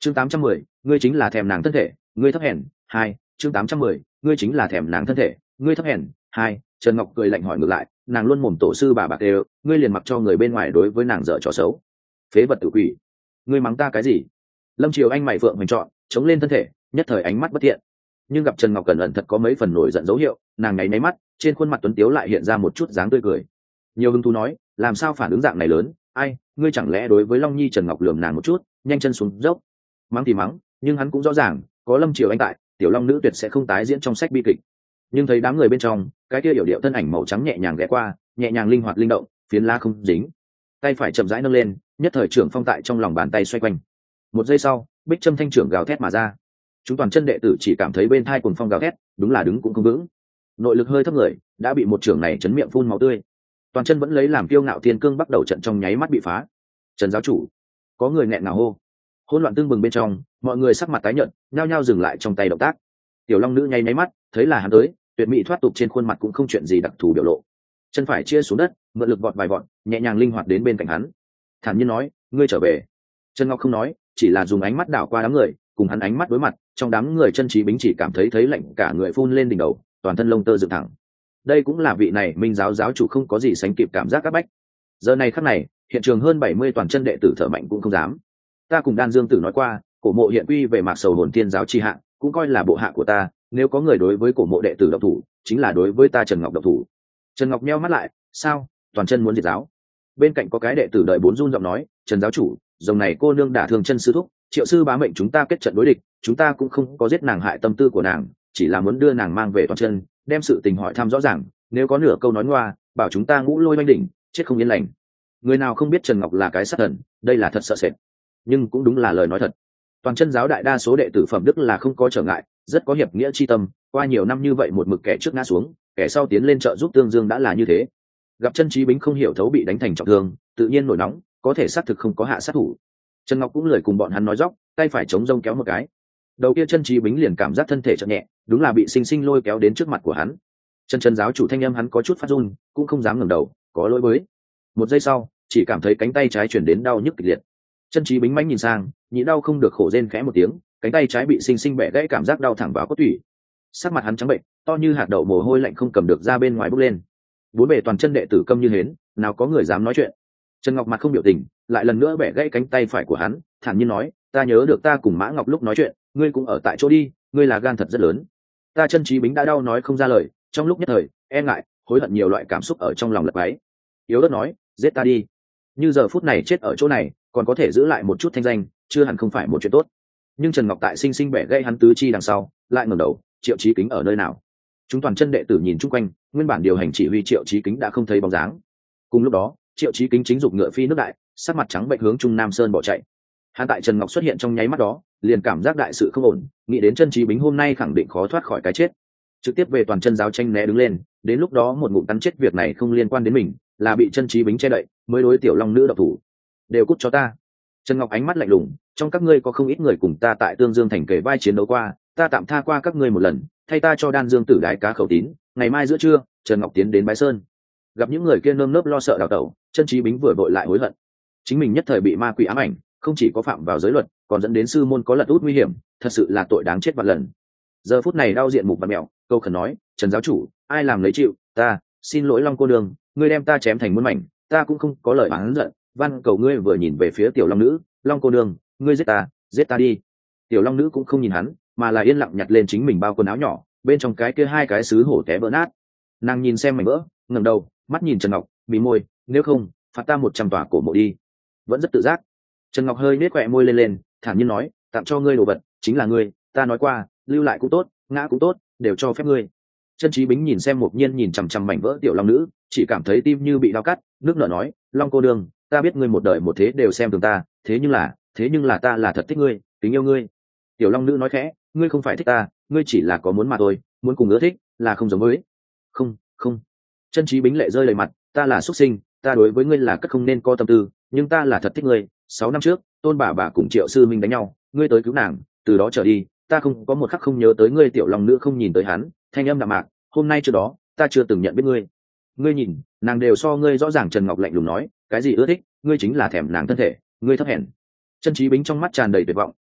chương 810, ngươi chính là thèm nàng thân thể, ngươi thấp hèn. 2, chương 810, ngươi chính là thèm nàng thân thể, ngươi thấp hèn. 2, Trần Ngọc cười lạnh hỏi ngược lại, nàng luôn mồm tổ sư bà bạc đều, ngươi liền mặc cho người bên ngoài đối với nàng dở trò xấu. Phế vật tự quỷ, ngươi mắng ta cái gì? Lâm Triều Anh mày phượng hoành trọn, chống lên thân thể, nhất thời ánh mắt bất thiện. Nhưng gặp Trần Ngọc cẩn thận thật có mấy phần nổi giận dấu hiệu, nàng nháy mắt, trên khuôn mặt tuấn tiếu lại hiện ra một chút dáng tươi cười. Nhiều hứng thú nói, làm sao phản ứng dạng này lớn, ai, ngươi chẳng lẽ đối với Long Nhi? Trần Ngọc lườm nàng một chút, nhanh chân xuống dốc. Mắng thì mắng, nhưng hắn cũng rõ ràng, có Lâm Triều Anh tại, tiểu Long nữ tuyệt sẽ không tái diễn trong sách bi kịch. Nhưng thấy đám người bên trong, cái kia yểu điệu thân ảnh màu trắng nhẹ nhàng ghé qua, nhẹ nhàng linh hoạt linh động, phiến lá không dính, tay phải chậm rãi nâng lên, nhất thời trưởng phong tại trong lòng bàn tay xoay quanh. Một giây sau, Bích Trâm thanh trưởng gào thét mà ra. Chúng toàn chân đệ tử chỉ cảm thấy bên thai cuồng phong gào thét, đúng là đứng cũng không vững. Nội lực hơi thấp người, đã bị một trưởng này chấn miệng phun máu tươi. Toàn chân vẫn lấy làm kiêu ngạo thiên cương bắt đầu trận trong nháy mắt bị phá. Trần giáo chủ, có người nghẹn ngào hô. Hỗn loạn tương bừng bên trong, mọi người sắc mặt tái nhợt, nhao nhao dừng lại trong tay động tác. Tiểu Long nữ nháy mắt, thấy là hắn tới, tuyệt mỹ thoát tục trên khuôn mặt cũng không chuyện gì đặc thù biểu lộ. Chân phải chia xuống đất, mượn lực vọt vài vọt, nhẹ nhàng linh hoạt đến bên cạnh hắn. Thản nhiên nói, ngươi trở về. Trần Ngọc không nói, chỉ là dùng ánh mắt đảo qua đám người, cùng hắn ánh mắt đối mặt, trong đám người Chân Trí Bính chỉ cảm thấy lạnh cả người phun lên đỉnh đầu, toàn thân lông tơ dựng thẳng. Đây cũng là vị này Minh giáo giáo chủ không có gì sánh kịp cảm giác áp bách. Giờ này khắc này, hiện trường hơn 70 toàn chân đệ tử thở mạnh cũng không dám. Ta cùng Đan Dương Tử nói qua, cổ mộ hiện quy về Mạc Sầu Hồn Tiên giáo chi hạ, cũng coi là bộ hạ của ta, nếu có người đối với cổ mộ đệ tử độc thủ, chính là đối với ta Trần Ngọc độc thủ. Trần Ngọc nheo mắt lại, sao? Toàn chân muốn diệt giáo? Bên cạnh có cái đệ tử đợi bốn run giọng nói, Trần giáo chủ, dòng này cô nương đả thương chân sư thúc, Triệu sư bá mệnh chúng ta kết trận đối địch, chúng ta cũng không có giết nàng hại tâm tư của nàng, chỉ là muốn đưa nàng mang về toàn chân, đem sự tình hỏi thăm rõ ràng, nếu có nửa câu nói ngoa, bảo chúng ta ngũ lôi oanh đỉnh, chết không yên lành. Người nào không biết Trần Ngọc là cái sát thần, đây là thật sợ sệt, nhưng cũng đúng là lời nói thật. Toàn chân giáo đại đa số đệ tử phẩm đức là không có trở ngại, rất có hiệp nghĩa chi tâm, qua nhiều năm như vậy một mực kẻ trước ngã xuống, kẻ sau tiến lên trợ giúp tương dương đã là như thế. Gặp Chân Trí Bính không hiểu thấu bị đánh thành trọng thương, tự nhiên nổi nóng, có thể xác thực không có hạ sát thủ. Trần Ngọc cũng lười cùng bọn hắn nói dóc, tay phải chống rông kéo một cái. Đầu kia Chân Trí Bính liền cảm giác thân thể chợt nhẹ, đúng là bị sinh sinh lôi kéo đến trước mặt của hắn. Chân giáo chủ thanh âm hắn có chút phát run, cũng không dám ngẩng đầu, có lỗi với. Một giây sau, chỉ cảm thấy cánh tay trái truyền đến đau nhức kịch liệt. Chân Trí Bính mãnh nhìn sang, nhịn đau không được khổ rên khẽ một tiếng, cánh tay trái bị sinh sinh bẻ gãy, cảm giác đau thẳng vào cốt tủy. Sắc mặt hắn trắng bệnh, to như hạt đậu, mồ hôi lạnh không cầm được ra bên ngoài bốc lên. Bốn bề toàn chân đệ tử câm như hến, nào có người dám nói chuyện. Trần Ngọc mặt không biểu tình, lại lần nữa bẻ gãy cánh tay phải của hắn, thản nhiên nói, ta nhớ được ta cùng Mã Ngọc lúc nói chuyện, ngươi cũng ở tại chỗ đi, ngươi là gan thật rất lớn. Ta Chân Trí Bính đã đau nói không ra lời, trong lúc nhất thời, e ngại, hối hận nhiều loại cảm xúc ở trong lòng lật váy. Yếu ớt nói, giết ta đi. Như giờ phút này chết ở chỗ này, còn có thể giữ lại một chút thanh danh, chưa hẳn không phải một chuyện tốt. Nhưng Trần Ngọc tại sinh sinh bẻ gãy hắn tứ chi đằng sau, lại ngẩng đầu, Triệu Chí Kính ở nơi nào? Chúng toàn chân đệ tử nhìn chung quanh, nguyên bản điều hành chỉ huy Triệu Chí Kính đã không thấy bóng dáng. Cùng lúc đó, Triệu Chí Kính chính dục ngựa phi nước đại, sắc mặt trắng bệch hướng Trung Nam Sơn bỏ chạy. Hắn tại Trần Ngọc xuất hiện trong nháy mắt đó, liền cảm giác đại sự không ổn, nghĩ đến Chân Chí Bính hôm nay khẳng định khó thoát khỏi cái chết, trực tiếp về toàn chân giáo tranh né đứng lên, đến lúc đó một ngụm cắn chết việc này không liên quan đến mình, là bị Chân Chí Bính che đậy, mới đối tiểu long nữ độc thủ. Đều cút cho ta. Trần Ngọc ánh mắt lạnh lùng, trong các ngươi có không ít người cùng ta tại Tương Dương thành kề vai chiến đấu qua, ta tạm tha qua các ngươi một lần, thay ta cho Đan Dương Tử đái cá khẩu tín, ngày mai giữa trưa, Trần Ngọc tiến đến Bái Sơn. Gặp những người kia nơm nớp lo sợ đào tẩu, Chân Chí Bính vừa vội lại hối hận. Chính mình nhất thời bị ma quỷ ám ảnh, không chỉ có phạm vào giới luật, còn dẫn đến sư môn có lật út nguy hiểm, thật sự là tội đáng chết vạn lần. Giờ phút này đau diện mục và mẹo, câu khẩn nói, Trần giáo chủ, ai làm lấy chịu, ta, xin lỗi Long cô đường, ngươi đem ta chém thành muôn mảnh, ta cũng không có lời oán giận, van cầu ngươi. Vừa nhìn về phía tiểu long nữ, Long cô đường, ngươi giết ta đi. Tiểu long nữ cũng không nhìn hắn, mà là yên lặng nhặt lên chính mình bao quần áo nhỏ, bên trong cái kia hai cái sứ hổ té vỡ nát. Nàng nhìn xem mảnh vỡ, ngẩng đầu, mắt nhìn Trần Ngọc, mí môi, nếu không, phạt ta 100 tòa cổ mộ đi. Vẫn rất tự giác. Trần Ngọc hơi nết khỏe môi lên, thản nhiên nói, tặng cho ngươi đồ vật, chính là ngươi, ta nói qua, lưu lại cũng tốt, ngã cũng tốt, đều cho phép ngươi. Chân Chí Bính nhìn xem Mộc Nhiên nhìn chằm chằm mảnh vỡ tiểu long nữ, chỉ cảm thấy tim như bị dao cắt, nước nở nói, Long cô đường, ta biết ngươi một đời một thế đều xem thường ta, thế nhưng là ta là thật thích ngươi, kính yêu ngươi. Tiểu long nữ nói khẽ, ngươi không phải thích ta, ngươi chỉ là có muốn mà thôi, muốn cùng ưa thích, là không giống với. Không. Chân Chí Bính lệ rơi đầy mặt, ta là xuất sinh, ta đối với ngươi là cất không nên có tâm tư, nhưng ta là thật thích ngươi. 6 năm trước, Tôn bà cùng Triệu sư minh đánh nhau, ngươi tới cứu nàng, từ đó trở đi, ta không có một khắc không nhớ tới ngươi. Tiểu long nữ không nhìn tới hắn, thanh âm đạm mạc, hôm nay trước đó, ta chưa từng nhận biết ngươi. Ngươi nhìn, nàng đều so ngươi rõ ràng. Trần Ngọc lạnh lùng nói, cái gì ưa thích, ngươi chính là thèm nàng thân thể, ngươi thấp hèn. Chân Chí Bính trong mắt tràn đầy tuyệt vọng,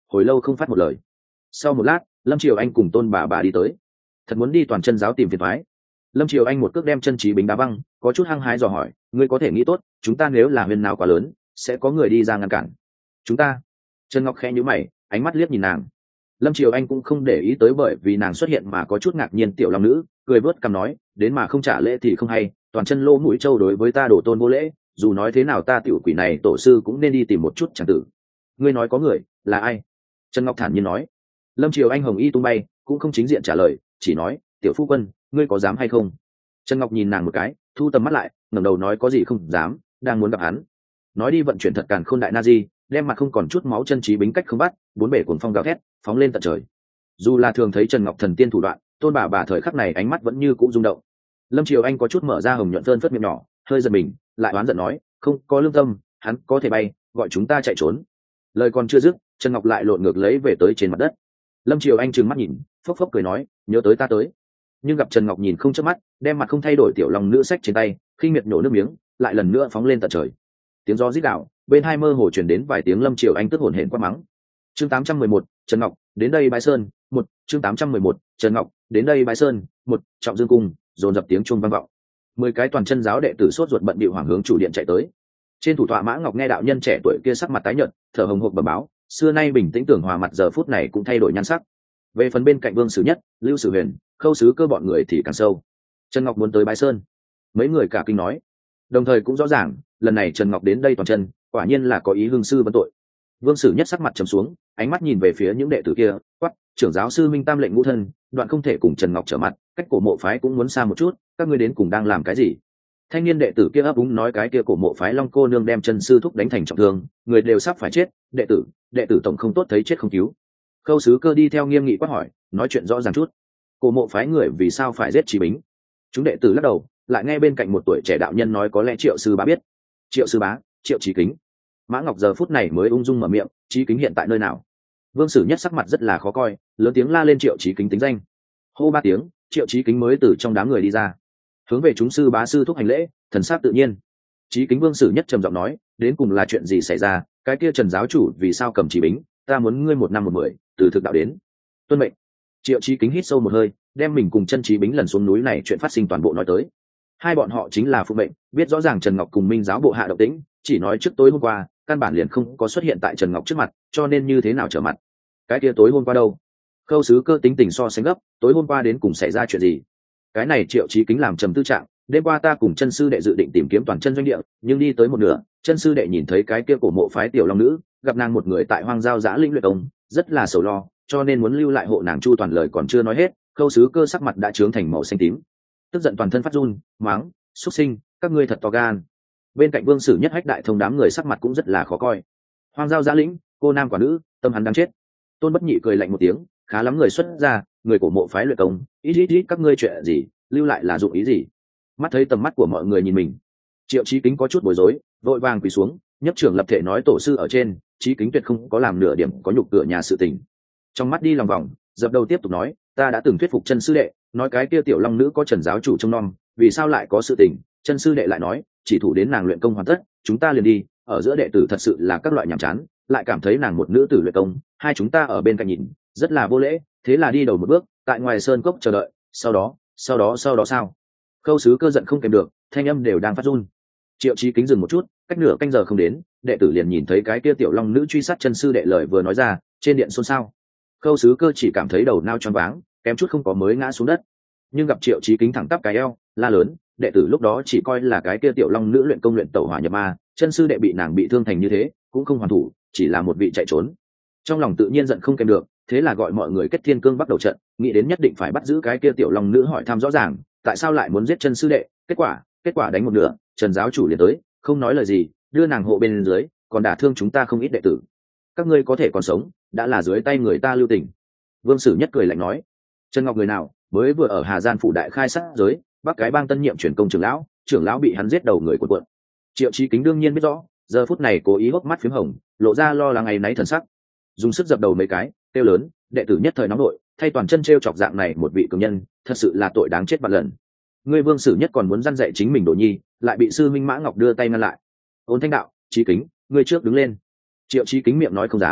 hồi lâu không phát một lời. Sau một lát, Lâm Triều Anh cùng Tôn bà đi tới. Thật muốn đi toàn chân giáo tìm phiền toái. Lâm Triều Anh một cước đem chân Chí Bính đá văng, có chút hăng hái dò hỏi, ngươi có thể nghĩ tốt, chúng ta nếu là huyền nào quá lớn, sẽ có người đi ra ngăn cản. Chúng ta? Trần Ngọc khẽ nhíu mày, ánh mắt liếc nhìn nàng. Lâm Triều Anh cũng không để ý tới bởi vì nàng xuất hiện mà có chút ngạc nhiên tiểu long nữ, cười vớt cằm nói, đến mà không trả lễ thì không hay, toàn chân lỗ mũi châu đối với ta đổ tôn vô lễ, dù nói thế nào ta tiểu quỷ này tổ sư cũng nên đi tìm một chút chẳng tử. Ngươi nói có người, là ai? Trần Ngọc thản nhiên nói. Lâm Triều Anh hồng y tung bay, cũng không chính diện trả lời, chỉ nói, tiểu phu quân, ngươi có dám hay không? Trần Ngọc nhìn nàng một cái, thu tầm mắt lại, ngẩng đầu nói có gì không dám, đang muốn gặp hắn. Nói đi vận chuyển thật càn khôn đại na di, đem mặt không còn chút máu chân Chí Bính cách không bắt, bốn bể cuồng phong gào thét, phóng lên tận trời. Dù là thường thấy Trần Ngọc thần tiên thủ đoạn, Tôn bà thời khắc này ánh mắt vẫn như cũ rung động. Lâm Triều Anh có chút mở ra hồng nhuận phơn phất miệng nhỏ, hơi giật mình, lại oán giận nói, không có lương tâm, hắn có thể bay, gọi chúng ta chạy trốn. Lời còn chưa dứt, Trần Ngọc lại lộn ngược lấy về tới trên mặt đất. Lâm Triều Anh trừng mắt nhìn, phốc phốc cười nói, nhớ tới ta tới. Nhưng gặp Trần Ngọc nhìn không chớp mắt, đem mặt không thay đổi tiểu long nữ sách trên tay, khinh miệt nhổ nước miếng, lại lần nữa phóng lên tận trời. Tiếng gió rít gào, bên hai mơ hồ truyền đến vài tiếng Lâm Triều Anh tức hổn hển quát mắng. Chương 811, Trần Ngọc, đến đây bái sơn, một. Chương 811, Trần Ngọc, đến đây bái sơn, một. Trọng Dương cung, dồn dập tiếng chuông vang vọng. 10 cái toàn chân giáo đệ tử sốt ruột bận bịu hoảng hướng chủ điện chạy tới. Trên thủ tọa Mã Ngọc nghe đạo nhân trẻ tuổi kia sắc mặt tái nhợt, thở hồng hộc bẩm báo, xưa nay bình tĩnh tưởng hòa mặt giờ phút này cũng thay đổi nhan sắc. Về phần bên cạnh Vương Sử Nhất, Lưu Sử Huyền, Khâu Sứ Cơ bọn người thì càng sâu. Trần Ngọc muốn tới bái sơn. Mấy người cả kinh nói. Đồng thời cũng rõ ràng, lần này Trần Ngọc đến đây toàn chân, quả nhiên là có ý hương sư vấn tội. Vương Sử Nhất sắc mặt trầm xuống, ánh mắt nhìn về phía những đệ tử kia, quát, trưởng giáo sư Minh Tam lệnh ngũ thân, đoạn không thể cùng Trần Ngọc trở mặt, cách cổ mộ phái cũng muốn xa một chút, các ngươi đến cùng đang làm cái gì? Thanh niên đệ tử kia ấp úng nói cái kia cổ mộ phái Long cô nương đem Trần sư thúc đánh thành trọng thương, người đều sắp phải chết, đệ tử tổng không tốt thấy chết không cứu. Khâu Sứ Cơ đi theo nghiêm nghị quát hỏi, nói chuyện rõ ràng chút. Cổ mộ phái người vì sao phải giết Chí Bính? Chúng đệ tử lắc đầu, lại nghe bên cạnh một tuổi trẻ đạo nhân nói có lẽ Triệu sư bá biết. Triệu sư bá, Triệu Chí Kính. Mã Ngọc giờ phút này mới ung dung mở miệng, Chí Kính hiện tại nơi nào? Vương Sử Nhất sắc mặt rất là khó coi, lớn tiếng la lên Triệu Chí Kính tính danh. Hô 3 tiếng, Triệu Chí Kính mới từ trong đám người đi ra, hướng về chúng sư bá sư thúc hành lễ, thần sắc tự nhiên. Chí Kính Vương Sử Nhất trầm giọng nói, đến cùng là chuyện gì xảy ra, cái kia Trần giáo chủ vì sao cầm Chí Bính, ta muốn ngươi 1 năm 1 10, từ thực đạo đến. Tuân mệnh. Triệu Chí Kính hít sâu một hơi, đem mình cùng chân Chí Bính lần xuống núi này chuyện phát sinh toàn bộ nói tới. Hai bọn họ chính là phụ mệnh, biết rõ ràng Trần Ngọc cùng Minh giáo bộ hạ động tĩnh, chỉ nói trước tối hôm qua, căn bản liền không có xuất hiện tại Trần Ngọc trước mặt, cho nên như thế nào trở mặt. Cái kia tối hôm qua đâu? Khâu Sứ Cơ tính tình so sánh gấp, tối hôm qua đến cùng xảy ra chuyện gì? Cái này Triệu Chí Kính làm trầm tư trạng, đêm qua ta cùng chân sư đệ dự định tìm kiếm toàn chân doanh địa, nhưng đi tới một nửa, chân sư đệ nhìn thấy cái kia cổ mộ phái tiểu long nữ, gặp nàng một người tại hoang giao giã linh luyện công, rất là sầu lo, cho nên muốn lưu lại hộ nàng chu toàn. Lời còn chưa nói hết, Khâu Sứ Cơ sắc mặt đã trướng thành màu xanh tím, tức giận toàn thân phát run, mắng, xuất sinh, các ngươi thật to gan. Bên cạnh Vương Sử Nhất hách đại thông đám người sắc mặt cũng rất là khó coi. Hoang giao giã lĩnh, cô nam quả nữ, tâm hắn đang chết. Tôn Bất Nhị cười lạnh một tiếng, khá lắm người xuất ra, người của mộ phái luyện công, ít các ngươi chuyện gì, lưu lại là dụng ý gì? Mắt thấy tầm mắt của mọi người nhìn mình, Triệu Chí Kính có chút bối rối, vội vàng quỳ xuống, nhất trưởng lập thể nói tổ sư ở trên, Chí Kính tuyệt không có làm nửa điểm có nhục cửa nhà sự tình. Trong mắt đi lòng vòng, dập đầu tiếp tục nói, ta đã từng thuyết phục chân sư đệ, nói cái kia tiểu long nữ có Trần giáo chủ trông nom, vì sao lại có sự tình? Chân sư đệ lại nói, chỉ thủ đến nàng luyện công hoàn tất, chúng ta liền đi. Ở giữa đệ tử thật sự là các loại nhảm chán, lại cảm thấy nàng một nữ tử luyện công, hai chúng ta ở bên cạnh nhìn, rất là vô lễ, thế là đi đầu một bước, tại ngoài sơn cốc chờ đợi. Sau đó sao? Khâu Sứ Cơ giận không kèm được, thanh âm đều đang phát run. Triệu Chí Kính dừng một chút, cách nửa canh giờ không đến, đệ tử liền nhìn thấy cái kia tiểu long nữ truy sát chân sư đệ, lời vừa nói ra, trên điện xôn xao. Khâu Sứ Cơ chỉ cảm thấy đầu nao choáng váng, kém chút không có mới ngã xuống đất. Nhưng gặp Triệu Chí Kính thẳng tắp cái eo, la lớn, đệ tử lúc đó chỉ coi là cái kia tiểu long nữ luyện công luyện tẩu hỏa nhập ma, chân sư đệ bị nàng bị thương thành như thế, cũng không hoàn thủ, chỉ là một vị chạy trốn. Trong lòng tự nhiên giận không kèm được, thế là gọi mọi người kết thiên cương bắt đầu trận, nghĩ đến nhất định phải bắt giữ cái kia tiểu long nữ hỏi thăm rõ ràng, tại sao lại muốn giết chân sư đệ. Kết quả đánh một nửa, Trần giáo chủ liền tới, không nói lời gì, đưa nàng hộ bên dưới, còn đả thương chúng ta không ít đệ tử. Các ngươi có thể còn sống, đã là dưới tay người ta lưu tình. Vương Sử Nhất cười lạnh nói, Trần Ngọc người nào, mới vừa ở Hà Gian phủ đại khai sát giới, Bắc cái bang tân nhiệm chuyển công trưởng lão bị hắn giết đầu người cuộn cuộn. Triệu Chí Kính đương nhiên biết rõ, giờ phút này cố ý hốc mắt phím hồng, lộ ra lo lắng ngày nấy thần sắc, dùng sức dập đầu mấy cái, kêu lớn, đệ tử nhất thời nóng nội, thay toàn chân trêu chọc dạng này một vị cường nhân, thật sự là tội đáng chết vạn lần. Ngươi Vương Sử Nhất còn muốn răn dạy chính mình đồ nhi, lại bị sư minh Mã Ngọc đưa tay ngăn lại. Ôn Thanh đạo, Chí Kính, ngươi trước đứng lên. Triệu Chí Kính miệng nói không dám,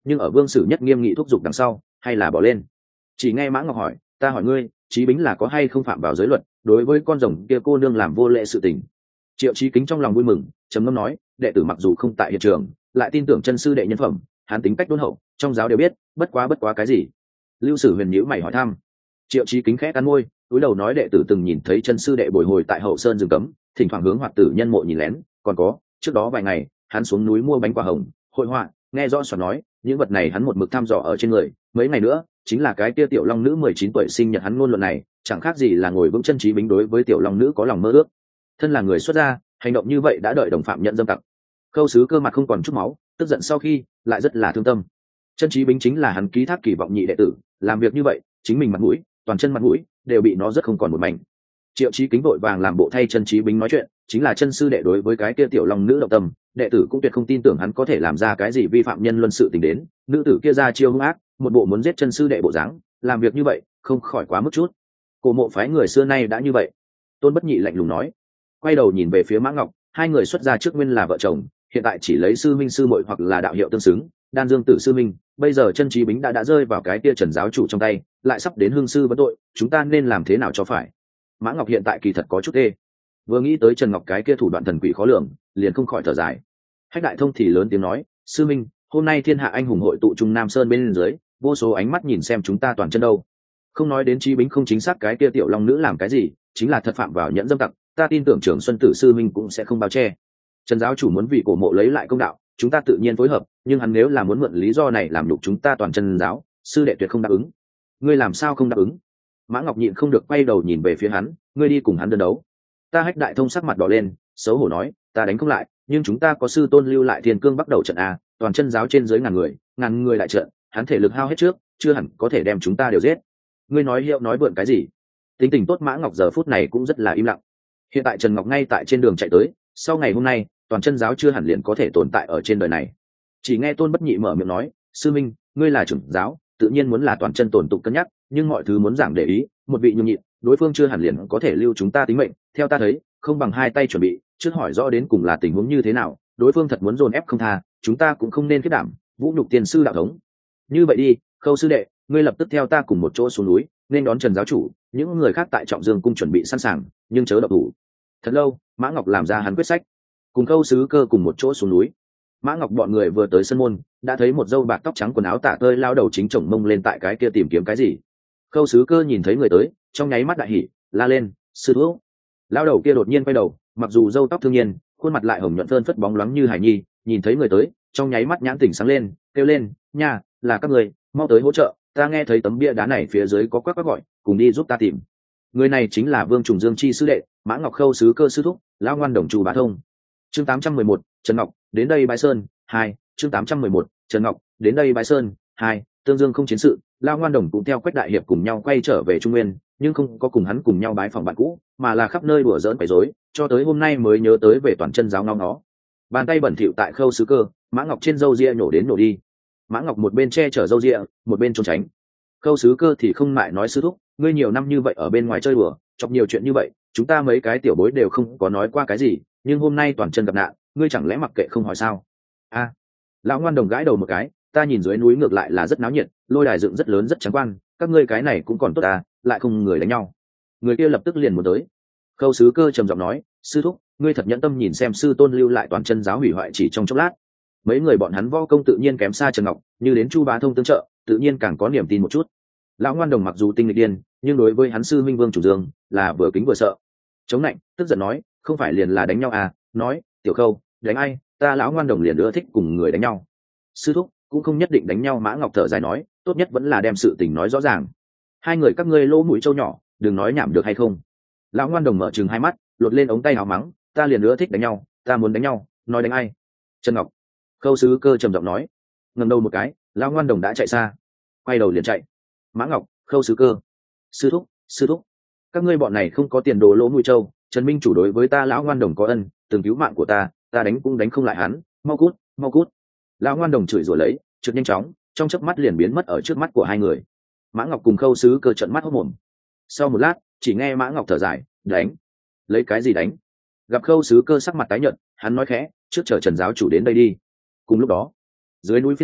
nhưng ở Vương Sử Nhất nghiêm nghị thúc giục đằng sau hay là bỏ lên. Chỉ nghe Mã Ngọc hỏi, ta hỏi ngươi, Chí Bính là có hay không phạm vào giới luật, đối với con rồng kia cô nương làm vô lễ sự tình? Triệu Chí Kính trong lòng vui mừng, trầm ngâm nói, đệ tử mặc dù không tại hiện trường, lại tin tưởng chân sư đệ nhân phẩm, hắn tính cách đôn hậu, trong giáo đều biết, bất quá cái gì? Lưu Sử Huyền nhíu mày hỏi thăm. Triệu Chí Kính khẽ cắn môi, cúi đầu nói đệ tử từng nhìn thấy chân sư đệ bồi hồi tại Hậu Sơn rừng cấm, thỉnh thoảng hướng Hoạt Tử nhân mộ nhìn lén, còn có, trước đó vài ngày, hắn xuống núi mua bánh quả hồng, hội họa, nghe rõ xoắn nói, những vật này hắn một mực thăm dò ở trên người, mấy ngày nữa, chính là cái kia tiểu long nữ 19 tuổi sinh nhật hắn ngôn luận này, chẳng khác gì là ngồi vững chân Chí Bính đối với tiểu long nữ có lòng mơ ước. Thân là người xuất gia, hành động như vậy đã đợi đồng phạm nhận dâm tặc. Khâu Sứ Cơ mặt không còn chút máu, tức giận sau khi, lại rất là thương tâm. Chân Chí Bính chính là hắn ký thác kỳ vọng nhị đệ tử, làm việc như vậy, chính mình mặt mũi, toàn chân mặt mũi đều bị nó rất không còn một mảnh. Triệu Chí Kính vội vàng làm bộ thay chân Chí Bính nói chuyện, chính là chân sư đệ đối với cái kia tiểu long nữ động tâm, đệ tử cũng tuyệt không tin tưởng hắn có thể làm ra cái gì vi phạm nhân luân sự tình đến. Nữ tử kia ra chiêu hung ác, một bộ muốn giết chân sư đệ bộ dáng, làm việc như vậy không khỏi quá mức chút. Cổ mộ phái người xưa nay đã như vậy. Tôn Bất Nhị lạnh lùng nói, quay đầu nhìn về phía Mã Ngọc, hai người xuất gia trước nguyên là vợ chồng, hiện tại chỉ lấy sư minh sư muội hoặc là đạo hiệu tương xứng, Đan Dương Tử sư minh, bây giờ chân Chí Bính đã rơi vào cái tia Trần giáo chủ trong tay, lại sắp đến hương sư vấn tội, chúng ta nên làm thế nào cho phải? Mã Ngọc hiện tại kỳ thật có chút tê, vừa nghĩ tới Trần Ngọc cái kia thủ đoạn thần quỷ khó lường, liền không khỏi thở dài. Hách Đại Thông thì lớn tiếng nói, sư minh, hôm nay thiên hạ anh hùng hội tụ trung Nam Sơn bên dưới, vô số ánh mắt nhìn xem chúng ta toàn chân đâu. Không nói đến Chí Bính không chính xác cái kia tiểu long nữ làm cái gì, chính là thật phạm vào nhẫn dâm tặc, ta tin tưởng Trưởng Xuân Tử sư minh cũng sẽ không bao che. Trần giáo chủ muốn vì cổ mộ lấy lại công đạo, chúng ta tự nhiên phối hợp, nhưng hắn nếu là muốn mượn lý do này làm nhục chúng ta toàn chân giáo, sư đệ tuyệt không đáp ứng. Ngươi làm sao không đáp ứng? Mã Ngọc nhịn không được quay đầu nhìn về phía hắn, ngươi đi cùng hắn đơn đấu. Ta Hách Đại Thông sắc mặt đỏ lên, xấu hổ nói, ta đánh không lại, nhưng chúng ta có sư tôn lưu lại Thiên Cương bắt đầu trận a, toàn chân giáo trên dưới ngàn người đại trận, hắn thể lực hao hết trước, chưa hẳn có thể đem chúng ta đều giết. Ngươi nói hiệu nói vượn cái gì? Tính tình tốt Mã Ngọc giờ phút này cũng rất là im lặng. Hiện tại Trần Ngọc ngay tại trên đường chạy tới, sau ngày hôm nay, toàn chân giáo chưa hẳn liền có thể tồn tại ở trên đời này. Chỉ nghe Tôn Bất Nhị mở miệng nói, sư minh, ngươi là trưởng giáo, tự nhiên muốn là toàn chân tồn tụ cân nhắc, nhưng mọi thứ muốn giảng để ý, một vị nhường nhịn, đối phương chưa hẳn liền có thể lưu chúng ta tính mệnh, theo ta thấy, không bằng hai tay chuẩn bị, trước hỏi rõ đến cùng là tình huống như thế nào, đối phương thật muốn dồn ép không tha, chúng ta cũng không nên kết đảm, vũ nhục tiền sư đạo thống. Như vậy đi, Khâu sư đệ, ngươi lập tức theo ta cùng một chỗ xuống núi, nên đón Trần giáo chủ, những người khác tại Trọng Dương cung chuẩn bị sẵn sàng, nhưng chớ động thủ. Thật lâu, Mã Ngọc làm ra hắn quyết sách, cùng Khâu Sứ Cơ cùng một chỗ xuống núi. Mã Ngọc bọn người vừa tới sân môn, đã thấy một dâu bạc tóc trắng quần áo tả tơi lao đầu chính chồng mông lên tại cái kia tìm kiếm cái gì. Khâu Sứ Cơ nhìn thấy người tới, trong nháy mắt đại hỉ, la lên, sư thúc. Lao đầu kia đột nhiên quay đầu, mặc dù râu tóc thương nhiên, khuôn mặt lại hồng nhuận phơn phất bóng loáng như hải nhi, nhìn thấy người tới, trong nháy mắt nhãn tỉnh sáng lên, kêu lên, nha, là các người, mau tới hỗ trợ, ta nghe thấy tấm bia đá này phía dưới có quắc quắc gọi, cùng đi giúp ta tìm. Người này chính là Vương Trùng Dương chi sư đệ, Mã Ngọc Khâu Sứ Cơ sư thúc, Lão Ngoan Đồng Chu Bá Thông. Chương 811, Trần Ngọc, đến đây bái sơn, 2, chương 811, Trần Ngọc, đến đây bái sơn, 2, Tương Dương không chiến sự, Lão Ngoan Đồng cũng theo Quách đại hiệp cùng nhau quay trở về Trung Nguyên, nhưng không có cùng hắn cùng nhau bái phòng bạn cũ, mà là khắp nơi đùa giỡn quấy rối, cho tới hôm nay mới nhớ tới về toàn chân giáo ngao nó. Bàn tay bẩn thỉu tại Khâu Sứ Cơ, Mã Ngọc trên râu ria nhổ đến nhổ đi. Mã Ngọc một bên che chở râu ria, một bên trốn tránh. Khâu Sứ Cơ thì không ngại nói sư thúc, ngươi nhiều năm như vậy ở bên ngoài chơi đùa, chọc nhiều chuyện như vậy, chúng ta mấy cái tiểu bối đều không có nói qua cái gì, nhưng hôm nay toàn chân gặp nạn, ngươi chẳng lẽ mặc kệ không hỏi sao? A, Lão Ngoan Đồng gãi đầu một cái, ta nhìn dưới núi ngược lại là rất náo nhiệt, lôi đài dựng rất lớn rất trắng quan, các ngươi cái này cũng còn tốt à, lại không người đánh nhau. Người kia lập tức liền muốn tới. Khâu Sứ Cơ trầm giọng nói, sư thúc, ngươi thật nhẫn tâm nhìn xem sư tôn lưu lại toàn chân giáo hủy hoại chỉ trong chốc lát. Mấy người bọn hắn võ công tự nhiên kém xa Trần Ngọc, như đến Chu Bá Thông tương trợ, tự nhiên càng có niềm tin một chút. Lão Ngoan Đồng mặc dù tinh nghịch điên, nhưng đối với hắn sư minh Vương Chủ Dương là vừa kính vừa sợ. Chống lạnh, tức giận nói, không phải liền là đánh nhau à? Nói, Tiểu Khâu, đánh ai? Ta Lão Ngoan Đồng liền ưa thích cùng người đánh nhau. Sư thúc, cũng không nhất định đánh nhau. Mã Ngọc thở dài nói, tốt nhất vẫn là đem sự tình nói rõ ràng. Hai người các ngươi lỗ mũi trâu nhỏ, đừng nói nhảm được hay không? Lão Ngoan Đồng mở trừng hai mắt, lột lên ống tay áo mắng, ta liền ưa thích đánh nhau, ta muốn đánh nhau, nói đánh ai? Trần Ngọc. Khâu Sứ Cơ trầm giọng nói. Ngẩng đầu một cái, Lão Ngoan Đồng đã chạy xa, quay đầu liền chạy. Mã Ngọc, Khâu Sứ Cơ, sư thúc, các ngươi bọn này không có tiền đồ lỗ mũi trâu, Trần Minh chủ đối với ta Lão Ngoan Đồng có ân, từng cứu mạng của ta đánh cũng đánh không lại hắn, mau cút. Lão Ngoan Đồng chửi rủa lấy, trượt nhanh chóng, trong chớp mắt liền biến mất ở trước mắt của hai người. Mã Ngọc cùng Khâu Sứ Cơ trợn mắt hốt mồm. Sau một lát, chỉ nghe Mã Ngọc thở dài, đánh, lấy cái gì đánh? Gặp Khâu Sứ Cơ sắc mặt tái nhợt, hắn nói khẽ, trước chờ Trần giáo chủ đến đây đi. Cùng lúc đó, dưới núi phiên chợ,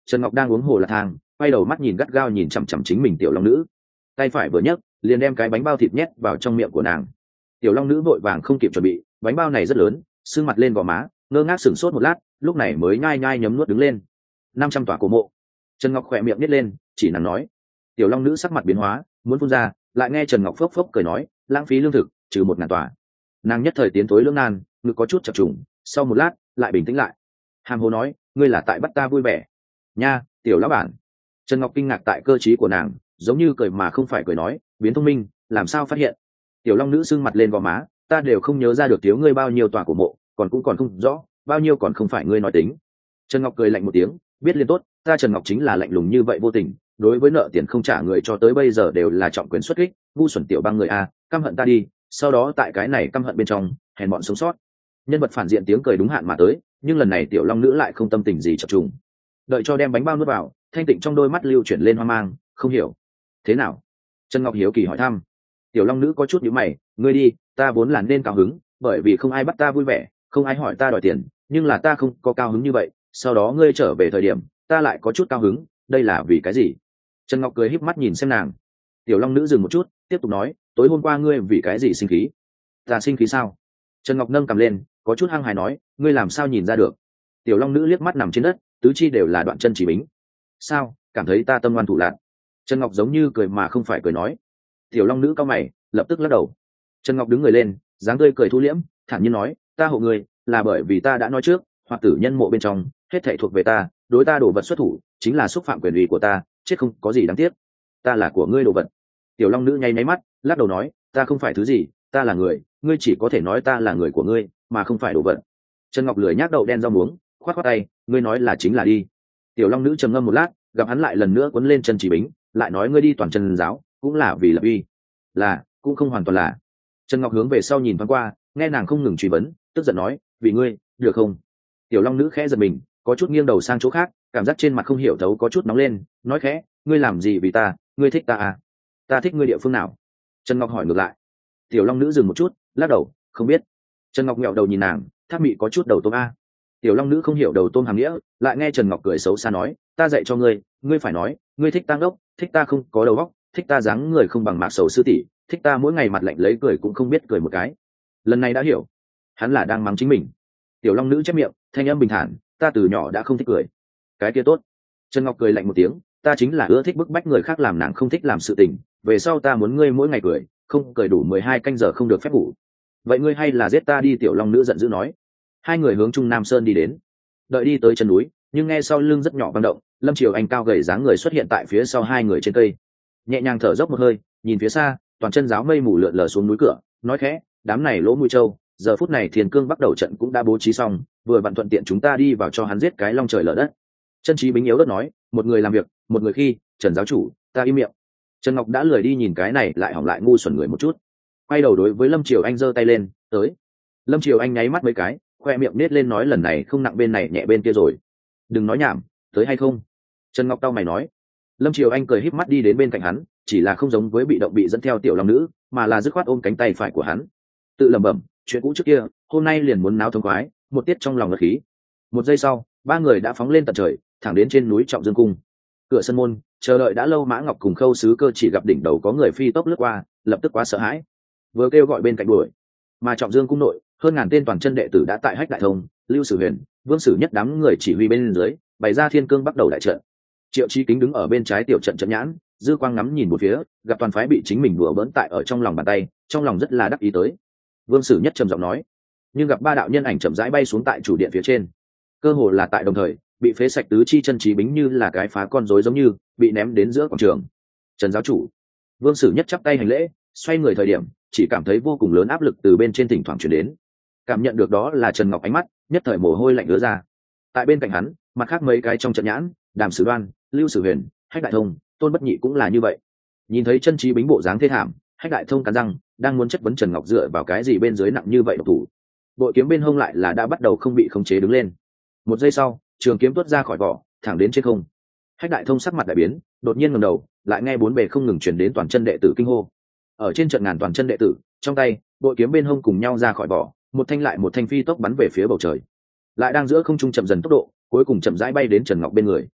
Trần Ngọc đang uống hồ là thang, quay đầu mắt nhìn gắt gao nhìn chằm chằm chính mình tiểu long nữ, tay phải vừa nhấc liền đem cái bánh bao thịt nhét vào trong miệng của nàng. Tiểu long nữ vội vàng không kịp chuẩn bị, bánh bao này rất lớn, sưng mặt lên gò má, ngơ ngác sửng sốt một lát, lúc này mới nhai nhai nhấm nuốt đứng lên. 500 tòa cổ mộ. Trần Ngọc khỏe miệng nít lên, chỉ nàng nói. Tiểu long nữ sắc mặt biến hóa, muốn phun ra, lại nghe Trần Ngọc phốc phốc cười nói, lãng phí lương thực, trừ 1000 tòa. Nàng nhất thời tiến tối lưỡng nan, ngực có chút chập trùng, sau một lát lại bình tĩnh lại. Hàm hồ nói, ngươi là tại bắt ta vui vẻ nha, tiểu lão bản. Trần Ngọc kinh ngạc tại cơ trí của nàng, giống như cười mà không phải cười nói, biến thông minh, làm sao phát hiện? Tiểu long nữ sưng mặt lên gò má, ta đều không nhớ ra được thiếu ngươi bao nhiêu tòa cổ mộ, còn không rõ, bao nhiêu còn không phải ngươi nói tính. Trần Ngọc cười lạnh một tiếng, biết liên tốt, ta Trần Ngọc chính là lạnh lùng như vậy vô tình, đối với nợ tiền không trả người cho tới bây giờ đều là trọng quyền xuất kích, ngu xuẩn tiểu băng người a, căm hận ta đi, sau đó tại cái này căm hận bên trong, hèn bọn sống sót. Nhân vật phản diện tiếng cười đúng hạn mà tới, nhưng lần này tiểu long nữ lại không tâm tình gì chập trùng. Đợi cho đem bánh bao nuốt vào, thanh tịnh trong đôi mắt lưu chuyển lên hoang mang, không hiểu thế nào. Trần Ngọc hiếu kỳ hỏi thăm. Tiểu long nữ có chút nhíu mày, ngươi đi, ta vốn là nên cao hứng, bởi vì không ai bắt ta vui vẻ, không ai hỏi ta đòi tiền, nhưng là ta không có cao hứng như vậy, sau đó ngươi trở về thời điểm ta lại có chút cao hứng, đây là vì cái gì? Trần Ngọc cười híp mắt nhìn xem nàng. Tiểu long nữ dừng một chút, tiếp tục nói, tối hôm qua ngươi vì cái gì sinh khí? Ta sinh khí sao? Trần Ngọc nâng cầm lên, có chút hăng hài nói, ngươi làm sao nhìn ra được? Tiểu long nữ liếc mắt nằm trên đất, tứ chi đều là đoạn chân chỉ bính. Sao, cảm thấy ta tâm ngoan thủ lạn? Trần Ngọc giống như cười mà không phải cười nói. Tiểu long nữ cau mày, lập tức lắc đầu. Trần Ngọc đứng người lên, dáng tươi cười thu liễm, thản nhiên nói, ta hộ ngươi là bởi vì ta đã nói trước, hoặc tử nhân mộ bên trong hết thảy thuộc về ta, đối ta đổ vật xuất thủ chính là xúc phạm quyền uy của ta, chết không có gì đáng tiếc. Ta là của ngươi đồ vật. Tiểu long nữ nháy nháy mắt, lắc đầu nói, ta không phải thứ gì, ta là người, ngươi chỉ có thể nói ta là người của ngươi, mà không phải đồ vật. Trần Ngọc lười nhác đậu đen rau muống, khoát khoát tay, ngươi nói là chính là đi. Tiểu long nữ trầm ngâm một lát, gặp hắn lại lần nữa quấn lên chân chỉ bính, lại nói ngươi đi toàn chân giáo cũng là vì lập uy. Là, cũng không hoàn toàn là. Trần Ngọc hướng về sau nhìn thoáng qua, nghe nàng không ngừng truy vấn, tức giận nói, vì ngươi, được không? Tiểu long nữ khẽ giật mình, có chút nghiêng đầu sang chỗ khác, cảm giác trên mặt không hiểu thấu có chút nóng lên, nói khẽ, ngươi làm gì vì ta, ngươi thích ta à? Ta thích ngươi địa phương nào? Trần Ngọc hỏi ngược lại. Tiểu long nữ dừng một chút, lắc đầu, không biết. Trần Ngọc nghẹo đầu nhìn nàng, tháp mị có chút đầu tôm a. Tiểu long nữ không hiểu đầu tôm hàm nghĩa, lại nghe Trần Ngọc cười xấu xa nói, ta dạy cho ngươi, ngươi phải nói, ngươi thích ta ngốc, thích ta không có đầu óc, thích ta dáng người không bằng mạc sầu sư tỷ, thích ta mỗi ngày mặt lạnh lấy cười cũng không biết cười một cái. Lần này đã hiểu, hắn là đang mắng chính mình. Tiểu long nữ chép miệng, thanh âm bình thản, ta từ nhỏ đã không thích cười. Cái kia tốt. Trần Ngọc cười lạnh một tiếng, ta chính là ưa thích bức bách người khác làm nàng không thích làm sự tình, về sau ta muốn ngươi mỗi ngày cười, không cười đủ 12 canh giờ không được phép ngủ. Vậy ngươi hay là giết ta đi, tiểu long nữ giận dữ nói. Hai người hướng Trung Nam Sơn đi đến. Đợi đi tới chân núi, nhưng nghe sau lưng rất nhỏ vang động, Lâm Triều Anh cao gầy dáng người xuất hiện tại phía sau hai người trên cây. Nhẹ nhàng thở dốc một hơi, nhìn phía xa, toàn chân giáo mây mù lượn lờ xuống núi cửa, nói khẽ, đám này lỗ mũi trâu, giờ phút này Thiên Cương bắt đầu trận cũng đã bố trí xong, vừa vặn thuận tiện chúng ta đi vào cho hắn giết cái long trời lở đất. Chân Trí Bính yếu đất nói, một người làm việc, một người khi, Trần giáo chủ, ta im miệng. Trần Ngọc đã lười đi nhìn cái này lại hỏng lại ngu xuẩn người một chút, quay đầu đối với Lâm Triều Anh giơ tay lên, tới. Lâm Triều Anh nháy mắt mấy cái, khoe miệng nết lên nói, lần này không nặng bên này nhẹ bên kia rồi, đừng nói nhảm, tới hay không? Trần Ngọc cau mày nói. Lâm Triều Anh cười híp mắt đi đến bên cạnh hắn, chỉ là không giống với bị động bị dẫn theo tiểu long nữ, mà là dứt khoát ôm cánh tay phải của hắn, tự lẩm bẩm, chuyện cũ trước kia, hôm nay liền muốn náo thông khoái, một tiết trong lòng ngất khí. Một giây sau, ba người đã phóng lên tận trời, thẳng đến trên núi Trọng Dương cung. Cửa sân môn, chờ đợi đã lâu Mã Ngọc cùng Khâu Sứ Cơ chỉ gặp đỉnh đầu có người phi tốc lướt qua, lập tức quá sợ hãi, vừa kêu gọi bên cạnh đuổi. Mà Trọng Dương cung nội, hơn ngàn tên toàn chân đệ tử đã tại Hách Đại Thông, Lưu Sử Huyền, Vương Sử Nhất đám người chỉ huy bên dưới, bày ra Thiên Cương bắt đầu đại trận. Triệu Chí Kính đứng ở bên trái tiểu trận trận nhãn, dư quang ngắm nhìn một phía, gặp toàn phái bị chính mình đùa bỡn tại ở trong lòng bàn tay, trong lòng rất là đắc ý tới. Vương Sử Nhất trầm giọng nói, nhưng gặp ba đạo nhân ảnh chậm rãi bay xuống tại chủ điện phía trên, cơ hồ là tại đồng thời, bị phế sạch tứ chi chân Chí Bính như là cái phá con rối giống như bị ném đến giữa quảng trường. Trần giáo chủ. Vương Sử Nhất chắp tay hành lễ, xoay người thời điểm, chỉ cảm thấy vô cùng lớn áp lực từ bên trên thỉnh thoảng truyền đến. Cảm nhận được đó là Trần Ngọc ánh mắt, nhất thời mồ hôi lạnh ứa ra. Tại bên cạnh hắn, mặt khác mấy cái trong trận nhãn, Đàm Sử Đoan, Lưu Sử Huyền, Hách Đại Thông, Tôn Bất Nhị cũng là như vậy. Nhìn thấy chân Chí Bính bộ dáng thê thảm, Hách Đại Thông cắn răng, đang muốn chất vấn Trần Ngọc dựa vào cái gì bên dưới nặng như vậy độc thủ. Bội kiếm bên hông lại là đã bắt đầu không bị khống chế đứng lên. Một giây sau, trường kiếm tuốt ra khỏi vỏ, thẳng đến trên không. Hách Đại Thông sắc mặt đại biến, đột nhiên ngẩng đầu, lại nghe bốn bề không ngừng truyền đến toàn chân đệ tử kinh hô. Ở trên trận ngàn toàn chân đệ tử, trong tay, bội kiếm bên hông cùng nhau ra khỏi vỏ, một thanh lại một thanh phi tốc bắn về phía bầu trời, lại đang giữa không trung chậm dần tốc độ, cuối cùng chậm rãi bay đến Trần Ngọc bên người.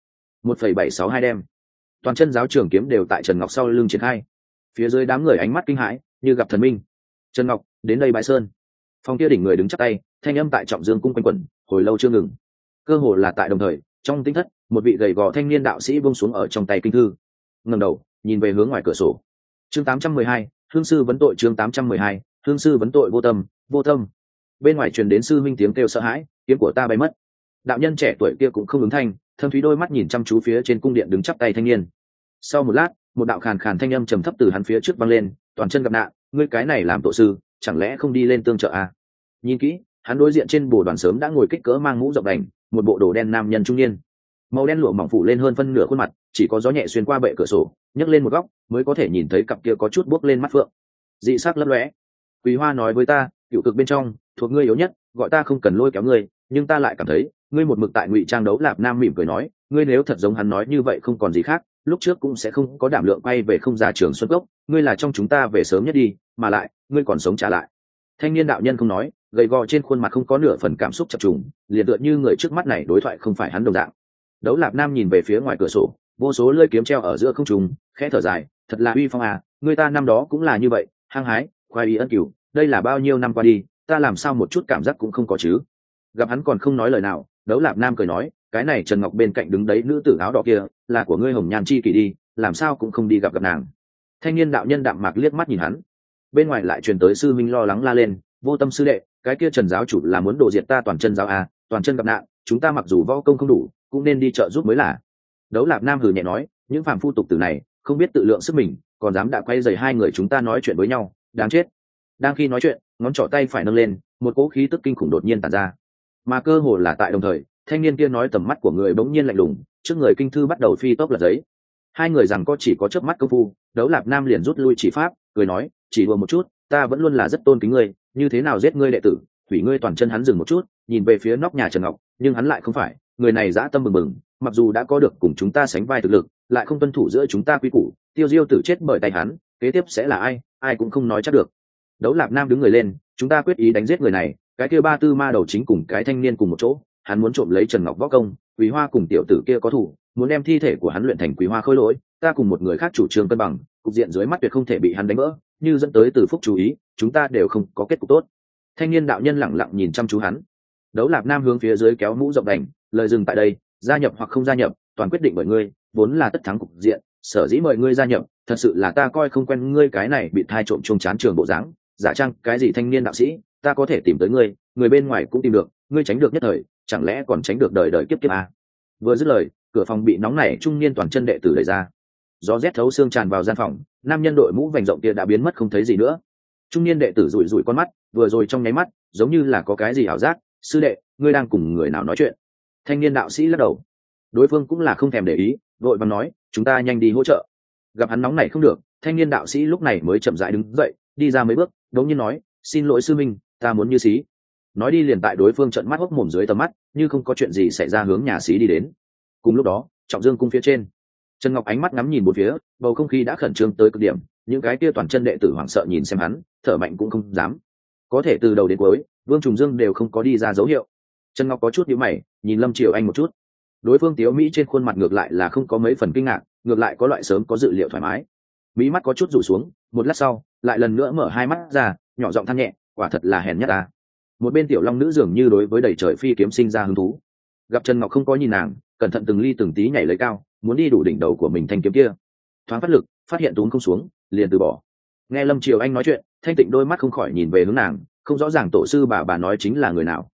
1,762 đem. Toàn chân giáo trường kiếm đều tại Trần Ngọc sau lưng triển khai. Phía dưới đám người ánh mắt kinh hãi như gặp thần minh. Trần Ngọc, đến đây bãi sơn. Phong kia đỉnh người đứng chắp tay, thanh âm tại Trọng Dương cung quanh quẩn hồi lâu chưa ngừng. Cơ hồ là tại đồng thời, trong tinh thất, một vị gầy gò thanh niên đạo sĩ buông xuống ở trong tay kinh thư. Ngẩng đầu, nhìn về hướng ngoài cửa sổ. Chương 812, Hương sư vấn tội. Chương 812, Hương sư vấn tội. Vô tâm, vô tâm. Bên ngoài truyền đến sư minh tiếng kêu sợ hãi, kiếm của ta bay mất. Đạo nhân trẻ tuổi kia cũng không ứng thanh, thâm thúy đôi mắt nhìn chăm chú phía trên cung điện đứng chắp tay thanh niên. Sau một lát, một đạo khàn khàn thanh âm trầm thấp từ hắn phía trước vang lên, toàn chân gặp nạn, ngươi cái này làm tổ sư, chẳng lẽ không đi lên tương trợ à? Nhìn kỹ, hắn đối diện trên bồ đoàn sớm đã ngồi kích cỡ mang mũ rộng đành, một bộ đồ đen nam nhân trung niên, màu đen lụa mỏng phủ lên hơn phân nửa khuôn mặt, chỉ có gió nhẹ xuyên qua bệ cửa sổ nhấc lên một góc mới có thể nhìn thấy cặp kia có chút buốc lên mắt phượng, dị sắc lấp lóe. Quý Hoa nói với ta, cựu cực bên trong thuộc ngươi yếu nhất, gọi ta không cần lôi kéo ngươi, nhưng ta lại cảm thấy ngươi một mực tại ngụy trang. Đấu Lạp Nam mỉm cười nói, ngươi nếu thật giống hắn nói như vậy không còn gì khác, lúc trước cũng sẽ không có đảm lượng quay về không ra Trường Xuân Cốc. Ngươi là trong chúng ta về sớm nhất đi, mà lại ngươi còn sống trả lại. Thanh niên đạo nhân không nói, gầy gò trên khuôn mặt không có nửa phần cảm xúc chập trùng, liền tựa như người trước mắt này đối thoại không phải hắn đồng dạng. Đấu Lạp Nam nhìn về phía ngoài cửa sổ, vô số lưỡi kiếm treo ở giữa không trung, khẽ thở dài, thật là uy phong à, người ta năm đó cũng là như vậy, hăng hái, khoái ý ân cửu, đây là bao nhiêu năm qua đi, ta làm sao một chút cảm giác cũng không có chứ. Gặp hắn còn không nói lời nào, Đấu Lạp Nam cười nói, cái này Trần Ngọc bên cạnh đứng đấy nữ tử áo đỏ kia, là của ngươi Hồng Nhan chi kỷ đi, làm sao cũng không đi gặp nàng. Thanh niên đạo nhân đạm mạc liếc mắt nhìn hắn. Bên ngoài lại truyền tới sư minh lo lắng la lên, vô tâm sư đệ, cái kia Trần giáo chủ là muốn đổ diệt ta Toàn chân giáo à, Toàn chân gặp nạn, chúng ta mặc dù võ công không đủ, cũng nên đi trợ giúp mới là. Đấu Lạp Nam hừ nhẹ nói, những phàm phu tục tử này không biết tự lượng sức mình, còn dám đã quay rầy hai người chúng ta nói chuyện với nhau, đáng chết. Đang khi nói chuyện, ngón trỏ tay phải nâng lên, một cỗ khí tức kinh khủng đột nhiên tản ra. Mà cơ hồ là tại đồng thời, thanh niên kia nói, tầm mắt của người bỗng nhiên lạnh lùng, trước người kinh thư bắt đầu phi tốc lật giấy. Hai người rằng có chỉ có chớp mắt công phu, Đấu Lạp Nam liền rút lui chỉ pháp, cười nói, chỉ đùa một chút, ta vẫn luôn là rất tôn kính ngươi, như thế nào giết ngươi đệ tử, hủy ngươi Toàn chân. Hắn dừng một chút, nhìn về phía nóc nhà Trần Ngọc, nhưng hắn lại không phải, người này dã tâm bừng bừng, mặc dù đã có được cùng chúng ta sánh vai thực lực, lại không tuân thủ giữa chúng ta quy củ, tiêu diêu tử chết bởi tay hắn, kế tiếp sẽ là ai, ai cũng không nói chắc được. Đấu Lạp Nam đứng người lên, chúng ta quyết ý đánh giết người này, cái kia ba tư ma đầu chính cùng cái thanh niên cùng một chỗ, hắn muốn trộm lấy Trần Ngọc võ công, Quý Hoa cùng tiểu tử kia có thủ, muốn đem thi thể của hắn luyện thành Quý Hoa khôi lỗi, ta cùng một người khác chủ trương cân bằng, cục diện dưới mắt tuyệt không thể bị hắn đánh vỡ, như dẫn tới Từ Phúc chú ý, chúng ta đều không có kết cục tốt. Thanh niên đạo nhân lẳng lặng nhìn chăm chú hắn. Đấu Lạp Nam hướng phía dưới kéo mũ rộng đành, lời dừng tại đây, gia nhập hoặc không gia nhập, toàn quyết định bởi ngươi, vốn là tất thắng cục diện, sở dĩ mời ngươi gia nhập, thật sự là ta coi không quen ngươi cái này bị thai trộm chuông chán trường bộ dáng, giả trang cái gì thanh niên đạo sĩ, ta có thể tìm tới ngươi, người bên ngoài cũng tìm được, ngươi tránh được nhất thời, chẳng lẽ còn tránh được đời đời kiếp kiếp à? Vừa dứt lời, cửa phòng bị nóng nảy trung niên toàn chân đệ tử đẩy ra. Gió rét thấu xương tràn vào gian phòng, nam nhân đội mũ vành rộng kia đã biến mất không thấy gì nữa. Trung niên đệ tử rủi rủi con mắt, vừa rồi trong nháy mắt, giống như là có cái gì ảo giác, sư đệ, ngươi đang cùng người nào nói chuyện? Thanh niên đạo sĩ lắc đầu. Đối phương cũng là không thèm để ý, vội vàng nói, chúng ta nhanh đi hỗ trợ. Gặp hắn nóng này không được, thanh niên đạo sĩ lúc này mới chậm rãi đứng dậy, đi ra mấy bước, đống nhiên nói, xin lỗi sư minh, ta muốn như xí. Nói đi liền tại đối phương trợn mắt hốc mồm dưới tầm mắt, như không có chuyện gì xảy ra hướng nhà xí đi đến. Cùng lúc đó, Trọng Dương cung phía trên, Trần Ngọc ánh mắt ngắm nhìn một phía, bầu không khí đã khẩn trương tới cực điểm, những cái kia toàn chân đệ tử hoảng sợ nhìn xem hắn, thở mạnh cũng không dám. Có thể từ đầu đến cuối, Vương Trùng Dương đều không có đi ra dấu hiệu. Trần Ngọc có chút nhíu mày, nhìn Lâm Triều Anh một chút. Đối phương Tiếu Mỹ trên khuôn mặt ngược lại là không có mấy phần kinh ngạc, ngược lại có loại sớm có dự liệu thoải mái. Mỹ mắt có chút rủ xuống, một lát sau, lại lần nữa mở hai mắt ra, nhỏ giọng than nhẹ, quả thật là hèn nhất ta. Một bên tiểu long nữ dường như đối với đầy trời phi kiếm sinh ra hứng thú. Gặp Trần Ngọc không có nhìn nàng, cẩn thận từng ly từng tí nhảy lấy cao, muốn đi đủ đỉnh đầu của mình thanh kiếm kia. Thoáng phát lực, phát hiện túm không xuống, liền từ bỏ. Nghe Lâm Triều Anh nói chuyện, Thanh Tịnh đôi mắt không khỏi nhìn về hướng nàng, không rõ ràng tổ sư bà nói chính là người nào.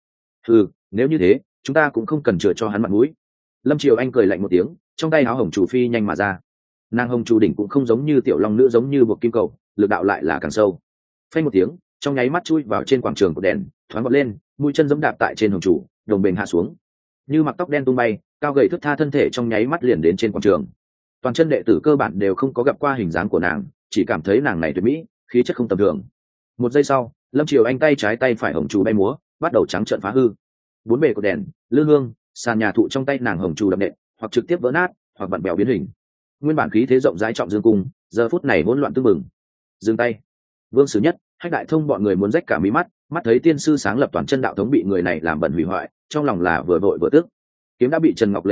Nếu như thế, chúng ta cũng không cần chừa cho hắn mặt mũi. Lâm Triều Anh cười lạnh một tiếng, trong tay áo hồng chủ phi nhanh mà ra. Nàng hồng chủ đỉnh cũng không giống như tiểu long nữ giống như buộc kim cầu, lực đạo lại là càng sâu. Phanh một tiếng, trong nháy mắt chui vào trên quảng trường của đèn, thoáng vọt lên, mũi chân giẫm đạp tại trên hồng chủ, đồng bền hạ xuống. Như mặc tóc đen tung bay, cao gầy thướt tha thân thể trong nháy mắt liền đến trên quảng trường. Toàn chân đệ tử cơ bản đều không có gặp qua hình dáng của nàng, chỉ cảm thấy nàng này tuyệt mỹ, khí chất không tầm thường. Một giây sau, Lâm Triều Anh tay trái tay phải hồng chủ bay múa, bắt đầu trắng trợn phá hư. Bốn bề của đèn, lư hương, sàn nhà thụ trong tay nàng hồng chủ đập nện, hoặc trực tiếp vỡ nát, hoặc vặn bèo biến hình. Nguyên bản khí thế rộng rãi Trọng Dương cung, giờ phút này hỗn loạn tưng bừng. Dừng tay. Vương Sử Nhất, Hách Đại Thông bọn người muốn rách cả mí mắt, mắt thấy tiên sư sáng lập toàn chân đạo thống bị người này làm bẩn hủy hoại, trong lòng là vừa vội vừa tức. Kiếm đã bị Trần Ngọc lấy đi,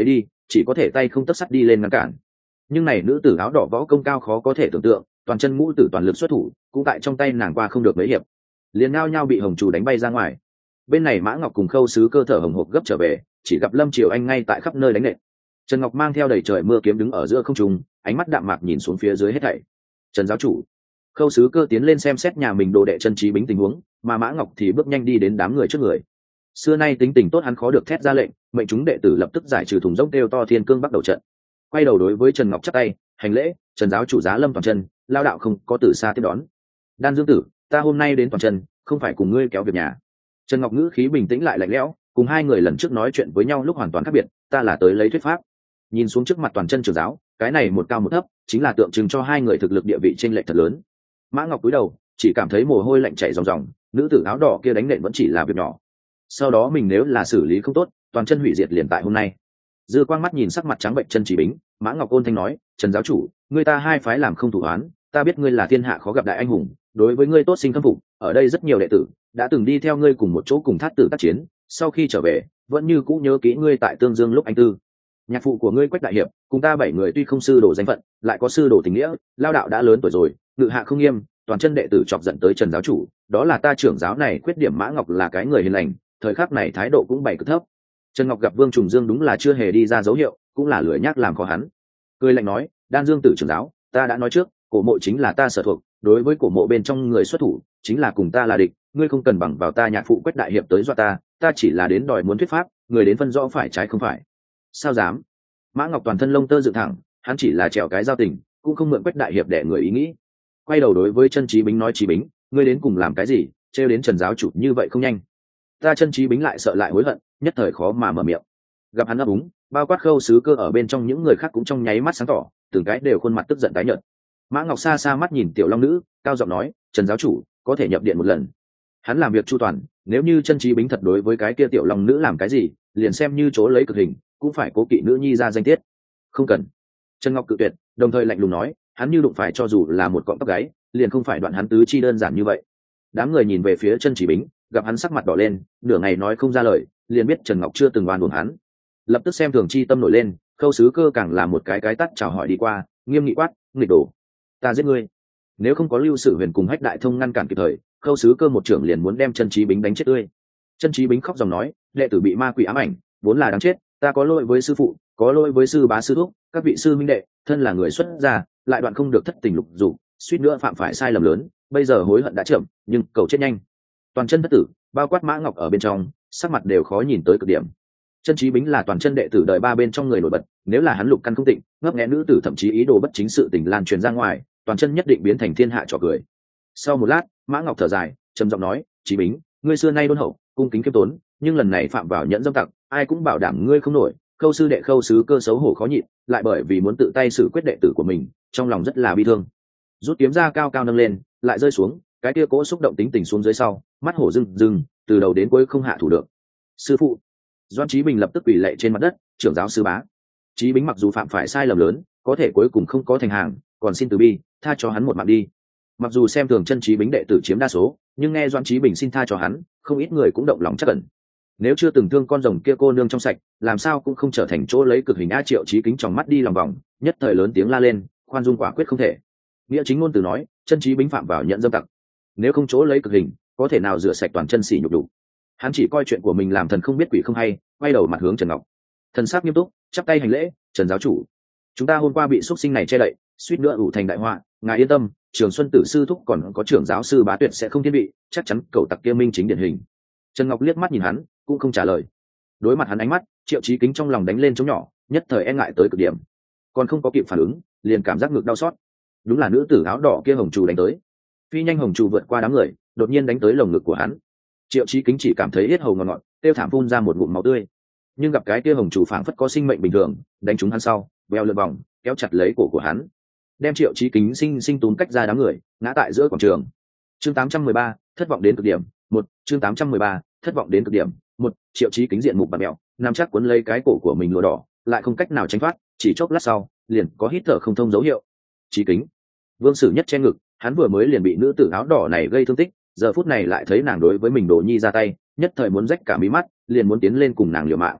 chỉ có thể tay không tất sắt đi lên ngăn cản. Nhưng này nữ tử áo đỏ võ công cao khó có thể tưởng tượng, toàn chân ngũ tử toàn lực xuất thủ cũng tại trong tay nàng qua không được mấy hiệp, liền ngao nhau bị hồng chủ đánh bay ra ngoài. Bên này Mã Ngọc cùng Khâu Sứ Cơ thở hồng hộc gấp trở về, chỉ gặp Lâm Triều Anh ngay tại khắp nơi đánh nện. Trần Ngọc mang theo đầy trời mưa kiếm đứng ở giữa không trung, ánh mắt đạm mạc nhìn xuống phía dưới hết thảy. Trần giáo chủ, Khâu Sứ Cơ tiến lên xem xét nhà mình đồ đệ chân trí bính tình huống, mà Mã Ngọc thì bước nhanh đi đến đám người trước người. Xưa nay tính tình tốt hắn khó được thét ra lệnh, mệnh chúng đệ tử lập tức giải trừ thùng rỗng kêu to thiên cương bắt đầu trận. Quay đầu đối với Trần Ngọc chắp tay hành lễ, Trần giáo chủ giá lâm toàn chân, lao đạo không có từ xa tiếp đón. Đan Dương tử, ta hôm nay đến toàn chân không phải cùng ngươi kéo việc nhà. Trần Ngọc ngữ khí bình tĩnh lại lạnh lẽo, cùng hai người lần trước nói chuyện với nhau lúc hoàn toàn khác biệt, ta là tới lấy thuyết pháp. Nhìn xuống trước mặt toàn chân trưởng giáo, cái này một cao một thấp chính là tượng trưng cho hai người thực lực địa vị chênh lệch thật lớn. Mã Ngọc cúi đầu chỉ cảm thấy mồ hôi lạnh chảy ròng ròng, nữ tử áo đỏ kia đánh nện vẫn chỉ là việc nhỏ, sau đó mình nếu là xử lý không tốt toàn chân hủy diệt liền tại hôm nay. Dư quang mắt nhìn sắc mặt trắng bệnh chân chỉ bính, Mã Ngọc ôn thanh nói, Trần giáo chủ, người ta hai phái làm không thủ oán, ta biết ngươi là thiên hạ khó gặp đại anh hùng, đối với ngươi tốt sinh khâm phục, ở đây rất nhiều đệ tử đã từng đi theo ngươi cùng một chỗ cùng thát tử tác chiến, sau khi trở về vẫn như cũ nhớ kỹ ngươi tại Tương Dương lúc anh tư. Nhạc phụ của ngươi Quách đại hiệp cùng ta 7 người tuy không sư đồ danh phận, lại có sư đồ tình nghĩa, lao đạo đã lớn tuổi rồi, ngự hạ không nghiêm, toàn chân đệ tử chọc giận tới Trần giáo chủ, đó là ta trưởng giáo này khuyết điểm. Mã Ngọc là cái người hiền lành, thời khắc này thái độ cũng bày cực thấp. Trần Ngọc gặp Vương Trùng Dương đúng là chưa hề đi ra dấu hiệu, cũng là lười nhác làm khó hắn, cười lạnh nói, Đan Dương tử trưởng giáo, ta đã nói trước, cổ mộ chính là ta sở thuộc, đối với cổ mộ bên trong người xuất thủ chính là cùng ta là địch, ngươi không cần bằng vào ta nhạc phụ Quách đại hiệp tới dọa ta, ta chỉ là đến đòi muốn thuyết pháp, người đến phân rõ phải trái không phải. Sao dám? Mã Ngọc toàn thân lông tơ dựng thẳng, hắn chỉ là trèo cái giao tình, cũng không mượn Quách đại hiệp để người ý nghĩ. Quay đầu đối với chân trí bính nói, trí bính, ngươi đến cùng làm cái gì, trêu đến Trần giáo chủ như vậy không nhanh. Ta chân trí bính lại sợ lại hối hận, nhất thời khó mà mở miệng. Gặp hắn ấp úng, bao quát Khâu Sứ Cơ ở bên trong những người khác cũng trong nháy mắt sáng tỏ, từng cái đều khuôn mặt tức giận tái nhợt. Mã Ngọc xa xa mắt nhìn tiểu long nữ, cao giọng nói, Trần giáo chủ có thể nhập điện một lần. Hắn làm việc chu toàn, nếu như chân trí bính thật đối với cái kia tiểu long nữ làm cái gì, liền xem như chỗ lấy cực hình cũng phải cố kỵ nữ nhi ra danh tiết. Không cần. Trần Ngọc cự tuyệt, đồng thời lạnh lùng nói, hắn như đụng phải cho dù là một cọng tóc gáy liền không phải đoạn hắn tứ chi đơn giản như vậy. Đám người nhìn về phía chân chỉ bính, gặp hắn sắc mặt đỏ lên, nửa ngày nói không ra lời, liền biết Trần Ngọc chưa từng oan uổng hắn. Lập tức xem thường chi tâm nổi lên, Khâu Sứ Cơ càng là một cái tắt chào hỏi đi qua, nghiêm nghị quát, nghịch đồ, ta giết ngươi. Nếu không có Lưu Sự Huyền cùng Hách Đại Thông ngăn cản kịp thời, Khâu Sứ Cơ một trưởng liền muốn đem chân trí bính đánh chết tươi. Chân trí bính khóc dòng nói, đệ tử bị ma quỷ ám ảnh, vốn là đáng chết, ta có lỗi với sư phụ, có lỗi với sư bá sư thúc, các vị sư minh đệ, thân là người xuất gia, lại đoạn không được thất tình lục dục, suýt nữa phạm phải sai lầm lớn, bây giờ hối hận đã chậm, nhưng cầu chết nhanh. Toàn chân thất tử, bao quát Mã Ngọc ở bên trong, sắc mặt đều khó nhìn tới cực điểm. Chân trí bính là toàn chân đệ tử đời ba bên trong người nổi bật, nếu là hắn lục căn không tịnh, ngấp nghé nữ tử thậm chí ý đồ bất chính sự tình lan truyền ra ngoài, toàn chân nhất định biến thành thiên hạ trò cười. Sau một lát, Mã Ngọc thở dài, trầm giọng nói, trí bính, ngươi xưa nay đôn hậu, cung kính khiêm tốn, nhưng lần này phạm vào nhẫn dâm tặc, ai cũng bảo đảm ngươi không nổi. Khâu sư đệ Khâu Sứ Cơ xấu hổ khó nhịn, lại bởi vì muốn tự tay xử quyết đệ tử của mình, trong lòng rất là bi thương. Rút kiếm ra cao cao nâng lên, lại rơi xuống, cái kia cố xúc động tính tình xuống dưới sau, mắt hổ rừng rừng, từ đầu đến cuối không hạ thủ được. Sư phụ. Doan Chí Bình lập tức quỳ lạy trên mặt đất, trưởng giáo sư bá. Chí Bính mặc dù phạm phải sai lầm lớn, có thể cuối cùng không có thành hàng, còn xin từ bi, tha cho hắn một mạng đi. Mặc dù xem thường chân Chí Bính đệ tử chiếm đa số, nhưng nghe Doan Chí Bình xin tha cho hắn, không ít người cũng động lòng chắc ẩn. Nếu chưa từng thương con rồng kia cô nương trong sạch, làm sao cũng không trở thành chỗ lấy cực hình. A Triệu Chí Kính trong mắt đi lòng vòng, nhất thời lớn tiếng la lên, khoan dung quả quyết không thể. Nghĩa chính ngôn từ nói, chân Chí Bính phạm vào nhận dâm tặc, nếu không chỗ lấy cực hình, có thể nào rửa sạch toàn chân sỉ nhục đủ. Hắn chỉ coi chuyện của mình làm thần không biết quỷ không hay, quay đầu mặt hướng Trần Ngọc, thần sắc nghiêm túc, chắp tay hành lễ, Trần giáo chủ, chúng ta hôm qua bị xuất sinh này che đậy, suýt nữa ủ thành đại họa, ngài yên tâm, Trường Xuân Tử sư thúc còn có trưởng giáo sư Bá Tuyệt sẽ không thiên vị, chắc chắn cầu tặc kia minh chính điển hình. Trần Ngọc liếc mắt nhìn hắn, cũng không trả lời. Đối mặt hắn ánh mắt, Triệu Chí Kính trong lòng đánh lên trống nhỏ, nhất thời e ngại tới cực điểm, còn không có kịp phản ứng, liền cảm giác ngực đau xót. Đúng là nữ tử áo đỏ kia hồng trù đánh tới. Phi nhanh hồng trù vượt qua đám người, đột nhiên đánh tới lồng ngực của hắn. Triệu Chí Kính chỉ cảm thấy yết hầu ngọt ngọt, tiêu thảm phun ra một ngụm máu tươi. Nhưng gặp cái kia hồng trù phảng phất có sinh mệnh bình thường, đánh trúng hắn sau, veo lượn vòng, kéo chặt lấy cổ của hắn, đem Triệu Chí Kính sinh túm cách ra đám người, ngã tại giữa quảng trường. Chương 813, thất vọng đến cực điểm. Chương 813, thất vọng đến cực điểm. Triệu Chí Kính diện mục bặm mẹo, nắm chắc cuốn lấy cái cổ của mình lụa đỏ, lại không cách nào tránh thoát, chỉ chốc lát sau, liền có hít thở không thông dấu hiệu. Chí Kính, Vương Sử Nhất che ngực, hắn vừa mới liền bị nữ tử áo đỏ này gây thương tích, giờ phút này lại thấy nàng đối với mình Đồ Nhi ra tay, nhất thời muốn rách cả mí mắt, liền muốn tiến lên cùng nàng liều mạng.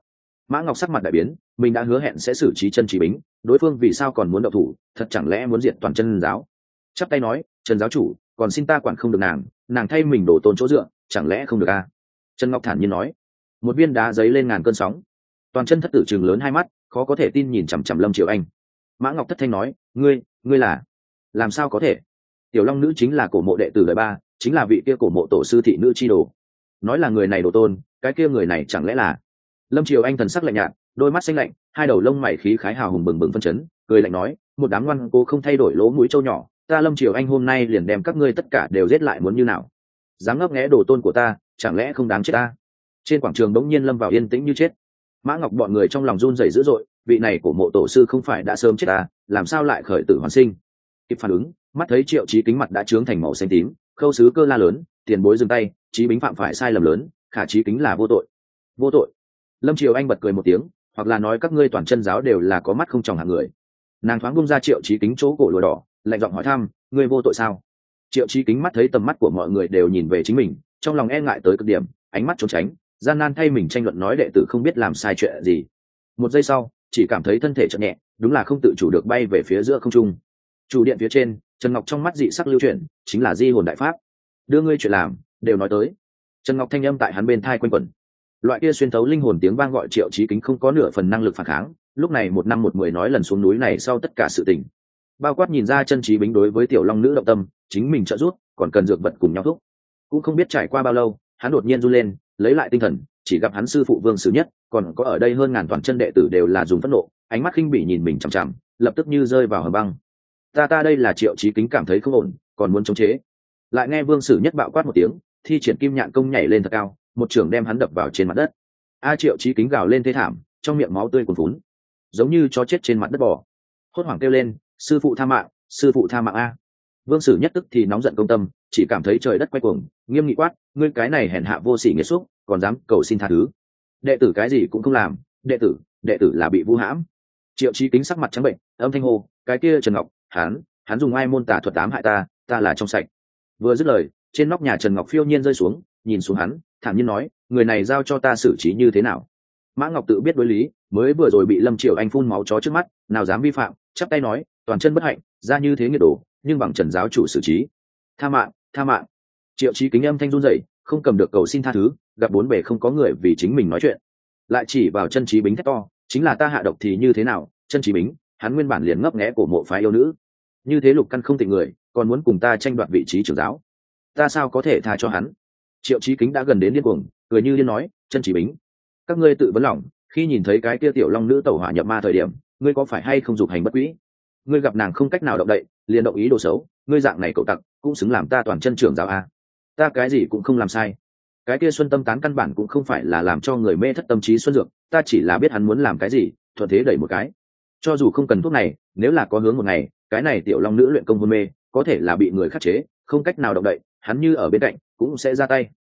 Mã Ngọc sắc mặt đại biến, mình đã hứa hẹn sẽ xử trí Chân Chí Bính, đối phương vì sao còn muốn động thủ, thật chẳng lẽ muốn diệt toàn chân giáo? Chắp tay nói, Trần giáo chủ, còn xin ta quản không được nàng thay mình đổ tôn chỗ dựa, chẳng lẽ không được à? Trần Ngọc thản nhiên nói. Một viên đá giấy lên ngàn cơn sóng. Toàn chân thất tử trừng lớn hai mắt, khó có thể tin nhìn chằm chằm Lâm Triều Anh. Mã Ngọc thất thanh nói, ngươi là? Làm sao có thể? Tiểu Long nữ chính là cổ mộ đệ tử đời ba, chính là vị kia cổ mộ tổ sư thị nữ chi đồ. Nói là người này đồ tôn, cái kia người này chẳng lẽ là? Lâm Triều Anh thần sắc lạnh nhạt, đôi mắt xanh lạnh, hai đầu lông mày khí khái hào hùng bừng bừng phân chấn, cười lạnh nói, một đám ngoan cố không thay đổi lỗ mũi trâu nhỏ, ta Lâm Triều Anh hôm nay liền đem các ngươi tất cả đều giết lại muốn như nào? Dám ngấp nghé đồ tôn của ta, chẳng lẽ không đáng chết ta? Trên quảng trường đống nhiên lâm vào yên tĩnh như chết. Mã Ngọc bọn người trong lòng run rẩy dữ dội, vị này của mộ tổ sư không phải đã sớm chết ta, làm sao lại khởi tử hoàn sinh? Kịp phản ứng, mắt thấy Triệu Chí Kính mặt đã trướng thành màu xanh tím, Khâu sứ cơ la lớn, tiền bối dừng tay, Chí Bính phạm phải sai lầm lớn, khả Chí Kính là vô tội. Vô tội? Lâm Triều Anh bật cười một tiếng, hoặc là nói các ngươi toàn chân giáo đều là có mắt không tròng hạng người. Nàng thoáng bung ra Triệu Chí Kính chỗ cổ lụa đỏ, lạnh giọng hỏi thăm, ngươi vô tội sao? Triệu Chí Kính mắt thấy tầm mắt của mọi người đều nhìn về chính mình, trong lòng e ngại tới cực điểm, ánh mắt trốn tránh, gian nan thay mình tranh luận nói đệ tử không biết làm sai chuyện gì. Một giây sau, chỉ cảm thấy thân thể chợt nhẹ, đúng là không tự chủ được bay về phía giữa không trung. Chủ điện phía trên, Trần Ngọc trong mắt dị sắc lưu chuyển, chính là di hồn đại pháp. Đưa ngươi chuyện làm, đều nói tới. Trần Ngọc thanh âm tại hắn bên thai quanh quẩn. Loại kia xuyên thấu linh hồn tiếng vang gọi Triệu Chí Kính không có nửa phần năng lực phản kháng, lúc này một năm một mười nói lần xuống núi này sau tất cả sự tình. Bao quát nhìn ra Chân Chí Bính đối với tiểu long nữ động tâm, chính mình trợ giúp, còn cần dược vật cùng nhau thúc. Cũng không biết trải qua bao lâu, hắn đột nhiên run lên, lấy lại tinh thần, chỉ gặp hắn sư phụ Vương Sử Nhất, còn có ở đây hơn ngàn toàn chân đệ tử đều là dùng phẫn nộ, ánh mắt khinh bỉ nhìn mình chằm chằm, lập tức như rơi vào hầm băng. Ta đây là Triệu Chí Kính cảm thấy không ổn, còn muốn chống chế. Lại nghe Vương Sử Nhất bạo quát một tiếng, thi triển kim nhạn công nhảy lên thật cao, một trường đem hắn đập vào trên mặt đất. Triệu Chí Kính gào lên thê thảm, trong miệng máu tươi cuồn phún, giống như chó chết trên mặt đất bò. Hốt hoảng kêu lên, sư phụ tha mạng, sư phụ tha mạng a. Vương Sử Nhất tức thì nóng giận công tâm, chỉ cảm thấy trời đất quay cuồng, nghiêm nghị quát, ngươi cái này hèn hạ vô sỉ nghiệt xúc, còn dám cầu xin tha thứ. Đệ tử cái gì cũng không làm, đệ tử là bị vu hãm. Triệu Chí Kính sắc mặt trắng bệnh, âm thanh hô, cái kia Trần Ngọc, hắn dùng ai môn tà thuật ám hại ta là trong sạch. Vừa dứt lời, trên nóc nhà Trần Ngọc phiêu nhiên rơi xuống, nhìn xuống hắn, thản nhiên nói, người này giao cho ta xử trí như thế nào? Mã Ngọc tự biết đối lý, mới vừa rồi bị Lâm Triều Anh phun máu chó trước mắt, nào dám vi phạm, chắp tay nói, toàn chân bất hạnh, ra như thế nghiệt đồ, nhưng bằng Trần giáo chủ xử trí. Tha mạng. Triệu Chí Kính âm thanh run rẩy, không cầm được cầu xin tha thứ, gặp bốn bề không có người vì chính mình nói chuyện, lại chỉ vào Chân Chí Bính thét to, chính là ta hạ độc thì như thế nào? Chân Chí Bính, hắn nguyên bản liền ngấp nghé cổ mộ phái yêu nữ, như thế lục căn không tịnh người, còn muốn cùng ta tranh đoạt vị trí trưởng giáo, ta sao có thể tha cho hắn? Triệu Chí Kính đã gần đến điên cuồng, cười như điên nói, Chân Chí Bính, các ngươi tự vấn lòng, khi nhìn thấy cái kia tiểu long nữ tẩu hỏa nhập ma thời điểm, ngươi có phải hay không dục hành bất quý? Ngươi gặp nàng không cách nào động đậy, liền động ý đồ xấu, ngươi dạng này cậu tặc, cũng xứng làm ta toàn chân trưởng giáo a? Ta cái gì cũng không làm sai. Cái kia Xuân Tâm Tán căn bản cũng không phải là làm cho người mê thất tâm trí xuân dược, ta chỉ là biết hắn muốn làm cái gì, thuận thế đẩy một cái. Cho dù không cần thuốc này, nếu là có hướng một ngày, cái này tiểu long nữ luyện công hôn mê, có thể là bị người khắc chế, không cách nào động đậy, hắn như ở bên cạnh, cũng sẽ ra tay.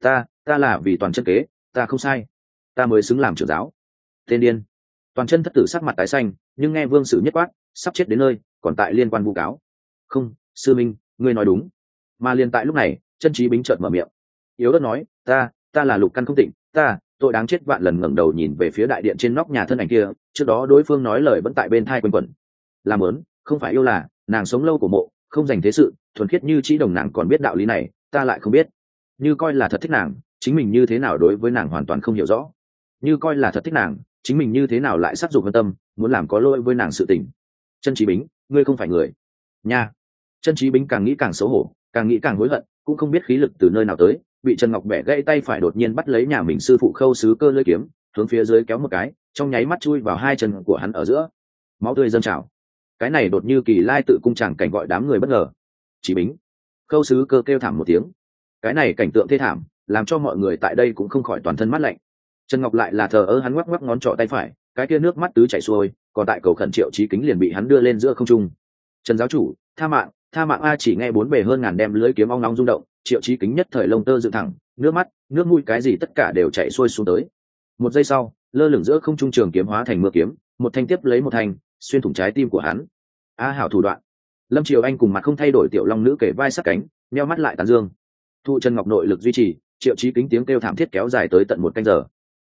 Ta là vì toàn chân kế, ta không sai, ta mới xứng làm trưởng giáo. Tên điên. Toàn chân thất tử sắc mặt tái xanh, nhưng nghe Vương Sử Nhất quát, sắp chết đến nơi, còn tại liên quan vu cáo. Không, sư minh, ngươi nói đúng. Mà liền tại lúc này, Chân Chí Bính chợt mở miệng, yếu ớt nói, ta là lục căn không tịnh, tội đáng chết vạn lần. Ngẩng đầu nhìn về phía đại điện trên nóc nhà thân ảnh kia, trước đó đối phương nói lời vẫn tại bên thai quanh quẩn. Làm ớn, không phải yêu là, nàng sống lâu của mộ, không dành thế sự, thuần khiết như chỉ đồng nàng còn biết đạo lý này, ta lại không biết. Như coi là thật thích nàng, chính mình như thế nào đối với nàng hoàn toàn không hiểu rõ. Như coi là thật thích nàng, chính mình như thế nào lại sắc dục hơn tâm, muốn làm có lỗi với nàng sự tình. Chân Chí Bính, ngươi không phải người nha. Chân Chí Bính càng nghĩ càng xấu hổ, càng nghĩ càng hối hận, cũng không biết khí lực từ nơi nào tới, bị Trần Ngọc bẻ gãy tay phải đột nhiên bắt lấy nhà mình sư phụ Khâu sứ cơ lưỡi kiếm, hướng phía dưới kéo một cái, trong nháy mắt chui vào hai chân của hắn ở giữa, máu tươi dâng trào. Cái này đột như kỳ lai tự cung tràng cảnh gọi đám người bất ngờ. Chí Bính. Khâu sứ cơ kêu thảm một tiếng. Cái này cảnh tượng thê thảm, làm cho mọi người tại đây cũng không khỏi toàn thân mát lạnh. Trần Ngọc lại là thờ ơ, hắn ngoắc ngoắc ngón trỏ tay phải, cái kia nước mắt tứ chảy xuôi, còn tại cầu khẩn Triệu Chí Kính liền bị hắn đưa lên giữa không trung. Trần giáo chủ, tha mạng a. Chỉ nghe bốn bề hơn ngàn đem lưới kiếm ong long rung động, Triệu Chí Kính nhất thời lông tơ dựng thẳng, nước mắt, nước mũi cái gì tất cả đều chảy xuôi xuống tới. Một giây sau, lơ lửng giữa không trung trường kiếm hóa thành mưa kiếm, một thanh tiếp lấy một thanh, xuyên thủng trái tim của hắn. Hảo thủ đoạn. Lâm Triều Anh cùng mặt không thay đổi tiểu long nữ kể vai sát cánh, nheo mắt lại tán dương. Thụ Trần Ngọc nội lực duy trì, Triệu Chí Kính tiếng kêu thảm thiết kéo dài tới tận một canh giờ.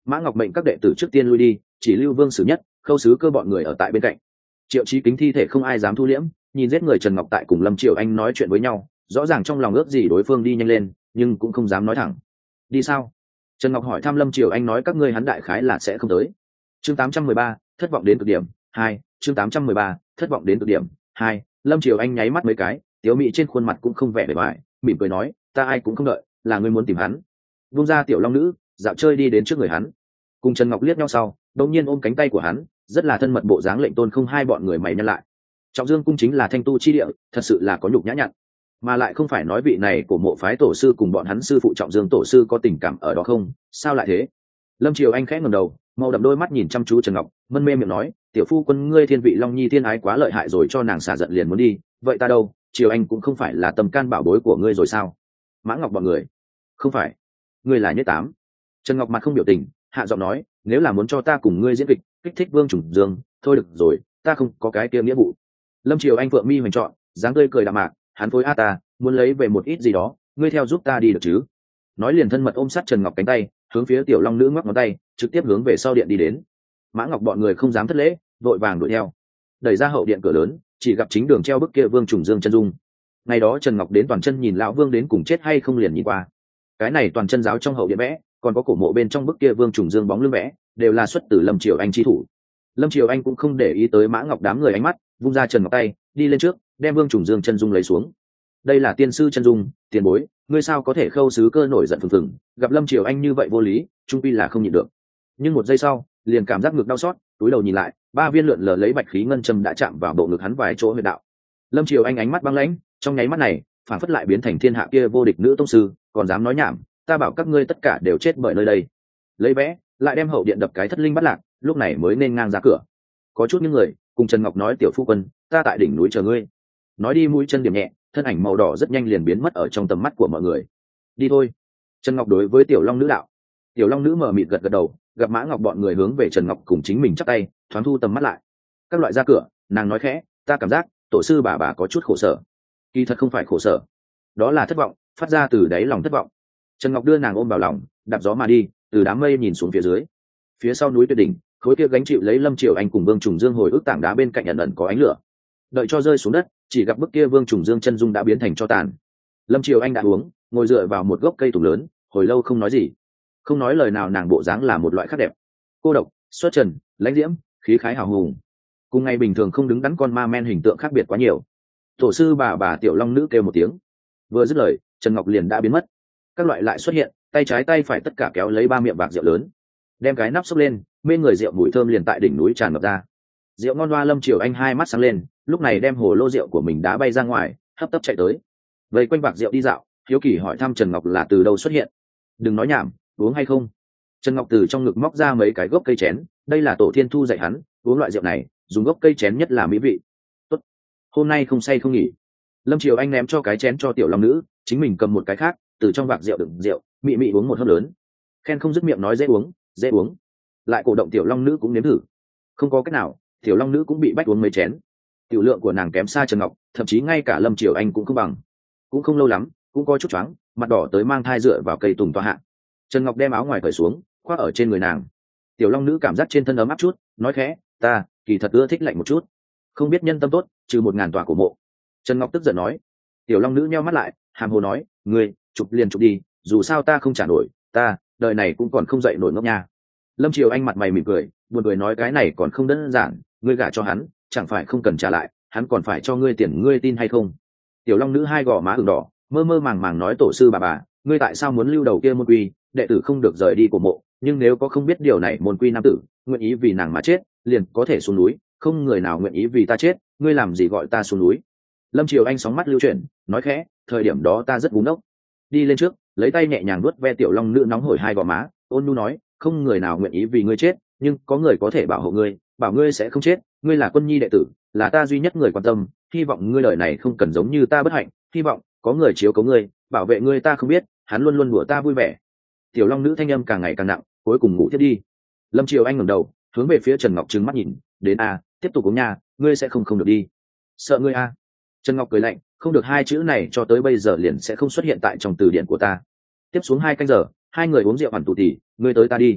Mã Ngọc mệnh các đệ tử trước tiên lui đi, chỉ lưu Vương Sử Nhất, Khâu Sứ Cơ bọn người ở tại bên cạnh. Triệu Chí Kính thi thể không ai dám thu liễm, nhìn giết người Trần Ngọc tại cùng Lâm Triều Anh nói chuyện với nhau, rõ ràng trong lòng ước gì đối phương đi nhanh lên, nhưng cũng không dám nói thẳng. Đi sao? Trần Ngọc hỏi thăm Lâm Triều Anh, nói các ngươi hắn đại khái là sẽ không tới. Chương 813, thất vọng đến cực điểm 2. Chương 813, thất vọng đến cực điểm 2. Lâm Triều Anh nháy mắt mấy cái, Tiếu Mị trên khuôn mặt cũng không vẻ bề ngoài, mỉm cười nói, ta ai cũng không đợi, là ngươi muốn tìm hắn. Vung ra Tiểu Long Nữ, dạo chơi đi đến trước người hắn. Cùng Trần Ngọc liếc nhau sau, đột nhiên ôm cánh tay của hắn, rất là thân mật bộ dáng lệnh Tôn Không hai bọn người mày nhăn lại. Trọng Dương cung chính là thanh tu chi địa, thật sự là có nhục nhã nhặn, mà lại không phải nói vị này của mộ phái tổ sư cùng bọn hắn sư phụ Trọng Dương tổ sư có tình cảm ở đó không? Sao lại thế? Lâm Triều Anh khẽ ngẩng đầu, màu đậm đôi mắt nhìn chăm chú Trần Ngọc, mân mê miệng nói, tiểu phu quân ngươi thiên vị Long Nhi thiên ái quá lợi hại rồi, cho nàng xả giận liền muốn đi, vậy ta đâu? Triều Anh cũng không phải là tâm can bảo bối của ngươi rồi sao? Mã Ngọc bọn người, không phải, ngươi là Nhất Tám. Trần Ngọc mặt không biểu tình, hạ giọng nói, nếu là muốn cho ta cùng ngươi diễn kịch, kích thích Vương Trùng Dương, thôi được rồi, ta không có cái kia nghĩa vụ. Lâm Triều Anh phượng mi hoành trọn, dáng tươi cười đạm mạc, hắn phối a ta, muốn lấy về một ít gì đó, ngươi theo giúp ta đi được chứ? Nói liền thân mật ôm sát Trần Ngọc cánh tay, hướng phía Tiểu Long Nữ ngoắc ngón tay, trực tiếp hướng về sau điện đi đến. Mã Ngọc bọn người không dám thất lễ, vội vàng đuổi theo. Đẩy ra hậu điện cửa lớn, chỉ gặp chính đường treo bức kia Vương Trùng Dương chân dung. Ngày đó Trần Ngọc đến toàn chân nhìn lão Vương đến cùng chết hay không liền nhìn qua. Cái này toàn chân giáo trong hậu điện vẽ, còn có cổ mộ bên trong bức kia Vương Trùng Dương bóng lưng vẽ, đều là xuất từ Lâm Triều Anh chi thủ. Lâm Triều Anh cũng không để ý tới Mã Ngọc đám người ánh mắt, vung ra Trần Ngọc tay, đi lên trước, đem Vương Trùng Dương chân dung lấy xuống. Đây là tiên sư chân dung, tiền bối, ngươi sao có thể? Khâu Sứ Cơ nổi giận phừng phừng, gặp Lâm Triều Anh như vậy vô lý, trung quy là không nhịn được. Nhưng một giây sau, liền cảm giác ngực đau xót, túi đầu nhìn lại, 3 viên lượn lờ lấy bạch khí ngân châm đã chạm vào bộ ngực hắn vài chỗ huyệt đạo. Lâm Triều Anh ánh mắt băng lãnh, trong nháy mắt này, phản phất lại biến thành thiên hạ kia vô địch nữ tông sư, còn dám nói nhảm, ta bảo các ngươi tất cả đều chết bởi nơi đây. Lấy vẽ, lại đem hậu điện đập cái thất linh bắt lạc, lúc này mới nên ngang ra cửa. Có chút những người cùng Trần Ngọc nói, tiểu phu quân, ta tại đỉnh núi chờ ngươi. Nói đi mũi chân điểm nhẹ, thân ảnh màu đỏ rất nhanh liền biến mất ở trong tầm mắt của mọi người. Đi thôi. Trần Ngọc đối với Tiểu Long Nữ đạo. Tiểu Long Nữ mở mịt gật gật đầu, gặp Mã Ngọc bọn người hướng về Trần Ngọc cùng chính mình chắp tay, thoáng thu tầm mắt lại. Các loại ra cửa, nàng nói khẽ, ta cảm giác tổ sư bà có chút khổ sở. Kỳ thật không phải khổ sở, đó là thất vọng, phát ra từ đáy lòng thất vọng. Trần Ngọc đưa nàng ôm vào lòng, đạp gió mà đi, từ đám mây nhìn xuống phía dưới. Phía sau núi Tuyệt Đỉnh, khối kia gánh chịu lấy Lâm Triều Anh cùng Vương Trùng Dương hồi ức tảng đá bên cạnh ẩn ẩn có ánh lửa. Đợi cho rơi xuống đất, chỉ gặp bức kia Vương Trùng Dương chân dung đã biến thành tro tàn. Lâm Triều Anh đã uống, ngồi dựa vào một gốc cây tùng lớn, hồi lâu không nói gì, không nói lời nào. Nàng bộ dáng là một loại khác đẹp, cô độc, xuất trần, lãnh diễm, khí khái hào hùng, cùng ngày bình thường không đứng đắn con ma men hình tượng khác biệt quá nhiều. Tổ sư bà Tiểu Long Nữ kêu một tiếng, vừa dứt lời, Trần Ngọc liền đã biến mất. Các loại lại xuất hiện, tay trái tay phải tất cả kéo lấy 3 miệng bạc rượu lớn, đem cái nắp xốc lên, mê người rượu mùi thơm liền tại đỉnh núi tràn ngập ra. Rượu ngon loa. Lâm Triều Anh hai mắt sáng lên, lúc này đem hồ lô rượu của mình đá bay ra ngoài, hấp tấp chạy tới, vây quanh bạc rượu đi dạo, hiếu kỳ hỏi thăm Trần Ngọc là từ đâu xuất hiện. Đừng nói nhảm, uống hay không? Trần Ngọc từ trong ngực móc ra mấy cái gốc cây chén, đây là tổ thiên thu dạy hắn, uống loại rượu này, dùng gốc cây chén nhất là mỹ vị. Tốt, hôm nay không say không nghỉ. Lâm Triều Anh ném cho cái chén cho Tiểu Long Nữ, chính mình cầm một cái khác, từ trong vạc rượu đựng rượu, mị mị uống một hớp lớn. Khen không dứt miệng nói dễ uống, dễ uống. Lại cổ động Tiểu Long Nữ cũng nếm thử. Không có cách nào, Tiểu Long Nữ cũng bị bách uống mấy chén. Tiểu lượng của nàng kém xa Trần Ngọc, thậm chí ngay cả Lâm Triều Anh cũng không bằng. Cũng không lâu lắm, cũng có chút choáng, mặt đỏ tới mang thai dựa vào cây tùng tọa hạ. Trần Ngọc đem áo ngoài cởi xuống, khoác ở trên người nàng. Tiểu Long Nữ cảm giác trên thân ấm áp chút, nói khẽ, ta kỳ thật ưa thích lạnh một chút, không biết nhân tâm tốt, trừ 1000 tòa cổ mộ. Trần Ngọc tức giận nói. Tiểu Long Nữ nheo mắt lại, hàm hồ nói, ngươi chụp liền chụp đi, dù sao ta không trả nổi, ta đời này cũng còn không dậy nổi ngốc nha. Lâm Triều Anh mặt mày mỉm cười, buồn cười nói, cái này còn không đơn giản, ngươi gả cho hắn, chẳng phải không cần trả lại, hắn còn phải cho ngươi tiền, ngươi tin hay không? Tiểu Long Nữ hai gò má ửng đỏ, mơ mơ màng màng nói, tổ sư bà, ngươi tại sao muốn lưu đầu kia môn quy, đệ tử không được rời đi của mộ, nhưng nếu có không biết điều này môn quy nam tử, nguyện ý vì nàng mà chết, liền có thể xuống núi, không người nào nguyện ý vì ta chết, ngươi làm gì gọi ta xuống núi? Lâm Triều Anh sóng mắt lưu chuyển, nói khẽ, thời điểm đó ta rất búng ốc. Đi lên trước, lấy tay nhẹ nhàng vuốt ve Tiểu Long Nữ nóng hổi hai gò má, ôn nhu nói, không người nào nguyện ý vì ngươi chết, nhưng có người có thể bảo hộ ngươi, bảo ngươi sẽ không chết, ngươi là Quân Nhi đệ tử, là ta duy nhất người quan tâm, hy vọng ngươi đời này không cần giống như ta bất hạnh, hy vọng có người chiếu cố ngươi, bảo vệ ngươi. Ta không biết, hắn luôn luôn đùa ta vui vẻ. Tiểu Long Nữ thanh âm càng ngày càng nặng, cuối cùng ngủ thiếp đi. Lâm Triều Anh ngẩng đầu, hướng về phía Trần Ngọc trừng mắt nhìn, đến a, tiếp tục uống nha, ngươi sẽ không được đi. Sợ ngươi a. Trần Ngọc cười lạnh, không được hai chữ này cho tới bây giờ liền sẽ không xuất hiện tại trong từ điển của ta. Tiếp xuống 2 canh giờ, hai người uống rượu hoàn tù tỉ, ngươi tới ta đi.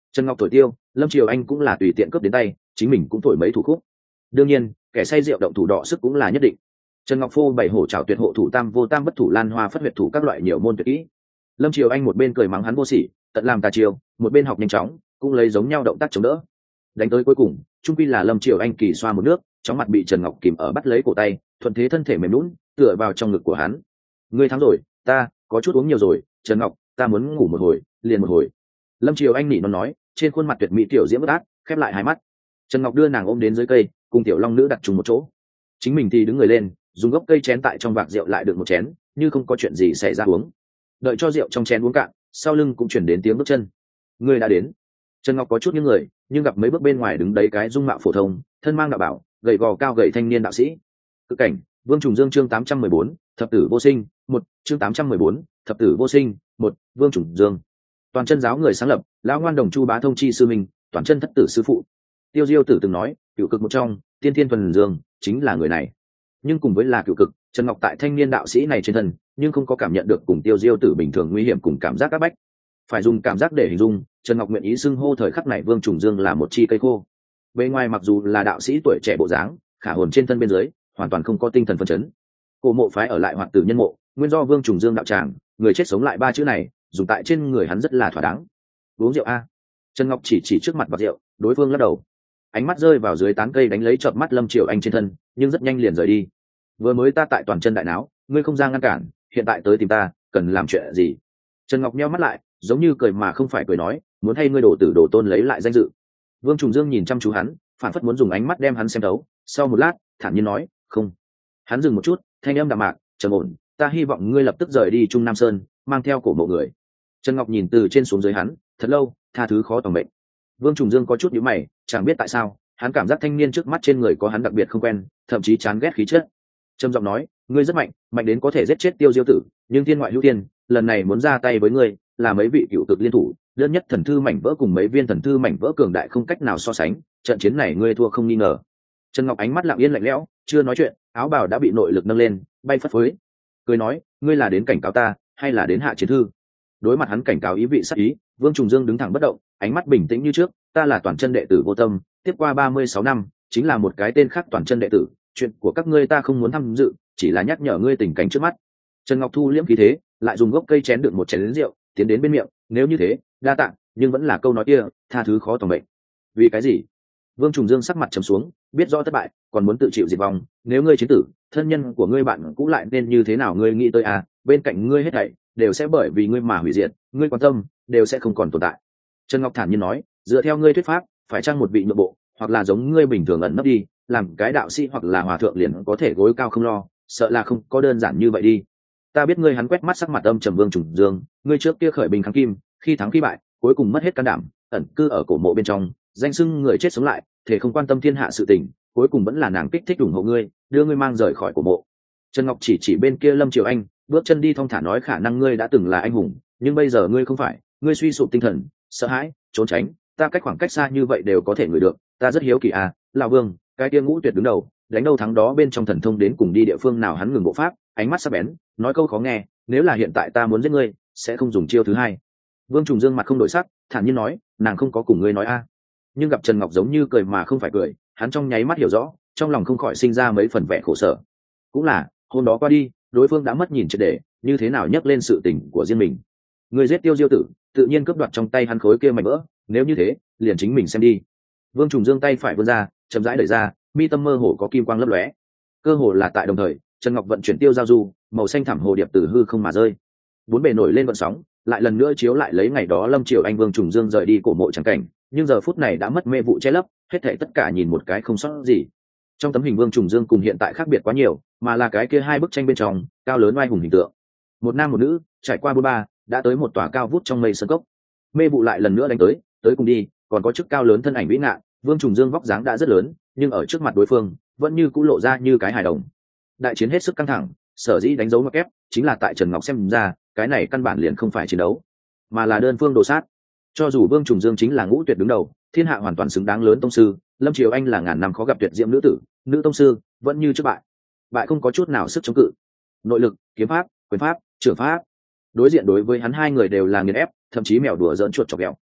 Trần Ngọc thổi tiêu, Lâm Triều Anh cũng là tùy tiện cướp đến tay, chính mình cũng thổi mấy thủ khúc. Đương nhiên, kẻ say rượu động thủ đọ sức cũng là nhất định. Trần Ngọc phô bảy hổ trảo tuyệt hộ thủ tam vô tam bất thủ lan hoa phất huyệt thủ các loại nhiều môn tuyệt kỹ. Lâm Triều Anh một bên cười mắng hắn vô sỉ, tận làm tà chiêu, một bên học nhanh chóng, cũng lấy giống nhau động tác chống đỡ. Đánh tới cuối cùng, trung quy là Lâm Triều Anh kỳ xoa một nước, chóng mặt bị Trần Ngọc kìm ở bắt lấy cổ tay, thuận thế thân thể mềm nhũn, tựa vào trong ngực của hắn. Ngươi thắng rồi, ta có chút uống nhiều rồi, Trần Ngọc, ta muốn ngủ một hồi, liền một hồi. Lâm Triều Anh nỉ nó nói, trên khuôn mặt tuyệt mỹ tiểu diễm bất át, khép lại hai mắt. Trần Ngọc đưa nàng ôm đến dưới cây, cùng tiểu long nữ đặt chung một chỗ. Chính mình thì đứng người lên, dùng gốc cây chén tại trong vạc rượu lại đựng một chén, như không có chuyện gì xảy ra uống. Đợi cho rượu trong chén uống cạn, sau lưng cũng chuyển đến tiếng bước chân. Người đã đến. Trần Ngọc có chút những người, nhưng gặp mấy bước bên ngoài đứng đấy cái dung mạo phổ thông, thân mang đạo bảo, gầy gò cao gầy thanh niên đạo sĩ. Cực cảnh, Vương Trùng Dương chương 814, thập tử vô sinh, một chương 814, thập tử vô sinh, một Vương Trùng Dương. Toàn chân giáo người sáng lập, lão ngoan đồng Chu Bá Thông chi sư minh, toàn chân thất tử sư phụ. Tiêu Diêu Tử từng nói, cựu cực một trong, tiên thiên thuần dương, chính là người này. Nhưng cùng với là cựu cực, Trần Ngọc tại thanh niên đạo sĩ này trên thân, nhưng không có cảm nhận được cùng Tiêu Diêu Tử bình thường nguy hiểm cùng cảm giác áp bách. Phải dùng cảm giác để hình dung, Trần Ngọc nguyện ý xưng hô thời khắc này Vương Trùng Dương là một chi cây khô. Bên ngoài mặc dù là đạo sĩ tuổi trẻ bộ dáng, khả hồn trên thân bên dưới, hoàn toàn không có tinh thần phấn chấn. Cổ mộ phái ở lại hoạt tử nhân mộ, nguyên do Vương Trùng Dương đạo tràng, người chết sống lại ba chữ này, dùng tại trên người hắn rất là thỏa đáng. Uống rượu a. Trần Ngọc chỉ trước mặt bạc rượu, đối phương lắc đầu. Ánh mắt rơi vào dưới tán cây đánh lấy chợp mắt Lâm Triều Anh trên thân, nhưng rất nhanh liền rời đi. Vừa mới ta tại toàn chân đại náo, ngươi không ra ngăn cản, hiện tại tới tìm ta, cần làm chuyện gì? Trần Ngọc nheo mắt lại, giống như cười mà không phải cười nói, muốn thay ngươi đổ tử đổ tôn lấy lại danh dự. Vương Trùng Dương nhìn chăm chú hắn, phản phất muốn dùng ánh mắt đem hắn xem thấu. Sau một lát, thản nhiên nói, không. Hắn dừng một chút, thanh âm đạm mạc, trầm ổn, ta hy vọng ngươi lập tức rời đi Trung Nam Sơn, mang theo cổ mộ người. Trần Ngọc nhìn từ trên xuống dưới hắn, thật lâu, tha thứ khó tòng mệnh. Vương Trùng Dương có chút nhíu mày, chẳng biết tại sao, hắn cảm giác thanh niên trước mắt trên người có hắn đặc biệt không quen, thậm chí chán ghét khí chất. Trầm giọng nói, ngươi rất mạnh, mạnh đến có thể giết chết Tiêu Diêu Tử, nhưng thiên ngoại hữu thiên, lần này muốn ra tay với ngươi, là mấy vị cựu cực liên thủ, đơn nhất thần thư mảnh vỡ cùng mấy viên thần thư mảnh vỡ cường đại không cách nào so sánh, trận chiến này ngươi thua không nghi ngờ. Trần Ngọc ánh mắt lặng yên lạnh lẽo, chưa nói chuyện, áo bào đã bị nội lực nâng lên, bay phất phới. Cười nói, ngươi là đến cảnh cáo ta, hay là đến hạ chiến thư? Đối mặt hắn cảnh cáo ý vị sắc ý, Vương Trùng Dương đứng thẳng bất động, ánh mắt bình tĩnh như trước, ta là toàn chân đệ tử vô tâm, tiếp qua 36 năm, chính là một cái tên khác toàn chân đệ tử, chuyện của các ngươi ta không muốn tham dự, chỉ là nhắc nhở ngươi tình cảnh trước mắt. Trần Ngọc thu liễm khí thế, lại dùng gốc cây chén đựng một chén rượu, tiến đến bên miệng, nếu như thế, đa tạ, nhưng vẫn là câu nói kia, tha thứ khó tòng mệnh. Vì cái gì? Vương Trùng Dương sắc mặt trầm xuống, biết rõ thất bại, còn muốn tự chịu diệt vong, nếu ngươi chiến tử, thân nhân của ngươi bạn cũng lại nên như thế nào ngươi nghĩ tới à, bên cạnh ngươi hết thảy đều sẽ bởi vì ngươi mà hủy diệt, ngươi quan tâm đều sẽ không còn tồn tại. Trần Ngọc thản nhiên nói, dựa theo ngươi thuyết pháp, phải chăng một vị nội bộ, hoặc là giống ngươi bình thường ẩn nấp đi, làm cái đạo sĩ hoặc là hòa thượng liền có thể gối cao không lo, sợ là không có đơn giản như vậy đi. Ta biết ngươi. Hắn quét mắt sắc mặt âm trầm Vương Trùng Dương, ngươi trước kia khởi bình kháng kim, khi thắng khi bại, cuối cùng mất hết can đảm, ẩn cư ở cổ mộ bên trong, danh xưng người chết sống lại, thể không quan tâm thiên hạ sự tình, cuối cùng vẫn là nàng kích thích ủng hộ ngươi, đưa ngươi mang rời khỏi cổ mộ. Trần Ngọc chỉ bên kia Lâm Triều Anh, bước chân đi thong thả nói, khả năng ngươi đã từng là anh hùng, nhưng bây giờ ngươi không phải, ngươi suy sụp tinh thần, sợ hãi, trốn tránh, ta cách khoảng cách xa như vậy đều có thể ngửi được, ta rất hiếu kỳ à, lão Vương, cái kia Ngũ Tuyệt đứng đầu, đánh đâu thắng đó bên trong thần thông đến cùng đi địa phương nào? Hắn ngừng bộ pháp, ánh mắt sắc bén, nói câu khó nghe, nếu là hiện tại ta muốn giết ngươi, sẽ không dùng chiêu thứ hai. Vương Trùng Dương mặt không đổi sắc, thản nhiên nói, nàng không có cùng ngươi nói a. Nhưng gặp Trần Ngọc giống như cười mà không phải cười, hắn trong nháy mắt hiểu rõ, trong lòng không khỏi sinh ra mấy phần vẻ khổ sở. Cũng là, hôm đó qua đi, đối phương đã mất nhìn triệt để, như thế nào nhắc lên sự tình của riêng mình. Người giết Tiêu Diêu Tử, tự nhiên cướp đoạt trong tay hắn khối kia mảnh vỡ, nếu như thế, liền chính mình xem đi. Vương Trùng Dương tay phải vươn ra, chậm rãi đẩy ra, mi tâm mơ hồ có kim quang lấp lóe. Cơ hồ là tại đồng thời, Trần Ngọc vận chuyển tiêu giao du, màu xanh thẳm hồ điệp từ hư không mà rơi. Bốn bề nổi lên vận sóng, lại lần nữa chiếu lại lấy ngày đó Lâm Triều Anh Vương Trùng Dương rời đi cổ mộ chẳng cảnh, nhưng giờ phút này đã mất mê vụ che lấp, hết thảy tất cả nhìn một cái không sót gì. Trong tấm hình Vương Trùng Dương cùng hiện tại khác biệt quá nhiều, mà là cái kia hai bức tranh bên trong, cao lớn oai hùng hình tượng. Một nam một nữ, trải qua 43, đã tới một tòa cao vút trong mây sơn cốc. Mê vụ lại lần nữa đánh tới cùng đi, còn có chức cao lớn thân ảnh vĩ ngạn, Vương Trùng Dương vóc dáng đã rất lớn, nhưng ở trước mặt đối phương, vẫn như cũ lộ ra như cái hài đồng. Đại chiến hết sức căng thẳng, sở dĩ đánh dấu ngoặc kép, chính là tại Trần Ngọc xem ra, cái này căn bản liền không phải chiến đấu, mà là đơn phương đồ sát. Cho dù Vương Trùng Dương chính là Ngũ Tuyệt đứng đầu, thiên hạ hoàn toàn xứng đáng lớn tông sư, Lâm Triều Anh là ngàn năm khó gặp tuyệt diễm nữ tử, nữ tông sư, vẫn như trước bại không có chút nào sức chống cự. Nội lực, kiếm pháp, quyền pháp, trưởng pháp, đối diện đối với hắn hai người đều là nghiền ép, thậm chí mèo đùa giỡn chuột chọc ghẹo.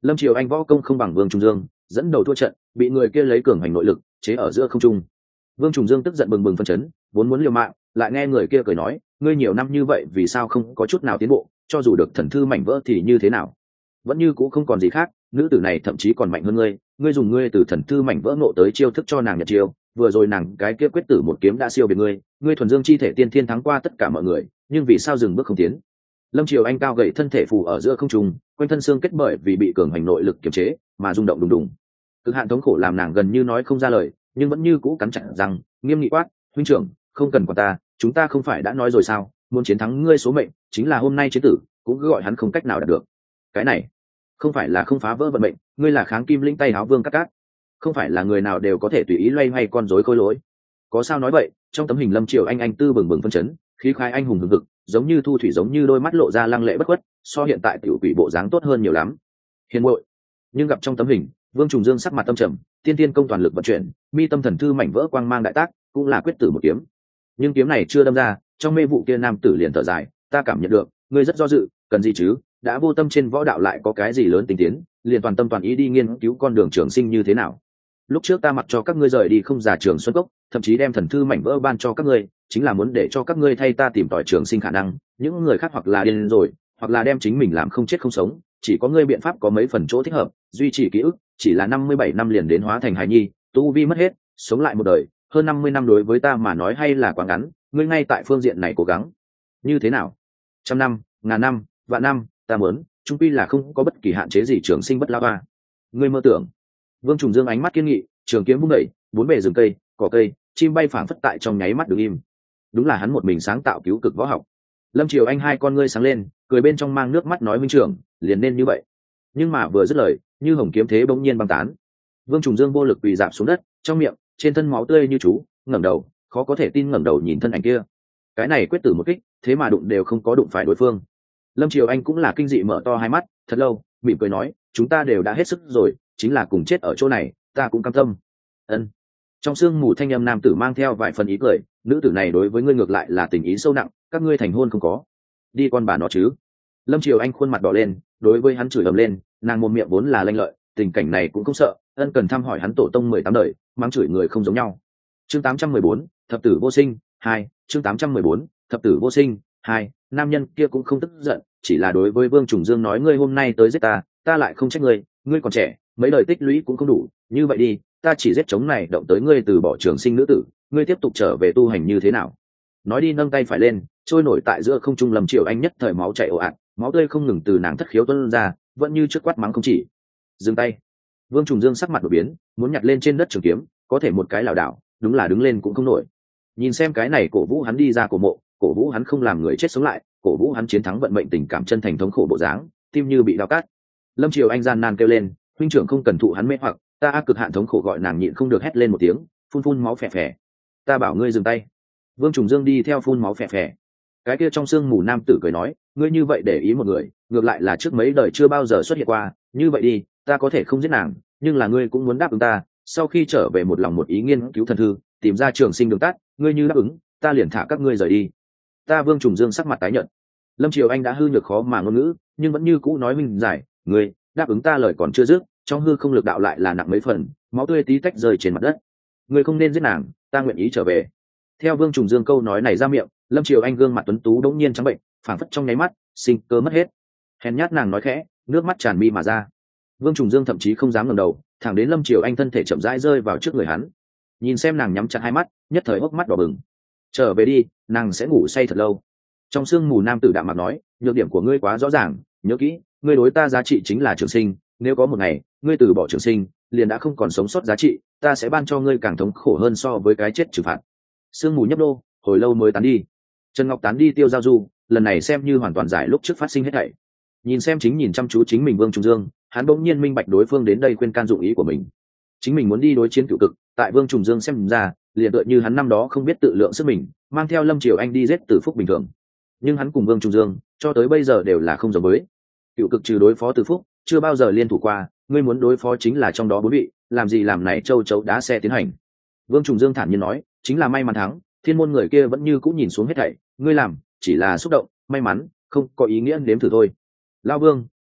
Lâm Triều Anh võ công không bằng Vương Trùng Dương, dẫn đầu thua trận, bị người kia lấy cường hành nội lực chế ở giữa không trung. Vương Trùng Dương tức giận bừng bừng phân chấn, vốn muốn liều mạng, lại nghe người kia cười nói, ngươi nhiều năm như vậy vì sao không có chút nào tiến bộ, cho dù được thần thư mảnh vỡ thì như thế nào, vẫn như cũng không còn gì khác, nữ tử này thậm chí còn mạnh hơn ngươi, ngươi dùng ngươi từ thần thư mảnh vỡ ngộ tới chiêu thức cho nàng nhật chiêu, vừa rồi nàng cái kia quyết tử một kiếm đã siêu việt ngươi, ngươi thuần dương chi thể tiên thiên thắng qua tất cả mọi người, nhưng vì sao dừng bước không tiến? Lâm Triều Anh cao gầy thân thể phù ở giữa không trung, quanh thân xương kết bởi vì bị cường hành nội lực kiềm chế mà rung động đùng đùng. Cực hạn thống khổ làm nàng gần như nói không ra lời, nhưng vẫn như cũ cắn chặt răng, nghiêm nghị quát, huynh trưởng, không cần quản ta, chúng ta không phải đã nói rồi sao, muốn chiến thắng ngươi số mệnh, chính là hôm nay chiến tử, cũng cứ gọi hắn không cách nào đạt được. Cái này, không phải là không phá vỡ vận mệnh, ngươi là Kháng Kim Linh tay áo vương cát cát, không phải là người nào đều có thể tùy ý loay hoay con rối khôi lỗi. Có sao nói vậy? Trong tấm hình Lâm Triều Anh tư bừng bừng phân chấn, khí khái anh hùng hừng hực, giống như thu thủy, giống như đôi mắt lộ ra lăng lệ bất khuất, so hiện tại tiểu quỷ bộ dáng tốt hơn nhiều lắm. Hiền muội. Nhưng gặp trong tấm hình, Vương Trùng Dương sắc mặt tâm trầm, tiên tiên công toàn lực vận chuyển, mi tâm thần thư mảnh vỡ quang mang đại tác, cũng là quyết tử một kiếm. Nhưng kiếm này chưa đâm ra, trong mê vụ kia nam tử liền thở dài, ta cảm nhận được, ngươi rất do dự, cần gì chứ, đã vô tâm trên võ đạo lại có cái gì lớn tinh tiến, liền toàn tâm toàn ý đi nghiên cứu con đường trường sinh như thế nào. Lúc trước ta mặc cho các ngươi rời đi không giả trường xuân cốc, thậm chí đem thần thư mảnh vỡ ban cho các ngươi, chính là muốn để cho các ngươi thay ta tìm tòi trường sinh khả năng, những người khác hoặc là điên rồi, hoặc là đem chính mình làm không chết không sống, chỉ có ngươi biện pháp có mấy phần chỗ thích hợp, duy trì ký ức, chỉ là 57 năm liền đến hóa thành hài nhi, tu vi mất hết, sống lại một đời, hơn 50 năm đối với ta mà nói hay là quá ngắn, ngươi ngay tại phương diện này cố gắng. Như thế nào? Trăm năm, ngàn năm, vạn năm, ta muốn, chung quy là không có bất kỳ hạn chế gì trường sinh bất lao ba. Ngươi mơ tưởng. Vương Trùng Dương ánh mắt kiên nghị, trường kiếm vung đẩy, bốn bề rừng cây, cỏ cây, chim bay phảng phất tại trong nháy mắt đứng im. Đúng là hắn một mình sáng tạo cứu cực võ học. Lâm Triều Anh hai con ngươi sáng lên, cười bên trong mang nước mắt nói huynh trưởng, liền nên như vậy. Nhưng mà vừa dứt lời, như hồng kiếm thế bỗng nhiên băng tán. Vương Trùng Dương vô lực quỳ rạp xuống đất, trong miệng, trên thân máu tươi như chú, ngẩng đầu, khó có thể tin ngẩng đầu nhìn thân ảnh kia. Cái này quyết tử một kích, thế mà đụng đều không có đụng phải đối phương. Lâm Triều Anh cũng là kinh dị mở to hai mắt, thật lâu, mỉm cười nói, chúng ta đều đã hết sức rồi, chính là cùng chết ở chỗ này, ta cũng cam tâm. Ân. Trong sương mù thanh âm nam tử mang theo vài phần ý cười, nữ tử này đối với ngươi ngược lại là tình ý sâu nặng, các ngươi thành hôn không có? Đi con bà nó chứ. Lâm Triều Anh khuôn mặt đỏ lên, đối với hắn chửi ầm lên, nàng mồm miệng vốn là lanh lợi, tình cảnh này cũng không sợ, ân cần thăm hỏi hắn tổ tông 18 đời, mắng chửi người không giống nhau. Chương 814, thập tử vô sinh 2, chương 814, thập tử vô sinh 2, nam nhân kia cũng không tức giận, chỉ là đối với Vương Trùng Dương nói, ngươi hôm nay tới giết ta, ta lại không trách ngươi, ngươi còn trẻ, mấy đời tích lũy cũng không đủ, như vậy đi, ta chỉ giết chống này động tới ngươi từ bỏ trường sinh nữ tử, ngươi tiếp tục trở về tu hành như thế nào? Nói đi nâng tay phải lên, trôi nổi tại giữa không trung. Lâm Triều Anh nhất thời máu chảy ồ ạt, máu tươi không ngừng từ nàng thất khiếu tuôn ra, vẫn như trước quát mắng không chỉ. Dừng tay. Vương Trùng Dương sắc mặt đổi biến, muốn nhặt lên trên đất trường kiếm, có thể một cái lảo đảo, đúng là đứng lên cũng không nổi. Nhìn xem cái này cổ vũ hắn đi ra cổ mộ, cổ vũ hắn không làm người chết sống lại, cổ vũ hắn chiến thắng vận mệnh tình cảm chân thành thống khổ bộ dáng, tim như bị đau cắt. Lâm Triều Anh gian nan kêu lên, huynh trưởng không cần thụ hắn mê hoặc, ta cực hạn thống khổ gọi nàng nhịn không được hét lên một tiếng, phun phun máu phè phè. Ta bảo ngươi dừng tay. Vương Trùng Dương đi theo phun máu phè phè. Cái kia trong sương mù nam tử cười nói, ngươi như vậy để ý một người, ngược lại là trước mấy đời chưa bao giờ xuất hiện qua, như vậy đi, ta có thể không giết nàng, nhưng là ngươi cũng muốn đáp ứng ta, sau khi trở về một lòng một ý nghiên cứu thần thư, tìm ra trường sinh đường tắt, ngươi như đáp ứng, ta liền thả các ngươi rời đi. Ta Vương Trùng Dương sắc mặt tái nhợt. Lâm Triều Anh đã hư nhược khó mà ngôn ngữ, nhưng vẫn như cũ nói minh giải, ngươi đáp ứng ta lời còn chưa dứt, trong hư không lực đạo lại là nặng mấy phần, máu tươi tí tách rơi trên mặt đất. Ngươi không nên giết nàng, ta nguyện ý trở về. Theo Vương Trùng Dương câu nói này ra miệng, Lâm Triều Anh gương mặt tuấn tú đống nhiên trắng bệnh, phảng phất trong nháy mắt sinh cơ mất hết. Hèn nhát nàng nói khẽ, nước mắt tràn mi mà ra. Vương Trùng Dương thậm chí không dám ngẩng đầu, thẳng đến Lâm Triều Anh thân thể chậm rãi rơi vào trước người hắn. Nhìn xem nàng nhắm chặt hai mắt, nhất thời hốc mắt đỏ bừng. Trở về đi, nàng sẽ ngủ say thật lâu. Trong sương mù nam tử đạm mặt nói, nhược điểm của ngươi quá rõ ràng, nhớ kỹ, ngươi đối ta giá trị chính là trường sinh, nếu có một ngày ngươi từ bỏ trường sinh, liền đã không còn sống sót giá trị, ta sẽ ban cho ngươi càng thống khổ hơn so với cái chết trừng phạt. Sương mù nhấp đô, hồi lâu mới tán đi. Trần Ngọc tán đi tiêu giao du, lần này xem như hoàn toàn giải lúc trước phát sinh hết thảy. Nhìn xem chính nhìn chăm chú chính mình Vương Trùng Dương, hắn bỗng nhiên minh bạch đối phương đến đây khuyên can dụng ý của mình. Chính mình muốn đi đối chiến cựu cực, tại Vương Trùng Dương xem ra, liền tựa như hắn năm đó không biết tự lượng sức mình, mang theo Lâm Triều Anh đi giết Tử Phúc bình thường. Nhưng hắn cùng Vương Trùng Dương, cho tới bây giờ đều là không giống với. Cựu cực trừ đối phó Tử Phúc, chưa bao giờ liên thủ qua, ngươi muốn đối phó chính là trong đó bốn vị, làm gì làm này châu chấu đá xe tiến hành. Vương Trùng Dương thản nhiên nói, chính là may mắn thắng, thiên môn người kia vẫn như cũng nhìn xuống hết thảy, ngươi làm chỉ là xúc động, may mắn, không có ý nghĩa nếm thử thôi. Lao Vương,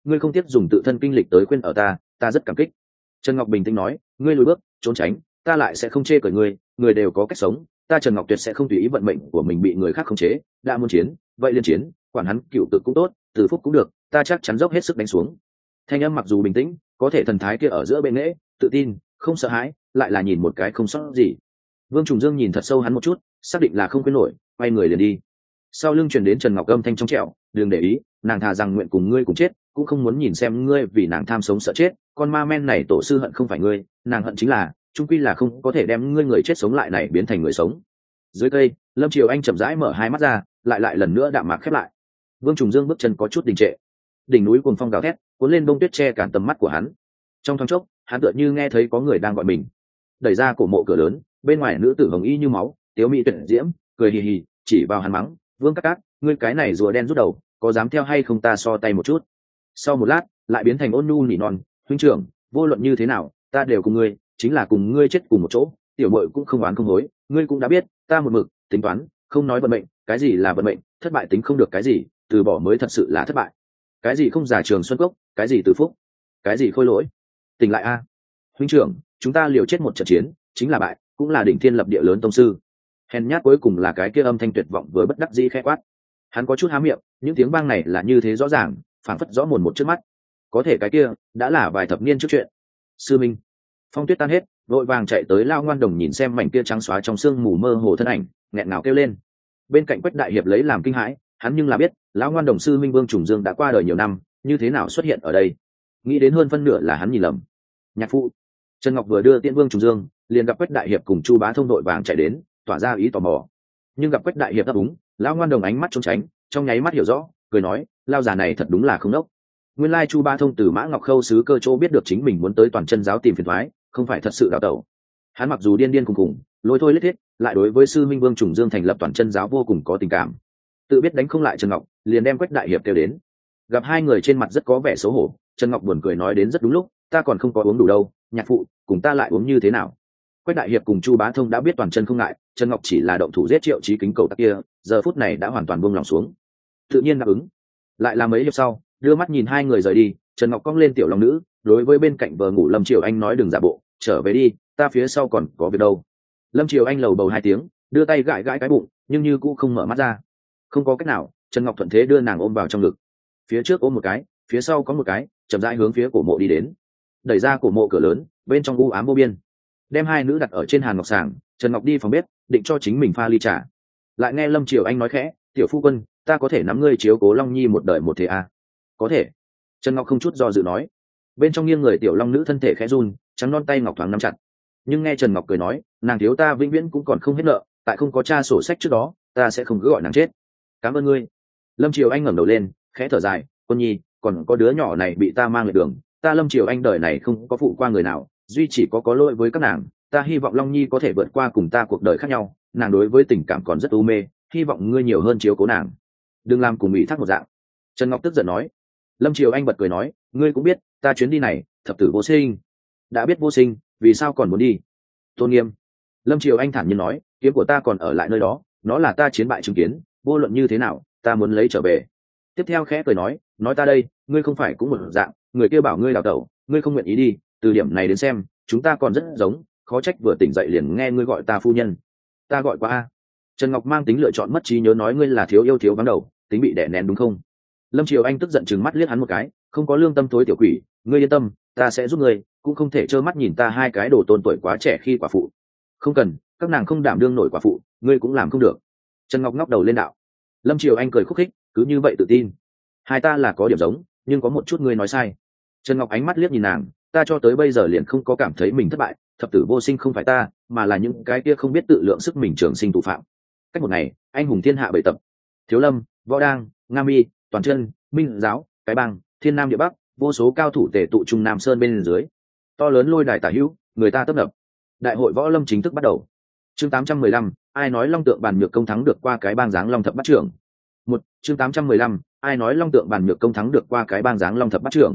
ngươi không tiếp dùng tự thân kinh lịch tới khuyên ở ta rất cảm kích. Trần Ngọc bình tĩnh nói, ngươi lùi bước trốn tránh, ta lại sẽ không chê cởi ngươi, người đều có cách sống, ta Trần Ngọc tuyệt sẽ không tùy ý vận mệnh của mình bị người khác khống chế, đã muốn chiến vậy liên chiến, quản hắn cựu tự cũng tốt, từ phúc cũng được, ta chắc chắn dốc hết sức đánh xuống. Thanh âm mặc dù bình tĩnh, có thể thần thái kia ở giữa bên nghễ tự tin, không sợ hãi, lại là nhìn một cái không sót gì. Vương Trùng Dương nhìn thật sâu hắn một chút, xác định là không quên nổi, quay người liền đi. Sau lưng truyền đến Trần Ngọc âm thanh trong trẻo, đừng để ý, nàng thà rằng nguyện cùng ngươi cùng chết, cũng không muốn nhìn xem ngươi vì nàng tham sống sợ chết. Con ma men này tổ sư hận không phải ngươi, nàng hận chính là trung quy là không có thể đem ngươi người chết sống lại này biến thành người sống. Dưới cây, Lâm Triều Anh chậm rãi mở hai mắt ra, lại lần nữa đạm mạc khép lại. Vương Trùng Dương bước chân có chút đình trệ, đỉnh núi cuồng phong gào thét, cuốn lên bông tuyết che cản tầm mắt của hắn. Trong thoáng chốc, hắn tựa như nghe thấy có người đang gọi mình. Đẩy ra cổ mộ cửa lớn, bên ngoài nữ tử hồng y như máu, tiếu mỹ tuyệt diễm, cười hì hì, chỉ vào hắn mắng, Vương Các Các, ngươi cái này rùa đen rút đầu, có dám theo hay không ta so tay một chút. Sau một lát, lại biến thành ôn nhu nỉ non, huynh trưởng, vô luận như thế nào, ta đều cùng ngươi, chính là cùng ngươi chết cùng một chỗ, tiểu muội cũng không oán không hối, ngươi cũng đã biết, ta một mực tính toán, không nói vận mệnh, cái gì là vận mệnh, thất bại tính không được cái gì, từ bỏ mới thật sự là thất bại. Cái gì không giả trường xuân cốc, cái gì từ phúc, cái gì khôi lỗi. Tỉnh lại a, huynh trưởng, chúng ta liều chết một trận chiến, chính là bại, cũng là đỉnh thiên lập địa lớn tông sư. Hèn nhát cuối cùng là cái kia âm thanh tuyệt vọng vừa bất đắc dĩ khẽ quát. Hắn có chút há miệng, những tiếng vang này là như thế rõ ràng, phảng phất rõ mồn một trước mắt. Có thể cái kia đã là vài thập niên trước chuyện. Sư minh. Phong tuyết tan hết, vội vàng chạy tới Lao Ngoan Đồng nhìn xem mảnh kia trắng xóa trong sương mù mơ hồ thân ảnh, nghẹn ngào kêu lên. Bên cạnh Quách đại hiệp lấy làm kinh hãi, hắn nhưng là biết, Lão Ngoan Đồng sư minh Vương Trùng Dương đã qua đời nhiều năm, như thế nào xuất hiện ở đây? Nghĩ đến hơn phân nửa là hắn nhìn lầm. Nhạc phụ. Trần Ngọc vừa đưa tiễn Vương Trùng Dương, liền gặp Quách đại hiệp cùng Chu Bá Thông đội vàng chạy đến, tỏa ra ý tò mò. Nhưng gặp Quách đại hiệp đáp ứng, Lão Ngoan Đồng ánh mắt trốn tránh, trong nháy mắt hiểu rõ, cười nói, lao già này thật đúng là không nốc. Nguyên lai Chu Bá Thông từ Mã Ngọc Khâu sứ Cơ Chỗ biết được chính mình muốn tới Toàn Chân giáo tìm phiền toái, không phải thật sự đào tẩu. Hắn mặc dù điên điên cùng cùng, lôi thôi lết thiết, lại đối với sư minh Vương Trùng Dương thành lập Toàn Chân giáo vô cùng có tình cảm. Tự biết đánh không lại Trần Ngọc, liền đem Quách đại hiệp kêu đến. Gặp hai người trên mặt rất có vẻ xấu hổ, Trần Ngọc buồn cười nói đến rất đúng lúc, ta còn không có uống đủ đâu, nhạc phụ, cùng ta lại uống như thế nào? Quách đại hiệp cùng Chu Bá Thông đã biết Toàn Chân không ngại, Trần Ngọc chỉ là động thủ giết Triệu Chí Kính cầu tặc kia, giờ phút này đã hoàn toàn buông lòng xuống. Tự nhiên đáp ứng. Lại là mấy hiệp sau, đưa mắt nhìn hai người rời đi, Trần Ngọc cong lên tiểu long nữ, đối với bên cạnh vợ ngủ Lâm Triều Anh nói đừng giả bộ, trở về đi, ta phía sau còn có việc đâu. Lâm Triều Anh lầu bầu hai tiếng, đưa tay gãi gãi cái bụng, nhưng như cũng không mở mắt ra. Không có cách nào, Trần Ngọc thuận thế đưa nàng ôm vào trong ngực. Phía trước ôm một cái, phía sau có một cái, chậm rãi hướng phía cổ mộ đi đến. Đẩy ra cổ mộ cửa lớn, bên trong u ám vô biên. Đem hai nữ đặt ở trên hàn ngọc sàng, Trần Ngọc đi phòng bếp, định cho chính mình pha ly trà. Lại nghe Lâm Triều Anh nói khẽ, tiểu phu quân, ta có thể nắm ngươi chiếu cố Long Nhi một đời một thế à? Có thể. Trần Ngọc không chút do dự nói. Bên trong nghiêng người tiểu long nữ thân thể khẽ run, trắng non tay ngọc thoáng nắm chặt. Nhưng nghe Trần Ngọc cười nói, nàng thiếu ta vĩnh viễn cũng còn không hết nợ, tại không có tra sổ sách trước đó, ta sẽ không cứ gọi nàng chết. Cảm ơn ngươi. Lâm Triều Anh ngẩng đầu lên, khẽ thở dài, quân nhi, còn có đứa nhỏ này bị ta mang lệch đường, ta Lâm Triều Anh đời này không có phụ qua người nào, duy chỉ có lỗi với các nàng, ta hy vọng Long Nhi có thể vượt qua cùng ta cuộc đời khác nhau, nàng đối với tình cảm còn rất u mê, hy vọng ngươi nhiều hơn chiếu cố nàng, đừng làm cùng ủy thác một dạng. Trần Ngọc tức giận nói. Lâm Triều Anh bật cười nói, ngươi cũng biết, ta chuyến đi này, thập tử vô sinh. Đã biết vô sinh, vì sao còn muốn đi? Tôn Nghiêm. Lâm Triều Anh thản nhiên nói, kiếm của ta còn ở lại nơi đó, nó là ta chiến bại chứng kiến, vô luận như thế nào, ta muốn lấy trở về. Tiếp theo khẽ cười nói ta đây, ngươi không phải cũng một dạng, người kia bảo ngươi đào tẩu, ngươi không nguyện ý đi, từ điểm này đến xem, chúng ta còn rất giống, khó trách vừa tỉnh dậy liền nghe ngươi gọi ta phu nhân. Ta gọi qua a. Trần Ngọc mang tính lựa chọn mất trí nhớ nói ngươi là thiếu yêu thiếu vắng đầu, tính bị đè nén đúng không? Lâm Triều Anh tức giận chừng mắt liếc hắn một cái, không có lương tâm thối tiểu quỷ, ngươi yên tâm, ta sẽ giúp ngươi, cũng không thể trơ mắt nhìn ta hai cái đồ tôn tuổi quá trẻ khi quả phụ. Không cần, các nàng không đảm đương nổi quả phụ, ngươi cũng làm không được. Trần Ngọc ngóc đầu lên đạo. Lâm Triều Anh cười khúc khích, cứ như vậy tự tin. Hai ta là có điểm giống, nhưng có một chút ngươi nói sai. Trần Ngọc ánh mắt liếc nhìn nàng, ta cho tới bây giờ liền không có cảm thấy mình thất bại, thập tử vô sinh không phải ta, mà là những cái kia không biết tự lượng sức mình trường sinh thủ phạm. Cách một ngày, anh hùng thiên hạ bảy tập. Thiếu Lâm, Võ Đang, Nga Mi, Toàn Chân, Minh Giáo, Cái Bang, Thiên Nam Địa Bắc, vô số cao thủ tề tụ trung Nam Sơn bên dưới. To lớn lôi đài tả hữu, người ta tấp nập. Đại hội võ lâm chính thức bắt đầu. Chương 815, ai nói Long Tượng Bàn Nhược công thắng được qua Cái Bang dáng Long Thập Bát Trưởng. Chương 815, ai nói Long Tượng Bàn Nhược công thắng được qua Cái Bang dáng Long Thập Bát Trưởng.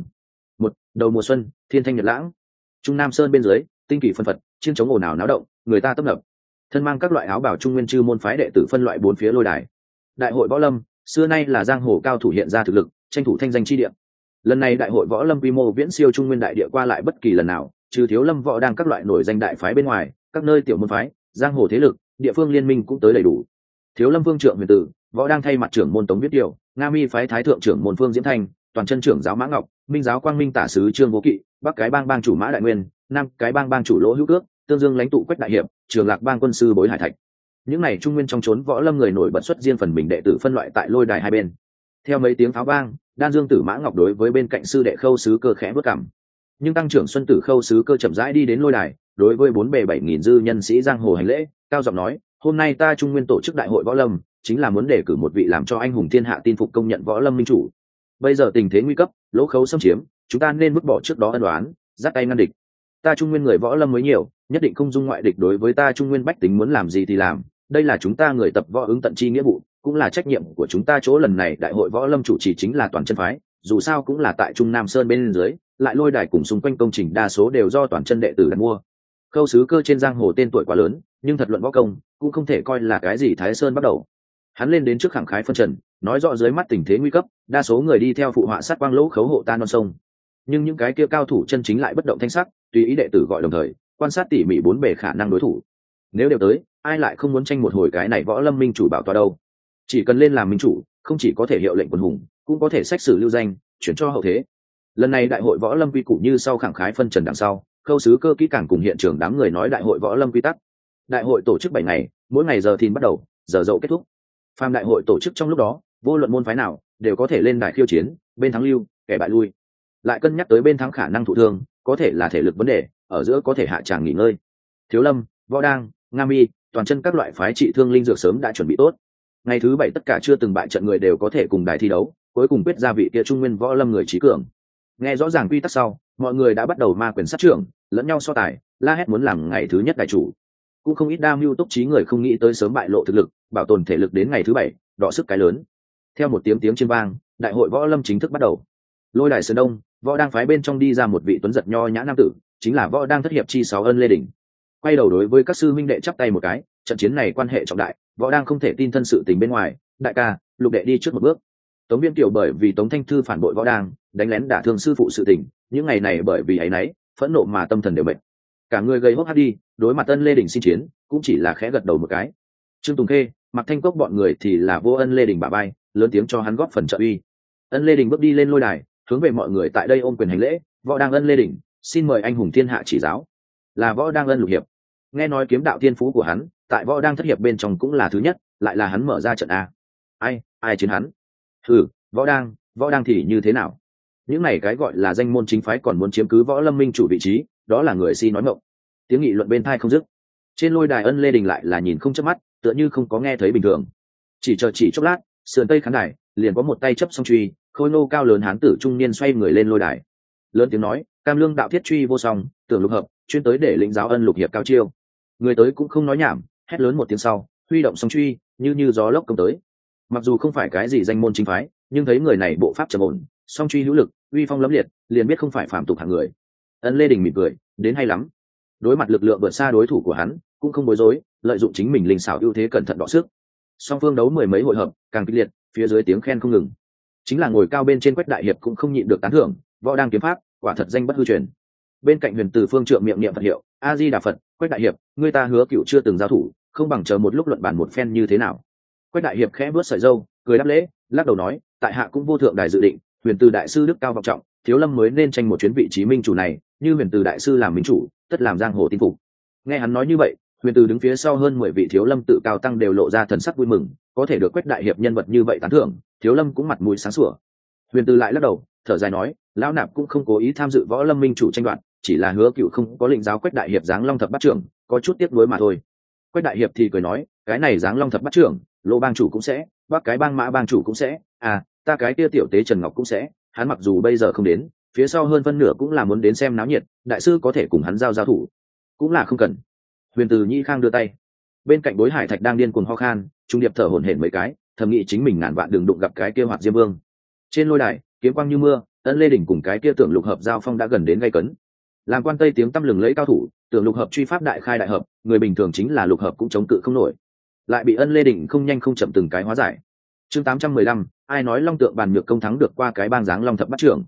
Đầu mùa xuân, thiên thanh nhật lãng. Trung Nam Sơn bên dưới, tinh kỳ phân phật, chiên chống ồn ào náo động, người ta tấp nập. Thân mang các loại áo bào trung nguyên chư môn phái đệ tử phân loại bốn phía lôi đài. Đại hội võ lâm, xưa nay là giang hồ cao thủ hiện ra thực lực, tranh thủ thanh danh chi địa. Lần này đại hội võ lâm quy mô viễn siêu trung nguyên đại địa qua lại bất kỳ lần nào, trừ thiếu lâm võ đang các loại nổi danh đại phái bên ngoài, các nơi tiểu môn phái, giang hồ thế lực, địa phương liên minh cũng tới đầy đủ. Thiếu lâm vương trưởng huyền tử, võ đang thay mặt trưởng môn Tống Viết Điều, nga mi phái thái thượng trưởng môn Phương Diễm Thanh, toàn chân trưởng giáo Mã Ngọc, minh giáo quang minh tả sứ Trương Vô Kỵ, bắc cái bang bang chủ Mã Đại Nguyên, nam cái bang bang chủ Lỗ Hữu Cước, tương dương lãnh tụ Quách Đại Hiệp, trường lạc bang quân sư Bối Hải Thạch. Những này trung nguyên trong chốn võ lâm người nổi bật xuất riêng phần mình đệ tử phân loại tại lôi đài hai bên. Theo mấy tiếng pháo vang, đan dương tử Mã Ngọc đối với bên cạnh sư đệ Khâu Sứ Cơ khẽ bước cằm. Nhưng tăng trưởng Xuân Tử Khâu Sứ Cơ chậm rãi đi đến lôi đài, đối với 4 bề 7 nghìn dư nhân sĩ giang hồ hành lễ, cao giọng nói: hôm nay ta trung nguyên tổ chức đại hội võ lâm, chính là muốn đề cử một vị làm cho anh hùng thiên hạ tin phục công nhận võ lâm minh chủ. Bây giờ tình thế nguy cấp, lỗ khấu xâm chiếm, chúng ta nên vứt bỏ trước đó ân đoán, giắt tay ngăn địch. Ta trung nguyên người võ lâm mới nhiều, nhất định không dung ngoại địch đối với ta trung nguyên bách tính muốn làm gì thì làm. Đây là chúng ta người tập võ ứng tận chi nghĩa vụ, cũng là trách nhiệm của chúng ta. Chỗ lần này đại hội võ lâm chủ trì chính là toàn chân phái, dù sao cũng là tại Trung Nam Sơn bên dưới, lại lôi đài cùng xung quanh công trình đa số đều do toàn chân đệ tử đặt mua. Khâu Sứ Cơ trên giang hồ tên tuổi quá lớn, nhưng thật luận võ công cũng không thể coi là cái gì Thái Sơn bắt đầu. Hắn lên đến trước khẳng khái phân trần, nói rõ dưới mắt tình thế nguy cấp, đa số người đi theo phụ họa sát quang lỗ khấu hộ ta non sông, nhưng những cái kia cao thủ chân chính lại bất động thanh sắc, tùy ý đệ tử gọi đồng thời quan sát tỉ mỉ 4 bề khả năng đối thủ. Nếu đều tới, ai lại không muốn tranh một hồi cái này võ lâm minh chủ bảo tọa đâu? Chỉ cần lên làm minh chủ, không chỉ có thể hiệu lệnh quân hùng, cũng có thể sách sử lưu danh, chuyển cho hậu thế. Lần này đại hội võ lâm quy củ như sau khẳng khái phân trần đằng sau, Khâu Sứ Cơ kỹ càng cùng hiện trường đám người nói đại hội võ lâm quy tắc. Đại hội tổ chức 7 ngày, mỗi ngày giờ thìn bắt đầu, giờ dậu kết thúc. Phàm đại hội tổ chức trong lúc đó, vô luận môn phái nào đều có thể lên đài khiêu chiến, bên thắng lưu, kẻ bại lui. Lại cân nhắc tới bên thắng khả năng thụ thương, có thể là thể lực vấn đề, ở giữa có thể hạ tràng nghỉ ngơi. Thiếu lâm, võ đang, nga mi, toàn chân các loại phái trị thương linh dược sớm đã chuẩn bị tốt. Ngày thứ 7 tất cả chưa từng bại trận người đều có thể cùng đài thi đấu, cuối cùng quyết ra vị kia trung nguyên võ lâm người trí cường. Nghe rõ ràng quy tắc sau, mọi người đã bắt đầu ma quyền sát trưởng, lẫn nhau so tài, la hét muốn làm ngày thứ nhất đại chủ. Cũng không ít đa mưu túc trí người không nghĩ tới sớm bại lộ thực lực, bảo tồn thể lực đến ngày thứ 7, đọ sức cái lớn. Theo một tiếng chiên vang, đại hội võ lâm chính thức bắt đầu. Lôi đài sơn đông, võ đang phái bên trong đi ra một vị tuấn giật nho nhã nam tử, chính là võ đang thất hiệp chi 6 Ân Lê Đỉnh. Quay đầu đối với các sư minh đệ chắp tay một cái, trận chiến này quan hệ trọng đại, võ đang không thể tin thân sự tình bên ngoài, đại ca, lục đệ đi trước một bước. Tống Viễn Kiều bởi vì Tống Thanh Thư phản bội võ đang, đánh lén đả thương sư phụ sự tình, những ngày này bởi vì ấy nấy, phẫn nộ mà tâm thần đều mệt. Cả người gây hốc hác đi, đối mặt Ân Lê Đỉnh xin chiến, cũng chỉ là khẽ gật đầu một cái. Trương Tùng Khê, Mạc Thanh Cốc bọn người thì là vô Ân Lê Đỉnh bả vai, lớn tiếng cho hắn góp phần trợ uy. Ân Lê Đỉnh bước đi lên lôi đài, hướng về mọi người tại đây ôm quyền hành lễ, võ đang Ân Lê Đỉnh, xin mời anh hùng thiên hạ chỉ giáo. Là võ đang Ân Lục hiệp. Nghe nói kiếm đạo thiên phú của hắn, tại võ đang thất hiệp bên trong cũng là thứ nhất, lại là hắn mở ra trận a. Ai chiến hắn? Võ đang thì như thế nào? Những này cái gọi là danh môn chính phái còn muốn chiếm cứ võ lâm minh chủ vị trí, đó là người si nói ngọng. Tiếng nghị luận bên tai không dứt. Trên lôi đài Ân Lê Đình lại là nhìn không chớp mắt, tựa như không có nghe thấy bình thường. Chỉ chốc lát, sườn tây khán đài liền có một tay chấp song truy, khôi nô cao lớn hán tử trung niên xoay người lên lôi đài, lớn tiếng nói: cam lương đạo thiết truy vô song, tưởng lục hợp, chuyên tới để lĩnh giáo Ân Lục hiệp cao chiêu. Người tới cũng không nói nhảm, hét lớn một tiếng sau, huy động song truy, như gió lốc công tới. Mặc dù không phải cái gì danh môn chính phái, nhưng thấy người này bộ pháp trầm ổn, song truy hữu lực, uy phong lẫm liệt, liền biết không phải phàm tục hạng người. Ân Lê Đình mỉm cười, đến hay lắm. Đối mặt lực lượng vượt xa đối thủ của hắn, cũng không bối rối, lợi dụng chính mình linh xảo ưu thế cẩn thận đọ sức. Song phương đấu 10 mấy hội hợp, càng kịch liệt, phía dưới tiếng khen không ngừng. Chính là ngồi cao bên trên Quách đại hiệp cũng không nhịn được tán thưởng, võ đang kiếm pháp, quả thật danh bất hư truyền. Bên cạnh Huyền Từ Phương trượng miệng niệm Phật hiệu, A Di Đà Phật, Quách đại hiệp, người ta hứa cựu chưa từng giao thủ, không bằng chờ một lúc luận bàn một phen như thế nào. Quách đại hiệp khẽ bước sợi râu, cười đáp lễ, lắc đầu nói: tại hạ cũng vô thượng đài dự định, Huyền Từ đại sư đức cao vọng trọng, thiếu lâm mới nên tranh một chuyến vị trí minh chủ này, như Huyền Từ đại sư làm minh chủ, tất làm giang hồ tin phục. Nghe hắn nói như vậy, Huyền Từ đứng phía sau hơn 10 vị thiếu lâm tự cao tăng đều lộ ra thần sắc vui mừng, có thể được Quách đại hiệp nhân vật như vậy tán thưởng, thiếu lâm cũng mặt mũi sáng sủa. Huyền Từ lại lắc đầu, thở dài nói: lão nạp cũng không cố ý tham dự võ lâm minh chủ tranh đoạt, chỉ là hứa cựu không có lĩnh giáo Quách đại hiệp giáng long thập bát trưởng, có chút tiếc nuối mà thôi. Quách đại hiệp thì cười nói: cái này giáng long thập bát trưởng, lỗ bang chủ cũng sẽ, bắc cái bang mã bang chủ cũng sẽ, ta cái kia tiểu tế Trần Ngọc cũng sẽ. Hắn mặc dù bây giờ không đến, phía sau hơn phân nửa cũng là muốn đến xem náo nhiệt, đại sư có thể cùng hắn giao thủ, cũng là không cần. Huyền Từ Nhĩ Khang đưa tay, bên cạnh Bối Hải Thạch đang điên cuồng ho khan, trung điệp thở hổn hển mấy cái, thầm nghĩ chính mình ngàn vạn đừng đụng gặp cái kia Hoạt Diêm Vương. Trên lôi đài, kiếm quang như mưa, Ân Lê Đỉnh cùng cái kia Tưởng Lục hợp giao phong đã gần đến gay cấn. Làm quan tây tiếng tăm lừng lẫy cao thủ, Tưởng Lục hợp truy pháp đại khai đại hợp, người bình thường chính là Lục hợp cũng chống cự không nổi, lại bị Ân Lê Đỉnh không nhanh không chậm từng cái hóa giải. Chương 815, ai nói Long Tượng bàn nhược công thắng được qua cái bang giáng long thập bát trưởng.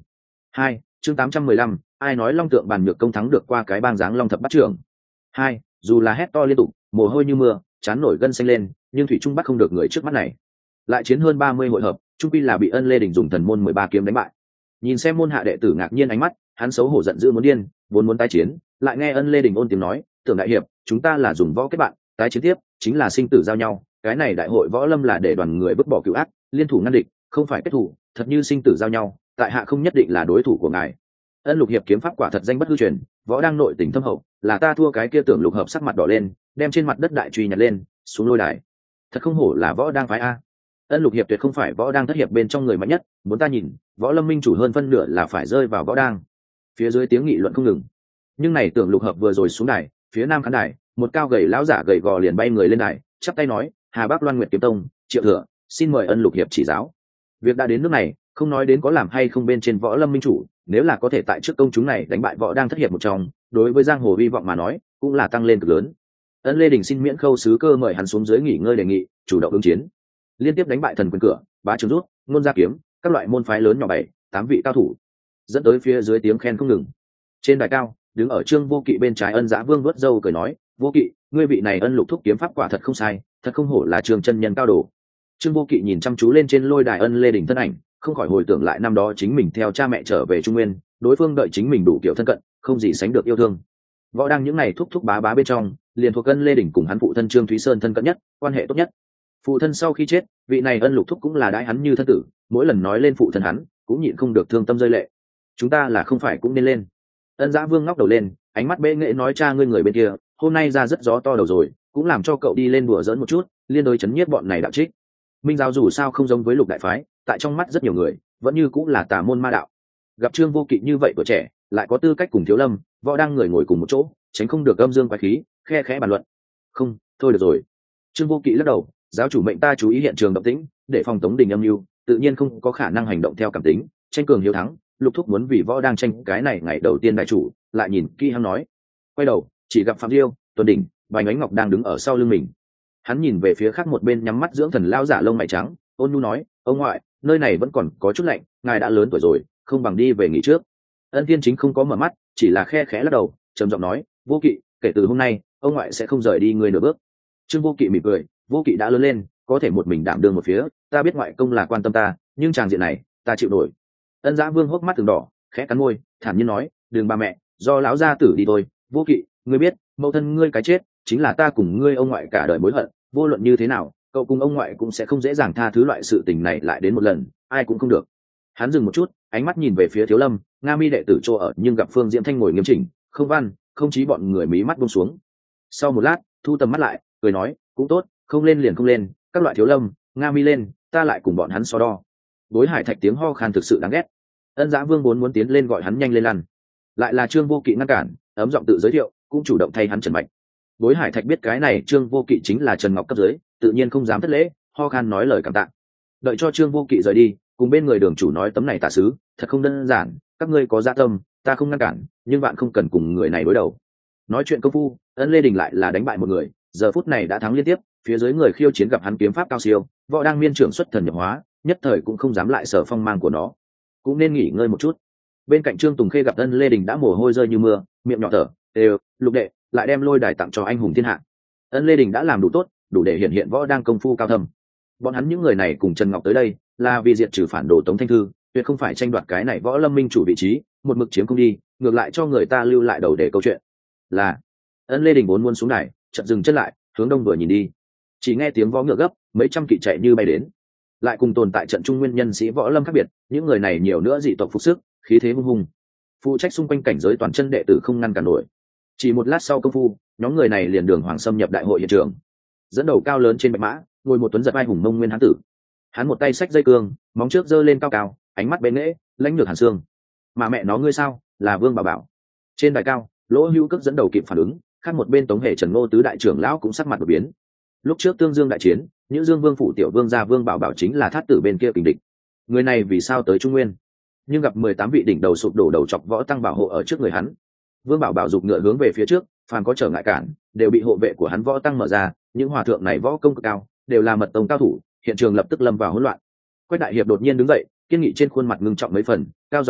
2. Chương 815, ai nói Long Tượng Bàn Nhược Công thắng được qua cái bang dáng Long Thập Bát Trưởng. 2. Dù là hét to liên tục, mồ hôi như mưa, chán nổi gân xanh lên, nhưng thủy trung bắt không được người trước mắt này. Lại chiến hơn 30 hội hợp, trung quy là bị Ân Lê Đình dùng thần môn 13 kiếm đánh bại. Nhìn xem môn hạ đệ tử ngạc nhiên ánh mắt, hắn xấu hổ giận dữ muốn điên, vốn muốn tái chiến, lại nghe Ân Lê Đình ôn tiếng nói, "Tưởng đại hiệp, chúng ta là dùng võ kết bạn, tái chiến tiếp chính là sinh tử giao nhau, cái này đại hội võ lâm là để đoàn người vứt bỏ cửu ác, liên thủ ngăn địch, không phải kết thủ, thật như sinh tử giao nhau, tại hạ không nhất định là đối thủ của ngài." Ân Lục hiệp kiếm pháp quả thật danh bất hư truyền, võ đang nội tình thâm hậu, là ta thua cái kia Tưởng Lục hợp sắc mặt đỏ lên, đem trên mặt đất đại truy nhặt lên, xuống lôi đài. Thật không hổ là võ đang phái a. Ân Lục hiệp tuyệt không phải võ đang thất hiệp bên trong người mạnh nhất, muốn ta nhìn, võ lâm minh chủ hơn phân nửa là phải rơi vào võ đang. Phía dưới tiếng nghị luận không ngừng. Nhưng này Tưởng Lục hợp vừa rồi xuống đài, phía nam khán đài, một cao gầy lão giả gầy gò liền bay người lên đài, chắp tay nói, "Hà Bắc Loan Nguyệt kiếm tông, Triệu Thừa, xin mời Ân Lục hiệp chỉ giáo." Việc đã đến nước này, không nói đến có làm hay không bên trên võ lâm minh chủ, nếu là có thể tại trước công chúng này đánh bại võ đang thất hiệp một trong, đối với giang hồ hy vọng mà nói, cũng là tăng lên cực lớn. Ân Lê Đình xin miễn khâu sứ cơ mời hắn xuống dưới nghỉ ngơi đề nghị, chủ động ứng chiến. Liên tiếp đánh bại Thần Quyền Cửa, Bá Trường Rút, Nôn Gia Kiếm, các loại môn phái lớn nhỏ 7, 8 vị cao thủ, dẫn tới phía dưới tiếng khen không ngừng. Trên đài cao, đứng ở Trương Vô Kỵ bên trái Ân Dã Vương vớt râu cười nói, "Vô Kỵ, ngươi vị này Ân Lục thúc kiếm pháp quả thật không sai, thật không hổ là Trương chân nhân cao đồ." Trương Vô Kỵ nhìn chăm chú lên trên lôi đài Ân Lê Đình thân ảnh, không khỏi hồi tưởng lại năm đó chính mình theo cha mẹ trở về Trung Nguyên, đối phương đợi chính mình đủ kiểu thân cận, không gì sánh được yêu thương. Võ đang những ngày thúc thúc bá bá bên trong, liền thuộc Ân Lê Đình cùng hắn phụ thân Trương Thúy Sơn thân cận nhất, quan hệ tốt nhất. Phụ thân sau khi chết, vị này Ân Lục thúc cũng là đãi hắn như thân tử, mỗi lần nói lên phụ thân hắn, cũng nhịn không được thương tâm rơi lệ. "Chúng ta là không phải cũng nên lên?" Ân Dã Vương ngóc đầu lên, ánh mắt bệ nghệ nói, "Cha ngươi người bên kia, hôm nay ra rất gió to đầu rồi, cũng làm cho cậu đi lên đùa giỡn một chút, liên đối chấn nhiếp bọn này đạo trích. Minh giáo dù sao không giống với Lục đại phái, tại trong mắt rất nhiều người, vẫn như cũng là tà môn ma đạo." Gặp Trương Vô Kỵ như vậy tuổi trẻ, lại có tư cách cùng Thiếu Lâm, võ đang người ngồi cùng một chỗ, tránh không được âm dương quái khí, khe khẽ bàn luận. "Không, thôi được rồi." Trương Vô Kỵ lắc đầu, "Giáo chủ mệnh ta chú ý hiện trường động tĩnh, để phòng Tống Đình âm mưu, tự nhiên không có khả năng hành động theo cảm tính, tranh cường hiếu thắng. Lục thúc muốn vì võ đang tranh cái này ngày đầu tiên đại chủ." Lại nhìn kỹ hắn nói, quay đầu chỉ gặp Phạm Diêu, Tuấn Đỉnh, Bành Ánh Ngọc đang đứng ở sau lưng mình. Hắn nhìn về phía khác một bên nhắm mắt dưỡng thần lao giả lông mày trắng, ôn nhu nói, "Ông ngoại, nơi này vẫn còn có chút lạnh, ngài đã lớn tuổi rồi, không bằng đi về nghỉ trước." Ân Thiên Chính không có mở mắt, chỉ là khe khẽ lắc đầu, trầm giọng nói, "Vô Kỵ, kể từ hôm nay, ông ngoại sẽ không rời đi người nửa bước." Trương Vô Kỵ mỉm cười, "Vô Kỵ đã lớn lên, có thể một mình đảm đương một phía, ta biết ngoại công là quan tâm ta, nhưng tràng diện này, ta chịu nổi." Ân Dã Vương hốc mắt từng đỏ, khẽ cắn môi, thản nhiên nói, "Đừng ba mẹ, do lão gia tử đi thôi. Vô Kỵ, ngươi biết, mẫu thân ngươi cái chết, chính là ta cùng ngươi ông ngoại cả đời mối hận, vô luận như thế nào, cậu cùng ông ngoại cũng sẽ không dễ dàng tha thứ loại sự tình này lại đến một lần, ai cũng không được." Hắn dừng một chút, ánh mắt nhìn về phía Thiếu Lâm, Nga Mi đệ tử chỗ ở, nhưng gặp Phương Diễm Thanh ngồi nghiêm chỉnh, không văn, không chí bọn người mí mắt buông xuống. Sau một lát, thu tầm mắt lại, cười nói, "Cũng tốt, không lên liền không lên, các loại Thiếu Lâm, Nga Mi lên, ta lại cùng bọn hắn so đo." Bối Hải Thạch tiếng ho khan thực sự đáng ghét. Ân Dã Vương muốn tiến lên gọi hắn nhanh lên lăn, lại là Trương Vô Kỵ ngăn cản, ấm giọng tự giới thiệu, cũng chủ động thay hắn trần mạch. Bối Hải Thạch biết cái này Trương Vô Kỵ chính là Trần Ngọc cấp dưới, tự nhiên không dám thất lễ, ho khan nói lời cảm tạ. Đợi cho Trương Vô Kỵ rời đi, cùng bên người đường chủ nói, "Tấm này tả sứ, thật không đơn giản, các ngươi có dạ tâm, ta không ngăn cản, nhưng bạn không cần cùng người này đối đầu." Nói chuyện công phu, Ân Lê Đình lại là đánh bại một người, giờ phút này đã thắng liên tiếp, phía dưới người khiêu chiến gặp hắn kiếm pháp cao siêu, võ đang miên trưởng xuất thần nhập hóa, nhất thời cũng không dám lại sở phong mang của nó, cũng nên nghỉ ngơi một chút. Bên cạnh Trương Tùng Khê gặp Ân Lê Đình đã mồ hôi rơi như mưa, miệng nhỏ thở, đều, "Lục đệ, lại đem lôi đài tặng cho anh hùng thiên hạ." Ân Lê Đình đã làm đủ tốt, đủ để hiện hiện võ đang công phu cao thâm. Bọn hắn những người này cùng Trần Ngọc tới đây, là vì diệt trừ phản đồ Tống Thanh Thư, tuyệt không phải tranh đoạt cái này võ lâm minh chủ vị trí, một mực chiếm không đi, ngược lại cho người ta lưu lại đầu để câu chuyện. Là Ân Lê Đình vốn muốn xuống đài, chợt dừng chân lại, hướng đông vừa nhìn đi, chỉ nghe tiếng vó ngựa gấp, mấy trăm kỵ chạy như bay đến. Lại cùng tồn tại trận trung nguyên nhân sĩ võ lâm khác biệt, những người này nhiều nữa dị tộc phục sức, khí thế hung hùng, phụ trách xung quanh cảnh giới toàn chân đệ tử không ngăn cản nổi. Chỉ một lát sau công phu, nhóm người này liền đường hoàng xâm nhập đại hội hiện trường. Dẫn đầu cao lớn trên bạch mã, ngồi một tuấn giật vai hùng mông nguyên hán tử. Hắn một tay xách dây cương, móng trước giơ lên cao cao, ánh mắt bén nghễ, lãnh lược hàn xương. "Mà mẹ nó ngươi sao, là Vương Bảo Bảo." Trên đài cao, Lỗ Hữu Cước dẫn đầu kịp phản ứng, khác một bên Tống Hệ Trần Ngô tứ đại trưởng lão cũng sắc mặt đổi biến. Lúc trước Tương Dương đại chiến, những Dương Vương phủ tiểu vương gia Vương Bảo Bảo chính là thát tử bên kia kình địch. Người này vì sao tới Trung Nguyên? Nhưng gặp 18 vị đỉnh đầu sụp đổ đầu chọc võ tăng bảo hộ ở trước người hắn. Vương Bảo Bảo giục ngựa hướng về phía trước, phàm có trở ngại cản, đều bị hộ vệ của hắn võ tăng mở ra, những hòa thượng này võ công cực cao, đều là mật tông cao thủ, hiện trường lập tức lâm vào hỗn loạn. Quách đại hiệp đột nhiên đứng dậy, kiên nghị trên khuôn mặt ngưng trọng mấy phần, cao giọng nói,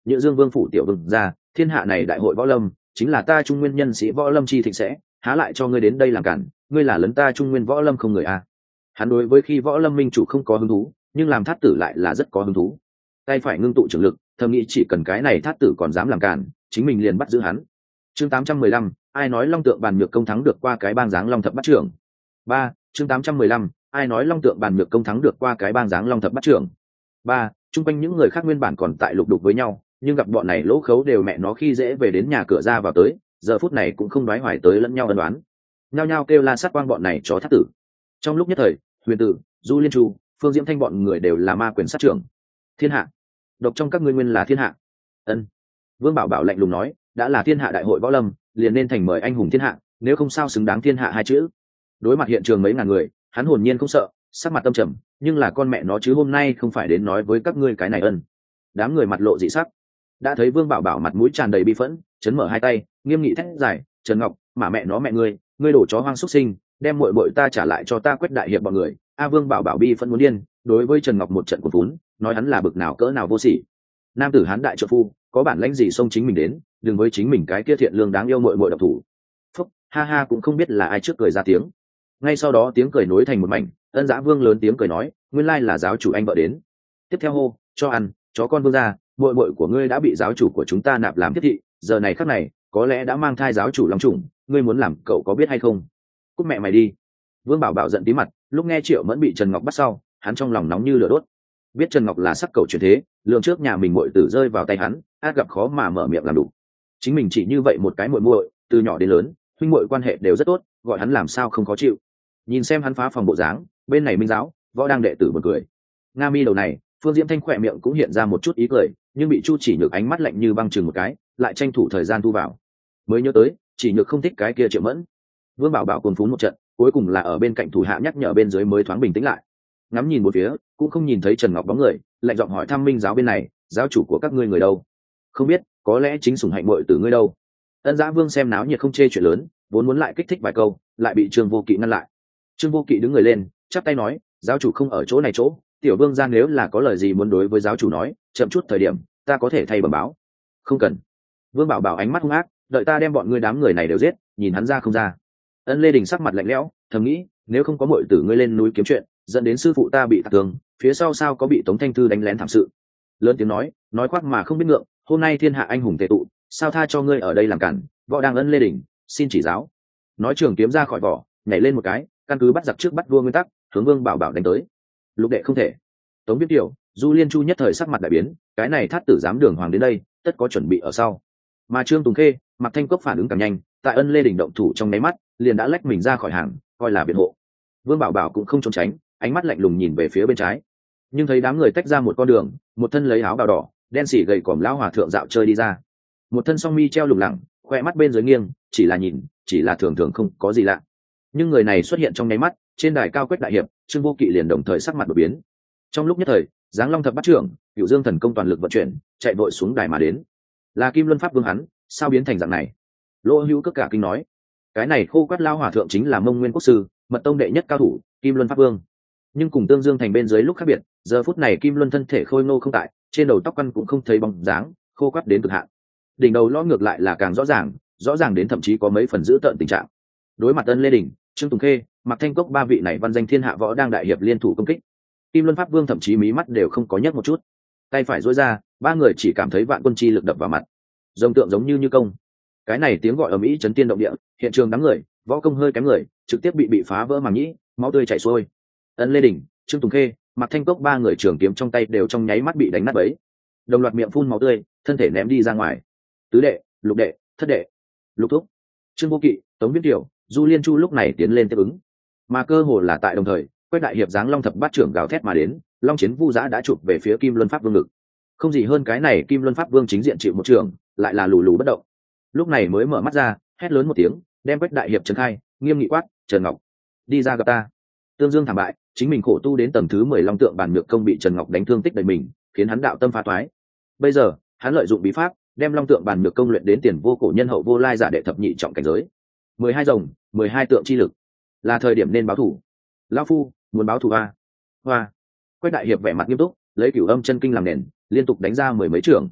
Nhữ Dương Vương phủ tiểu vương ra, thiên hạ này đại hội võ lâm chính là ta Trung Nguyên nhân sĩ võ lâm chi thịnh sẽ, há lại cho ngươi đến đây làm cản, ngươi là lấn ta Trung Nguyên võ lâm không người a. Hắn đối với khi võ lâm minh chủ không có hứng thú, nhưng làm thát tử lại là rất có hứng thú. Tay phải ngưng tụ trường lực, thầm nghĩ chỉ cần cái này thát tử còn dám làm cản, chính mình liền bắt giữ hắn. Chương 815, ai nói Long Tượng Bàn Nhược công thắng được qua cái bang dáng Long Thập Bát Trưởng. 3. Chương 815, ai nói Long Tượng Bàn Nhược công thắng được qua cái bang dáng Long Thập Bát Trưởng. 3. Trung quanh những người khác nguyên bản còn tại lục đục với nhau, nhưng gặp bọn này lỗ khấu đều mẹ nó khi dễ về đến nhà cửa ra vào tới, giờ phút này cũng không đoái hoài tới lẫn nhau ân đoán, nhao nhao kêu la sát quang bọn này chó thát tử. Trong lúc nhất thời, Huyền Tử, Du Liên Chu, Phương Diễm Thanh bọn người đều là ma quyền sát trưởng. Thiên hạ, độc trong các ngươi nguyên là thiên hạ. Ân. Vương Bảo Bảo lạnh lùng nói, đã là thiên hạ đại hội võ lâm, liền nên thành mời anh hùng thiên hạ, nếu không sao xứng đáng thiên hạ hai chữ. Đối mặt hiện trường mấy ngàn người, hắn hồn nhiên không sợ, sắc mặt tâm trầm, nhưng là con mẹ nó chứ hôm nay không phải đến nói với các ngươi cái này ân. Đám người mặt lộ dị sắc, đã thấy Vương Bảo Bảo mặt mũi tràn đầy bi phẫn, chấn mở hai tay, nghiêm nghị thét giải, Trần Ngọc, mà mẹ nó mẹ ngươi đổ chó hoang xuất sinh, đem muội muội ta trả lại cho ta Quét đại hiệp bọn người. A Vương Bảo Bảo bi phẫn muốn điên, đối với Trần Ngọc một trận cuốn vốn, nói hắn là bực nào cỡ nào vô sỉ. Nam tử hán đại trợ phu, có bản lãnh gì xông chính mình đến, đừng với chính mình cái kia thiện lương đáng yêu muội muội độc thủ. Phúc, ha ha cũng không biết là ai trước cười ra tiếng. Ngay sau đó tiếng cười nối thành một mảnh, Ân Dã Vương lớn tiếng cười nói, nguyên lai là giáo chủ anh vợ đến. Tiếp theo hô, cho ăn, chó con vương ra, muội muội của ngươi đã bị giáo chủ của chúng ta nạp làm tiếp thị, giờ này khắc này, có lẽ đã mang thai giáo chủ long trùng, ngươi muốn làm cậu có biết hay không? Cút mẹ mày đi. Vương Bảo Bảo giận tí mặt, lúc nghe Triệu Mẫn bị Trần Ngọc bắt sau, hắn trong lòng nóng như lửa đốt. Biết Trần Ngọc là sắc cậu chuyển thế, lượng trước nhà mình muội tử rơi vào tay hắn, át gặp khó mà mở miệng làm đủ. Chính mình chỉ như vậy một cái muội muội, từ nhỏ đến lớn, huynh muội quan hệ đều rất tốt, gọi hắn làm sao không khó chịu. Nhìn xem hắn phá phòng bộ dáng, bên này Minh giáo, võ đang đệ tử buồn cười. Nga mi đầu này, Phương Diễm Thanh khỏe miệng cũng hiện ra một chút ý cười, nhưng bị Chu Chỉ Nhược ánh mắt lạnh như băng chừng một cái, lại tranh thủ thời gian thu vào. Mới nhớ tới, Chỉ Nhược không thích cái kia Triệu Mẫn. Vương Bảo Bảo cuồng phún một trận, cuối cùng là ở bên cạnh thủ hạ nhắc nhở bên dưới mới thoáng bình tĩnh lại. Ngắm nhìn một phía, cũng không nhìn thấy Trần Ngọc bóng người, lạnh giọng hỏi thăm Minh giáo bên này, giáo chủ của các ngươi người đâu? Không biết, có lẽ chính sủng hạnh muội tử ngươi đâu. Ân Dã Vương xem náo nhiệt không chê chuyện lớn, vốn muốn lại kích thích vài câu, lại bị Trương Vô Kỵ ngăn lại. Trương Vô Kỵ đứng người lên, chắp tay nói, giáo chủ không ở chỗ này chỗ, tiểu vương gia nếu là có lời gì muốn đối với giáo chủ nói, chậm chút thời điểm, ta có thể thay bẩm báo. Không cần. Vương Bảo Bảo ánh mắt hung ác, đợi ta đem bọn ngươi đám người này đều giết, nhìn hắn ra không ra. Ân Lê Đình sắc mặt lạnh lẽo, thầm nghĩ, nếu không có muội tử ngươi lên núi kiếm chuyện, dẫn đến sư phụ ta bị tạc tường, phía sau sao có bị Tống Thanh Thư đánh lén thảm sự. Lớn tiếng nói khoác mà không biết ngượng, hôm nay thiên hạ anh hùng tề tụ, sao tha cho ngươi ở đây làm cản, võ đang Ân Lê Đình, xin chỉ giáo. Nói trường kiếm ra khỏi vỏ, nhảy lên một cái, căn cứ bắt giặc trước bắt vua nguyên tắc, hướng Vương Bảo Bảo đánh tới. Lục đệ không thể. Tống Viết Tiểu, Du Liên Chu nhất thời sắc mặt đại biến, cái này thát tử dám đường hoàng đến đây, tất có chuẩn bị ở sau. Mà Trương Tùng Khê, Mạc Thanh Cốc phản ứng càng nhanh, tại Ân Lê Đình động thủ trong nháy mắt, liền đã lách mình ra khỏi hàng, coi là biện hộ. Vương Bảo Bảo cũng không trốn tránh, ánh mắt lạnh lùng nhìn về phía bên trái, nhưng thấy đám người tách ra một con đường, một thân lấy áo bào đỏ, đen xỉ gầy còm lão hòa thượng dạo chơi đi ra, một thân song mi treo lủng lẳng, khoe mắt bên dưới nghiêng, chỉ là nhìn, chỉ là thường thường không có gì lạ. Nhưng người này xuất hiện trong nháy mắt, trên đài cao Quét đại hiệp, Trương Vô Kỵ liền đồng thời sắc mặt đổi biến. Trong lúc nhất thời, Giáng Long Thập Bát Trưởng, Cửu Dương thần công toàn lực vận chuyển, chạy vội xuống đài mà đến. Là Kim Luân Pháp Vương hắn, sao biến thành dạng này? Lỗ Hữu cất cả kinh nói, cái này khô quát lao hòa thượng chính là Mông Nguyên Quốc sư, mật tông đệ nhất cao thủ, Kim Luân Pháp Vương. Nhưng cùng Tương Dương thành bên dưới lúc khác biệt, giờ phút này Kim Luân thân thể khôi ngô không tại, trên đầu tóc căn cũng không thấy bóng dáng, khô quát đến cực hạn. Đỉnh đầu lõ ngược lại là càng rõ ràng đến thậm chí có mấy phần giữ tợn tình trạng. Đối mặt Ân Lê Đình, Trương Tùng Khê, Mạc Thanh Cốc ba vị này văn danh thiên hạ võ đang đại hiệp liên thủ công kích, Kim Luân Pháp Vương thậm chí mí mắt đều không có nhấc một chút, tay phải duỗi ra, ba người chỉ cảm thấy vạn quân chi lực đập vào mặt, rồng tượng giống như công. Cái này tiếng gọi ầm ĩ chấn tiên động địa, hiện trường đám người, võ công hơi kém người, trực tiếp bị phá vỡ màng nhĩ, máu tươi chảy xuôi. Ân Lê Đình, Trương Tùng Khê, Mạc Thanh Cốc ba người trường kiếm trong tay đều trong nháy mắt bị đánh nát bấy, đồng loạt miệng phun máu tươi, thân thể ném đi ra ngoài. Tứ đệ, lục đệ, thất đệ, lục thúc, Trương Vô Kỵ, Tống Viết Tiểu, Du Liên Chu lúc này tiến lên tiếp ứng, mà cơ hồ là tại đồng thời, Quét đại hiệp Giáng Long Thập Bát Trưởng gào thét mà đến, Long Chiến Vu Giã đã chụp về phía Kim Luân Pháp Vương ngực. Không gì hơn cái này, Kim Luân Pháp Vương chính diện chịu một trường, lại là lù lù bất động. Lúc này mới mở mắt ra, hét lớn một tiếng, đem Quét đại hiệp trấn khai, nghiêm nghị quát, Trần Ngọc, đi ra gặp ta. Tương Dương thảm bại, chính mình khổ tu đến tầng thứ 10 Long Tượng Bàn Nhược công bị Trần Ngọc đánh thương tích đầy mình, khiến hắn đạo tâm phá toái. Bây giờ, hắn lợi dụng bí pháp, đem Long Tượng Bàn Nhược công luyện đến tiền vô cổ nhân hậu vô lai giả đệ thập nhị trọng cảnh giới. 12 rồng, 12 tượng chi lực, là thời điểm nên báo thù. Lão phu muốn báo thù a. Hoa. Quét đại hiệp vẻ mặt nghiêm túc, lấy Cửu Âm chân kinh làm nền, liên tục đánh ra mười mấy trưởng.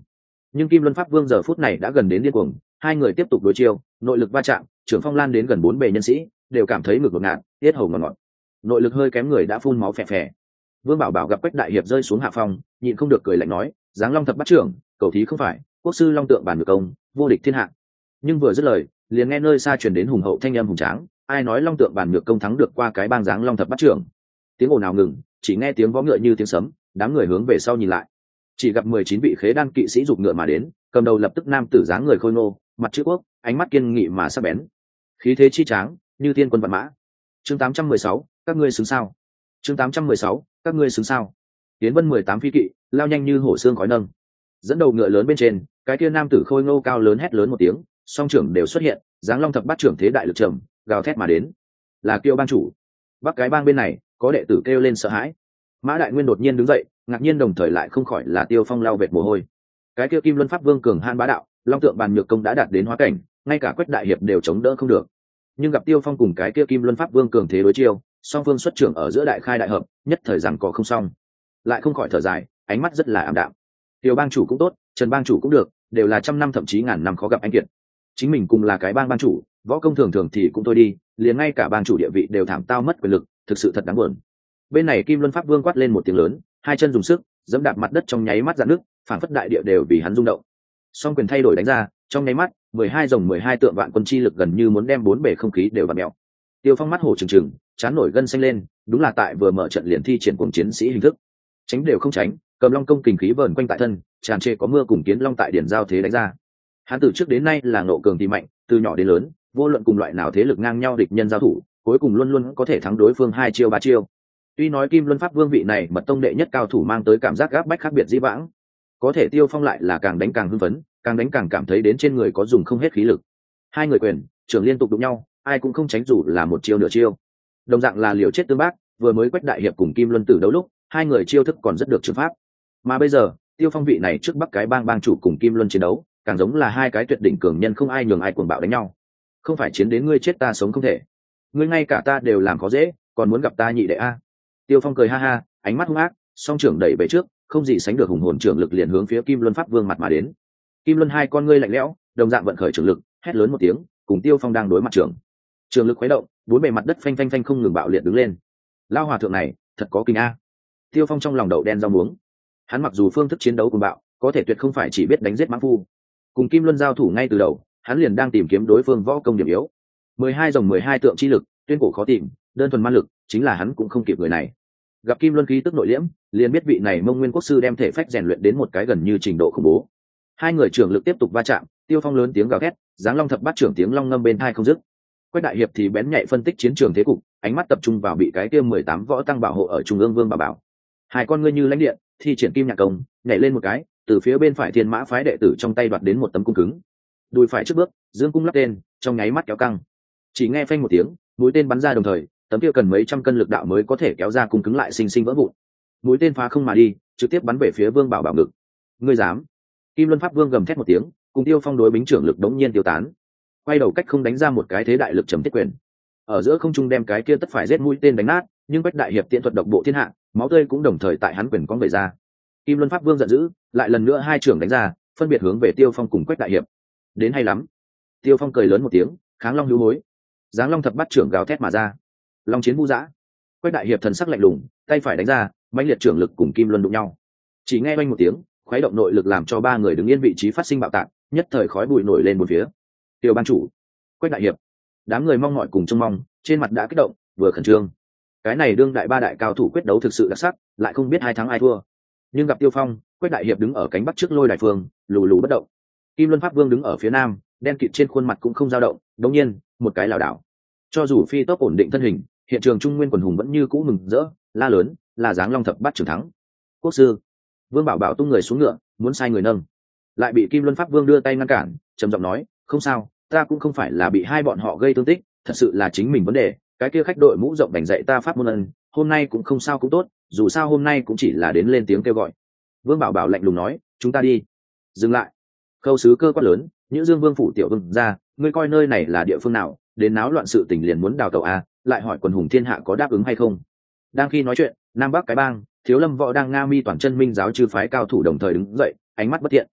Nhưng Kim Luân Pháp Vương giờ phút này đã gần đến điên cuồng, hai người tiếp tục đối chiêu, nội lực va chạm, trưởng phong lan đến gần 4 bề nhân sĩ đều cảm thấy ngực ngột ngạt, tiết hầu ngọt ngọt. Nội lực hơi kém người đã phun máu phè phè. Vương Bảo Bảo gặp Quách Đại Hiệp rơi xuống hạ phong, nhịn không được cười lạnh nói, Giáng Long thập bát trưởng, cầu thí không phải, quốc sư Long Tượng bản ngược công, vô địch thiên hạ. Nhưng vừa dứt lời, liền nghe nơi xa truyền đến hùng hậu thanh âm hùng tráng, ai nói Long Tượng bản ngược công thắng được qua cái bang Giáng Long thập bát trưởng. Tiếng ồn ào ngừng, chỉ nghe tiếng vó ngựa như tiếng sấm, đám người hướng về sau nhìn lại, chỉ gặp 19 vị khế đan kỵ sĩ giục ngựa mà đến, cầm đầu lập tức nam tử dáng người khôi ngô, mặt chữ quốc, ánh mắt kiên nghị mà sắc bén, khí thế chi tráng như tiên quân vạn mã. Chương 816, các ngươi xứng sao? Chương 816, các ngươi xứng sao? Tiến Vân 18 phi kỵ, lao nhanh như hổ xương khói nâng. Dẫn đầu ngựa lớn bên trên, cái kia nam tử khôi ngô cao lớn hét lớn một tiếng, song trưởng đều xuất hiện, Giáng Long thập bát trưởng thế đại lực trầm, gào thét mà đến. Là Kiêu bang chủ. Bắc cái bang bên này, có đệ tử kêu lên sợ hãi. Mã Đại Nguyên đột nhiên đứng dậy, ngạc nhiên đồng thời lại không khỏi là Tiêu Phong lau vệt mồ hôi. Cái kia Kim Luân Pháp Vương cường han bá đạo, Long Tượng bàn nhược công đã đạt đến hóa cảnh, ngay cả Quách Đại Hiệp đều chống đỡ không được. Nhưng gặp Tiêu Phong cùng cái kia Kim Luân Pháp Vương cường thế đối chiêu, song phương xuất trưởng ở giữa đại khai đại hợp, nhất thời rằng có không xong. Lại không khỏi thở dài, ánh mắt rất là ảm đạm. Tiêu bang chủ cũng tốt, Trần bang chủ cũng được, đều là trăm năm thậm chí ngàn năm khó gặp anh kiệt. Chính mình cùng là cái bang chủ, võ công thường thường thì cũng thôi đi, liền ngay cả bang chủ địa vị đều thảm tao mất quyền lực, thực sự thật đáng buồn. Bên này Kim Luân Pháp Vương quát lên một tiếng lớn, hai chân dùng sức dẫm đạp mặt đất trong nháy mắt dạn nước, phản phất đại địa đều vì hắn rung động. Song quyền thay đổi đánh ra, trong nháy mắt 12 rồng 12 tượng vạn quân chi lực gần như muốn đem 4 bể không khí đều vặn mèo. Tiêu Phong mắt hổ trừng trừng, chán nổi gân xanh lên, đúng là tại vừa mở trận liền thi triển cuồng chiến sĩ hình thức, tránh đều không tránh, cầm long công kình khí vờn quanh tại thân, tràn trề có mưa cùng kiến long tại điển giao thế đánh ra. Hắn từ trước đến nay là nộ cường thì mạnh, từ nhỏ đến lớn, vô luận cùng loại nào thế lực ngang nhau địch nhân giao thủ, cuối cùng luôn luôn có thể thắng đối phương 2 chiêu 3 chiêu. Tuy nói Kim Luân Pháp Vương vị này mật tông đệ nhất cao thủ mang tới cảm giác gáp bách khác biệt dĩ vãng, có thể Tiêu Phong lại là càng đánh càng hưng phấn, càng đánh càng cảm thấy đến trên người có dùng không hết khí lực. Hai người quyền trưởng liên tục đụng nhau, ai cũng không tránh dù là một chiêu nửa chiêu. Đồng dạng là liều chết tương bác, vừa mới Quách Đại Hiệp cùng Kim Luân Tử đấu lúc, hai người chiêu thức còn rất được trường pháp. Mà bây giờ, Tiêu Phong vị này trước Bắc cái bang chủ cùng Kim Luân chiến đấu, càng giống là hai cái tuyệt đỉnh cường nhân không ai nhường ai cuồng bạo đánh nhau. Không phải chiến đến ngươi chết ta sống không thể. Ngươi ngay cả ta đều làm khó dễ, còn muốn gặp ta nhị đệ a. Tiêu Phong cười ha ha, ánh mắt hung ác, song trưởng đẩy về trước, không gì sánh được hùng hồn trưởng lực liền hướng phía Kim Luân Pháp Vương mặt mà đến. Kim Luân hai con ngươi lạnh lẽo, đồng dạng vận khởi trưởng lực, hét lớn một tiếng, cùng Tiêu Phong đang đối mặt trưởng. Trường lực khuấy động, bốn bề mặt đất phanh phanh phanh không ngừng bạo liệt đứng lên. Lao hòa thượng này, thật có kinh a. Tiêu Phong trong lòng đậu đen rau muống. Hắn mặc dù phương thức chiến đấu cuồng bạo, có thể tuyệt không phải chỉ biết đánh giết mãng phu. Cùng Kim Luân giao thủ ngay từ đầu, hắn liền đang tìm kiếm đối phương võ công điểm yếu. 12 rồng 12 tượng chi lực, tuyên cổ khó tìm, đơn thuần man lực, chính là hắn cũng không kịp người này. Gặp Kim Luân khí tức nội liễm, liền biết vị này Mông Nguyên quốc sư đem thể phách rèn luyện đến một cái gần như trình độ khủng bố. Hai người trưởng lực tiếp tục va chạm, Tiêu Phong lớn tiếng gào thét, Giáng Long thập bát trưởng tiếng long ngâm bên tai không dứt. Quách Đại Hiệp thì bén nhạy phân tích chiến trường thế cục, ánh mắt tập trung vào bị cái kia 18 võ tăng bảo hộ ở trung ương Vương Bảo Bảo. Hai con ngươi như lãnh điện, thi triển kim nhạc công, nhảy lên một cái, từ phía bên phải Thiên Mã phái đệ tử trong tay đoạt đến một tấm cung cứng. Đùi phải trước bước, dương cung lắp tên, trong nháy mắt kéo căng. Chỉ nghe phanh một tiếng, mũi tên bắn ra đồng thời, tấm kia cần mấy trăm cân lực đạo mới có thể kéo ra cung cứng lại sinh sinh vỡ vụn. Mũi tên phá không mà đi, trực tiếp bắn về phía Vương Bảo Bảo ngực. Ngươi dám? Kim Luân Pháp Vương gầm thét một tiếng, cùng Tiêu Phong đối bính trưởng lực đống nhiên tiêu tán, quay đầu cách không đánh ra một cái thế đại lực trầm tiết quyền, ở giữa không trung đem cái kia tất phải giết mũi tên đánh nát. Nhưng Quách Đại Hiệp tiện thuật độc bộ thiên hạ, máu tươi cũng đồng thời tại hắn quyền cong về ra. Kim Luân Pháp Vương giận dữ, lại lần nữa hai trưởng đánh ra, phân biệt hướng về Tiêu Phong cùng Quách Đại Hiệp. Đến hay lắm. Tiêu Phong cười lớn một tiếng, kháng long hữu hối, Giáng Long thập bát trưởng gào thét mà ra. Long chiến vu dã. Quách Đại Hiệp thần sắc lạnh lùng, tay phải đánh ra, mãnh liệt trưởng lực cùng Kim Luân đụng nhau. Chỉ nghe oanh một tiếng, khuấy động nội lực làm cho ba người đứng yên vị trí phát sinh bạo tạc, nhất thời khói bụi nổi lên một phía. Tiêu ban chủ, Quách Đại Hiệp, đám người mong mỏi cùng trông mong, trên mặt đã kích động, vừa khẩn trương. Cái này đương đại ba đại cao thủ quyết đấu thực sự đặc sắc, lại không biết ai thắng ai thua. Nhưng gặp Tiêu Phong, Quách Đại Hiệp đứng ở cánh bắc trước lôi đài phương, lù lù bất động. Kim Luân Pháp Vương đứng ở phía nam, đen kịt trên khuôn mặt cũng không dao động, đống nhiên, một cái lảo đảo. Cho dù phi tốc ổn định thân hình, hiện trường trung nguyên quần hùng vẫn như cũ mừng rỡ, la lớn, là Giáng Long thập bát trưởng thắng. Quốc sư. Vương Bảo Bảo tung người xuống ngựa, muốn sai người nâng, lại bị Kim Luân Pháp Vương đưa tay ngăn cản, trầm giọng nói, không sao, ta cũng không phải là bị hai bọn họ gây thương tích, thật sự là chính mình vấn đề. Cái kia khách đội mũ rộng đành dạy ta pháp môn ân, hôm nay cũng không sao cũng tốt, dù sao hôm nay cũng chỉ là đến lên tiếng kêu gọi. Vương Bảo Bảo lạnh lùng nói, chúng ta đi. Dừng lại. Khâu sứ cơ quát lớn, Nhữ Dương Vương phủ tiểu vương ra, ngươi coi nơi này là địa phương nào, đến náo loạn sự tình liền muốn đào tẩu a, lại hỏi quần hùng thiên hạ có đáp ứng hay không. Đang khi nói chuyện, nam bắc cái bang, Thiếu Lâm Võ đang Nga Mi toàn chân minh giáo chư phái cao thủ đồng thời đứng dậy, ánh mắt bất thiện.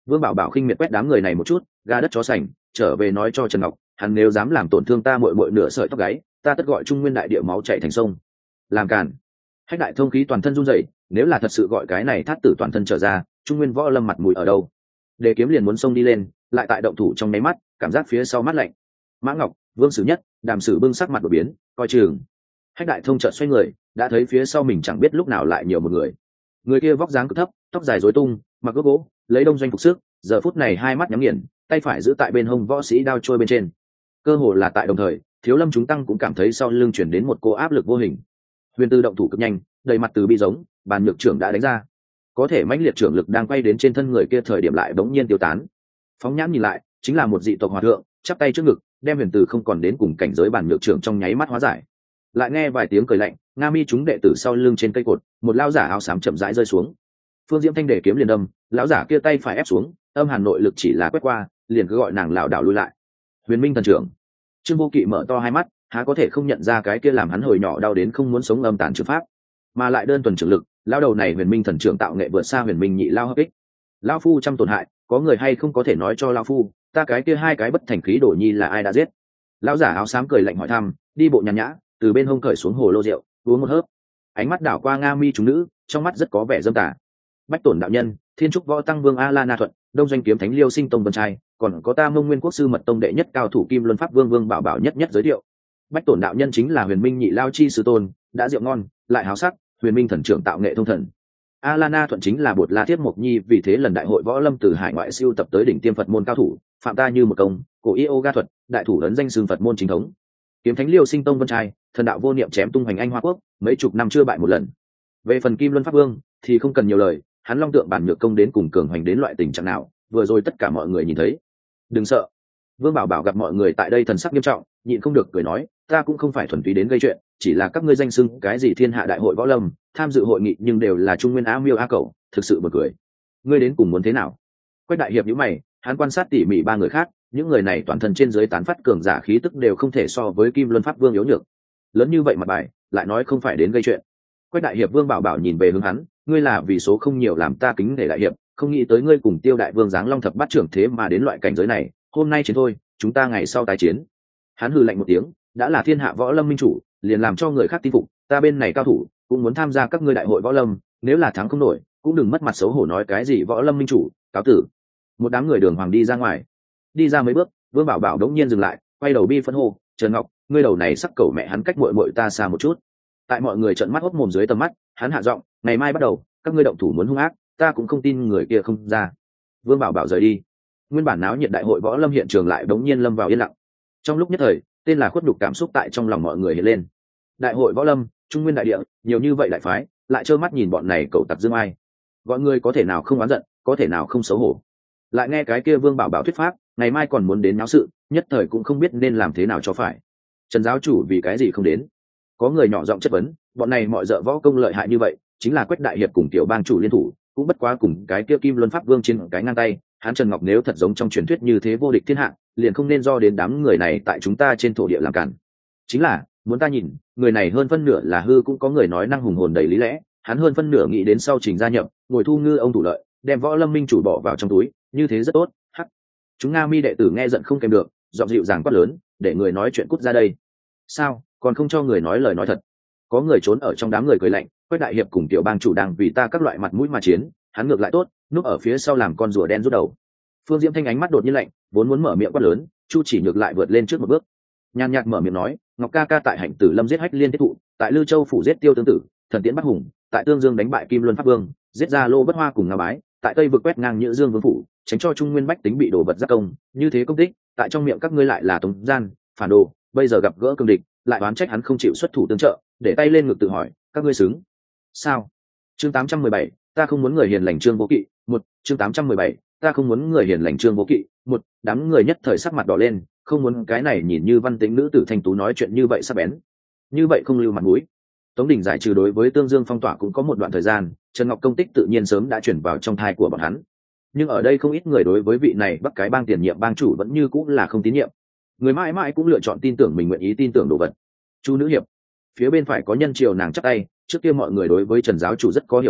Vương Bảo Bảo khinh miệt quét đám người này một chút, ga đất chó sành, trở về nói cho Trần Ngọc, hắn nếu dám làm tổn thương ta muội muội nửa sợi tóc gáy, ta tất gọi Trung Nguyên đại địa máu chảy thành sông. Làm cản. Hách Đại Thông khí toàn thân run rẩy, nếu là thật sự gọi cái này thát tử toàn thân trở ra, Trung Nguyên võ lâm mặt mũi ở đâu? Đề kiếm liền muốn xông đi lên, lại tại động thủ trong nháy mắt, cảm giác phía sau mắt lạnh. Mã Ngọc, Vương Sử Nhất, Đàm Sử bưng sắc mặt đổi biến, coi chừng. Hách Đại Thông chợt xoay người, đã thấy phía sau mình chẳng biết lúc nào lại nhiều một người. Người kia vóc dáng cực thấp, tóc dài rối tung, mặc gốc gỗ, lấy đông doanh phục sức, giờ phút này hai mắt nhắm nghiền, tay phải giữ tại bên hông võ sĩ đao trôi bên trên. Cơ hồ là tại đồng thời, Thiếu Lâm chúng tăng cũng cảm thấy sau lưng chuyển đến một cô áp lực vô hình. Huyền Tư động thủ cực nhanh, đầy mặt từ bi giống, bàn nhược trưởng đã đánh ra. Có thể mãnh liệt trưởng lực đang quay đến trên thân người kia thời điểm lại bỗng nhiên tiêu tán. Phóng nhãn nhìn lại, chính là một dị tộc hòa thượng, chắp tay trước ngực, đem Huyền Từ không còn đến cùng cảnh giới bàn nhược trưởng trong nháy mắt hóa giải. Lại nghe vài tiếng cười lạnh, nga mi chúng đệ tử sau lưng trên cây cột, một lão giả áo xám chậm rãi rơi xuống. Phương Diễm Thanh để kiếm liền đâm, lão giả kia tay phải ép xuống, âm hàn nội lực chỉ là quét qua, liền cứ gọi nàng lảo đảo lui lại. Huyền Minh thần trưởng. Trương Vô Kỵ mở to hai mắt, há có thể không nhận ra cái kia làm hắn hồi nhỏ đau đến không muốn sống âm tàn trừ pháp, mà lại đơn thuần trưởng lực, lão đầu này Huyền Minh thần trưởng tạo nghệ vượt xa Huyền Minh nhị lao hợp ích. Lão phu trăm tổn hại, có người hay không có thể nói cho lão phu, ta cái kia hai cái bất thành khí đồ nhi là ai đã giết? Lão giả áo xám cười lạnh hỏi thăm, đi bộ nhàn nhã, từ bên hông cởi xuống hồ lô rượu, uống một hớp. Ánh mắt đảo qua nga mi chúng nữ, trong mắt rất có vẻ dâm tà. Bách Tổn đạo nhân, Thiên Trúc võ tăng vương A La Na Thuận, Đông Doanh kiếm thánh Liêu Sinh Tông Vân Trai, còn có ta Mông Nguyên quốc sư mật tông đệ nhất cao thủ Kim Luân Pháp Vương Vương Bảo Bảo nhất nhất giới thiệu. Bách Tổn đạo nhân chính là Huyền Minh nhị lao chi sư tôn, đã rượu ngon, lại háo sắc, Huyền Minh thần trưởng tạo nghệ thông thần. A La Na Thuận chính là Bột La Thiết Mộc Nhi, vì thế lần đại hội võ lâm từ hải ngoại siêu tập tới đỉnh tiêm Phật môn cao thủ, phạm ta như một công, cổ yoga thuật, đại thủ ấn danh xưng Phật môn chính thống. Kiếm thánh Liêu Sinh Tông Vân Trai, thần đạo vô niệm chém tung hoành anh Hoa quốc, mấy chục năm chưa bại một lần. Về phần Kim Luân Pháp Vương thì không cần nhiều lời, hắn long tượng bản nhược công đến cùng cường hoành đến loại tình trạng nào, vừa rồi tất cả mọi người nhìn thấy. Đừng sợ. Vương Bảo Bảo gặp mọi người tại đây thần sắc nghiêm trọng, nhịn không được cười nói, ta cũng không phải thuần túy đến gây chuyện, chỉ là các ngươi danh xưng cái gì thiên hạ đại hội võ lâm, tham dự hội nghị nhưng đều là Trung Nguyên Á Miêu A Cẩu, thực sự bật cười. Ngươi đến cùng muốn thế nào? Quách đại hiệp nhíu mày, hắn quan sát tỉ mỉ ba người khác, những người này toàn thân trên dưới tán phát cường giả khí tức đều không thể so với Kim Luân Pháp Vương yếu nhược. Lớn như vậy mặt bài, lại nói không phải đến gây chuyện. Quách đại hiệp Vương Bảo Bảo nhìn về hướng hắn, ngươi là vì số không nhiều làm ta kính nể đại hiệp, không nghĩ tới ngươi cùng Tiêu đại vương giáng long thập bát trưởng thế mà đến loại cảnh giới này, hôm nay chiến thôi, chúng ta ngày sau tái chiến. Hắn hừ lạnh một tiếng, đã là thiên hạ võ lâm minh chủ, liền làm cho người khác tin phục, ta bên này cao thủ cũng muốn tham gia các ngươi đại hội võ lâm, nếu là thắng không nổi, cũng đừng mất mặt xấu hổ nói cái gì võ lâm minh chủ, cáo tử. Một đám người đường hoàng đi ra ngoài, đi ra mấy bước, Vương Bảo Bảo đống nhiên dừng lại, quay đầu bi phẫn hô, Trần Ngọc, ngươi đầu này sắc cầu mẹ hắn cách muội muội ta xa một chút. Tại mọi người trợn mắt hốt mồm dưới tầm mắt, hắn hạ giọng, ngày mai bắt đầu, các ngươi động thủ muốn hung ác, ta cũng không tin người kia không ra. Vương Bảo Bảo rời đi. Nguyên bản náo nhiệt đại hội võ lâm hiện trường lại đống nhiên lâm vào yên lặng. Trong lúc nhất thời, tên là khuất nhục cảm xúc tại trong lòng mọi người hiện lên. Đại hội võ lâm, Trung Nguyên đại địa, nhiều như vậy đại phái, lại trơ mắt nhìn bọn này cẩu tặc dương ai. Gọi người có thể nào không oán giận, có thể nào không xấu hổ. Lại nghe cái kia Vương Bảo Bảo thuyết pháp, ngày mai còn muốn đến náo sự, nhất thời cũng không biết nên làm thế nào cho phải. Trần giáo chủ vì cái gì không đến? Có người nhỏ giọng chất vấn, bọn này mọi dợ võ công lợi hại như vậy, chính là Quách đại hiệp cùng tiểu bang chủ liên thủ, cũng bất quá cùng cái kia Kim Luân Pháp Vương trên cái ngang tay, hắn Trần Ngọc nếu thật giống trong truyền thuyết như thế vô địch thiên hạ, liền không nên do đến đám người này tại chúng ta trên thổ địa làm cản. Chính là, muốn ta nhìn, người này hơn phân nửa là hư, cũng có người nói năng hùng hồn đầy lý lẽ, hắn hơn phân nửa nghĩ đến sau trình gia nhập, ngồi thu ngư ông thủ lợi, đem võ lâm minh chủ bỏ vào trong túi, như thế rất tốt. Hắc. Chúng Nga Mi đệ tử nghe giận không kèm được, giọng dịu dàng quát lớn, để người nói chuyện cút ra đây. Sao, còn không cho người nói lời nói thật? Có người trốn ở trong đám người cười lạnh, Quách đại hiệp cùng tiểu bang chủ đang vì ta các loại mặt mũi mà chiến, hắn ngược lại tốt, núp ở phía sau làm con rùa đen rút đầu. Phương Diễm Thanh ánh mắt đột nhiên lạnh, vốn muốn mở miệng quát lớn, Chu Chỉ Nhược lại vượt lên trước một bước, nhàn nhạt mở miệng nói, Ngọc ca ca tại Hạnh Tử Lâm giết Hách Liên Thiết Thụ, tại Lư Châu phủ giết Tiêu Tương Tử, Thần Tiễn Bắc Hùng, tại Tương Dương đánh bại Kim Luân Pháp Vương, giết ra Lô Bất Hoa cùng Nga Bái, tại Tây vực quét ngang Nhữ Dương Vương phủ, tránh cho Trung Nguyên bách tính bị đổ vật giác công, như thế công tích, tại trong miệng các ngươi lại là tống gian, phản đồ, bây giờ gặp gỡ cương địch, lại oán trách hắn không chịu xuất thủ tương trợ, để tay lên ngực tự hỏi, các ngươi xứng sao? Chương 817, ta không muốn người hiền lành Trương Vô Kỵ, một chương 817, ta không muốn người hiền lành Trương Vô Kỵ, một đám người nhất thời sắc mặt đỏ lên, không muốn cái này nhìn như văn tính nữ tử thanh tú nói chuyện như vậy sắc bén, như vậy không lưu mặt mũi. Tống Đình giải trừ đối với Tương Dương phong tỏa cũng có một đoạn thời gian, Trần Ngọc công tích tự nhiên sớm đã chuyển vào trong thai của bọn hắn, nhưng ở đây không ít người đối với vị này Bắc cái bang tiền nhiệm bang chủ vẫn như cũng là không tín nhiệm, người mãi mãi cũng lựa chọn tin tưởng mình nguyện ý tin tưởng đồ vật. Chu nữ hiệp, phía bên phải có nhân triều nàng chắp tay, trước kia mọi người đối với Trần giáo chủ rất có hiểu lầm,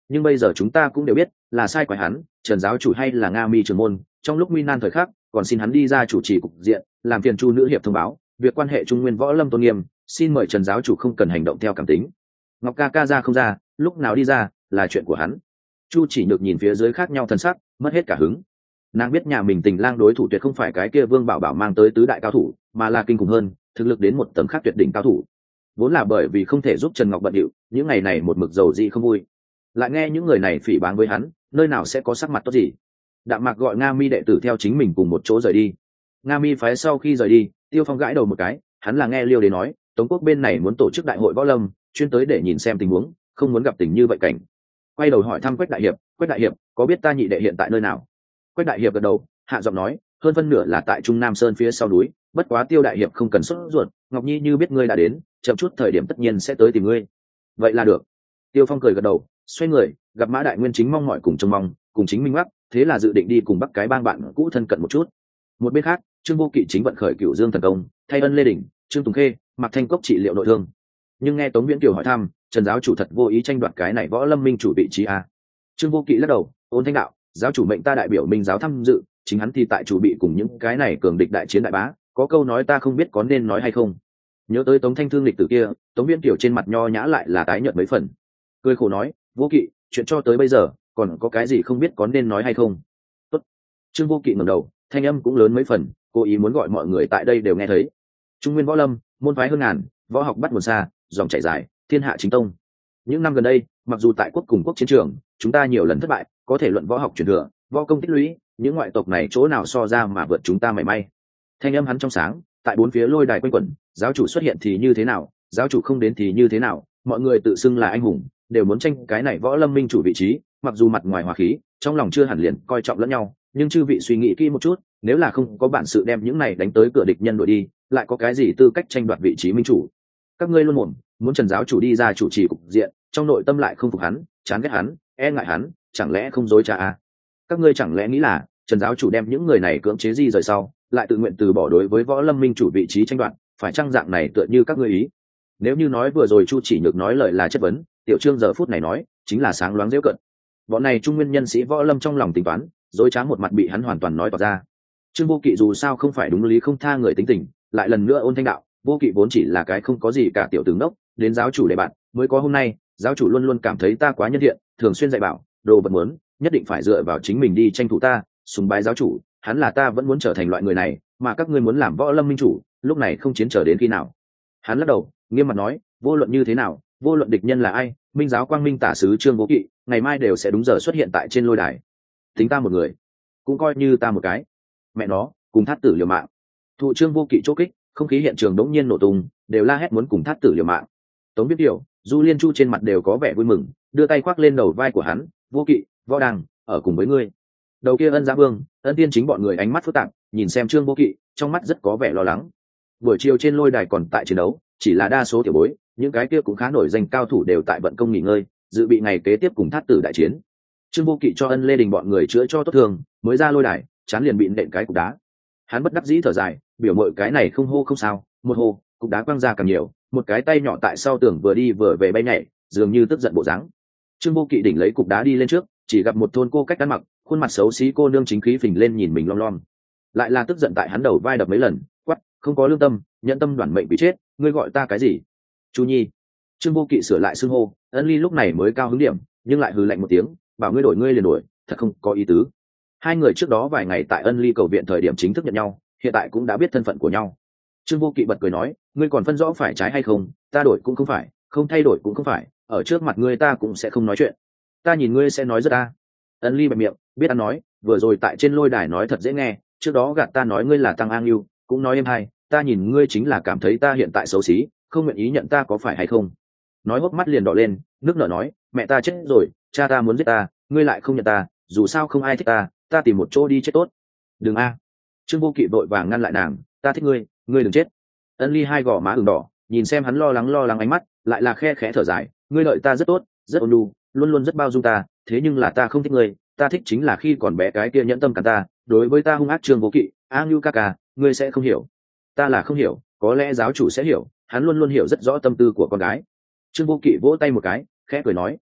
nhưng bây giờ chúng ta cũng đều biết là sai quái hắn, Trần giáo chủ hay là Nga Mi trưởng môn, trong lúc nguy nan thời khắc còn xin hắn đi ra chủ trì cục diện, làm phiền Chu nữ hiệp thông báo việc quan hệ Trung Nguyên Võ Lâm tôn nghiêm, xin mời Trần giáo chủ không cần hành động theo cảm tính. Ngọc ca ca ra không ra, lúc nào đi ra là chuyện của hắn. Chu Chỉ Nhược nhìn phía dưới khác nhau thân sắc, mất hết cả hứng. Nàng biết nhà mình Tình Lang đối thủ tuyệt không phải cái kia Vương Bảo Bảo mang tới tứ đại cao thủ, mà là kinh khủng hơn, thực lực đến một tầm khác tuyệt đỉnh cao thủ. Vốn là bởi vì không thể giúp Trần Ngọc bận điệu, những ngày này một mực dầu dị không vui. Lại nghe những người này phỉ báng với hắn, nơi nào sẽ có sắc mặt tốt gì. Đạm Mạc gọi Nga Mi đệ tử theo chính mình cùng một chỗ rời đi. Nga Mi phái sau khi rời đi, Tiêu Phong gãi đầu một cái, hắn là nghe Liêu Đế nói, Tống quốc bên này muốn tổ chức đại hội võ lâm, chuyên tới để nhìn xem tình huống, không muốn gặp tình như vậy cảnh. Quay đầu hỏi thăm Quách đại hiệp, Quách đại hiệp có biết ta nhị đệ hiện tại nơi nào? Quách đại hiệp gật đầu, hạ giọng nói, hơn phân nửa là tại Trung Nam Sơn phía sau núi, bất quá Tiêu đại hiệp không cần sốt ruột, Ngọc Nhi như biết ngươi đã đến, chậm chút thời điểm tất nhiên sẽ tới tìm ngươi. Vậy là được. Tiêu Phong cười gật đầu, xoay người, gặp Mã Đại Nguyên chính mong mỏi cùng trông mong, cùng chính minh mắc, thế là dự định đi cùng Bắc cái bang bạn cũ thân cận một chút. Một bên khác, Trương Vô Kỵ chính vận khởi Cửu Dương thần công, thay Ân Lê Đình, Trương Tùng Khê, Mạc Thanh Cốc trị liệu nội thương. Nhưng nghe Tống Viễn Kiều hỏi thăm, Trần giáo chủ thật vô ý tranh đoạt cái này Võ Lâm minh chủ vị trí a. Trương Vô Kỵ lắc đầu, ôn thanh đạo, giáo chủ mệnh ta đại biểu minh giáo tham dự, chính hắn thì tại chủ bị cùng những cái này cường địch đại chiến đại bá, có câu nói ta không biết có nên nói hay không. Nhớ tới Tống Thanh Thương lịch tử kia, Tống Viễn Kiều trên mặt nho nhã lại là tái nhợt mấy phần. Cười khổ nói, Vô Kỵ, chuyện cho tới bây giờ, còn có cái gì không biết có nên nói hay không? Tốt. Trương Vô Kỵ ngẩng đầu, thanh âm cũng lớn mấy phần, cố ý muốn gọi mọi người tại đây đều nghe thấy. Trung Nguyên Võ Lâm, môn phái hơn ngàn, võ học bắt nguồn xa, dòng chảy dài, thiên hạ chính tông. Những năm gần đây, mặc dù tại quốc cùng quốc chiến trường, chúng ta nhiều lần thất bại, có thể luận võ học truyền thừa, võ công tích lũy, những ngoại tộc này chỗ nào so ra mà vượt chúng ta mảy may. Thanh âm hắn trong sáng, tại bốn phía lôi đài quanh quẩn, giáo chủ xuất hiện thì như thế nào, giáo chủ không đến thì như thế nào, mọi người tự xưng là anh hùng, đều muốn tranh cái này Võ Lâm minh chủ vị trí, mặc dù mặt ngoài hòa khí, trong lòng chưa hẳn liền coi trọng lẫn nhau, nhưng chư vị suy nghĩ kỹ một chút, nếu là không có bản sự đem những này đánh tới cửa địch nhân đuổi đi, lại có cái gì tư cách tranh đoạt vị trí minh chủ? Các ngươi luôn mồm muốn Trần giáo chủ đi ra chủ trì cục diện, trong nội tâm lại không phục hắn, chán ghét hắn, e ngại hắn, chẳng lẽ không dối trá à? Các ngươi chẳng lẽ nghĩ là Trần giáo chủ đem những người này cưỡng chế di rời sau, lại tự nguyện từ bỏ đối với Võ Lâm minh chủ vị trí tranh đoạt, phải chăng dạng này tựa như các ngươi ý? Nếu như nói vừa rồi Chu Chỉ Nhược nói lời là chất vấn, Tiểu Trương giờ phút này nói chính là sáng loáng giễu cận. Bọn này Trung Nguyên nhân sĩ Võ Lâm trong lòng tính toán, dối trá một mặt bị hắn hoàn toàn nói tỏ ra. Trương Vô Kỵ dù sao không phải đúng lý không tha người tính tình, lại lần nữa ôn thanh đạo, Vô Kỵ vốn chỉ là cái không có gì cả tiểu tướng đốc, đến giáo chủ để bạn mới có hôm nay, giáo chủ luôn luôn cảm thấy ta quá nhân thiện, thường xuyên dạy bảo, đồ vật muốn, nhất định phải dựa vào chính mình đi tranh thủ ta, sùng bái giáo chủ, hắn là ta vẫn muốn trở thành loại người này, mà các ngươi muốn làm Võ Lâm minh chủ, lúc này không chiến trở đến khi nào? Hắn lắc đầu, nghiêm mặt nói, vô luận như thế nào, vô luận địch nhân là ai, minh giáo quang minh tả sứ Trương Vô Kỵ, ngày mai đều sẽ đúng giờ xuất hiện tại trên lôi đài. Tính ta một người, cũng coi như ta một cái. Mẹ nó, cùng Thát tử liều mạng. Thụ Trương Vô Kỵ chỗ kích, không khí hiện trường đống nhiên nổ tung, đều la hét muốn cùng Thát tử liều mạng. Tống Biết Điều, Du Liên Chu trên mặt đều có vẻ vui mừng, đưa tay khoác lên đầu vai của hắn, Vô Kỵ, Võ Đăng, ở cùng với ngươi. Đầu kia Ân Giá Vương, Ân Tiên chính bọn người ánh mắt phức tạp, nhìn xem Trương Vô Kỵ, trong mắt rất có vẻ lo lắng. Buổi chiều trên lôi đài còn tại chiến đấu, chỉ là đa số tiểu bối, những cái kia cũng khá nổi danh cao thủ đều tại vận công nghỉ ngơi, dự bị ngày kế tiếp cùng Thát tử đại chiến. Trương Vô Kỵ cho Ân Lê Đình bọn người chữa cho tốt thương, mới ra lôi đài, chán liền bị nện cái cục đá. Hắn bất đắc dĩ thở dài, biểu mội cái này không hô không sao, một hô, cục đá quăng ra càng nhiều, một cái tay nhỏ tại sau tường vừa đi vừa về bay nhảy, dường như tức giận bộ dáng. Trương Vô Kỵ đỉnh lấy cục đá đi lên trước, chỉ gặp một thôn cô cách ăn mặc, khuôn mặt xấu xí cô nương chính khí phình lên nhìn mình lom lom, lại là tức giận tại hắn đầu vai đập mấy lần, quắc, không có lương tâm, nhận tâm đoản mệnh bị chết, ngươi gọi ta cái gì? Chu Nhi. Trương Vô Kỵ sửa lại xưng hô, Ân Ly lúc này mới cao hứng điểm, nhưng lại hừ lạnh một tiếng, bảo ngươi đổi ngươi liền đổi, thật không có ý tứ. Hai người trước đó vài ngày tại Ân Ly cầu viện thời điểm chính thức nhận nhau, hiện tại cũng đã biết thân phận của nhau. Trương Vô Kỵ bật cười nói, ngươi còn phân rõ phải trái hay không, ta đổi cũng không phải, không thay đổi cũng không phải, ở trước mặt ngươi ta cũng sẽ không nói chuyện. Ta nhìn ngươi sẽ nói rất ta. Ân Ly bẹp miệng, biết ăn nói, vừa rồi tại trên lôi đài nói thật dễ nghe, trước đó gạt ta nói ngươi là Tăng An Lưu, cũng nói êm hay, ta nhìn ngươi chính là cảm thấy ta hiện tại xấu xí, không nguyện ý nhận ta có phải hay không? Nói hốc mắt liền đỏ lên, nước nở nói, mẹ ta chết rồi, cha ta muốn giết ta, ngươi lại không nhận ta, dù sao không ai thích ta, ta tìm một chỗ đi chết tốt. Đừng a. Trương Vô Kỵ vội vàng ngăn lại nàng, ta thích ngươi, ngươi đừng chết. Ân Ly hai gò má ửng đỏ, nhìn xem hắn lo lắng ánh mắt, lại là khe khẽ thở dài, ngươi đợi ta rất tốt, rất ôn nhu, luôn luôn rất bao dung ta, thế nhưng là ta không thích ngươi, ta thích chính là khi còn bé cái kia nhẫn tâm cả ta, đối với ta hung ác. Trương Vô Kỵ, A Ngưu ca ca, ngươi sẽ không hiểu, ta là không hiểu, có lẽ giáo chủ sẽ hiểu, hắn luôn luôn hiểu rất rõ tâm tư của con gái. Trương Vô Kỵ vỗ tay một cái, khẽ cười nói,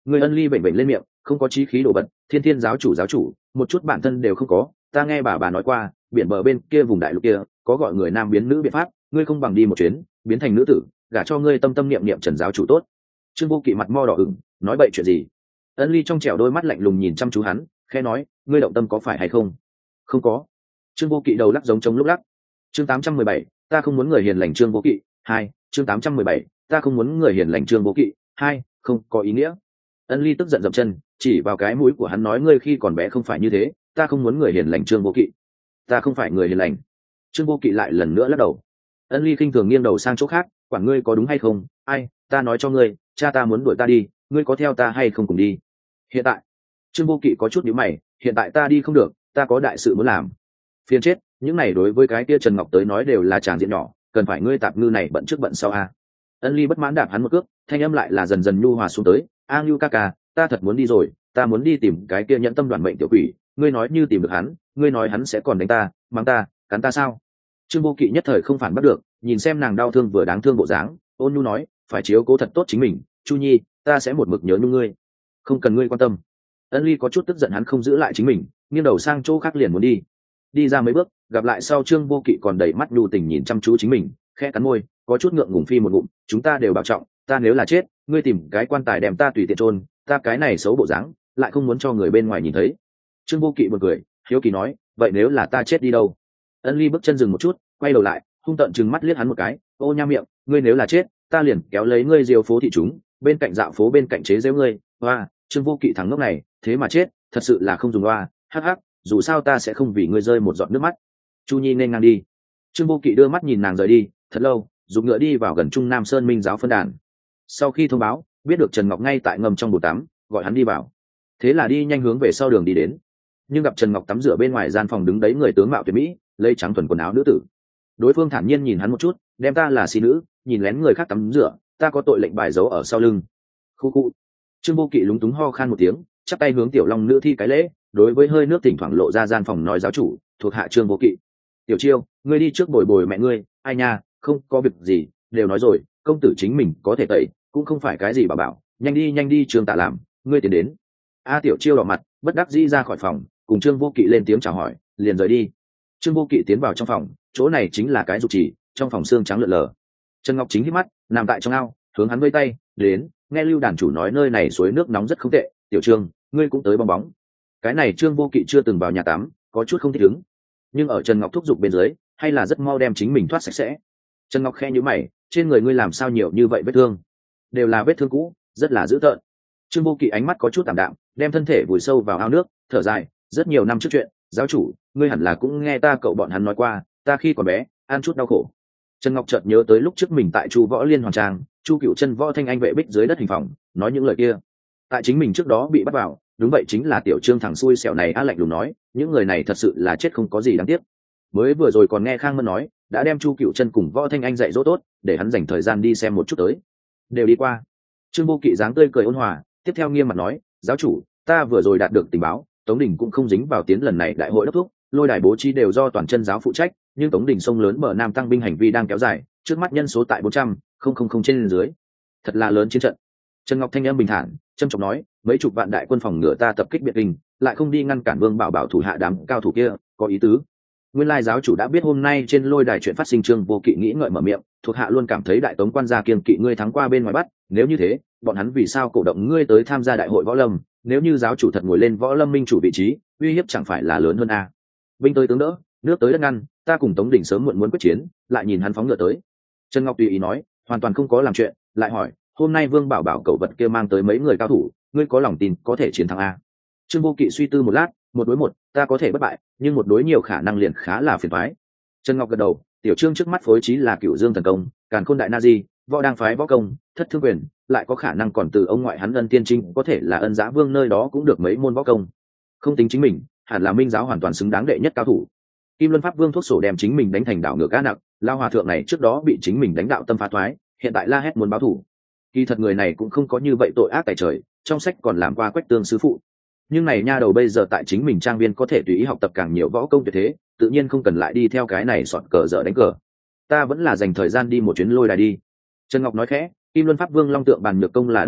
Người Ân Ly bệnh bệnh lên miệng, không có chí khí đổ bật, thiên thiên giáo chủ một chút bản thân đều không có. Ta nghe bà nói qua, biển bờ bên kia vùng đại lục kia có gọi người nam biến nữ biện pháp, ngươi không bằng đi một chuyến, biến thành nữ tử, gả cho ngươi tâm tâm niệm niệm Trần giáo chủ tốt. Trương Vô Kỵ mặt mo đỏ ửng, nói bậy chuyện gì? Ân Ly trong trẻo đôi mắt lạnh lùng nhìn chăm chú hắn, khẽ nói, ngươi động tâm có phải hay không? Không có. Trương Vô Kỵ đầu lắc giống trống lúc lắc. Chương 817, ta không muốn người hiền lành. Trương Vô Kỵ 2, chương 817, ta không muốn người hiền lành. Trương Vô Kỵ 2, không có ý nghĩa. Ân Ly tức giận dậm chân, chỉ vào cái mũi của hắn nói, ngươi khi còn bé không phải như thế, ta không muốn người hiền lành. Trương Vô Kỵ, ta không phải người hiền lành. Trương Vô Kỵ lại lần nữa lắc đầu. Ân Ly khinh thường nghiêng đầu sang chỗ khác, quản ngươi có đúng hay không? Ai, ta nói cho ngươi, cha ta muốn đuổi ta đi, ngươi có theo ta hay không cùng đi? Hiện tại, Trương Vô Kỵ có chút nhíu mày, hiện tại ta đi không được, ta có đại sự muốn làm. Phiền chết, những này đối với cái kia Trần Ngọc tới nói đều là tràng diện nhỏ, cần phải ngươi tạp ngư này bận trước bận sau à? Ân Ly bất mãn đạp hắn một cước, thanh âm lại là dần dần nhu hòa xuống tới. A Ngưu ca ca, ta thật muốn đi rồi, ta muốn đi tìm cái kia nhẫn tâm đoàn mệnh tiểu quỷ. Ngươi nói như tìm được hắn, ngươi nói hắn sẽ còn đánh ta, mắng ta, cắn ta sao? Trương Vô Kỵ nhất thời không phản bắt được, nhìn xem nàng đau thương vừa đáng thương bộ dáng, ôn nhu nói, phải chiếu cố thật tốt chính mình. Chu Nhi, ta sẽ một mực nhớ nhung ngươi, không cần ngươi quan tâm. Ân Ly có chút tức giận hắn không giữ lại chính mình, nghiêng đầu sang chỗ khác liền muốn đi ra mấy bước, gặp lại sau Trương Vô Kỵ còn đầy mắt nhu tình nhìn chăm chú chính mình, khẽ cắn môi, có chút ngượng ngùng phi một ngụm, chúng ta đều bảo trọng, ta nếu là chết, ngươi tìm cái quan tài đem ta tùy tiện chôn, ta cái này xấu bộ dáng, lại không muốn cho người bên ngoài nhìn thấy. Trương Vô Kỵ bật cười, hiếu kỳ nói, vậy nếu là ta chết đi đâu? Ân Ly bước chân dừng một chút, quay đầu lại, hung tợn trừng mắt liếc hắn một cái, ô nha miệng, ngươi nếu là chết, ta liền kéo lấy ngươi diều phố thị chúng, bên cạnh dạo phố bên cạnh chế giễu ngươi. Hoa, Trương Vô Kỵ thằng ngốc này, thế mà chết, thật sự là không dùng hoa, hắc hắc, dù sao ta sẽ không vì ngươi rơi một giọt nước mắt. Chu Nhi nên ngang đi. Trương Vô Kỵ đưa mắt nhìn nàng rời đi, thật lâu, dùng ngựa đi vào gần Trung Nam Sơn Minh giáo phân đàn. Sau khi thông báo, biết được Trần Ngọc ngay tại ngầm trong bồn tắm, gọi hắn đi vào. Thế là đi nhanh hướng về sau đường đi đến. Nhưng gặp Trần Ngọc tắm rửa bên ngoài gian phòng đứng đấy người tướng mạo tuyệt mỹ, lấy trắng thuần quần áo nữ tử. Đối phương thản nhiên nhìn hắn một chút, đem ta là sĩ nữ, nhìn lén người khác tắm rửa, ta có tội lệnh bài giấu ở sau lưng. Khu khu. Trương Vô Kỵ lúng túng ho khan một tiếng, chắp tay hướng tiểu long nữ thi cái lễ, đối với hơi nước thỉnh thoảng lộ ra gian phòng nói, giáo chủ thuộc hạ Trương Vô Kỵ. Tiểu Chiêu, ngươi đi trước bồi bồi mẹ ngươi. Ai nha, không có việc gì, đều nói rồi, công tử chính mình có thể tẩy, cũng không phải cái gì bà bảo, nhanh đi Trương Tạ làm, ngươi tiến đến. A Tiểu Chiêu đỏ mặt, bất đắc dĩ ra khỏi phòng, cùng Trương Vô Kỵ lên tiếng chào hỏi, liền rời đi. Trương Vô Kỵ tiến vào trong phòng, chỗ này chính là cái dục chỉ, trong phòng xương trắng lượn lờ. Trần Ngọc chính hít mắt, nằm tại trong ao, hướng hắn vây tay, đến, nghe Lưu đàn chủ nói nơi này suối nước nóng rất không tệ, Tiểu Trương, ngươi cũng tới bong bóng. Cái này Trương Vô Kỵ chưa từng vào nhà tắm, có chút không thích ứng, nhưng ở Trần Ngọc thúc giục bên dưới, hay là rất mau đem chính mình thoát sạch sẽ. Trần Ngọc khe nhíu mày, trên người ngươi làm sao nhiều như vậy vết thương? Đều là vết thương cũ, rất là dữ tợn. Trương Vô Kỵ ánh mắt có chút tạm đạm, đem thân thể vùi sâu vào ao nước, thở dài, rất nhiều năm trước chuyện, giáo chủ, ngươi hẳn là cũng nghe ta cậu bọn hắn nói qua, ta khi còn bé, ăn chút đau khổ. Trần Ngọc chợt nhớ tới lúc trước mình tại Chu Võ Liên Hoàng Trang, Chu Cựu Chân Võ Thanh Anh vệ bích dưới đất hình phòng, nói những lời kia. Tại chính mình trước đó bị bắt vào, đúng vậy chính là Tiểu Trương thằng xui xẻo này á, lạnh lùng nói, những người này thật sự là chết không có gì đáng tiếc. Mới vừa rồi còn nghe Khang Mân nói, đã đem Chu Cựu Chân cùng Võ Thanh Anh dạy dỗ tốt, để hắn dành thời gian đi xem một chút tới. Đều đi qua. Trương Vô Kỵ dáng tươi cười ôn hòa, tiếp theo nghiêm mặt nói, giáo chủ, ta vừa rồi đạt được tình báo, Tống Đình cũng không dính vào tiến lần này đại hội đốc thúc, lôi đài bố trí đều do toàn chân giáo phụ trách, nhưng Tống Đình sông lớn bờ nam tăng binh hành vi đang kéo dài, trước mắt nhân số tại 400,000 trên dưới, thật là lớn chiến trận. Trần Ngọc thanh âm bình thản, trầm trọng nói, mấy chục vạn đại quân phòng ngựa ta tập kích Biệt Kinh, lại không đi ngăn cản Vương Bảo Bảo thủ hạ đám cao thủ kia, có ý tứ. Nguyên lai giáo chủ đã biết hôm nay trên lôi đài chuyện phát sinh. Trương Vô Kỵ nghĩ ngợi mở miệng, thuộc hạ luôn cảm thấy đại tống quan gia kiêng kỵ ngươi thắng qua bên ngoài bắt, nếu như thế, bọn hắn vì sao cổ động ngươi tới tham gia đại hội võ lâm? Nếu như giáo chủ thật ngồi lên võ lâm minh chủ vị trí, uy hiếp chẳng phải là lớn hơn a? Binh tới tướng đỡ, nước tới đất ngăn, ta cùng Tống Đình sớm muộn muốn quyết chiến, lại nhìn hắn phóng ngựa tới. Trần Ngọc tùy ý nói, hoàn toàn không có làm chuyện, lại hỏi, hôm nay Vương Bảo Bảo cẩu vật kia mang tới mấy người cao thủ, ngươi có lòng tin có thể chiến thắng a? Trương Vô Kỵ suy tư một lát, một đối một, ta có thể bất bại, nhưng một đối nhiều khả năng liền khá là phiền toái. Trần Ngọc gật đầu, Tiểu Trương trước mắt phối trí là Cửu Dương thần công, Càn Khôn đại na di, võ đang phái võ công, thất thương quyền, lại có khả năng còn từ ông ngoại hắn Ân Tiên Trinh, có thể là Ân Giá Vương nơi đó cũng được mấy môn võ công. Không tính chính mình, hẳn là minh giáo hoàn toàn xứng đáng đệ nhất cao thủ. Kim Luân Pháp Vương thuốc sổ đem chính mình đánh thành đảo ngược cá nặng, lao hòa thượng này trước đó bị chính mình đánh đạo tâm phá thoái, hiện tại la hét muốn báo thù. Kỳ thật người này cũng không có như vậy tội ác tại trời, trong sách còn làm qua Quách Tương sư phụ. Nhưng này nha đầu bây giờ tại chính mình trang viên có thể tùy ý học tập càng nhiều võ công tuyệt thế, tự nhiên không cần lại đi theo cái này sọt cờ dở đánh cờ. Ta vẫn là dành thời gian đi một chuyến lôi đài đi. Trần Ngọc nói khẽ, Kim Luân Pháp Vương long tượng bàn nhược công là đồ tốt,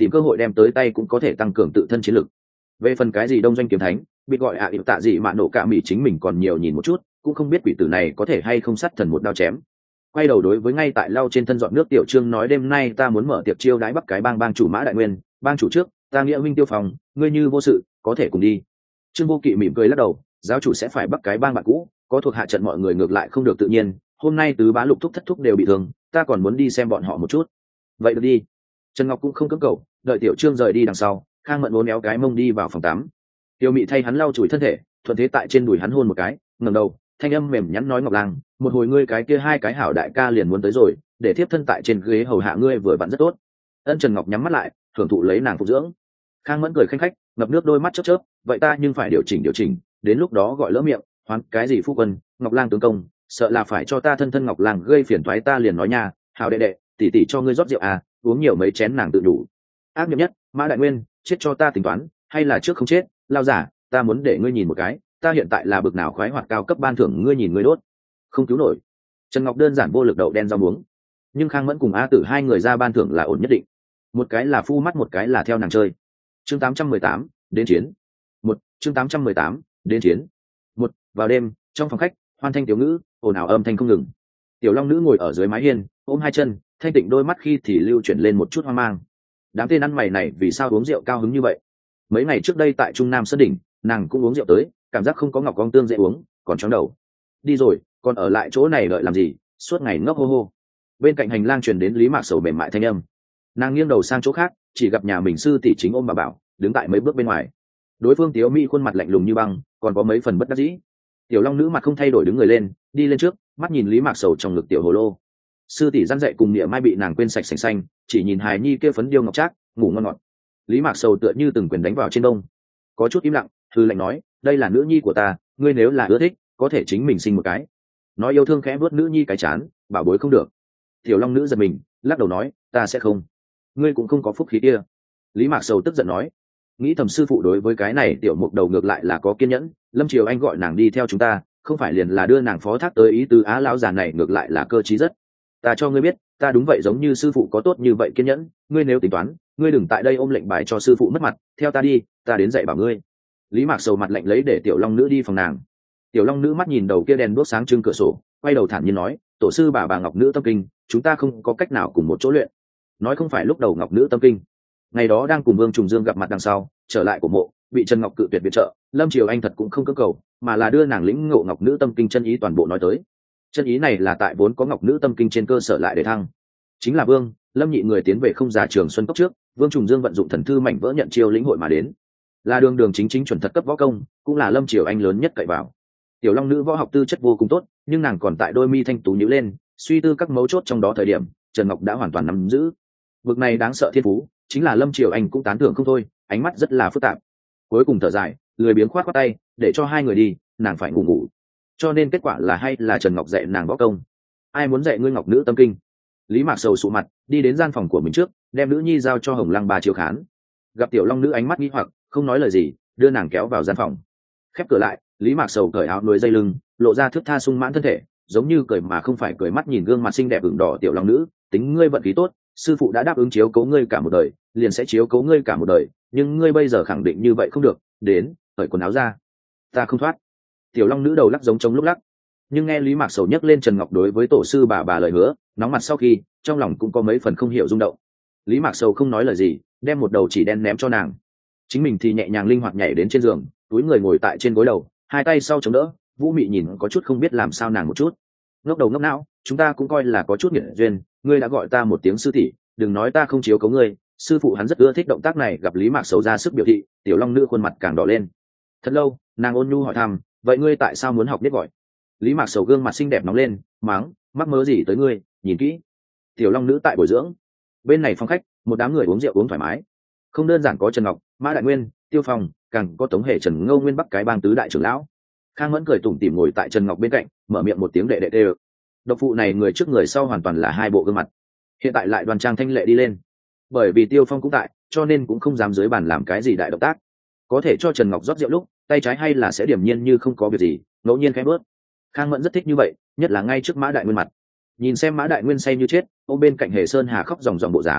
tìm cơ hội đem tới tay cũng có thể tăng cường tự thân chiến lực. Về phần cái gì đông doanh kiếm thánh bị gọi ịp tạ gì mà nổ cả mỹ chính mình còn nhiều nhìn một chút, cũng không biết quỷ tử này có thể hay không sát thần một đao chém. Quay đầu đối với ngay tại lau trên thân dọn nước Tiểu Trương nói, đêm nay ta muốn mở tiệc chiêu đãi Bắc cái bang chủ Mã Đại Nguyên, bang chủ trước, ta nghĩa huynh Tiêu Phong, ngươi như vô sự có thể cùng đi. Trương Vô Kỵ mỉm cười lắc đầu, giáo chủ sẽ phải Bắc cái bang bạn cũ, có thuộc hạ trận mọi người ngược lại không được tự nhiên, hôm nay tứ bá lục thúc thất thúc đều bị thương, ta còn muốn đi xem bọn họ một chút. Vậy được đi. Trần Ngọc cũng không cưỡng cầu, đợi Tiểu Trương rời đi đằng sau, Khang Mẫn uốn éo cái mông đi vào phòng tắm. Tiêu Mị thay hắn lau chùi thân thể, thuận thế tại trên đùi hắn hôn một cái, ngẩng đầu, thanh âm mềm nhắn nói, Ngọc Lang, một hồi ngươi cái kia hai cái hảo đại ca liền muốn tới rồi, để tiếp thân tại trên ghế hầu hạ ngươi vừa vặn rất tốt. Ân. Trần Ngọc nhắm mắt lại, thưởng thụ lấy nàng phục dưỡng. Khang Mẫn cười khanh khách, ngập nước đôi mắt chớp chớp, vậy ta nhưng phải điều chỉnh, đến lúc đó gọi lỡ miệng, hoán cái gì phu quân, Ngọc Lang tướng công, sợ là phải cho ta thân Ngọc Lang gây phiền toái, ta liền nói nha, hảo đệ đệ, tỷ tỷ cho ngươi rót rượu à, uống nhiều mấy chén nàng tự đủ. Ác niệm nhất, Mã Đại Nguyên, chết cho ta tính toán, hay là trước không chết, lao giả, ta muốn để ngươi nhìn một cái, ta hiện tại là bực nào khoái hoạt cao cấp ban thưởng ngươi nhìn ngươi đốt, không cứu nổi. Trần Ngọc đơn giản vô lực đậu đen rau muống, nhưng Khang Mẫn cùng A Tử hai người ra ban thưởng là ổn nhất định, một cái là phu mắt, một cái là theo nàng chơi. Chương 818, đến chiến. Chương 818, đến chiến. Vào đêm, trong phòng khách, hoan thanh tiểu ngữ, ồn ào âm thanh không ngừng. Tiểu Long Nữ ngồi ở dưới mái hiên, ôm hai chân, thanh tịnh đôi mắt khi thì lưu chuyển lên một chút hoang mang. Đám tên ăn mày này vì sao uống rượu cao hứng như vậy? Mấy ngày trước đây tại Trung Nam Sơn đỉnh, nàng cũng uống rượu tới, cảm giác không có ngọc con tương dễ uống, còn chóng đầu. Đi rồi, còn ở lại chỗ này đợi làm gì? Suốt ngày ngốc hô hô. Bên cạnh hành lang truyền đến Lý Mạc Sầu mềm mại thanh âm. Nàng nghiêng đầu sang chỗ khác, chỉ gặp nhà mình sư tỷ chính ôm bà bảo, đứng tại mấy bước bên ngoài. Đối phương Tiếu Mỹ khuôn mặt lạnh lùng như băng, còn có mấy phần bất đắc dĩ. Tiểu Long Nữ mặt không thay đổi đứng người lên, đi lên trước, mắt nhìn Lý Mạc Sầu trong ngực tiểu hồ lô. Sư tỷ răn dạy cùng Niệm Mai bị nàng quên sạch sành xanh, chỉ nhìn hài nhi kia phấn điêu ngọc trác, ngủ ngon ngọt. Lý Mạc Sầu tựa như từng quyền đánh vào trên đông, có chút im lặng, thư lạnh nói, đây là nữ nhi của ta, ngươi nếu là ưa thích, có thể chính mình sinh một cái. Nói yêu thương khẽ vuốt nữ nhi cái chán, bảo bối không được. Tiểu Long Nữ giật mình, lắc đầu nói, ta sẽ không. Ngươi cũng không có phúc khí kia. Lý Mạc Sầu tức giận nói, nghĩ thầm sư phụ đối với cái này tiểu mục đầu ngược lại là có kiên nhẫn, Lâm Triều Anh gọi nàng đi theo chúng ta, không phải liền là đưa nàng phó thác tới ý tứ, á lão già này ngược lại là cơ trí rất. Ta cho ngươi biết, ta đúng vậy giống như sư phụ có tốt như vậy kiên nhẫn, ngươi nếu tính toán, ngươi đừng tại đây ôm lệnh bài cho sư phụ mất mặt, theo ta đi, ta đến dạy bảo ngươi. Lý Mạc Sầu mặt lệnh lấy để Tiểu Long Nữ đi phòng nàng. Tiểu Long Nữ mắt nhìn đầu kia đèn đuốc sáng trưng cửa sổ, quay đầu thản nhiên nói, tổ sư bà Ngọc Nữ tâm kinh, chúng ta không có cách nào cùng một chỗ luyện. Nói không phải lúc đầu Ngọc Nữ tâm kinh, ngày đó đang cùng Vương Trùng Dương gặp mặt đằng sau, trở lại của mộ, bị Trần Ngọc cự tuyệt viện trợ, Lâm Triều Anh thật cũng không cưỡng cầu, mà là đưa nàng lĩnh ngộ Ngọc Nữ tâm kinh chân ý toàn bộ nói tới. Chân ý này là tại vốn có Ngọc Nữ tâm kinh trên cơ sở lại để thăng. Chính là Vương, Lâm nhị người tiến về không giả Trường Xuân Cốc trước, Vương Trùng Dương vận dụng thần thư mảnh vỡ nhận chiêu lĩnh hội mà đến, là đường đường chính chính chuẩn thật cấp võ công, cũng là Lâm Triều Anh lớn nhất cậy vào. Tiểu Long Nữ võ học tư chất vô cùng tốt, nhưng nàng còn tại đôi mi thanh tú nhíu lên, suy tư các mấu chốt trong đó thời điểm, Trần Ngọc đã hoàn toàn nắm giữ. Vực này đáng sợ thiên phú, chính là Lâm Triều Anh cũng tán thưởng không thôi, ánh mắt rất là phức tạp. Cuối cùng thở dài, lười biếng khoát tay, để cho hai người đi, nàng phải ngủ ngủ. Cho nên kết quả là hay là Trần Ngọc dạy nàng võ công. Ai muốn dạy ngươi Ngọc Nữ tâm kinh? Lý Mạc Sầu sụ mặt, đi đến gian phòng của mình trước, đem nữ nhi giao cho Hồng Lăng Ba chiếu khán. Gặp Tiểu Long Nữ ánh mắt nghi hoặc, không nói lời gì, đưa nàng kéo vào gian phòng. Khép cửa lại, Lý Mạc Sầu cởi áo nuôi dây lưng, lộ ra thước tha sung mãn thân thể, giống như cười mà không phải cười, mắt nhìn gương mặt xinh đẹp ửng đỏ Tiểu Long Nữ, tính ngươi vận khí tốt, sư phụ đã đáp ứng chiếu cố ngươi cả một đời, liền sẽ chiếu cố ngươi cả một đời, nhưng ngươi bây giờ khẳng định như vậy không được, đến, cởi quần áo ra. Ta không thoát. Tiểu Long Nữ đầu lắc giống trống lúc lắc, nhưng nghe Lý Mạc Sầu nhắc lên Trần Ngọc đối với tổ sư bà lời hứa, nóng mặt sau khi, trong lòng cũng có mấy phần không hiểu rung động. Lý Mạc Sầu không nói lời gì, đem một đầu chỉ đen ném cho nàng, chính mình thì nhẹ nhàng linh hoạt nhảy đến trên giường, túi người ngồi tại trên gối đầu, hai tay sau chống đỡ. Vũ Mị nhìn có chút không biết làm sao nàng một chút, ngốc đầu ngốc não, chúng ta cũng coi là có chút nghiệt duyên, ngươi đã gọi ta một tiếng sư tỷ, đừng nói ta không chiếu cố ngươi, sư phụ hắn rất ưa thích động tác này. Gặp Lý Mạc Sầu ra sức biểu thị, Tiểu Long Nữ khuôn mặt càng đỏ lên. Thật lâu, nàng ôn nhu hỏi thăm, vậy ngươi tại sao muốn học biết gọi? Lý Mạc Sầu gương mặt xinh đẹp nóng lên, mắng, mắc mớ gì tới ngươi, nhìn kỹ. Tiểu Long Nữ tại bồi dưỡng. Bên này phòng khách, một đám người uống rượu uống thoải mái, không đơn giản có Trần Ngọc, Mã Đại Nguyên, Tiêu Phong, càng có Tống Hề, Trần Ngô Nguyên Bắc cái bang tứ đại trưởng lão. Khang Mẫn cười tủm tỉm ngồi tại Trần Ngọc bên cạnh, mở miệng một tiếng đệ đệ tê. Độc phụ này người trước người sau hoàn toàn là hai bộ gương mặt, hiện tại lại đoan trang thanh lệ đi lên. Bởi vì Tiêu Phong cũng tại, cho nên cũng không dám dưới bàn làm cái gì đại động tác. Có thể cho Trần Ngọc rót rượu lúc, tay trái hay là sẽ điềm nhiên như không có việc gì, ngẫu nhiên khẽ bớt. Khang Mẫn rất thích như vậy, nhất là ngay trước Mã Đại Nguyên mặt. Nhìn xem Mã Đại Nguyên say như chết, ôm bên cạnh Hề Sơn Hà khóc ròng ròng bộ dáng,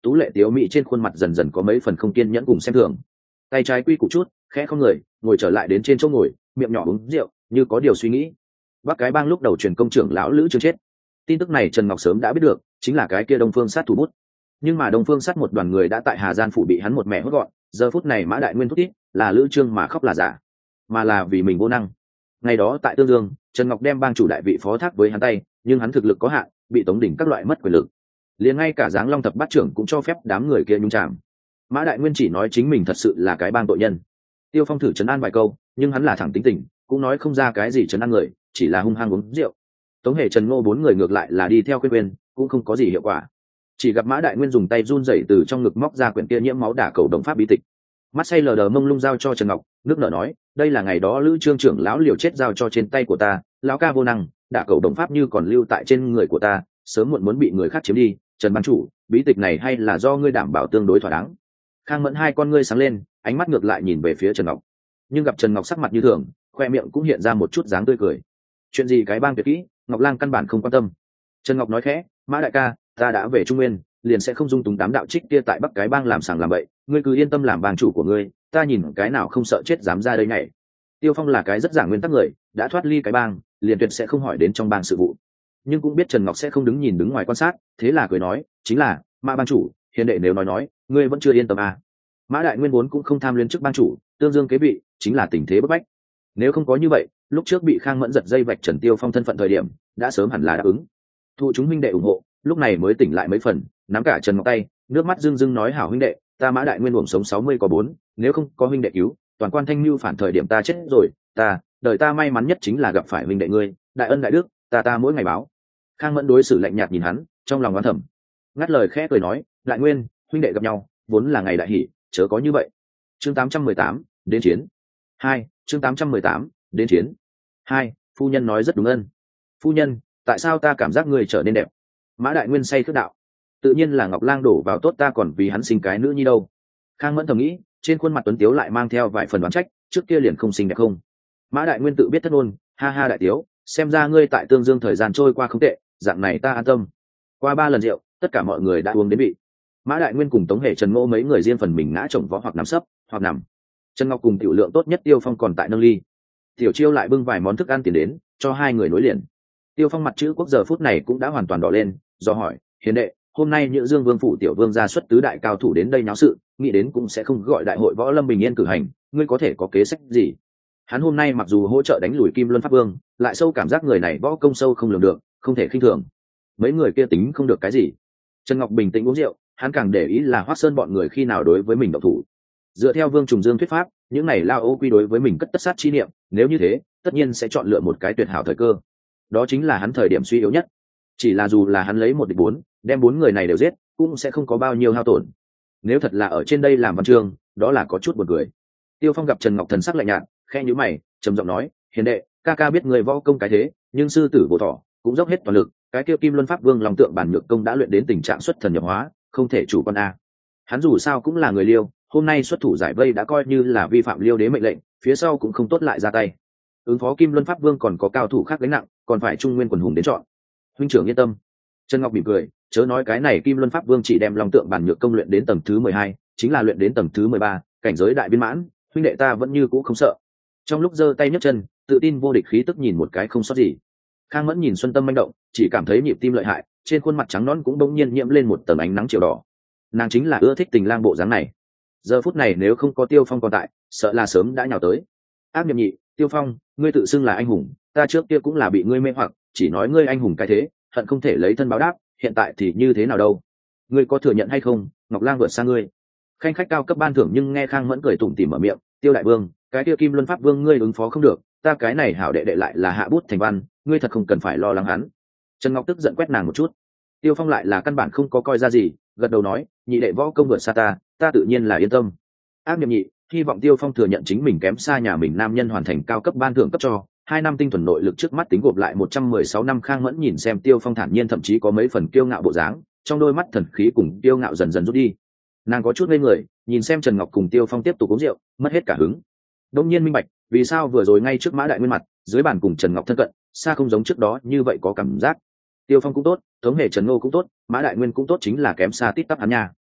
tú lệ tiếu mỹ trên khuôn mặt dần dần có mấy phần không kiên nhẫn cùng xem thường. Tay trái quy củ chút, khẽ không người ngồi trở lại đến trên chỗ ngồi, miệng nhỏ uống rượu như có điều suy nghĩ. Bắc cái bang lúc đầu truyền công trưởng lão Lữ Chương chết, tin tức này Trần Ngọc sớm đã biết được, chính là cái kia Đông Phương Sát thủ bút. Nhưng mà Đông Phương Sát một đoàn người đã tại Hà Gian phủ bị hắn một mẹ hốt gọn, giờ phút này Mã Đại Nguyên thúc thiết là Lữ Chương mà khóc là giả, mà là vì mình vô năng. Ngày đó tại Tương Dương, Trần Ngọc đem bang chủ đại vị phó thác với hắn tay, nhưng hắn thực lực có hạn, bị Tống Đỉnh các loại mất quyền lực. Liền ngay cả Giáng Long thập bát trưởng cũng cho phép đám người kia nhúng chạm. Mã Đại Nguyên chỉ nói chính mình thật sự là cái bang tội nhân. Tiêu Phong thử trấn an vài câu, nhưng hắn là thẳng tính tình, cũng nói không ra cái gì trấn an người, chỉ là hung hăng uống rượu. Tống Hề Trần Ngô bốn người ngược lại là đi theo quên, cũng không có gì hiệu quả. Chỉ gặp Mã Đại Nguyên dùng tay run rẩy từ trong ngực móc ra quyển kia nhiễm máu đả cầu đồng pháp bí tịch, mắt say lờ đờ mông lung giao cho Trần Ngọc, nước nở nói, đây là ngày đó Lữ Trương trưởng lão liều chết giao cho trên tay của ta, lão ca vô năng, đả cầu đồng pháp như còn lưu tại trên người của ta, sớm muộn muốn bị người khác chiếm đi. Trần ban chủ, bí tịch này hay là do ngươi đảm bảo tương đối thỏa đáng. Khang Mẫn hai con ngươi sáng lên, ánh mắt ngược lại nhìn về phía Trần Ngọc, nhưng gặp Trần Ngọc sắc mặt như thường, khoe miệng cũng hiện ra một chút dáng tươi cười. Chuyện gì cái bang tuyệt kỹ, Ngọc Lang căn bản không quan tâm. Trần Ngọc nói khẽ, Mã đại ca, ta đã về Trung Nguyên, liền sẽ không dung túng đám đạo trích kia tại Bắc cái bang làm sàng làm bậy, ngươi cứ yên tâm làm bang chủ của ngươi, ta nhìn cái nào không sợ chết dám ra đây này. Tiêu Phong là cái rất giảng nguyên tắc người, đã thoát ly cái bang, liền tuyệt sẽ không hỏi đến trong bang sự vụ, nhưng cũng biết Trần Ngọc sẽ không đứng nhìn đứng ngoài quan sát, thế là cười nói, chính là Mã bang chủ, hiền đệ nếu nói ngươi vẫn chưa yên tâm à. Mã Đại Nguyên vốn cũng không tham luyến chức bang chủ, Tương Dương kế vị chính là tình thế bức bách. Nếu không có như vậy, lúc trước bị Khang Mẫn giật dây vạch Trần Tiêu Phong thân phận thời điểm, đã sớm hẳn là đáp ứng. Thụ chúng huynh đệ ủng hộ, lúc này mới tỉnh lại mấy phần, nắm cả Trần Ngọc tay, nước mắt rưng rưng nói, hảo huynh đệ, ta Mã Đại Nguyên uổng sống 60 có 4, nếu không có huynh đệ cứu, toàn quan thanh lưu phản thời điểm ta chết rồi, đời ta may mắn nhất chính là gặp phải huynh đệ ngươi, đại ân đại đức, ta mỗi ngày báo. Khang Mẫn đối xử lạnh nhạt nhìn hắn, trong lòng oán thầm, ngắt lời khẽ cười nói, Đại Nguyên, huynh đệ gặp nhau, vốn là ngày đại hỷ, chớ có như vậy. Chương 818, đến chiến. 2, chương 818, đến chiến. 2, phu nhân nói rất đúng ân. Phu nhân, tại sao ta cảm giác người trở nên đẹp? Mã Đại Nguyên say khước đạo, tự nhiên là Ngọc Lang đổ vào tốt, ta còn vì hắn sinh cái nữ nhi đâu. Khang Mẫn thầm nghĩ, trên khuôn mặt tuấn tiếu lại mang theo vài phần đoán trách, trước kia liền không xinh đẹp không? Mã Đại Nguyên tự biết thất ngôn, ha ha đại tiếu, xem ra ngươi tại Tương Dương thời gian trôi qua không tệ, dạng này ta an tâm. Qua 3 lần rượu, tất cả mọi người đã uống đến bị. Mã Đại Nguyên cùng Tống Hề Trần Ngô mấy người riêng phần mình ngã chồng võ hoặc nằm sấp hoặc nằm. Trần Ngọc cùng tiểu lượng tốt nhất Tiêu Phong còn tại nâng ly. Tiểu Chiêu lại bưng vài món thức ăn tiền đến cho hai người nối liền. Tiêu Phong mặt chữ quốc giờ phút này cũng đã hoàn toàn đỏ lên, do hỏi, hiền đệ, hôm nay Nhữ Dương Vương phủ tiểu vương gia xuất tứ đại cao thủ đến đây náo sự, nghĩ đến cũng sẽ không gọi đại hội võ lâm bình yên cử hành, ngươi có thể có kế sách gì? Hắn hôm nay mặc dù hỗ trợ đánh lùi Kim Luân Pháp Vương, lại sâu cảm giác người này võ công sâu không lường được, không thể khinh thường. Mấy người kia tính không được cái gì. Trần Ngọc bình tĩnh uống rượu, hắn càng để ý là Hoắc Sơn bọn người khi nào đối với mình động thủ. Dựa theo Vương Trùng Dương thuyết pháp, những này lao ô quy đối với mình cất tất sát chi niệm, nếu như thế, tất nhiên sẽ chọn lựa một cái tuyệt hảo thời cơ. Đó chính là hắn thời điểm suy yếu nhất. Chỉ là dù là hắn lấy 1 địch 4, đem 4 người này đều giết, cũng sẽ không có bao nhiêu hao tổn. Nếu thật là ở trên đây làm văn chương, đó là có chút buồn cười. Tiêu Phong gặp Trần Ngọc thần sắc lạnh nhạt, khẽ nhíu mày, trầm giọng nói, hiền đệ, ca ca biết người võ công cái thế, nhưng sư tử vô thọ cũng dốc hết toàn lực, cái kia Kim Luân Pháp Vương lòng tượng bản nhược công đã luyện đến tình trạng xuất thần nhập hóa, không thể chủ quan a. Hắn dù sao cũng là người Liêu, hôm nay xuất thủ giải vây đã coi như là vi phạm Liêu đế mệnh lệnh, phía sau cũng không tốt lại ra tay. Ứng phó Kim Luân Pháp Vương còn có cao thủ khác gánh nặng, còn phải Trung Nguyên quần hùng đến chọn. Huynh trưởng yên tâm. Trần Ngọc mỉm cười, chớ nói cái này Kim Luân Pháp Vương chỉ đem lòng tượng bản nhược công luyện đến tầng thứ 12, chính là luyện đến tầng thứ 13, cảnh giới đại viên mãn, huynh đệ ta vẫn như cũ không sợ. Trong lúc giơ tay nhấc chân, tự tin vô địch khí tức nhìn một cái không sót gì. Khang Mẫn nhìn Xuân Tâm manh động, chỉ cảm thấy nhịp tim lợi hại, trên khuôn mặt trắng nõn cũng bỗng nhiên nhiễm lên một tầng ánh nắng chiều đỏ. Nàng chính là ưa thích tình lang bộ dáng này. Giờ phút này nếu không có Tiêu Phong còn tại, sợ là sớm đã nhào tới. Ác niệm nhị, Tiêu Phong, ngươi tự xưng là anh hùng, ta trước kia cũng là bị ngươi mê hoặc, chỉ nói ngươi anh hùng cái thế, hận không thể lấy thân báo đáp, hiện tại thì như thế nào đâu? Ngươi có thừa nhận hay không? Ngọc Lang vượt xa ngươi. Khanh khách cao cấp ban thưởng, nhưng nghe Khang Mẫn cười tủm tỉm mở miệng, Tiêu đại vương, cái kia Kim Luân Pháp Vương ngươi ứng phó không được, ta cái này hảo đệ đệ lại là hạ bút thành văn, ngươi thật không cần phải lo lắng hắn. Trần Ngọc tức giận quét nàng một chút. Tiêu Phong lại là căn bản không có coi ra gì, gật đầu nói, nhị đệ võ công vượt xa ta tự nhiên là yên tâm. Ác niệm nhị, hy vọng Tiêu Phong thừa nhận chính mình kém xa nhà mình nam nhân hoàn thành cao cấp ban thưởng cấp cho 2 năm tinh thuần nội lực, trước mắt tính gộp lại 116 năm. Khang Mẫn nhìn xem Tiêu Phong thản nhiên, thậm chí có mấy phần kiêu ngạo bộ dáng, trong đôi mắt thần khí cùng kiêu ngạo dần dần rút đi. Nàng có chút ngây người, nhìn xem Trần Ngọc cùng Tiêu Phong tiếp tục uống rượu, mất hết cả hứng. Đông nhiên minh bạch, vì sao vừa rồi ngay trước Mã Đại Nguyên mặt, dưới bàn cùng Trần Ngọc thân cận, xa không giống trước đó như vậy có cảm giác. Tiêu Phong cũng tốt, Tống Hề Trần Ngô cũng tốt, Mã Đại Nguyên cũng tốt, chính là kém xa tít tắp hắn nha.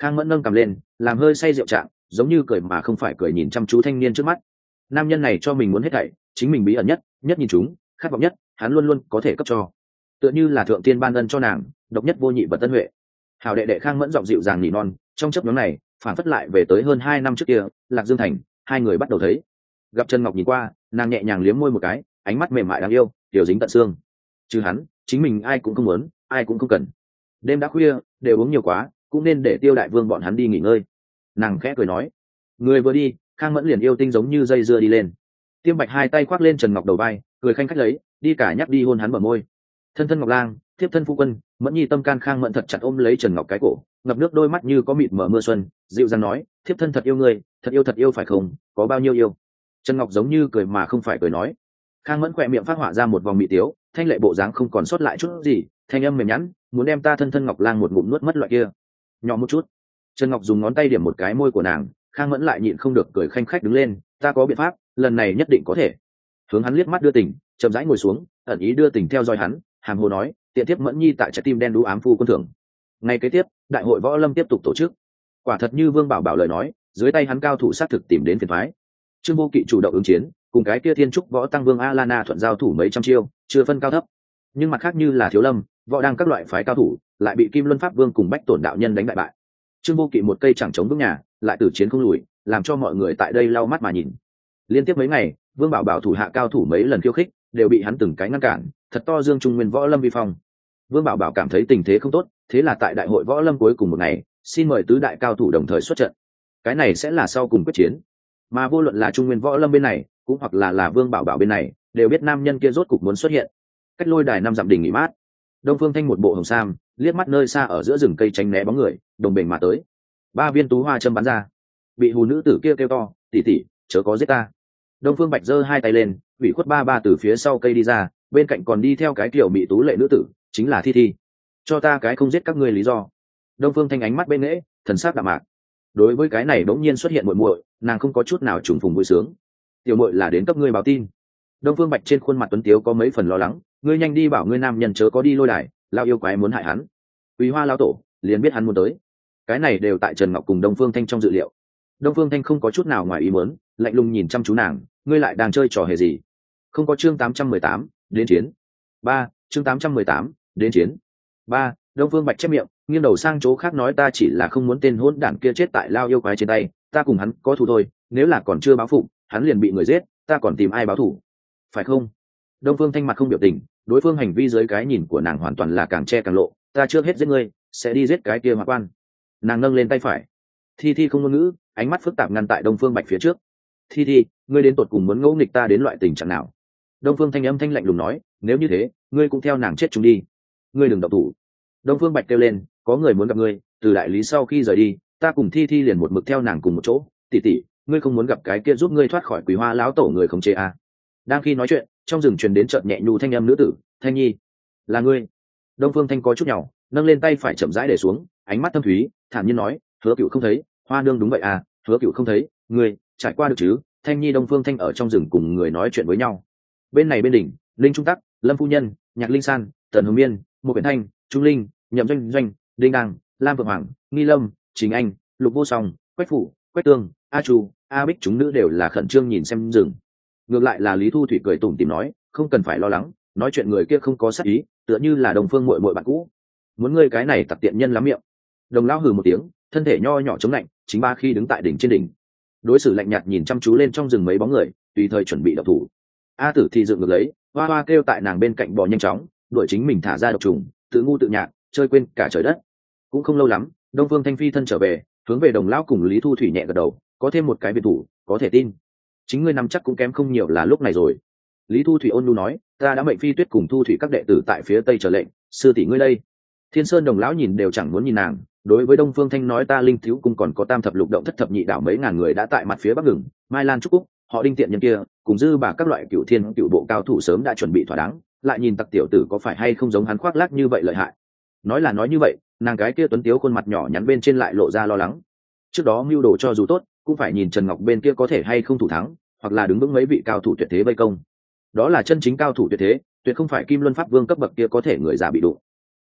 Khang Mẫn nâng cầm lên làm hơi say rượu trạng, giống như cười mà không phải cười, nhìn chăm chú thanh niên trước mắt. Nam nhân này cho mình muốn hết thảy, chính mình bí ẩn nhất nhìn chúng, khát vọng nhất, hắn luôn luôn có thể cấp cho, tựa như là thượng tiên ban ân cho nàng độc nhất vô nhị vật tân huệ. Hảo đệ đệ. Khang Mẫn giọng dịu dàng nỉ non, trong chấp nhóm này phản phất lại về tới hơn 2 năm trước kia, Lạc Dương Thành, hai người bắt đầu thấy. Gặp Trần Ngọc nhìn qua, nàng nhẹ nhàng liếm môi một cái, ánh mắt mềm mại đáng yêu, điều dính tận xương. Chứ hắn, chính mình ai cũng không muốn, ai cũng không cần. Đêm đã khuya, đều uống nhiều quá, cũng nên để Tiêu đại vương bọn hắn đi nghỉ ngơi. Nàng khẽ cười nói. Người vừa đi, Khang Mẫn liền yêu tinh giống như dây dưa đi lên. Tiêm Bạch hai tay khoác lên Trần Ngọc đầu vai, cười khanh khách lấy, đi cả nhắc đi hôn hắn bờ môi. Thân thân Ngọc Lang, tiếp thân phu quân. Mẫn nhi tâm can. Khang Mẫn thật chặt ôm lấy Trần Ngọc cái cổ, ngập nước đôi mắt như có mịt mờ mưa xuân, dịu dàng nói, thiếp thân thật yêu ngươi, thật yêu phải không? Có bao nhiêu yêu? Trần Ngọc giống như cười mà không phải cười nói. Khang Mẫn khỏe miệng phát họa ra một vòng mị tiếu, thanh lệ bộ dáng không còn sót lại chút gì, thanh âm mềm nhẵn, muốn đem ta thân thân Ngọc Lang một ngụm nuốt mất loại kia. Nhỏ một chút. Trần Ngọc dùng ngón tay điểm một cái môi của nàng, Khang Mẫn lại nhịn không được cười khanh khách đứng lên, ta có biện pháp, lần này nhất định có thể. Hướng hắn liếc mắt đưa tình, chậm rãi ngồi xuống, ẩn ý đưa tình theo dõi hắn, hàm hồ nói, tiện tiếp Mẫn nhi tại trái tim đen đú ám phu quân thưởng. Ngày kế tiếp, đại hội võ lâm tiếp tục tổ chức. Quả thật như Vương Bảo Bảo lời nói, dưới tay hắn cao thủ sát thực tìm đến phiền toái. Trương Vô Kỵ chủ động ứng chiến, cùng cái kia thiên trúc võ tăng Vương Alana thuận giao thủ mấy trăm chiêu, chưa phân cao thấp. Nhưng mặt khác như là Thiếu Lâm, võ đang các loại phái cao thủ, lại bị Kim Luân Pháp Vương cùng Bách Tổn đạo nhân đánh bại bại. Trương Vô Kỵ một cây chẳng chống vững nhà, lại tử chiến không lùi, làm cho mọi người tại đây lau mắt mà nhìn. Liên tiếp mấy ngày, Vương Bảo Bảo thủ hạ cao thủ mấy lần khiêu khích, đều bị hắn từng cái ngăn cản, thật to dương trung nguyên võ lâm vi phong. Vương Bảo Bảo cảm thấy tình thế không tốt, thế là tại đại hội võ lâm cuối cùng một ngày, xin mời tứ đại cao thủ đồng thời xuất trận. Cái này sẽ là sau cùng quyết chiến. Mà vô luận là trung nguyên võ lâm bên này, cũng hoặc là Vương Bảo Bảo bên này, đều biết nam nhân kia rốt cục muốn xuất hiện. Cách lôi đài 5 dặm đỉnh nghỉ mát, Đông Phương Thanh một bộ hồng sam, liếc mắt nơi xa ở giữa rừng cây tránh né bóng người, đồng bền mà tới. 3 viên tú hoa châm bắn ra, bị hù nữ tử kia kêu to, tỷ tỷ, chớ có giết ta. Đông Phương Bạch giơ hai tay lên, ủy khuất ba từ phía sau cây đi ra, bên cạnh còn đi theo cái kiểu bị tú lệ nữ tử, chính là Thi Thi. Cho ta cái không giết các ngươi lý do. Đông Phương Thanh ánh mắt bên nghễ, thần sắc đạm mạc. Đối với cái này bỗng nhiên xuất hiện muội muội, nàng không có chút nào trùng phùng vui sướng. Tiểu muội là đến cấp ngươi báo tin. Đông Phương Bạch trên khuôn mặt tuấn tiếu có mấy phần lo lắng, ngươi nhanh đi bảo ngươi nam nhân chớ có đi lôi đài, lao yêu quái muốn hại hắn. Quý Hoa lão tổ liền biết hắn muốn tới. Cái này đều tại Trần Ngọc cùng Đông Phương Thanh trong dự liệu. Đông Phương Thanh không có chút nào ngoài ý muốn, lạnh lùng nhìn chăm chú nàng, ngươi lại đang chơi trò hề gì? Không có chương 818, đến chiến. 3, chương 818, đến chiến. 3, Đông Phương Bạch chép miệng, nghiêng đầu sang chỗ khác nói ta chỉ là không muốn tên hỗn đản kia chết tại lao yêu quái trên tay, ta cùng hắn có thù thôi, nếu là còn chưa báo phục, hắn liền bị người giết, ta còn tìm ai báo thù? Phải không? Đông Phương Thanh mặt không biểu tình, đối phương hành vi dưới cái nhìn của nàng hoàn toàn là càng che càng lộ, ta trước hết giết ngươi, sẽ đi giết cái kia Hoa Quan. Nàng nâng lên tay phải. Thi Thi không ngôn ngữ, ánh mắt phức tạp ngăn tại Đông Phương Bạch phía trước. Thi Thi, ngươi đến tột cùng muốn ngẫu nghịch ta đến loại tình trạng nào? Đông Phương Thanh âm thanh lạnh lùng nói, nếu như thế, ngươi cũng theo nàng chết chúng đi. Ngươi đừng động thủ. Đông Phương Bạch kêu lên, có người muốn gặp ngươi, từ đại lý sau khi rời đi, ta cùng Thi Thi liền một mực theo nàng cùng một chỗ, tỷ tỷ, ngươi không muốn gặp cái kia giúp ngươi thoát khỏi Quý Hoa lão tổ người khống chế à? Đang khi nói chuyện, trong rừng truyền đến chợt nhẹ nhu thanh âm nữ tử, Thanh Nhi, là ngươi. Đông Phương Thanh có chút nhỏ, nâng lên tay phải chậm rãi để xuống, ánh mắt thâm thúy, thản nhiên nói, Hứa Cựu không thấy, Hoa nương đúng vậy à, Hứa Cựu không thấy, ngươi trải qua được chứ? Thanh Nhi. Đông Phương Thanh ở trong rừng cùng người nói chuyện với nhau. Bên này bên đỉnh, Linh Trung Tắc, Lâm phu nhân, Nhạc Linh San, Tần Hồng Miên, Một Biển Thanh, Trung Linh, Nhậm Doanh Doanh, Đinh Đăng, Lam Vượng Hoàng, Nghi Lâm, Chính Anh, Lục Vô Song, Quách Phủ, Quách Tương, A Chu, A Bích chúng nữ đều là khẩn trương nhìn xem rừng. Ngược lại là Lý Thu Thủy cười tủm tỉm nói, không cần phải lo lắng, nói chuyện người kia không có sát ý, tựa như là Đồng Phương muội muội bạn cũ. Muốn ngươi cái này tặc tiện nhân lắm miệng. Đồng lão hừ một tiếng, thân thể nho nhỏ chống lạnh, chính ba khi đứng tại đỉnh trên đỉnh. Đối xử lạnh nhạt nhìn chăm chú lên trong rừng mấy bóng người, tùy thời chuẩn bị động thủ. A Tử thì dựng ngược lấy, hoa hoa kêu tại nàng bên cạnh bò nhanh chóng, đuổi chính mình thả ra độc trùng, tự ngu tự nhạt, chơi quên cả trời đất. Cũng không lâu lắm, Đông Phương Thanh phi thân trở về, hướng về Đồng lão cùng Lý Thu Thủy nhẹ gật đầu, có thêm một cái biệt thủ, có thể tin. Chính ngươi nắm chắc cũng kém không nhiều là lúc này rồi. Lý Thu Thủy ôn nhu nói, ta đã mệnh Phi Tuyết cùng Thu Thủy các đệ tử tại phía tây chờ lệnh, sư tỷ ngươi đây. Thiên Sơn Đồng lão nhìn đều chẳng muốn nhìn nàng, đối với Đông Phương Thanh nói ta Linh Thiếu cung còn có tam thập lục động thất thập nhị đảo mấy ngàn người đã tại mặt phía bắc ngừng, Mai Lan Trúc Cúc, họ Đinh tiện nhân kia, cùng dư bà các loại cựu thiên cựu bộ cao thủ sớm đã chuẩn bị thỏa đáng, lại nhìn tặc tiểu tử có phải hay không giống hắn khoác lác như vậy lợi hại. Nói là nói như vậy, nàng cái kia tuấn tiếu khuôn mặt nhỏ nhắn bên trên lại lộ ra lo lắng. Trước đó mưu đồ cho dù tốt, cũng phải nhìn Trần Ngọc bên kia có thể hay không thủ thắng, hoặc là đứng vững mấy vị cao thủ tuyệt thế vây công. Đó là chân chính cao thủ tuyệt thế, tuyệt không phải Kim Luân Pháp Vương cấp bậc kia có thể người già bị đụng.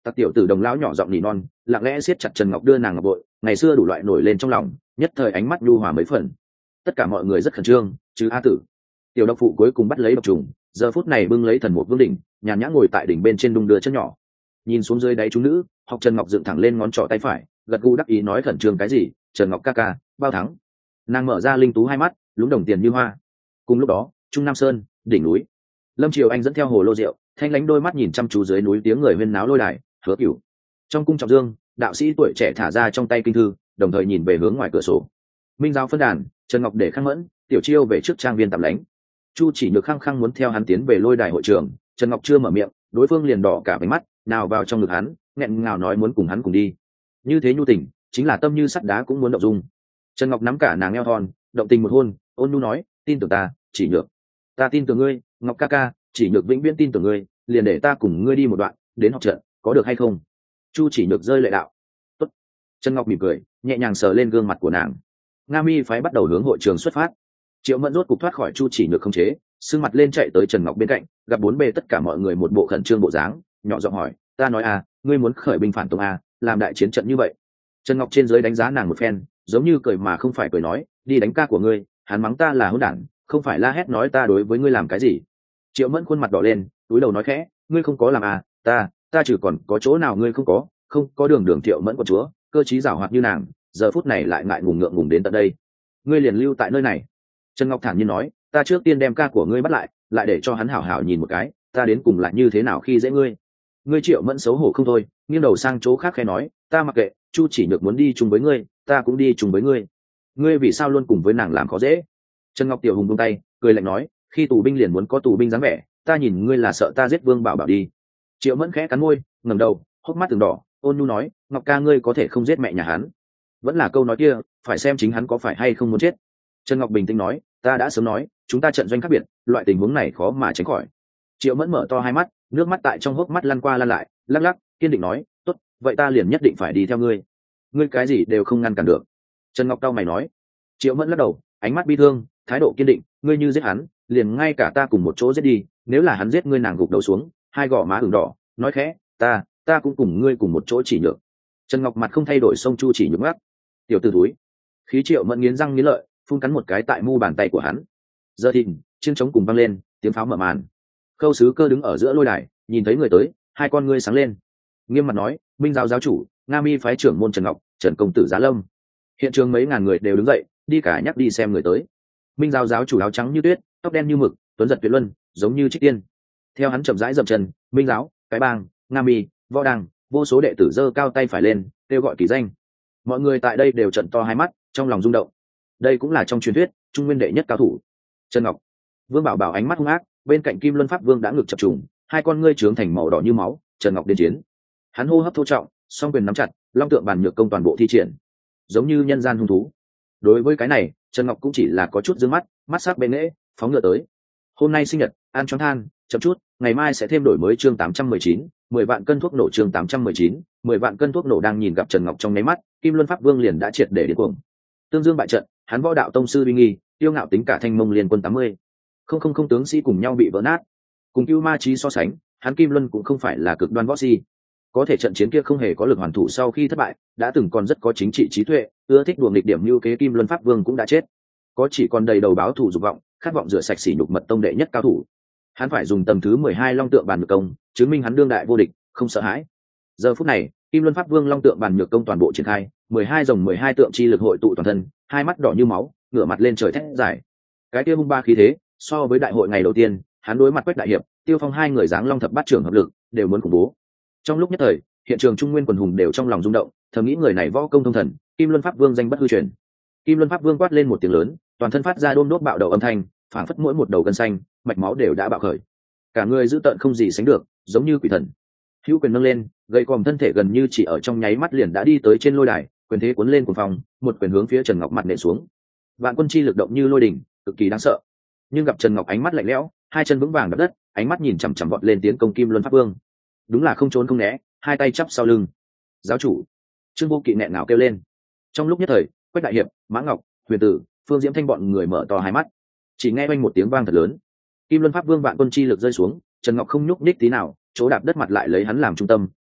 Tặc tiểu tử đồng lão nhỏ giọng nỉ non, lặng lẽ siết chặt Trần Ngọc đưa nàng ngọc bội, ngày xưa đủ loại nổi lên trong lòng, nhất thời ánh mắt nhu hòa mấy phần. Tất cả mọi người rất khẩn trương, chứ A Tử. Tiểu độc phụ cuối cùng bắt lấy độc trùng, giờ phút này bưng lấy thần một vương đỉnh, nhàn nhã ngồi tại đỉnh bên trên đung đưa chân nhỏ. Nhìn xuống dưới đáy chúng nữ, học Trần Ngọc dựng thẳng lên ngón trỏ tay phải, gật gù đắc ý nói khẩn trương cái gì, Trần Ngọc ca ca, bao thắng. Nàng mở ra linh tú hai mắt, lúng đồng tiền như hoa. Cùng lúc đó, Trung Nam Sơn, đỉnh núi. Lâm Triều Anh dẫn theo hồ lô rượu, thanh lãnh đôi mắt nhìn chăm chú dưới núi tiếng người huyên náo lôi đài, Hứa Cửu. Trong cung trọng dương, đạo sĩ tuổi trẻ thả ra trong tay kinh thư, đồng thời nhìn về hướng ngoài cửa sổ. Minh giáo phân đàn, Trần Ngọc để khang mẫn, Tiểu Chiêu về trước trang viên tạm lánh. Chu Chỉ Nhược khăng khăng muốn theo hắn tiến về lôi đài hội trường, Trần Ngọc chưa mở miệng, đối phương liền đỏ cả váy mắt, nào vào trong ngực hắn, nghẹn ngào nói muốn cùng hắn cùng đi. Như thế nhu tình, chính là tâm như sắt đá cũng muốn động dung. Trần Ngọc nắm cả nàng eo thon, động tình một hôn, ôn nhu nói, tin tưởng ta, Chỉ Nhược. Ta tin tưởng ngươi, Ngọc ca ca, Chỉ Nhược vĩnh viễn tin tưởng ngươi, liền để ta cùng ngươi đi một đoạn, đến học trận, có được hay không? Chu Chỉ Nhược rơi lệ đạo. Tốt. Trần Ngọc mỉm cười, nhẹ nhàng sờ lên gương mặt của nàng. Nga Mi phái bắt đầu hướng hội trường xuất phát. Triệu Mẫn rốt cục thoát khỏi Chu Chỉ Nhược không chế, sưng mặt lên chạy tới Trần Ngọc bên cạnh, gặp bốn bề tất cả mọi người một bộ khẩn trương bộ dáng, nhỏ giọng hỏi, ta nói ngươi muốn khởi binh phản tống làm đại chiến trận như vậy? Trần Ngọc trên dưới đánh giá nàng một phen, giống như cười mà không phải cười nói, đi đánh ca của ngươi, hắn mắng ta là hỗn đản, không phải la hét nói ta đối với ngươi làm cái gì. Triệu Mẫn khuôn mặt đỏ lên, túi đầu nói khẽ, ngươi không có làm ta chỉ còn có chỗ nào ngươi không có đường Triệu Mẫn của chúa, cơ trí giảo hoạt như nàng, giờ phút này lại ngại ngùng ngượng ngùng đến tận đây. Ngươi liền lưu tại nơi này. Trần Ngọc thản nhiên nói, ta trước tiên đem ca của ngươi bắt lại để cho hắn hảo hảo nhìn một cái, ta đến cùng lại như thế nào khi dễ ngươi. Ngươi Triệu Mẫn xấu hổ không thôi, nghiêng đầu sang chỗ khác khẽ nói, ta mặc kệ, Chu Chỉ Nhược muốn đi chung với ngươi, ta cũng đi chung với ngươi. Ngươi vì sao luôn cùng với nàng làm khó dễ? Trần Ngọc tiểu hùng buông tay, cười lạnh nói, khi tù binh liền muốn có tù binh dáng vẻ, ta nhìn ngươi là sợ ta giết Vương Bảo Bảo đi. Triệu Mẫn khẽ cắn môi, ngẩng đầu, hốc mắt từng đỏ, ôn nhu nói, Ngọc ca ngươi có thể không giết mẹ nhà hắn. Vẫn là câu nói kia, phải xem chính hắn có phải hay không muốn chết. Trần Ngọc bình tĩnh nói, ta đã sớm nói, chúng ta trận doanh khác biệt, loại tình huống này khó mà tránh khỏi. Triệu Mẫn mở to hai mắt, nước mắt tại trong hốc mắt lăn qua lăn lại, lắc lắc, kiên định nói, tốt, vậy ta liền nhất định phải đi theo ngươi. Ngươi cái gì đều không ngăn cản được. Trần Ngọc cau mày nói. Triệu Mẫn lắc đầu, ánh mắt bi thương, thái độ kiên định, ngươi như giết hắn, liền ngay cả ta cùng một chỗ giết đi, nếu là hắn giết ngươi nàng gục đầu xuống, hai gò má ửng đỏ, nói khẽ, ta cũng cùng ngươi cùng một chỗ Chỉ Nhược. Trần Ngọc mặt không thay đổi xông Chu Chỉ Nhược ngắc. Tiểu tử túi. Khí Triệu Mẫn nghiến răng nghiến lợi, phun cắn một cái tại mu bàn tay của hắn. Giờ thìn, chiêng trống cùng vang lên, tiếng pháo mở màn. Khâu Sứ Cơ đứng ở giữa lôi đài, nhìn thấy người tới, hai con ngươi sáng lên. Nghiêm mặt nói, Minh giáo giáo chủ, Nga Mi phái trưởng môn Trần Ngọc, Trần công tử Giá Lâm. Hiện trường mấy ngàn người đều đứng dậy, đi cả nhắc đi xem người tới. Minh giáo giáo chủ áo trắng như tuyết, tóc đen như mực, tuấn giật tuyệt luân, giống như trích tiên. Theo hắn chậm rãi dậm chân, Minh giáo, cái bang, Nga Mi, võ đăng, vô số đệ tử giơ cao tay phải lên, kêu gọi kỳ danh. Mọi người tại đây đều trợn to hai mắt, trong lòng rung động. Đây cũng là trong truyền thuyết trung nguyên đệ nhất cao thủ Trần Ngọc. Vương Bảo Bảo ánh mắt hung ác, bên cạnh Kim Luân Pháp Vương đã ngực chập trùng, hai con ngươi trướng thành màu đỏ như máu. Trần Ngọc đến chiến. Hắn hô hấp thô trọng, song quyền nắm chặt, long tượng bàn nhược công toàn bộ thi triển, giống như nhân gian hung thú. Đối với cái này, Trần Ngọc cũng chỉ là có chút dương mắt, mắt sắc bên nễ, phóng ngựa tới. Hôm nay sinh nhật, ăn choáng than, chậm chút, ngày mai sẽ thêm đổi mới chương 819, 10 vạn cân thuốc nổ chương 819, 10 vạn cân thuốc nổ. Đang nhìn gặp Trần Ngọc trong nháy mắt, Kim Luân Pháp Vương liền đã triệt để điên cuồng. Tương Dương bại trận, hắn võ đạo tông sư uy nghi, tiêu ngạo tính cả thanh mông liên quân 80. Không tướng sĩ cùng nhau bị vỡ nát. Cùng Cưu Ma Chí so sánh, hắn Kim Luân cũng không phải là cực đoan võ si. Có thể trận chiến kia không hề có lực hoàn thủ, sau khi thất bại, đã từng còn rất có chính trị trí tuệ, ưa thích đùa nghịch điểm lưu kế Kim Luân Pháp Vương cũng đã chết. Có chỉ còn đầy đầu báo thù dục vọng, khát vọng rửa sạch sỉ nhục mật tông đệ nhất cao thủ. Hắn phải dùng tầm thứ 12 long tượng bàn nhược công, chứng minh hắn đương đại vô địch, không sợ hãi. Giờ phút này, Kim Luân Pháp Vương long tượng bàn nhược công toàn bộ triển khai, 12 dòng 12 tượng chi lực hội tụ toàn thân, hai mắt đỏ như máu, ngửa mặt lên trời thét giải. Cái kia hung ba khí thế, so với đại hội ngày đầu tiên, hắn đối mặt Quách đại hiệp, Tiêu Phong hai người dáng long thập bát trưởng hợp lực, đều muốn khủng bố. Trong lúc nhất thời, hiện trường trung nguyên quần hùng đều trong lòng rung động, thầm nghĩ người này võ công thông thần, Kim Luân Pháp Vương danh bất hư truyền. Kim Luân Pháp Vương quát lên một tiếng lớn, toàn thân phát ra đôm đốt bạo đầu âm thanh, phảng phất mỗi một đầu gân xanh, mạch máu đều đã bạo khởi. Cả người dữ tợn không gì sánh được, giống như quỷ thần. Hữu quyền nâng lên, gầy còm thân thể gần như chỉ ở trong nháy mắt liền đã đi tới trên lôi đài, quyền thế cuốn lên cuồng phong, một quyền hướng phía Trần Ngọc mặt nện xuống. Vạn quân chi lực động như lôi đỉnh, cực kỳ đáng sợ. Nhưng gặp Trần Ngọc ánh mắt lạnh lẽo, hai chân vững vàng đập đất, ánh mắt nhìn chằm chằm vọt lên tiến công Kim Luân Pháp Vương. Đúng là không trốn không né, hai tay chắp sau lưng. Giáo chủ, Trương Vô Kỵ nghẹn ngào kêu lên. Trong lúc nhất thời, Quách đại hiệp, Mã Ngọc, Huyền Tử, Phương Diễm Thanh bọn người mở to hai mắt. Chỉ nghe oanh một tiếng vang thật lớn, Kim Luân Pháp Vương vạn quân chi lực rơi xuống, Trần Ngọc không nhúc nhích tí nào, chỗ đạp đất mặt lại lấy hắn làm trung tâm,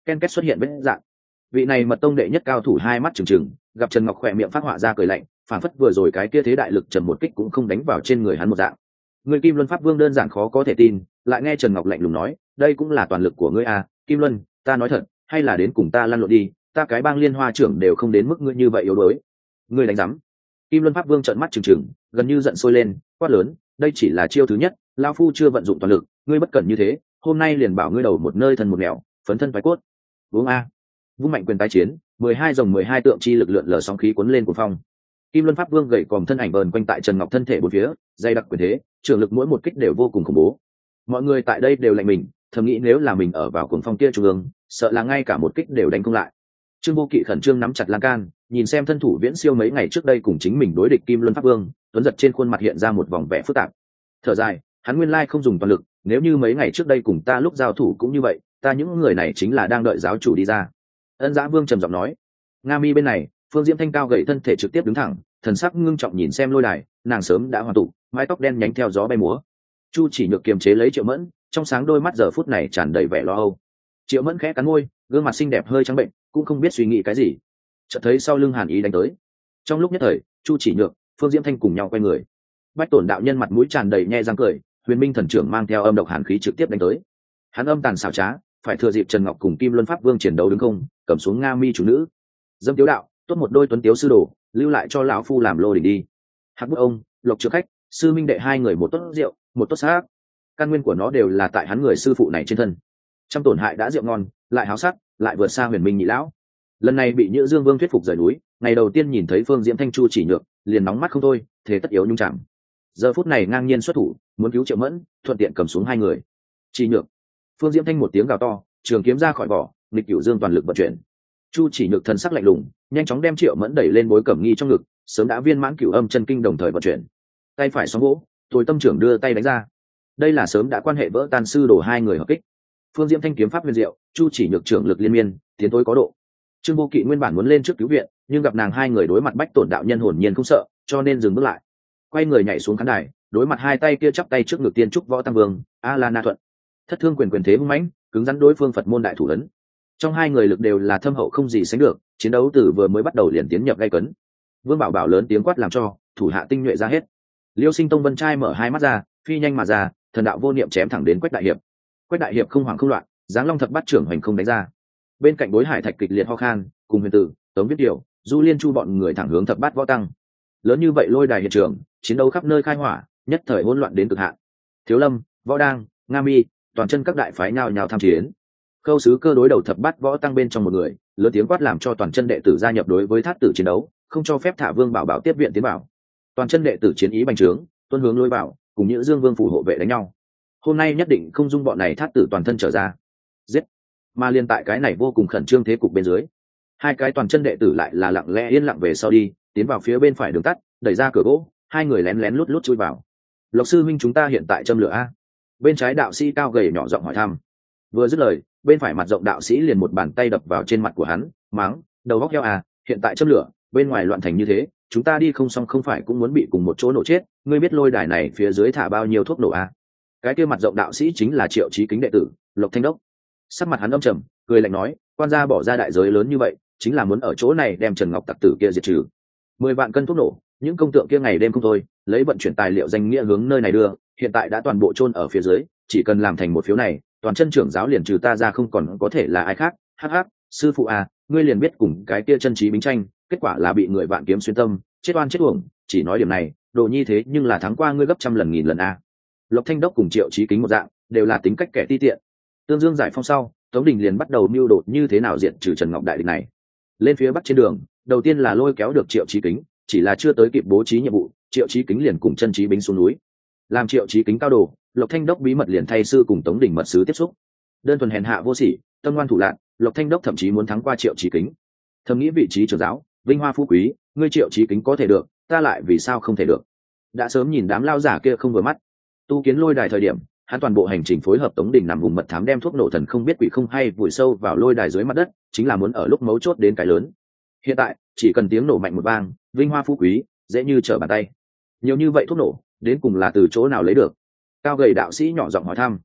ken két xuất hiện vết dạng. Vị này mật tông đệ nhất cao thủ hai mắt trừng trừng, gặp Trần Ngọc khỏe miệng phát họa ra cười lạnh, phản phất vừa rồi cái kia thế đại lực trầm một kích cũng không đánh vào trên người hắn một dạng. Người Kim Luân Pháp Vương đơn giản khó có thể tin, lại nghe Trần Ngọc lạnh lùng nói, đây cũng là toàn lực của ngươi à, Kim Luân, ta nói thật, hay là đến cùng ta lăn lộn đi, ta cái bang Liên Hoa trưởng đều không đến mức ngươi như vậy yếu đuối. Ngươi đánh rắm. Kim Luân Pháp Vương trợn mắt trừng trừng, gần như giận sôi lên, quát lớn, đây chỉ là chiêu thứ nhất, lão phu chưa vận dụng toàn lực, ngươi bất cẩn như thế, hôm nay liền bảo ngươi đầu một nơi thân một nẻo, phấn thân phái cốt. Uống a. Vung mạnh quyền tái chiến, 12 dòng 12 tượng chi lực lượn lờ sóng khí cuốn lên cuồng phong. Kim Luân Pháp Vương gậy còm thân ảnh vờn quanh tại Trần Ngọc thân thể bốn phía, dày đặc quyền thế, trường lực mỗi một kích đều vô cùng khủng bố. Mọi người tại đây đều lạnh mình, thầm nghĩ nếu là mình ở vào cuồng phong kia trung ương, sợ là ngay cả một kích đều đánh không lại. Trương Vô Kỵ khẩn trương nắm chặt lan can, nhìn xem thân thủ viễn siêu mấy ngày trước đây cùng chính mình đối địch Kim Luân Pháp Vương, tuấn giật trên khuôn mặt hiện ra một vòng vẻ phức tạp. Thở dài, hắn nguyên lai không dùng toàn lực, nếu như mấy ngày trước đây cùng ta lúc giao thủ cũng như vậy, ta những người này chính là đang đợi giáo chủ đi ra. Ân Dã Vương trầm giọng nói. Nga Mi bên này, Phương Diễm Thanh cao gậy thân thể trực tiếp đứng thẳng, thần sắc ngưng trọng nhìn xem lôi đài, nàng sớm đã hoàn tụ, mái tóc đen nhánh theo gió bay múa. Chu Chỉ Nhược kiềm chế lấy Triệu Mẫn, trong sáng đôi mắt giờ phút này tràn đầy vẻ lo âu. Triệu Mẫn khẽ cắn môi, gương mặt xinh đẹp hơi trắng bệnh, cũng không biết suy nghĩ cái gì. Chợt thấy sau lưng Hàn Ý đánh tới. Trong lúc nhất thời, Chu Chỉ Nhược, Phương Diễm Thanh cùng nhau quay người. Bách Tổn đạo nhân mặt mũi tràn đầy nhe răng cười, Huyền Minh thần trưởng mang theo âm độc hàn khí trực tiếp đánh tới. Hắn âm tàn xảo trá, phải thừa dịp Trần Ngọc cùng Kim Luân Pháp Vương chiến đấu đứng không, cầm xuống Nga Mi chủ nữ. Dâm Tiếu đạo, tốt một đôi tuấn tiếu sư đồ, lưu lại cho lão phu làm lô đỉnh đi. Hắc Bút ông, Lộc Trượng Khách, sư minh đệ hai người một tốt rượu, một tốt xác. Căn nguyên của nó đều là tại hắn người sư phụ này trên thân. Trăm tổn hại đã rượu ngon, lại háo sắc, lại vượt xa Huyền Minh nhị lão. Lần này bị Nhữ Dương Vương thuyết phục rời núi, ngày đầu tiên nhìn thấy Phương Diễm Thanh Chu Chỉ Nhược, liền nóng mắt không thôi, thế tất yếu nhung chạm. Giờ phút này ngang nhiên xuất thủ, muốn cứu Triệu Mẫn, thuận tiện cầm xuống hai người. Chỉ Nhược. Phương Diễm Thanh một tiếng gào to, trường kiếm ra khỏi vỏ, nghịch Cửu Dương toàn lực vận chuyển. Chu Chỉ Nhược thần sắc lạnh lùng, nhanh chóng đem Triệu Mẫn đẩy lên bối cẩm nghi trong ngực, sớm đã viên mãn Cửu Âm chân kinh đồng thời vận chuyển. Tay phải xoắn gỗ, Tồi Tâm trưởng đưa tay đánh ra. Đây là sớm đã quan hệ vỡ tan sư đồ hai người hợp kích. Phương Diễm Thanh kiếm pháp huyền diệu, Chu Chỉ Nhược trưởng lực liên miên, tiến tối có độ. Trương Vô Kỵ nguyên bản muốn lên trước cứu viện, nhưng gặp nàng hai người đối mặt Bách Tổn đạo nhân hồn nhiên không sợ, cho nên dừng bước lại. Quay người nhảy xuống khán đài, đối mặt hai tay kia chắp tay trước ngực tiên trúc võ tăng vương, A La Na Thuận. Thất thương quyền thế hung mãnh, cứng rắn đối phương Phật môn đại thủ ấn. Trong hai người lực đều là thâm hậu không gì sánh được, chiến đấu từ vừa mới bắt đầu liền tiến nhập gay cấn. Vương Bảo Bảo lớn tiếng quát làm cho thủ hạ tinh nhuệ ra hết. Liêu Sinh Tông Vân Trai mở hai mắt ra, phi nhanh mà ra, thần đạo vô niệm chém thẳng đến Quách đại hiệp. Quách đại hiệp không hoảng không loạn, giáng long thập bát trưởng hoành không đánh ra. Bên cạnh Bối Hải Thạch kịch liệt ho khan, cùng Huyền Tử, Tống Viết Điều, Du Liên Chu bọn người thẳng hướng thập bát võ tăng. Lớn như vậy lôi đài hiện trường, chiến đấu khắp nơi khai hỏa, nhất thời hỗn loạn đến cực hạn. Thiếu Lâm, Võ Đang, Nga Mi, toàn chân các đại phái nhao nhao tham chiến. Khâu Sứ Cơ đối đầu thập bát võ tăng bên trong một người, lớn tiếng quát làm cho toàn chân đệ tử gia nhập đối với thát tử chiến đấu, không cho phép thả Vương Bảo Bảo tiếp viện tiến bảo. Toàn chân đệ tử chiến ý bành trướng, tuân hướng lôi bảo, cùng Nhữ Dương Vương phủ hộ vệ đánh nhau. Hôm nay nhất định không dung bọn này thát tử toàn thân trở ra. Giết! Mà liên tại cái này vô cùng khẩn trương thế cục bên dưới, hai cái toàn chân đệ tử lại là lặng lẽ yên lặng về sau đi, tiến vào phía bên phải đường tắt, đẩy ra cửa gỗ, hai người lén lén lút lút chui vào. Lộc sư huynh chúng ta hiện tại châm lửa a? Bên trái đạo sĩ cao gầy nhỏ giọng hỏi thăm. Vừa dứt lời, bên phải mặt rộng đạo sĩ liền một bàn tay đập vào trên mặt của hắn, mắng, đầu góc heo à, hiện tại châm lửa, bên ngoài loạn thành như thế, chúng ta đi không xong không phải cũng muốn bị cùng một chỗ nổ chết, ngươi biết lôi đài này phía dưới thả bao nhiêu thuốc nổ à? Cái kia mặt rộng đạo sĩ chính là Triệu Chí Kính đệ tử, Lộc Thanh Đốc. Sắc mặt hắn âm trầm, cười lạnh nói, quan gia bỏ ra đại giới lớn như vậy, chính là muốn ở chỗ này đem Trần Ngọc tặc tử kia diệt trừ. 10 vạn cân thuốc nổ, những công tượng kia ngày đêm không thôi, lấy vận chuyển tài liệu danh nghĩa hướng nơi này đưa, hiện tại đã toàn bộ chôn ở phía dưới, chỉ cần làm thành một phiếu này, toàn chân trưởng giáo liền trừ ta ra không còn có thể là ai khác. Hắc hắc, sư phụ à, ngươi liền biết cùng cái kia chân trí bính tranh, kết quả là bị người vạn kiếm xuyên tâm, chết oan chết uổng, chỉ nói điểm này, đồ nhi thế nhưng là thắng qua ngươi gấp trăm lần nghìn lần a. Lộc Thanh Đốc cùng Triệu Chí Kính một dạng, đều là tính cách kẻ ti tiện. Tương Dương giải phong sau, Tống Đình liền bắt đầu mưu đột như thế nào diện trừ Trần Ngọc đại địch này. Lên phía bắc trên đường, đầu tiên là lôi kéo được Triệu Chí Kính, chỉ là chưa tới kịp bố trí nhiệm vụ, Triệu Chí Kính liền cùng chân trí bính xuống núi. Làm Triệu Chí Kính cao đồ, Lộc Thanh Đốc bí mật liền thay sư cùng Tống Đình mật sứ tiếp xúc. Đơn thuần hèn hạ vô sỉ, tâm ngoan thủ lạn, Lộc Thanh Đốc thậm chí muốn thắng qua Triệu Chí Kính. Thầm nghĩ vị trí trưởng giáo, vinh hoa phú quý, ngươi Triệu Chí Kính có thể được, ta lại vì sao không thể được? Đã sớm nhìn đám lao giả kia không vừa mắt. Tu kiến lôi đài thời điểm, hắn toàn bộ hành trình phối hợp Tống Đình nằm vùng mật thám đem thuốc nổ thần không biết quỷ không hay vùi sâu vào lôi đài dưới mặt đất, chính là muốn ở lúc mấu chốt đến cái lớn. Hiện tại, chỉ cần tiếng nổ mạnh một vang, vinh hoa phú quý, dễ như trở bàn tay. Nhiều như vậy thuốc nổ, đến cùng là từ chỗ nào lấy được? Cao gầy đạo sĩ nhỏ giọng hỏi thăm.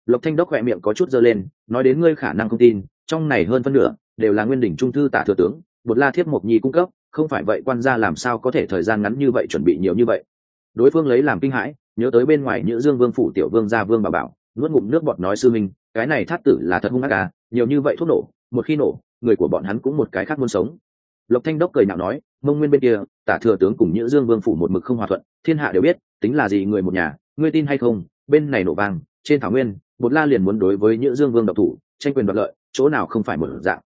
Lộc Thanh Đốc khỏe miệng có chút giơ lên, nói đến ngươi khả năng không tin, trong này hơn phân nửa đều là nguyên đỉnh trung thư tả thừa tướng, Bột La Thiếp Mộc Nhi cung cấp, không phải vậy quan gia làm sao có thể thời gian ngắn như vậy chuẩn bị nhiều như vậy. Đối phương lấy làm kinh hãi, nhớ tới bên ngoài Nhữ Dương Vương phủ tiểu vương gia Vương Bảo, nuốt ngụm nước bọt nói sư minh, cái này Thát tử là thật hung ác à, nhiều như vậy thuốc nổ, một khi nổ, người của bọn hắn cũng một cái khác muốn sống. Lộc Thanh Đốc cười nhạo nói, Mông Nguyên bên kia, tả thừa tướng cùng Nhữ Dương Vương phủ một mực không hòa thuận, thiên hạ đều biết, tính là gì người một nhà, ngươi tin hay không, bên này nổ vang, trên thảo nguyên, Bột La liền muốn đối với Nhữ Dương Vương độc thủ, tranh quyền đoạt lợi, chỗ nào không phải một dạng.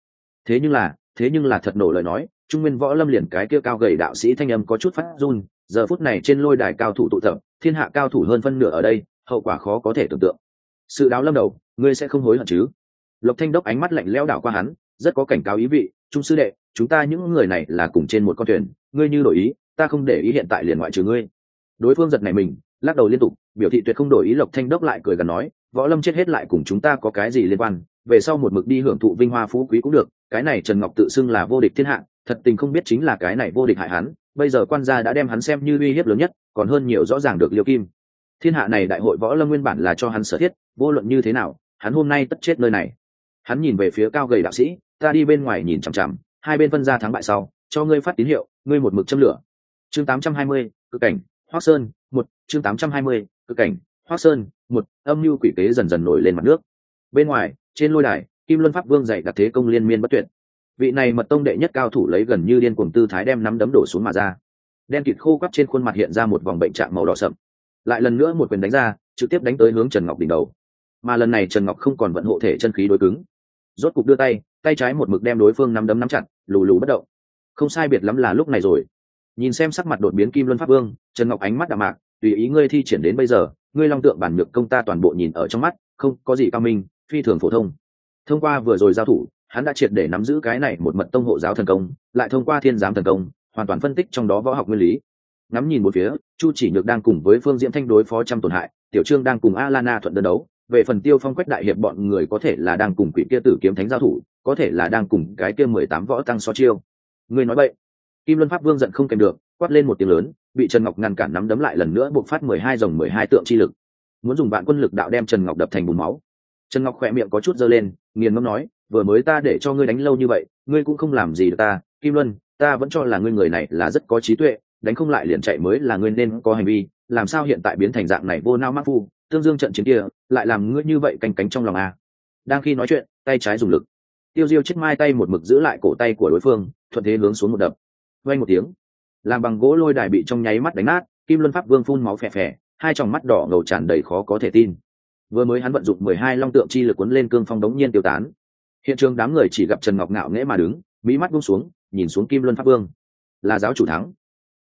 Thế nhưng là thật nổ lời nói, Trung Nguyên Võ Lâm liền cái kia cao gầy đạo sĩ thanh âm có chút phát run, giờ phút này trên lôi đài cao thủ tụ tập, thiên hạ cao thủ hơn phân nửa ở đây, hậu quả khó có thể tưởng tượng. Sự đáo lâm đầu, ngươi sẽ không hối hận chứ? Lộc Thanh Đốc ánh mắt lạnh lẽo đảo qua hắn, rất có cảnh cáo ý vị, Trung sư đệ, chúng ta những người này là cùng trên một con thuyền, ngươi như đổi ý, ta không để ý hiện tại liền ngoại trừ ngươi. Đối phương giật nảy mình, lắc đầu liên tục, biểu thị tuyệt không đổi ý. Lộc Thanh Đốc lại cười gần nói, Võ Lâm chết hết lại cùng chúng ta có cái gì liên quan, về sau một mực đi hưởng thụ vinh hoa phú quý cũng được, cái này Trần Ngọc tự xưng là vô địch thiên hạ, thật tình không biết chính là cái này vô địch hại hắn, bây giờ quan gia đã đem hắn xem như uy hiếp lớn nhất, còn hơn nhiều rõ ràng được Liêu Kim. Thiên hạ này đại hội Võ Lâm nguyên bản là cho hắn sở thiết, vô luận như thế nào, hắn hôm nay tất chết nơi này. Hắn nhìn về phía cao gầy đạo sĩ, ta đi bên ngoài nhìn chằm chằm, hai bên phân ra thắng bại sau, cho ngươi phát tín hiệu, ngươi một mực châm lửa. Chương 820, cực cảnh, Hoắc Sơn, một chương 820, cực cảnh, Hoắc Sơn, một âm mưu quỷ kế dần dần nổi lên mặt nước. Bên ngoài, trên lôi đài, Kim Luân Pháp Vương dạy đặc thế công liên miên bất tuyệt. Vị này mật tông đệ nhất cao thủ lấy gần như điên cuồng tư thái đem nắm đấm đổ xuống mà ra. Đen kịt khô quắt trên khuôn mặt hiện ra một vòng bệnh trạng màu đỏ sậm. Lại lần nữa một quyền đánh ra, trực tiếp đánh tới hướng Trần Ngọc đỉnh đầu. Mà lần này Trần Ngọc không còn vận hộ thể chân khí đối cứng, rốt cục đưa tay, tay trái một mực đem đối phương nắm đấm nắm chặt, lù lù bất động. Không sai biệt lắm là lúc này rồi. Nhìn xem sắc mặt đột biến Kim Luân Pháp Vương, Trần Ngọc ánh mắt đạm mạc, tùy ý ngươi thi triển đến bây giờ, ngươi long tượng bản nhược công ta toàn bộ nhìn ở trong mắt, không có gì cao minh, phi thường phổ thông. Thông qua vừa rồi giao thủ, hắn đã triệt để nắm giữ cái này một mật tông hộ giáo thần công, lại thông qua thiên giám thần công, hoàn toàn phân tích trong đó võ học nguyên lý. Ngắm nhìn một phía, Chu Chỉ Nhược đang cùng với Phương Diễm Thanh đối phó trăm tổn hại, Tiểu Trương đang cùng Alana thuận đơn đấu. Về phần Tiêu Phong Quách đại hiệp bọn người có thể là đang cùng quỷ kia tử kiếm thánh giao thủ, có thể là đang cùng cái kia 18 võ tăng so chiêu. Ngươi nói bậy. Kim Luân Pháp Vương giận không kèm được, quát lên một tiếng lớn, bị Trần Ngọc ngăn cản nắm đấm lại lần nữa buộc phát 12 dòng 12 tượng chi lực, muốn dùng vạn quân lực đạo đem Trần Ngọc đập thành bùn máu. Trần Ngọc khỏe miệng có chút giơ lên, nghiền ngẫm nói, vừa mới ta để cho ngươi đánh lâu như vậy, ngươi cũng không làm gì được ta, Kim Luân, ta vẫn cho là ngươi người này là rất có trí tuệ, đánh không lại liền chạy mới là ngươi nên có hành vi, làm sao hiện tại biến thành dạng này vô nao mắc phu, tương dương trận chiến kia, lại làm ngươi như vậy canh cánh trong lòng a. Đang khi nói chuyện, tay trái dùng lực, Tiêu Diêu chiếc mai tay một mực giữ lại cổ tay của đối phương, thuận thế hướng xuống một đập. Vang một tiếng, làm bằng gỗ lôi đài bị trong nháy mắt đánh nát, Kim Luân Pháp Vương phun máu phè phè, hai tròng mắt đỏ ngầu tràn đầy khó có thể tin. Vừa mới hắn vận dụng 12 long tượng chi lực cuốn lên cương phong đống nhiên tiêu tán. Hiện trường đám người chỉ gặp Trần Ngọc ngạo nghễ mà đứng, mí mắt buông xuống, nhìn xuống Kim Luân Pháp Vương. Là giáo chủ thắng.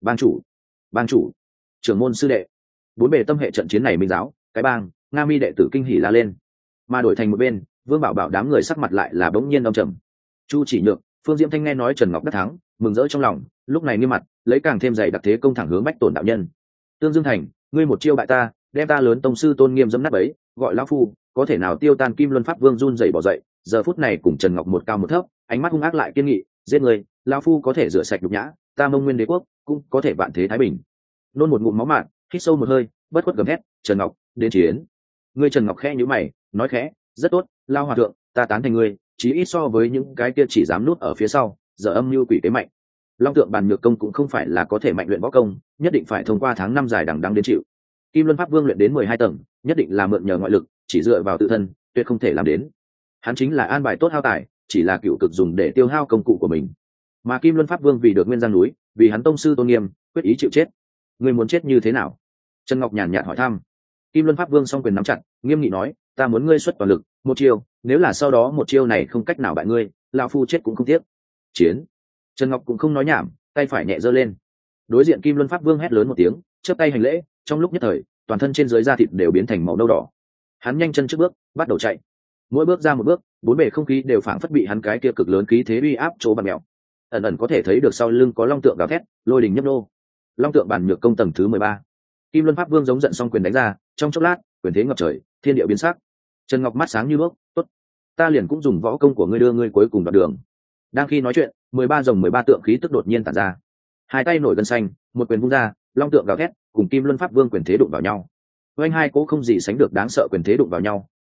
Bang chủ, trưởng môn sư đệ. Bốn bề tâm hệ trận chiến này minh giáo, cái bang, Nga Mi đệ tử kinh hỉ la lên. Mà đổi thành một bên, Vương Bảo Bảo đám người sắc mặt lại là bỗng nhiên đông trầm. Chu Chỉ Nhược, Phương Diễm Thanh nghe nói Trần Ngọc đắc thắng, mừng rỡ trong lòng, lúc này nghiêm mặt, lấy càng thêm dày đặc thế công thẳng hướng Bách Tổn đạo nhân. Tương Dương Thành, ngươi một chiêu bại ta, đem ta lớn tông sư tôn nghiêm dẫm nát bấy, gọi lão phu, có thể nào tiêu tan? Kim Luân Pháp Vương run rẩy bỏ dậy, giờ phút này cùng Trần Ngọc một cao một thấp, ánh mắt hung ác lại kiên nghị, giết người, lão phu có thể rửa sạch nhục nhã, ta Mông Nguyên Đế quốc cũng có thể vạn thế thái bình. Nôn một ngụm máu mạn, hít sâu một hơi, bất khuất gầm hét, Trần Ngọc, đến chiến. Ngươi Trần Ngọc khẽ nhíu mày, nói khẽ, rất tốt, lao hòa thượng, ta tán thành ngươi, chí ít so với những cái kia chỉ dám núp ở phía sau, giờ âm mưu quỷ kế mạnh. Long tượng bàn nhược công cũng không phải là có thể mạnh luyện võ công, nhất định phải thông qua tháng năm dài đằng đẵng đến chịu. Kim Luân Pháp Vương luyện đến 12 tầng, nhất định là mượn nhờ ngoại lực, chỉ dựa vào tự thân, tuyệt không thể làm đến. Hắn chính là an bài tốt hao tài, chỉ là cựu cực dùng để tiêu hao công cụ của mình. Mà Kim Luân Pháp Vương vì được Nguyên Giang núi, vì hắn tông sư tôn nghiêm, quyết ý chịu chết. Ngươi muốn chết như thế nào? Trần Ngọc nhàn nhạt hỏi thăm. Kim Luân Pháp Vương song quyền nắm chặt, nghiêm nghị nói, ta muốn ngươi xuất toàn lực, một chiêu, nếu là sau đó một chiêu này không cách nào bại ngươi, lão phu chết cũng không tiếc. Chiến. Trần Ngọc cũng không nói nhảm, tay phải nhẹ giơ lên. Đối diện Kim Luân Pháp Vương hét lớn một tiếng, chớp tay hành lễ, trong lúc nhất thời, toàn thân trên dưới da thịt đều biến thành màu nâu đỏ. Hắn nhanh chân trước bước, bắt đầu chạy. Mỗi bước ra một bước, bốn bề không khí đều phảng phất bị hắn cái kia cực lớn khí thế uy áp chỗ bạt mèo. Ẩn ẩn có thể thấy được sau lưng có long tượng gào thét, lôi đình nhấp nô. Long tượng bản nhược công tầng thứ 13. Kim Luân Pháp Vương giống giận xong quyền đánh ra, trong chốc lát, quyền thế ngập trời, thiên địa biến sắc. Trần Ngọc mắt sáng như đuốc, tốt, ta liền cũng dùng võ công của ngươi đưa ngươi cuối cùng đoạt đường. Đang khi nói chuyện, 13 dòng 13 tượng khí tức đột nhiên tản ra. Hai tay nổi gân xanh, một quyền vung ra, long tượng gào thét, cùng Kim Luân Pháp Vương quyền thế đụng vào nhau. Oanh hai cố không gì sánh được đáng sợ quyền thế đụng vào nhau,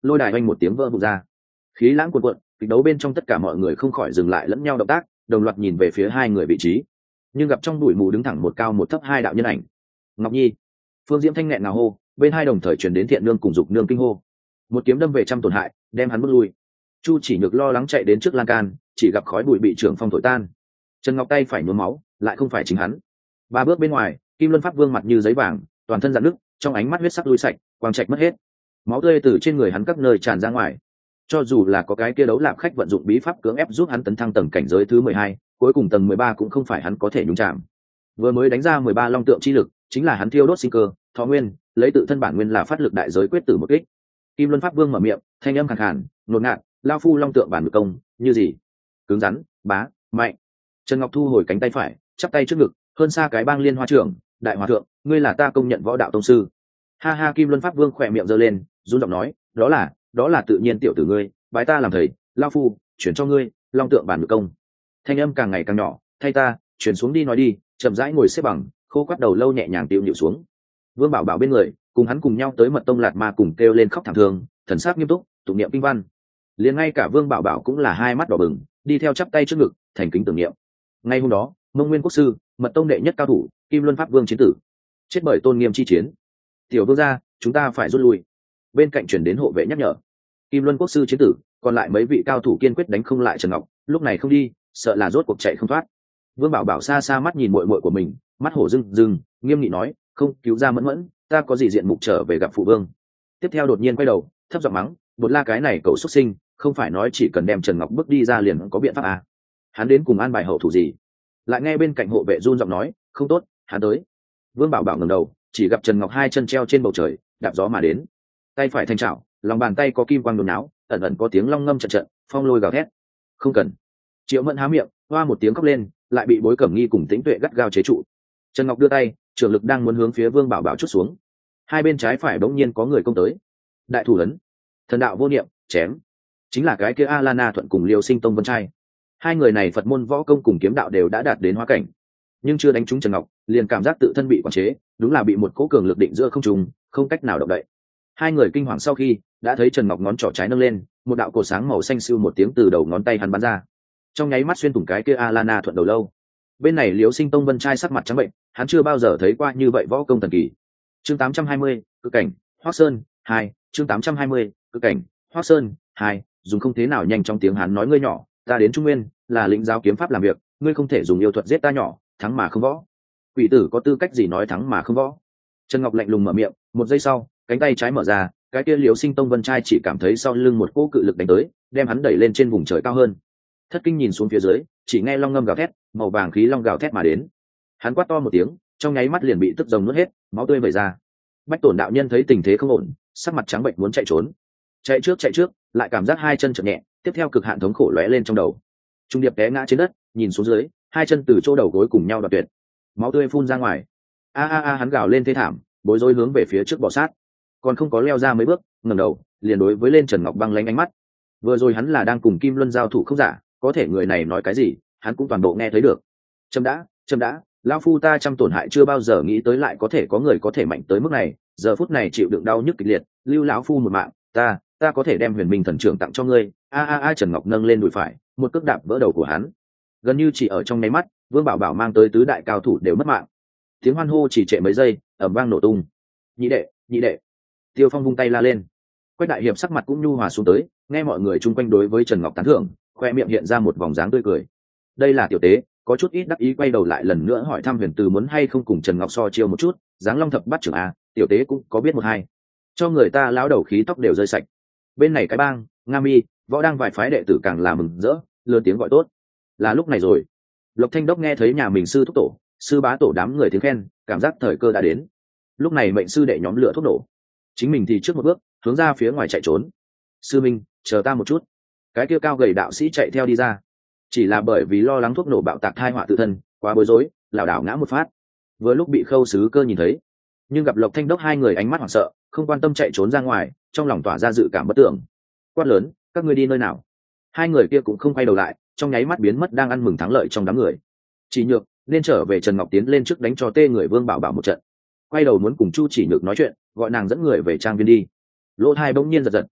lôi đài oanh một tiếng vỡ vụn ra, khí lãng cuồn cuộn, kịch đấu bên trong tất cả mọi người không khỏi dừng lại lẫn nhau động tác, đồng loạt nhìn về phía hai người vị trí. Nhưng gặp trong bụi mù đứng thẳng một cao một thấp hai đạo nhân ảnh. Ngọc Nhi, Phương Diễm thanh nghẹn ngào hô, bên hai đồng thời truyền đến Thiện Nương cùng Dục Nương kinh hô. Một kiếm đâm về trăm tổn hại, đem hắn bước lui. Chu Chỉ Nhược lo lắng chạy đến trước lan can, chỉ gặp khói bụi bị trưởng phong thổi tan. Trần Ngọc tay phải nhuốm máu, lại không phải chính hắn. Ba bước bên ngoài, Kim Luân Pháp Vương mặt như giấy vàng, toàn thân rạn nứt, trong ánh mắt huyết sắc lui sạch, quang trạch mất hết. Máu tươi từ trên người hắn các nơi tràn ra ngoài. Cho dù là có cái kia đấu lạp khách vận dụng bí pháp cưỡng ép giúp hắn tấn thăng tầng cảnh giới thứ 12, cuối cùng tầng 13 cũng không phải hắn có thể nhúng chạm. Vừa mới đánh ra 13 long tượng chi lực, chính là hắn thiêu đốt sinh cơ, thọ nguyên, lấy tự thân bản nguyên là phát lực đại giới quyết tử một kích. Kim Luân Pháp Vương mở miệng, thanh âm khàn khàn, ngột ngạt, lao phu long tượng bản ngự công, như gì? Cứng rắn, bá, mạnh. Trần Ngọc thu hồi cánh tay phải, chắp tay trước ngực, hơn xa cái bang liên hoa trưởng, đại hòa thượng, ngươi là ta công nhận võ đạo tông sư. Ha ha, Kim Luân Pháp Vương khỏe miệng giơ lên, run giọng nói, đó là tự nhiên tiểu tử ngươi, bái ta làm thầy, lao phu chuyển cho ngươi long tượng bản ngự công. Thanh âm càng ngày càng nhỏ, thay ta chuyển xuống đi nói đi. Chậm rãi ngồi xếp bằng, khô quắt đầu lâu nhẹ nhàng tiêu nhịu xuống. Vương Bảo Bảo bên người cùng hắn cùng nhau tới Mật Tông Lạt Ma cùng kêu lên khóc thảm thương, thần sắc nghiêm túc tụng niệm kinh văn. Liền ngay cả Vương Bảo Bảo cũng là hai mắt đỏ bừng, đi theo chắp tay trước ngực thành kính tưởng niệm. Ngay hôm đó, Mông Nguyên Quốc sư, Mật Tông đệ nhất cao thủ, Kim Luân Pháp Vương chiến tử, chết bởi tôn nghiêm chi chiến. Tiểu vương gia, chúng ta phải rút lui. Bên cạnh chuyển đến hộ vệ nhắc nhở. Kim Luân Quốc sư chiến tử, còn lại mấy vị cao thủ kiên quyết đánh không lại Trần Ngọc, lúc này không đi, sợ là rốt cuộc chạy không thoát. Vương Bảo Bảo xa xa mắt nhìn muội muội của mình, mắt hổ rưng rưng, nghiêm nghị nói, không cứu ra Mẫn Mẫn, ta có gì diện mục trở về gặp phụ vương. Tiếp theo đột nhiên quay đầu, thấp giọng mắng, Bột La cái này cậu xuất sinh, không phải nói chỉ cần đem Trần Ngọc bước đi ra liền có biện pháp à? Hắn đến cùng an bài hậu thủ gì? Lại nghe bên cạnh hộ vệ run giọng nói, không tốt, hắn tới. Vương Bảo Bảo ngẩng đầu, chỉ gặp Trần Ngọc hai chân treo trên bầu trời, đạp gió mà đến. Tay phải thành chảo, lòng bàn tay có kim quang đồn náo, ẩn ẩn có tiếng long ngâm trận trận, phong lôi gào thét. Không cần. Triệu Mẫn há miệng, hoa một tiếng khóc lên, lại bị Bối Cẩm Nghi cùng Tĩnh Tuệ gắt gao chế trụ. Trần Ngọc đưa tay, trường lực đang muốn hướng phía Vương Bảo Bảo chút xuống. Hai bên trái phải bỗng nhiên có người công tới. Đại thủ ấn, thần đạo vô niệm, chém. Chính là cái kia Alana Thuận cùng Liêu Sinh Tông Vân Trai. Hai người này Phật môn võ công cùng kiếm đạo đều đã đạt đến hóa cảnh, nhưng chưa đánh trúng Trần Ngọc, liền cảm giác tự thân bị quản chế, đúng là bị một cỗ cường lực định giữa không trung, không cách nào động đậy. Hai người kinh hoàng sau khi đã thấy Trần Ngọc ngón trỏ trái nâng lên, một đạo cột sáng màu xanh siêu một tiếng từ đầu ngón tay hắn bắn ra, trong nháy mắt xuyên thủng cái kia Alana Thuận đầu lâu. Bên này Liễu Sinh Tông Vân Trai sắc mặt trắng bệnh, hắn chưa bao giờ thấy qua như vậy võ công thần kỳ. Chương 820, cực cảnh Hoắc Sơn 2, chương 820, cực cảnh Hoắc Sơn 2, dùng không thế nào nhanh trong tiếng hắn nói, ngươi nhỏ, ta đến Trung Nguyên là lĩnh giáo kiếm pháp làm việc, ngươi không thể dùng yêu thuật giết ta nhỏ, thắng mà không võ. Quỷ tử có tư cách gì nói thắng mà không võ? Trần Ngọc lạnh lùng mở miệng, một giây sau, cánh tay trái mở ra, cái kia Liễu Sinh Tông Vân Trai chỉ cảm thấy sau lưng một cỗ cự lực đánh tới, đem hắn đẩy lên trên vùng trời cao hơn. Thất Kinh nhìn xuống phía dưới, chỉ nghe long ngâm gào thét, màu vàng khí long gào thét mà đến. Hắn quát to một tiếng, trong nháy mắt liền bị tức rồng nuốt hết, máu tươi vẩy ra. Bách Tổn đạo nhân thấy tình thế không ổn, sắc mặt trắng bệch muốn chạy trốn. Chạy trước, lại cảm giác hai chân chợt nhẹ, tiếp theo cực hạn thống khổ lóe lên trong đầu. Trung điệp té ngã trên đất, nhìn xuống dưới, hai chân từ chỗ đầu gối cùng nhau đoạt tuyệt, máu tươi phun ra ngoài. Hắn gào lên thê thảm, bối rối hướng về phía trước bò sát, còn không có leo ra mấy bước, ngẩng đầu, liền đối với lên Trần Ngọc băng lánh ánh mắt. Vừa rồi hắn là đang cùng Kim Luân giao thủ không giả, có thể người này nói cái gì, hắn cũng toàn bộ nghe thấy được. Chấm đã, lão phu ta trăm tổn hại chưa bao giờ nghĩ tới lại có thể có người có thể mạnh tới mức này, giờ phút này chịu đựng đau nhức kịch liệt, lưu lão phu một mạng, ta có thể đem Huyền Minh thần trưởng tặng cho ngươi. Trần Ngọc nâng lên đùi phải, một cước đạp vỡ đầu của hắn. Gần như chỉ ở trong nháy mắt, Vương Bảo Bảo mang tới tứ đại cao thủ đều mất mạng. Tiếng hoan hô chỉ trệ mấy giây, ầm vang nổ tung. Nhị đệ. Tiêu Phong vung tay la lên. Quách đại hiệp sắc mặt cũng nhu hòa xuống tới, nghe mọi người chung quanh đối với Trần Ngọc tán thưởng, khoe miệng hiện ra một vòng dáng tươi cười. Đây là tiểu tế, có chút ít đắc ý, quay đầu lại lần nữa hỏi thăm Huyền Từ muốn hay không cùng Trần Ngọc so chiêu một chút, dáng long thập bắt trưởng a, tiểu tế cũng có biết một hai. Cho người ta lão đầu khí tóc đều rơi sạch. Bên này cái bang, Nga Mi, võ đang vài phái đệ tử càng là mừng rỡ, lớn tiếng gọi tốt. Là lúc này rồi. Lộc Thanh Đốc nghe thấy nhà mình sư thúc tổ, sư bá tổ đám người tiếng khen, cảm giác thời cơ đã đến. Lúc này mệnh sư đệ nhóm lửa thuốc nổ, chính mình thì trước một bước hướng ra phía ngoài chạy trốn. Sư minh, chờ ta một chút. Cái kia cao gầy đạo sĩ chạy theo đi ra, chỉ là bởi vì lo lắng thuốc nổ bạo tạc thai họa tự thân, quá bối rối, lảo đảo ngã một phát. Vừa lúc bị Khâu Sứ Cơ nhìn thấy, nhưng gặp Lộc Thanh Đốc hai người ánh mắt hoảng sợ, không quan tâm chạy trốn ra ngoài, trong lòng tỏa ra dự cảm bất tưởng. Quát lớn, các ngươi đi nơi nào? Hai người kia cũng không quay đầu lại, trong nháy mắt biến mất đang ăn mừng thắng lợi trong đám người. Chỉ Nhược nên trở về. Trần Ngọc tiến lên trước đánh cho tê người Vương Bảo Bảo một trận, quay đầu muốn cùng Chu Chỉ Nhược nói chuyện, gọi nàng dẫn người về trang viên đi. Lỗ tai bỗng nhiên giật giật,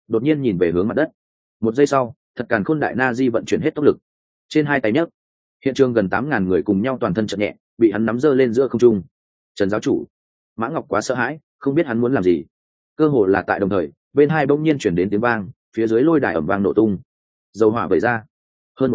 đột nhiên nhìn về hướng mặt đất. Một giây sau, thật càn khôn đại na di vận chuyển hết tốc lực, trên hai tay nhấc, hiện trường gần 8.000 người cùng nhau toàn thân chậm nhẹ, bị hắn nắm giơ lên giữa không trung. Trần giáo chủ, Mã Ngọc quá sợ hãi, không biết hắn muốn làm gì. Cơ hồ là tại đồng thời, bên hai bỗng nhiên chuyển đến tiếng vang, phía dưới lôi đài ẩm vang nổ tung, dầu hỏa vẩy ra, hơn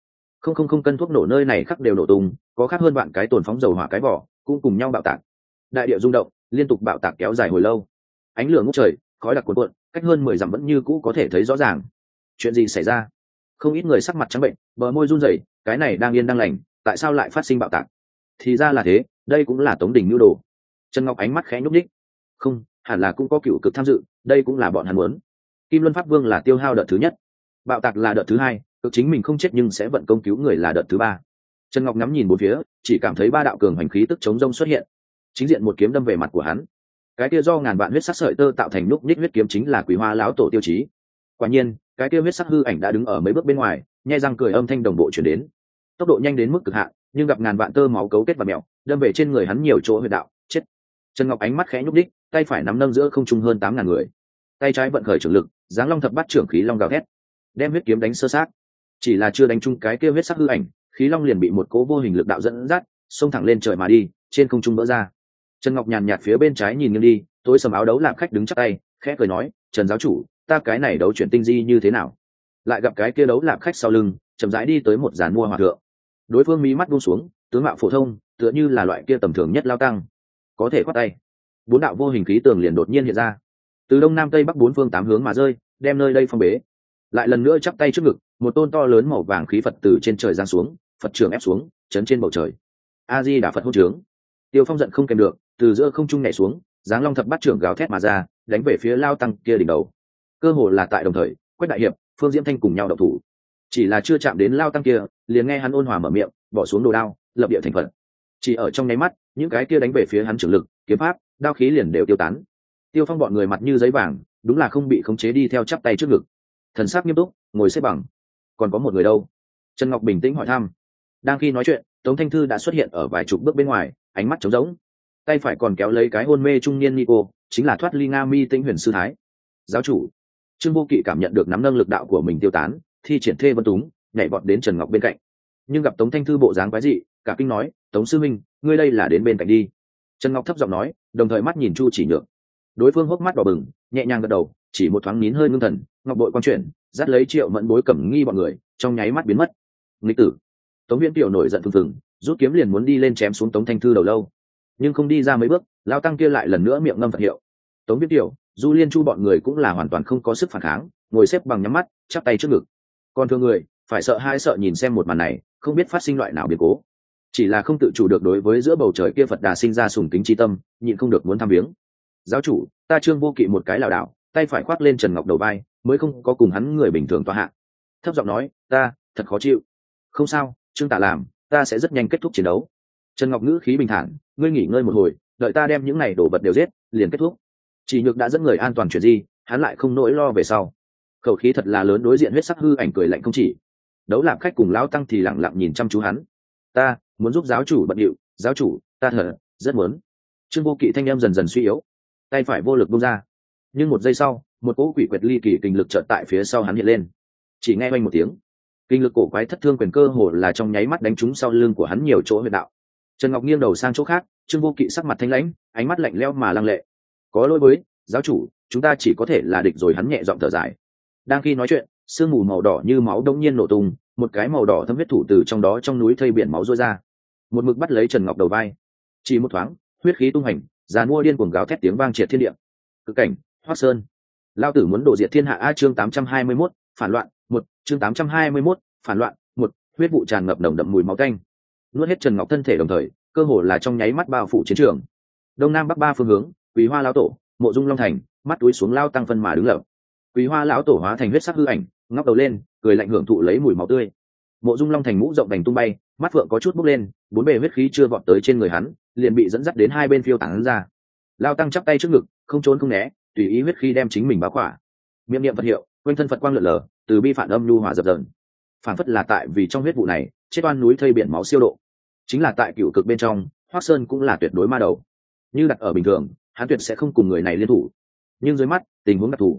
100 cân thuốc nổ nơi này khắc đều nổ tung, có khác hơn vạn cái tồn phóng dầu hỏa cái vỏ cũng cùng nhau bạo tạc. Đại địa rung động, liên tục bạo tạc kéo dài hồi lâu, ánh lửa ngút trời, khói đặc cuồn cuộn, cách hơn 10 dặm vẫn như cũ có thể thấy rõ ràng. Chuyện gì xảy ra? Không ít người sắc mặt trắng bệnh, bờ môi run rẩy, cái này đang yên đang lành, tại sao lại phát sinh bạo tạc? Thì ra là thế, đây cũng là Tống Đình nhu đồ. Trần Ngọc ánh mắt khẽ nhúc nhích. Không, hẳn là cũng có cựu cực tham dự, đây cũng là bọn hắn muốn. Kim Luân Pháp Vương là tiêu hao đợt thứ nhất, bạo tạc là đợt thứ hai, cực chính mình không chết nhưng sẽ vận công cứu người là đợt thứ ba. Trần Ngọc ngắm nhìn bốn phía, chỉ cảm thấy ba đạo cường hành khí tức chống rông xuất hiện, chính diện một kiếm đâm về mặt của hắn. Cái kia do ngàn vạn huyết sắc sợi tơ tạo thành núc nhích huyết kiếm chính là Quý Hoa lão tổ tiêu chí. Quả nhiên, cái kia huyết sắc hư ảnh đã đứng ở mấy bước bên ngoài, nhe răng cười, âm thanh đồng bộ truyền đến. Tốc độ nhanh đến mức cực hạn, nhưng gặp ngàn vạn tơ máu cấu kết và mèo, đâm về trên người hắn nhiều chỗ huyệt đạo, chết. Trần Ngọc ánh mắt khẽ nhúc nhích, tay phải nắm nâng giữa không trung hơn 8.000 người, tay trái vận khởi trưởng lực, giáng long thập bát trưởng khí long gào thét, đem huyết kiếm đánh sơ sát. Chỉ là chưa đánh trúng cái kia huyết sắc hư ảnh, khí long liền bị một cỗ vô hình lực đạo dẫn dắt, xông thẳng lên trời mà đi, trên không trung vỡ ra. Trần Ngọc nhàn nhạt phía bên trái nhìn nghiêng đi, tối sầm áo đấu làm khách đứng chắp tay, khẽ cười nói, Trần giáo chủ, ta cái này đấu chuyển tinh di như thế nào? Lại gặp cái kia đấu làm khách sau lưng, chậm rãi đi tới một giàn mua hòa thượng. Đối phương mí mắt buông xuống, tướng mạo phổ thông, tựa như là loại kia tầm thường nhất lao tăng, có thể khoát tay. Bốn đạo vô hình khí tường liền đột nhiên hiện ra, từ đông nam tây bắc bốn phương tám hướng mà rơi, đem nơi đây phong bế. Lại lần nữa chắp tay trước ngực, một tôn to lớn màu vàng khí Phật từ trên trời giáng xuống, Phật trường ép xuống, chấn trên bầu trời. A Di Đà Phật hô trướng. Tiêu Phong giận không kèm được, từ giữa không trung nhảy xuống, giáng long thập bát trưởng gào thét mà ra, đánh về phía lao tăng kia đỉnh đầu. Cơ hồ là tại đồng thời, Quách đại hiệp, Phương Diễm Thanh cùng nhau động thủ. Chỉ là chưa chạm đến lao tăng kia, liền nghe hắn ôn hòa mở miệng, bỏ xuống đồ đao, lập địa thành Phật. Chỉ ở trong nháy mắt, những cái kia đánh về phía hắn trưởng lực, kiếm pháp, đao khí liền đều tiêu tán. Tiêu Phong bọn người mặt như giấy vàng, đúng là không bị khống chế đi theo chắp tay trước ngực, thần sắc nghiêm túc, ngồi xếp bằng. Còn có một người đâu? Trần Ngọc bình tĩnh hỏi thăm. Đang khi nói chuyện, Tống Thanh Thư đã xuất hiện ở vài chục bước bên ngoài, ánh mắt trống rỗng, tay phải còn kéo lấy cái hôn mê trung niên Nico, chính là thoát ly Nga Mi Tinh Huyền sư thái. Giáo chủ. Trương Vô Kỵ cảm nhận được nắm nâng lực đạo của mình tiêu tán, thi triển thê vân túng, nhảy vọt đến Trần Ngọc bên cạnh. Nhưng gặp Tống Thanh Thư bộ dáng quái dị, cả kinh nói, Tống sư minh, ngươi đây là đến bên cạnh đi. Trần Ngọc thấp giọng nói, đồng thời mắt nhìn Chu Chỉ Nhược. Đối phương hốc mắt đỏ bừng, nhẹ nhàng gật đầu, chỉ một thoáng nín hơi ngưng thần, ngọc bội quang chuyển, dắt lấy Triệu Mẫn Bối Cẩm Nghi bọn người, trong nháy mắt biến mất. Nghịch tử. Tống Viễn Tiểu nổi giận phừng phừng, rút kiếm liền muốn đi lên chém xuống Tống Thanh Thư đầu lâu, nhưng không đi ra mấy bước, lão tăng kia lại lần nữa miệng ngâm Phật hiệu. Tống Viễn Tiểu, Du Liên Chu bọn người cũng là hoàn toàn không có sức phản kháng, ngồi xếp bằng nhắm mắt, chắp tay trước ngực. Còn thương người, phải sợ hai sợ nhìn xem một màn này, không biết phát sinh loại nào biến cố. Chỉ là không tự chủ được đối với giữa bầu trời kia Phật Đà sinh ra sùng kính chi tâm, nhịn không được muốn thăm viếng. Giáo chủ, ta Trương Vô Kỵ một cái lảo đảo, tay phải khoác lên Trần Ngọc đầu vai, mới không có cùng hắn người bình thường tọa hạ. Thấp giọng nói, ta thật khó chịu. Không sao, Trương Tạ làm, ta sẽ rất nhanh kết thúc chiến đấu. Trần Ngọc ngữ khí bình thản, ngươi nghỉ ngơi một hồi, đợi ta đem những này đồ vật đều giết, liền kết thúc. Chỉ Nhược đã dẫn người an toàn chuyển di, hắn lại không nỗi lo về sau. Khẩu khí thật là lớn, đối diện huyết sắc hư ảnh cười lạnh không chỉ. Đấu Lạp khách cùng lão tăng thì lặng lặng nhìn chăm chú hắn. Ta muốn giúp giáo chủ bận điệu, giáo chủ, ta thở, rất muốn. Trương Vô Kỵ thanh em dần dần suy yếu, tay phải vô lực buông ra. Nhưng một giây sau, một cỗ quỷ quyệt ly kỳ kinh lực chợt tại phía sau hắn hiện lên. Chỉ nghe oanh một tiếng, kinh lực cổ quái thất thương quyền cơ hồ là trong nháy mắt đánh trúng sau lưng của hắn nhiều chỗ huyệt đạo. Trần Ngọc nghiêng đầu sang chỗ khác, Trương Vô Kỵ sắc mặt thanh lãnh, ánh mắt lạnh lẽo mà lăng lệ. Có lỗi với giáo chủ, chúng ta chỉ có thể là địch rồi. Hắn nhẹ giọng thở dài. Đang khi nói chuyện, sương mù màu đỏ như máu đống nhiên nổ tung, một cái màu đỏ thâm huyết thủ từ trong đó trong núi thây biển máu rơi ra, một mực bắt lấy Trần Ngọc đầu vai. Chỉ một thoáng, huyết khí tung hành, giàn mua điên cuồng gào thét tiếng vang triệt thiên địa. Cực cảnh, Hoắc Sơn. Lao tử muốn đổ diệt thiên hạ. A chương 821, phản loạn, một chương 821, phản loạn, một huyết vụ tràn ngập nồng đậm mùi máu tanh, nuốt hết Trần Ngọc thân thể, đồng thời cơ hồ là trong nháy mắt bao phủ chiến trường. Đông nam bắc ba phương hướng, Quý Hoa lão tổ, Mộ Dung Long Thành, mắt túi xuống lao tăng phân mà đứng lập. Quý Hoa lão tổ hóa thành huyết sắc hư ảnh, ngóc đầu lên, cười lạnh hưởng thụ lấy mùi máu tươi. Mộ Dung Long Thành mũ rộng đành tung bay, mắt phượng có chút bốc lên, bốn bề huyết khí chưa vọt tới trên người hắn, liền bị dẫn dắt đến hai bên phiêu tán ra. Lao tăng chắp tay trước ngực, không trốn không né, tùy ý huyết khí đem chính mình bao khỏa. Miệng niệm Phật hiệu, quanh thân Phật quang lượn lờ, từ bi phản âm nhu hòa dập dờn. Phản phất là tại vì trong huyết vụ này, chết oan núi thây biển máu siêu độ. Chính là tại cựu cực bên trong, Hoắc Sơn cũng là tuyệt đối ma đầu. Như đặt ở bình thường, hắn tuyệt sẽ không cùng người này liên thủ. Nhưng dưới mắt, tình huống đặc thù,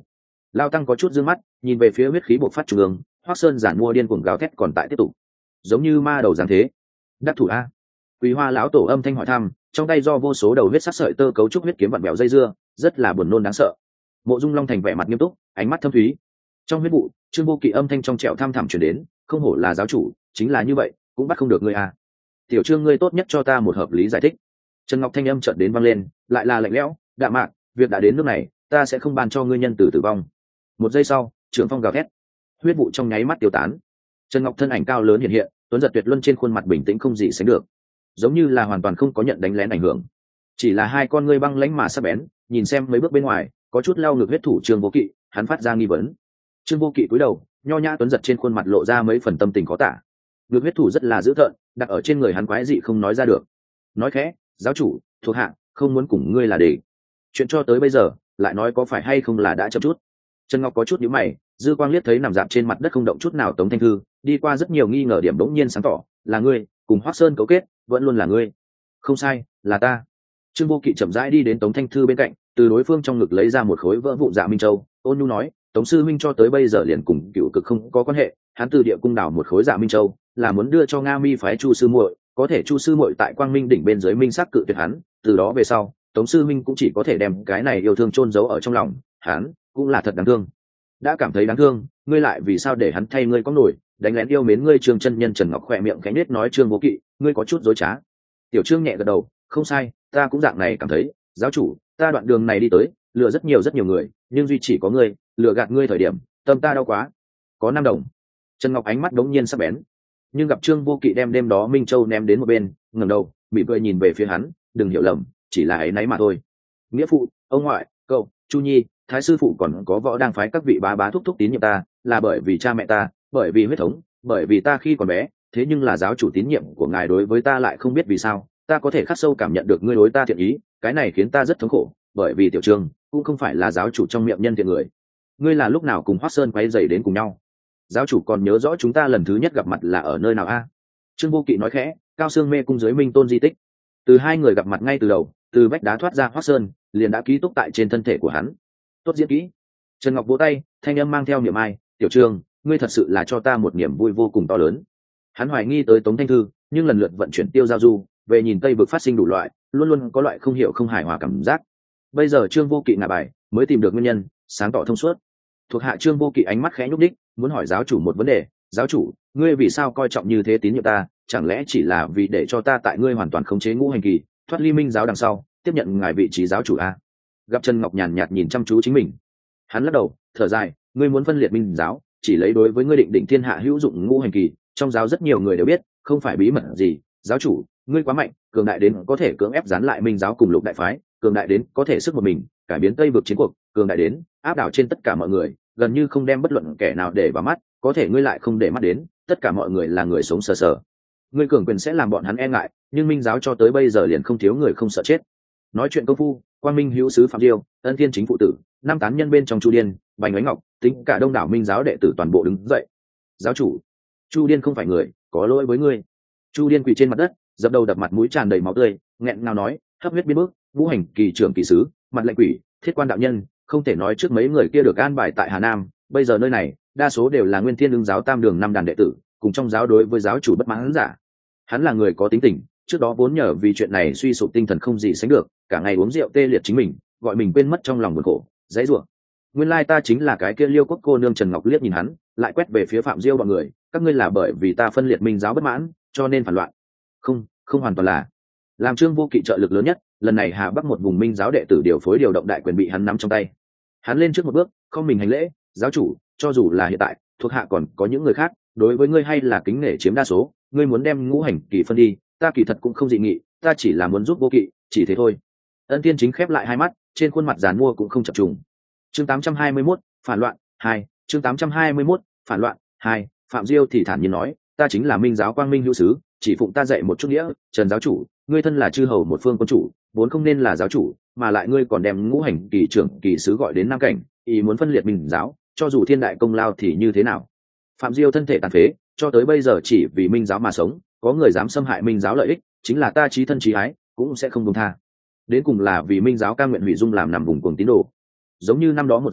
Lao tăng có chút d ư ơ n g mắt nhìn về phía huyết khí bộc phát trung ương. Hoắc Sơn giản mua điên cuồng gào thét còn tại tiếp tục, giống như ma đầu giáng thế. Đắc thủ a. Quý Hoa lão tổ âm thanh hỏi thăm, trong tay do vô số đầu huyết sắc sợi tơ cấu trúc huyết kiếm vặn vẹo dây dưa, rất là buồn nôn đáng sợ. Mộ Dung Long thành vẻ mặt nghiêm túc, ánh mắt thâm thúy. Trong huyết vụ, Trương Vô Kỵ âm thanh trong trẻo thăm thẳm truyền đến, không hổ là giáo chủ, chính là như vậy cũng bắt không được ngươi a. Tiểu Trương, ngươi tốt nhất cho ta một hợp lý giải thích. Trần Ngọc thanh âm chợt đến vang lên, lại là lạnh lẽo, đạm mạc, việc đã đến nước này, ta sẽ không ban cho ngươi nhân tử tử vong. Một giây sau, trưởng phong gào thét, huyết vụ trong nháy mắt tiêu tán. Trần Ngọc thân ảnh cao lớn hiện hiện, tuấn giật tuyệt luân, trên khuôn mặt bình tĩnh không gì sánh được, giống như là hoàn toàn không có nhận đánh lén ảnh hưởng. Chỉ là hai con ngươi băng lãnh mà sắc bén, nhìn xem mấy bước bên ngoài, có chút leo ngược huyết thủ Trương Vô Kỵ, hắn phát ra nghi vấn. Trương Vô Kỵ cúi đầu, nho nhã tuấn giật trên khuôn mặt lộ ra mấy phần tâm tình khó tả. Ngược huyết thủ rất là dữ tợn, đặt ở trên người hắn quái dị không nói ra được. Nói khẽ, giáo chủ, thuộc hạ không muốn cùng ngươi là để. Chuyện cho tới bây giờ, lại nói có phải hay không là đã chậm chút. Trần Ngọc có chút nhíu mày, dư quang liếc thấy nằm dạp trên mặt đất không động chút nào Tống Thanh Thư, đi qua rất nhiều nghi ngờ điểm đống nhiên sáng tỏ, là ngươi cùng Hoắc Sơn cấu kết, vẫn luôn là ngươi. Không sai, là ta. Trương Vô Kỵ chậm rãi đi đến Tống Thanh Thư bên cạnh, từ đối phương trong ngực lấy ra một khối vỡ vụn Dạ Minh Châu, ôn nhu nói, Tống sư minh cho tới bây giờ liền cùng Cựu Cực không có quan hệ, hắn từ địa cung đảo một khối Dạ Minh Châu, là muốn đưa cho Nga Mi phái Chu sư muội, có thể Chu sư muội tại Quang Minh đỉnh bên dưới minh sắc cự tuyệt hắn, từ đó về sau, Tống sư minh cũng chỉ có thể đem cái này yêu thương chôn giấu ở trong lòng, hắn cũng là thật đáng thương. Đã cảm thấy đáng thương, ngươi lại vì sao để hắn thay ngươi có nổi, đánh lén yêu mến ngươi. Trương chân nhân Trần Ngọc khỏe miệng khẽ nết nói, Trương Vô Kỵ, ngươi có chút dối trá. Tiểu Trương nhẹ gật đầu, không sai, ta cũng dạng này cảm thấy, giáo chủ, ta đoạn đường này đi tới, lừa rất nhiều người, nhưng duy chỉ có ngươi, lừa gạt ngươi thời điểm, tâm ta đau quá. Có 5 đồng. Trần Ngọc ánh mắt đống nhiên sắc bén, nhưng gặp Trương Vô Kỵ đem đêm đó Minh Châu ném đến một bên, ngẩng đầu, mỉm cười nhìn về phía hắn, đừng hiểu lầm, chỉ là ấy nấy mà thôi. Nghĩa phụ, ông ngoại, cậu, Chu Nhi, Thái sư phụ còn có Võ đang phái các vị bá bá thúc thúc tín nhiệm ta, là bởi vì cha mẹ ta, bởi vì huyết thống, bởi vì ta khi còn bé, thế nhưng là giáo chủ tín nhiệm của ngài đối với ta lại không biết vì sao, ta có thể khắc sâu cảm nhận được ngươi đối ta thiện ý, cái này khiến ta rất thống khổ, bởi vì Tiểu Trương cũng không phải là giáo chủ trong miệng nhân thiện người. Ngươi là lúc nào cùng Hoắc Sơn quay dày đến cùng nhau? Giáo chủ còn nhớ rõ chúng ta lần thứ nhất gặp mặt là ở nơi nào a? Trương Vô Kỵ nói khẽ, Cao Xương Mê cung dưới Minh Tôn di tích. Từ hai người gặp mặt ngay từ đầu, từ vách đá thoát ra Hoắc Sơn, liền đã ký túc tại trên thân thể của hắn. Tốt diễn kỹ. Trần Ngọc vỗ tay, thanh âm mang theo niềm ai, Tiểu Trương, ngươi thật sự là cho ta một niềm vui vô cùng to lớn. Hắn hoài nghi tới Tống Thanh Thư, nhưng lần lượt vận chuyển Tiêu Giao Du, về nhìn Tây vực phát sinh đủ loại, luôn luôn có loại không hiểu không hài hòa cảm giác. Bây giờ Trương Vô Kỵ ngả bài, mới tìm được nguyên nhân, sáng tỏ thông suốt. Thuộc hạ Trương Vô Kỵ ánh mắt khẽ nhúc đích, muốn hỏi giáo chủ một vấn đề, giáo chủ, ngươi vì sao coi trọng như thế tín nhiệm ta, chẳng lẽ chỉ là vì để cho ta tại ngươi hoàn toàn khống chế ngũ hành kỳ, thoát ly minh giáo đằng sau, tiếp nhận ngài vị trí giáo chủ a? Gặp Trần Ngọc nhàn nhạt nhìn chăm chú chính mình, hắn lắc đầu, thở dài, ngươi muốn phân liệt minh giáo, chỉ lấy đối với ngươi định định thiên hạ hữu dụng ngũ hành kỳ, trong giáo rất nhiều người đều biết, không phải bí mật gì. Giáo chủ, ngươi quá mạnh, cường đại đến có thể cưỡng ép gián lại minh giáo cùng Lục đại phái, cường đại đến có thể sức một mình cải biến Tây vực chiến cuộc, cường đại đến áp đảo trên tất cả mọi người, gần như không đem bất luận kẻ nào để vào mắt, có thể ngươi lại không để mắt đến, tất cả mọi người là người sống sờ sờ. Ngươi cường quyền sẽ làm bọn hắn e ngại, nhưng minh giáo cho tới bây giờ liền không thiếu người không sợ chết. Nói chuyện công phu, Quang Minh hữu sứ Phạm Diêu, Ân Thiên chính phụ tử, 5 tán nhân bên trong Chu Điên, Bành Ánh Ngọc, tính cả đông đảo minh giáo đệ tử toàn bộ đứng dậy. Giáo chủ, Chu Điên không phải người, có lỗi với ngươi. Chu Điên quỳ trên mặt đất, dập đầu đập mặt mũi tràn đầy máu tươi, nghẹn ngào nói, hấp huyết biến bước, ngũ hành kỳ trưởng kỳ sứ, mặt lệnh quỷ, thiết quan đạo nhân, không thể nói trước mấy người kia được an bài tại Hà Nam, bây giờ nơi này đa số đều là Nguyên Thiên Lương giáo Tam Đường 5 đàn đệ tử, cùng trong giáo đối với giáo chủ bất mãn giả. Hắn là người có tính tình, trước đó vốn nhờ vì chuyện này suy sụp tinh thần không gì sánh được, cả ngày uống rượu tê liệt chính mình, gọi mình quên mất trong lòng buồn khổ, dãy rủa. Nguyên lai ta chính là cái kia Liêu Quốc cô nương. Trần Ngọc liếc nhìn hắn, lại quét về phía Phạm Diêu bọn người, các ngươi là bởi vì ta phân liệt minh giáo bất mãn, cho nên phản loạn. Không hoàn toàn là. Làm Trương Vô Kỵ trợ lực lớn nhất, lần này Hà Bắc một vùng minh giáo đệ tử điều phối điều động đại quyền bị hắn nắm trong tay. Hắn lên trước một bước, không mình hành lễ, giáo chủ, cho dù là hiện tại, thuộc hạ còn có những người khác, đối với ngươi hay là kính nể chiếm đa số, ngươi muốn đem ngũ hành kỳ phân đi, ta kỳ thật cũng không dị nghị, ta chỉ là muốn giúp Vô Kỵ, chỉ thế thôi. Ân Thiên chính khép lại hai mắt, trên khuôn mặt giàn mua cũng không chập trùng. Chương 821, phản loạn 2, chương 821, phản loạn 2, Phạm Diêu thì thản nhiên nói, ta chính là minh giáo Quang Minh hữu sứ, chỉ phụng ta dạy một chút nghĩa. Trần giáo chủ, ngươi thân là chư hầu một phương quân chủ, vốn không nên là giáo chủ, mà lại ngươi còn đem ngũ hành kỳ trưởng kỳ sứ gọi đến Nam Cảnh, ý muốn phân liệt minh giáo, cho dù thiên đại công lao thì như thế nào? Phạm Diêu thân thể tàn phế, cho tới bây giờ chỉ vì minh giáo mà sống, có người dám xâm hại minh giáo lợi ích, chính là ta chí thân chí ái, cũng sẽ không buông tha. Đến cùng là vì minh giáo cam nguyện hủy dung làm nằm vùng cuồng tín đồ. Giống như năm đó một dạng,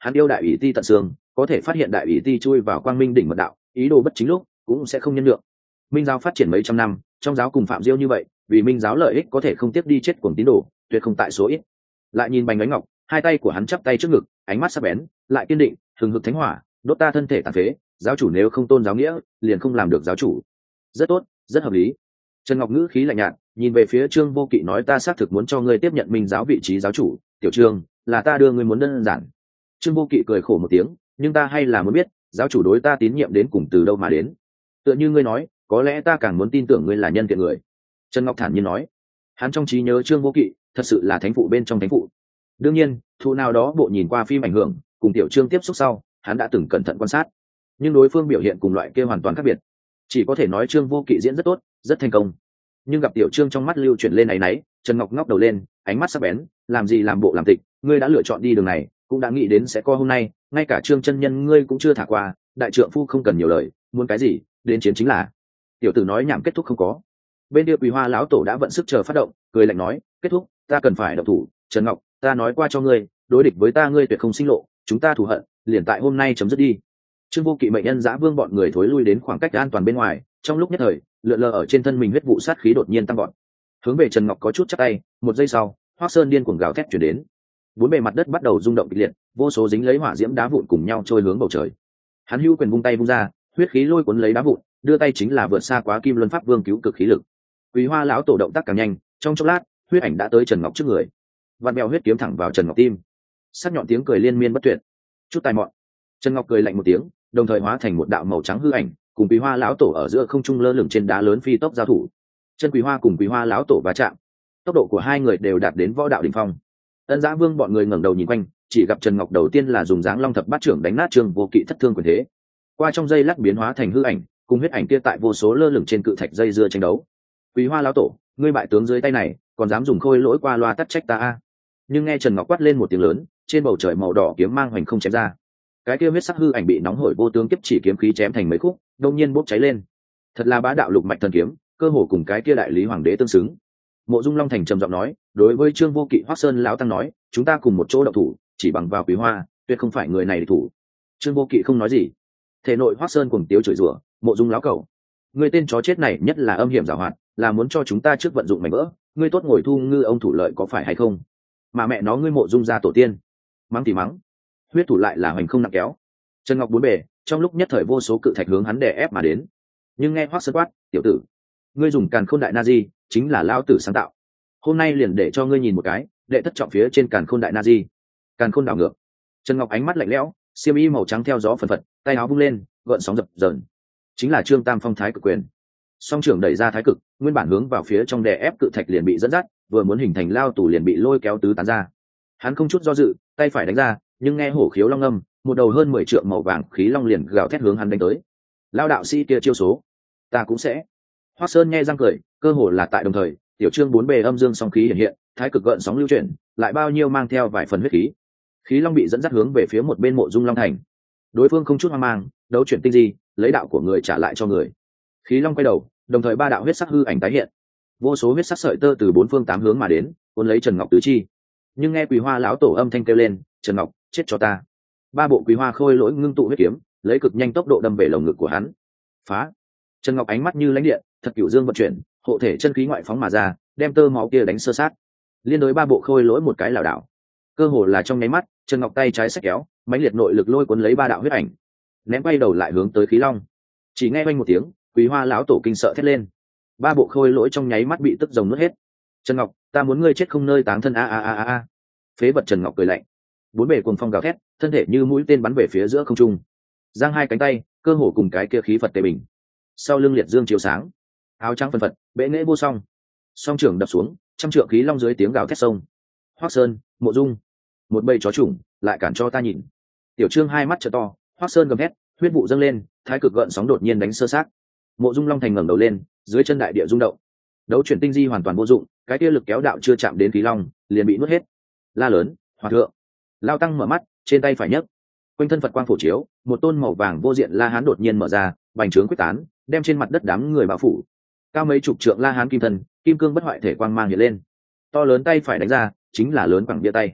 hắn yêu đại ủy ti tận xương, có thể phát hiện đại ủy ti chui vào quang minh đỉnh mật đạo, ý đồ bất chính lúc cũng sẽ không nhân lượng. Minh giáo phát triển mấy trăm năm, trong giáo cùng phạm diêu như vậy, vì minh giáo lợi ích có thể không tiếc đi chết cuồng tín đồ, tuyệt không tại số ít. Lại nhìn Bành Ánh Ngọc, hai tay của hắn chắp tay trước ngực, ánh mắt sắc bén lại kiên định, hừng hực thánh hỏa đốt ta thân thể tàn phế. Giáo chủ nếu không tôn giáo nghĩa, liền không làm được giáo chủ. Rất tốt, rất hợp lý. Trần Ngọc ngữ khí lạnh nhạt, nhìn về phía Trương Vô Kỵ nói, ta xác thực muốn cho ngươi tiếp nhận minh giáo vị trí giáo chủ. Tiểu Trương, là ta đưa ngươi muốn đơn giản. Trương Vô Kỵ cười khổ một tiếng, nhưng ta hay là muốn biết, giáo chủ đối ta tín nhiệm đến cùng từ đâu mà đến. Tựa như ngươi nói, có lẽ ta càng muốn tin tưởng ngươi là nhân thiện người. Trần Ngọc thản nhiên nói. Hắn trong trí nhớ Trương Vô Kỵ thật sự là thánh phụ bên trong thánh phụ. Đương nhiên, thụ nào đó bộ nhìn qua phim ảnh hưởng, cùng Tiểu Trương tiếp xúc sau, hắn đã từng cẩn thận quan sát, nhưng đối phương biểu hiện cùng loại kia hoàn toàn khác biệt. Chỉ có thể nói Trương Vô Kỵ diễn rất tốt, rất thành công. Nhưng gặp Tiểu Trương trong mắt lưu chuyển lên áy náy, Trần Ngọc ngóc đầu lên, ánh mắt sắc bén, làm gì làm bộ làm tịch, ngươi đã lựa chọn đi đường này, cũng đã nghĩ đến sẽ có hôm nay, ngay cả Trương chân nhân ngươi cũng chưa thả qua, đại trượng phu không cần nhiều lời, muốn cái gì, đến chiến chính là. Tiểu tử nói nhảm kết thúc không có. Bên kia Quỳ Hoa lão tổ đã vận sức chờ phát động, cười lạnh nói, kết thúc, ta cần phải động thủ. Trần Ngọc, ta nói qua cho ngươi, đối địch với ta ngươi tuyệt không sinh lộ, chúng ta thù hận liền tại hôm nay chấm dứt đi. Trương Vô Kỵ mệnh nhân Dã Vương bọn người thối lui đến khoảng cách an toàn bên ngoài, trong lúc nhất thời lượn lờ ở trên thân mình huyết vụ sát khí đột nhiên tăng gọn, hướng về Trần Ngọc có chút chắp tay. Một giây sau, Hoắc Sơn điên cuồng gào thét chuyển đến, bốn bề mặt đất bắt đầu rung động kịch liệt, vô số dính lấy hỏa diễm đá vụn cùng nhau trôi hướng bầu trời. Hắn hưu quyền vung tay vung ra, huyết khí lôi cuốn lấy đá vụn, đưa tay chính là vượt xa quá Kim Luân Pháp Vương cứu cực khí lực. Quỳ Hoa lão tổ động tác càng nhanh, trong chốc lát, huyết ảnh đã tới Trần Ngọc trước người, vặn bèo huyết kiếm thẳng vào Trần Ngọc tim. Sắc nhọn tiếng cười liên miên bất tuyệt. Chút tài mọn. Trần Ngọc cười lạnh một tiếng, đồng thời hóa thành một đạo màu trắng hư ảnh, cùng Quỳ Hoa lão tổ ở giữa không trung lơ lửng trên đá lớn phi tốc giao thủ. Chân Quỳ Hoa cùng Quỳ Hoa lão tổ va chạm, tốc độ của hai người đều đạt đến võ đạo đỉnh phong. Ân Dã Vương bọn người ngẩng đầu nhìn quanh, chỉ gặp Trần Ngọc đầu tiên là dùng dáng long thập bát trưởng đánh nát Trương Vô Kỵ thất thương quyền thế, qua trong dây lắc biến hóa thành hư ảnh, cùng huyết ảnh kia tại vô số lơ lửng trên cự thạch dây dưa tranh đấu. Quỳ Hoa lão tổ, ngươi bại tướng dưới tay này, còn dám dùng khôi lỗi qua loa tắc trách ta a? Nhưng nghe Trần Ngọc quát lên một tiếng lớn, trên bầu trời màu đỏ kiếm mang hoành không chém ra. Cái kia huyết sắc hư ảnh bị nóng hổi vô tướng kiếp chỉ kiếm khí chém thành mấy khúc, đông nhiên bốc cháy lên. Thật là bá đạo lục mạch thần kiếm, cơ hồ cùng cái kia đại lý hoàng đế tương xứng. Mộ Dung Long Thành trầm giọng nói, đối với Trương Vô Kỵ, Hoắc Sơn lão tăng nói, chúng ta cùng một chỗ động thủ, chỉ bằng vào Quỳ Hoa, tuyệt không phải người này địch thủ. Trương Vô Kỵ không nói gì. Thể nội Hoắc Sơn cùng tiếu chửi rủa, Mộ Dung lão cẩu, người tên chó chết này nhất là âm hiểm giàu hoạt, là muốn cho chúng ta trước vận dụng mảnh vỡ, ngươi tốt ngồi thu ngư ông thủ lợi có phải hay không? Mà mẹ nó ngươi Mộ Dung gia tổ tiên, mắng thì mắng, huyết thủ lại là hoành không nặng kéo. Trần Ngọc bốn bề, trong lúc nhất thời vô số cự thạch hướng hắn đè ép mà đến. Nhưng nghe Hoắc Sơn quát, tiểu tử, ngươi dùng Càn Khôn Đại Na Di, chính là lão tử sáng tạo. Hôm nay liền để cho ngươi nhìn một cái, đệ thất trọng phía trên Càn Khôn Đại Na Di. Càn Khôn đảo ngược. Trần Ngọc ánh mắt lạnh lẽo, xiêm y màu trắng theo gió phần phật, tay áo vung lên, gợn sóng dập dờn. Chính là Trương Tam Phong Thái Cực Quyền. Song trưởng đẩy ra thái cực, nguyên bản hướng vào phía trong đè ép cự thạch liền bị dẫn dắt, vừa muốn hình thành lao tù liền bị lôi kéo tứ tán ra. Hắn không chút do dự, tay phải đánh ra, nhưng nghe hổ khiếu long âm, một đầu hơn 10 trượng màu vàng khí long liền gào thét hướng hắn đánh tới. Lao đạo sĩ kia chiêu số, ta cũng sẽ. Hoắc Sơn nghe răng cười, cơ hồ là tại đồng thời, tiểu Trương bốn bề âm dương song khí hiện hiện, thái cực gợn sóng lưu chuyển, lại bao nhiêu mang theo vài phần huyết khí. Khí long bị dẫn dắt hướng về phía một bên Mộ Dung Long Thành. Đối phương không chút hoang mang, đấu chuyển tinh di, lấy đạo của người trả lại cho người. Khí long quay đầu, đồng thời ba đạo huyết sắc hư ảnh tái hiện, vô số huyết sắc sợi tơ từ bốn phương tám hướng mà đến, cuốn lấy Trần Ngọc tứ chi. Nhưng nghe Quỳ Hoa lão tổ âm thanh kêu lên, Trần Ngọc, chết cho ta. Ba bộ Quỳ Hoa khôi lỗi ngưng tụ huyết kiếm, lấy cực nhanh tốc độ đâm về lồng ngực của hắn. Phá. Trần Ngọc ánh mắt như lãnh điện, thật cửu dương vận chuyển, hộ thể chân khí ngoại phóng mà ra, đem tơ máu kia đánh sơ sát. Liên đối ba bộ khôi lỗi một cái lảo đảo. Cơ hồ là trong nháy mắt, Trần Ngọc tay trái xách kéo, mãnh liệt nội lực lôi cuốn lấy ba đạo huyết ảnh, ném quay đầu lại hướng tới khí long. Chỉ nghe oanh một tiếng, Quỳ Hoa lão tổ kinh sợ thét lên. Ba bộ khôi lỗi trong nháy mắt bị tức rồng nuốt hết. Trần Ngọc, ta muốn ngươi chết không nơi táng thân a a a a. Phế vật Trần Ngọc cười lạnh. Bốn bề cuồng phong gào thét, thân thể như mũi tên bắn về phía giữa không trung. Giang hai cánh tay, cơ hồ cùng cái kia khí Phật tề bình. Sau lưng liệt dương chiếu sáng, áo trắng phân phật, bệ nghệ vô song. Song trưởng đập xuống, trăm trượng khí long dưới tiếng gào thét sông. Hoắc Sơn, Mộ Dung, một bầy chó chủng, lại cản cho ta nhìn. Tiểu Trương hai mắt trợ to, Hoắc Sơn gầm hét, huyết vụ dâng lên, thái cực gợn sóng đột nhiên đánh sơ sát. Mộ Dung Long Thành ngẩng đầu lên, dưới chân đại địa rung động. Đấu chuyển tinh di hoàn toàn vô dụng, cái kia lực kéo đạo chưa chạm đến khí long, liền bị nuốt hết. La lớn, hòa thượng. Lao tăng mở mắt, trên tay phải nhấc, quanh thân Phật quang phổ chiếu, một tôn màu vàng vô diện La Hán đột nhiên mở ra, bành trướng quyết tán, đem trên mặt đất đám người bao phủ. Cao mấy chục trượng La Hán kim thân, kim cương bất hoại thể quang mang hiện lên. To lớn tay phải đánh ra, chính là lớn bằng bia tay.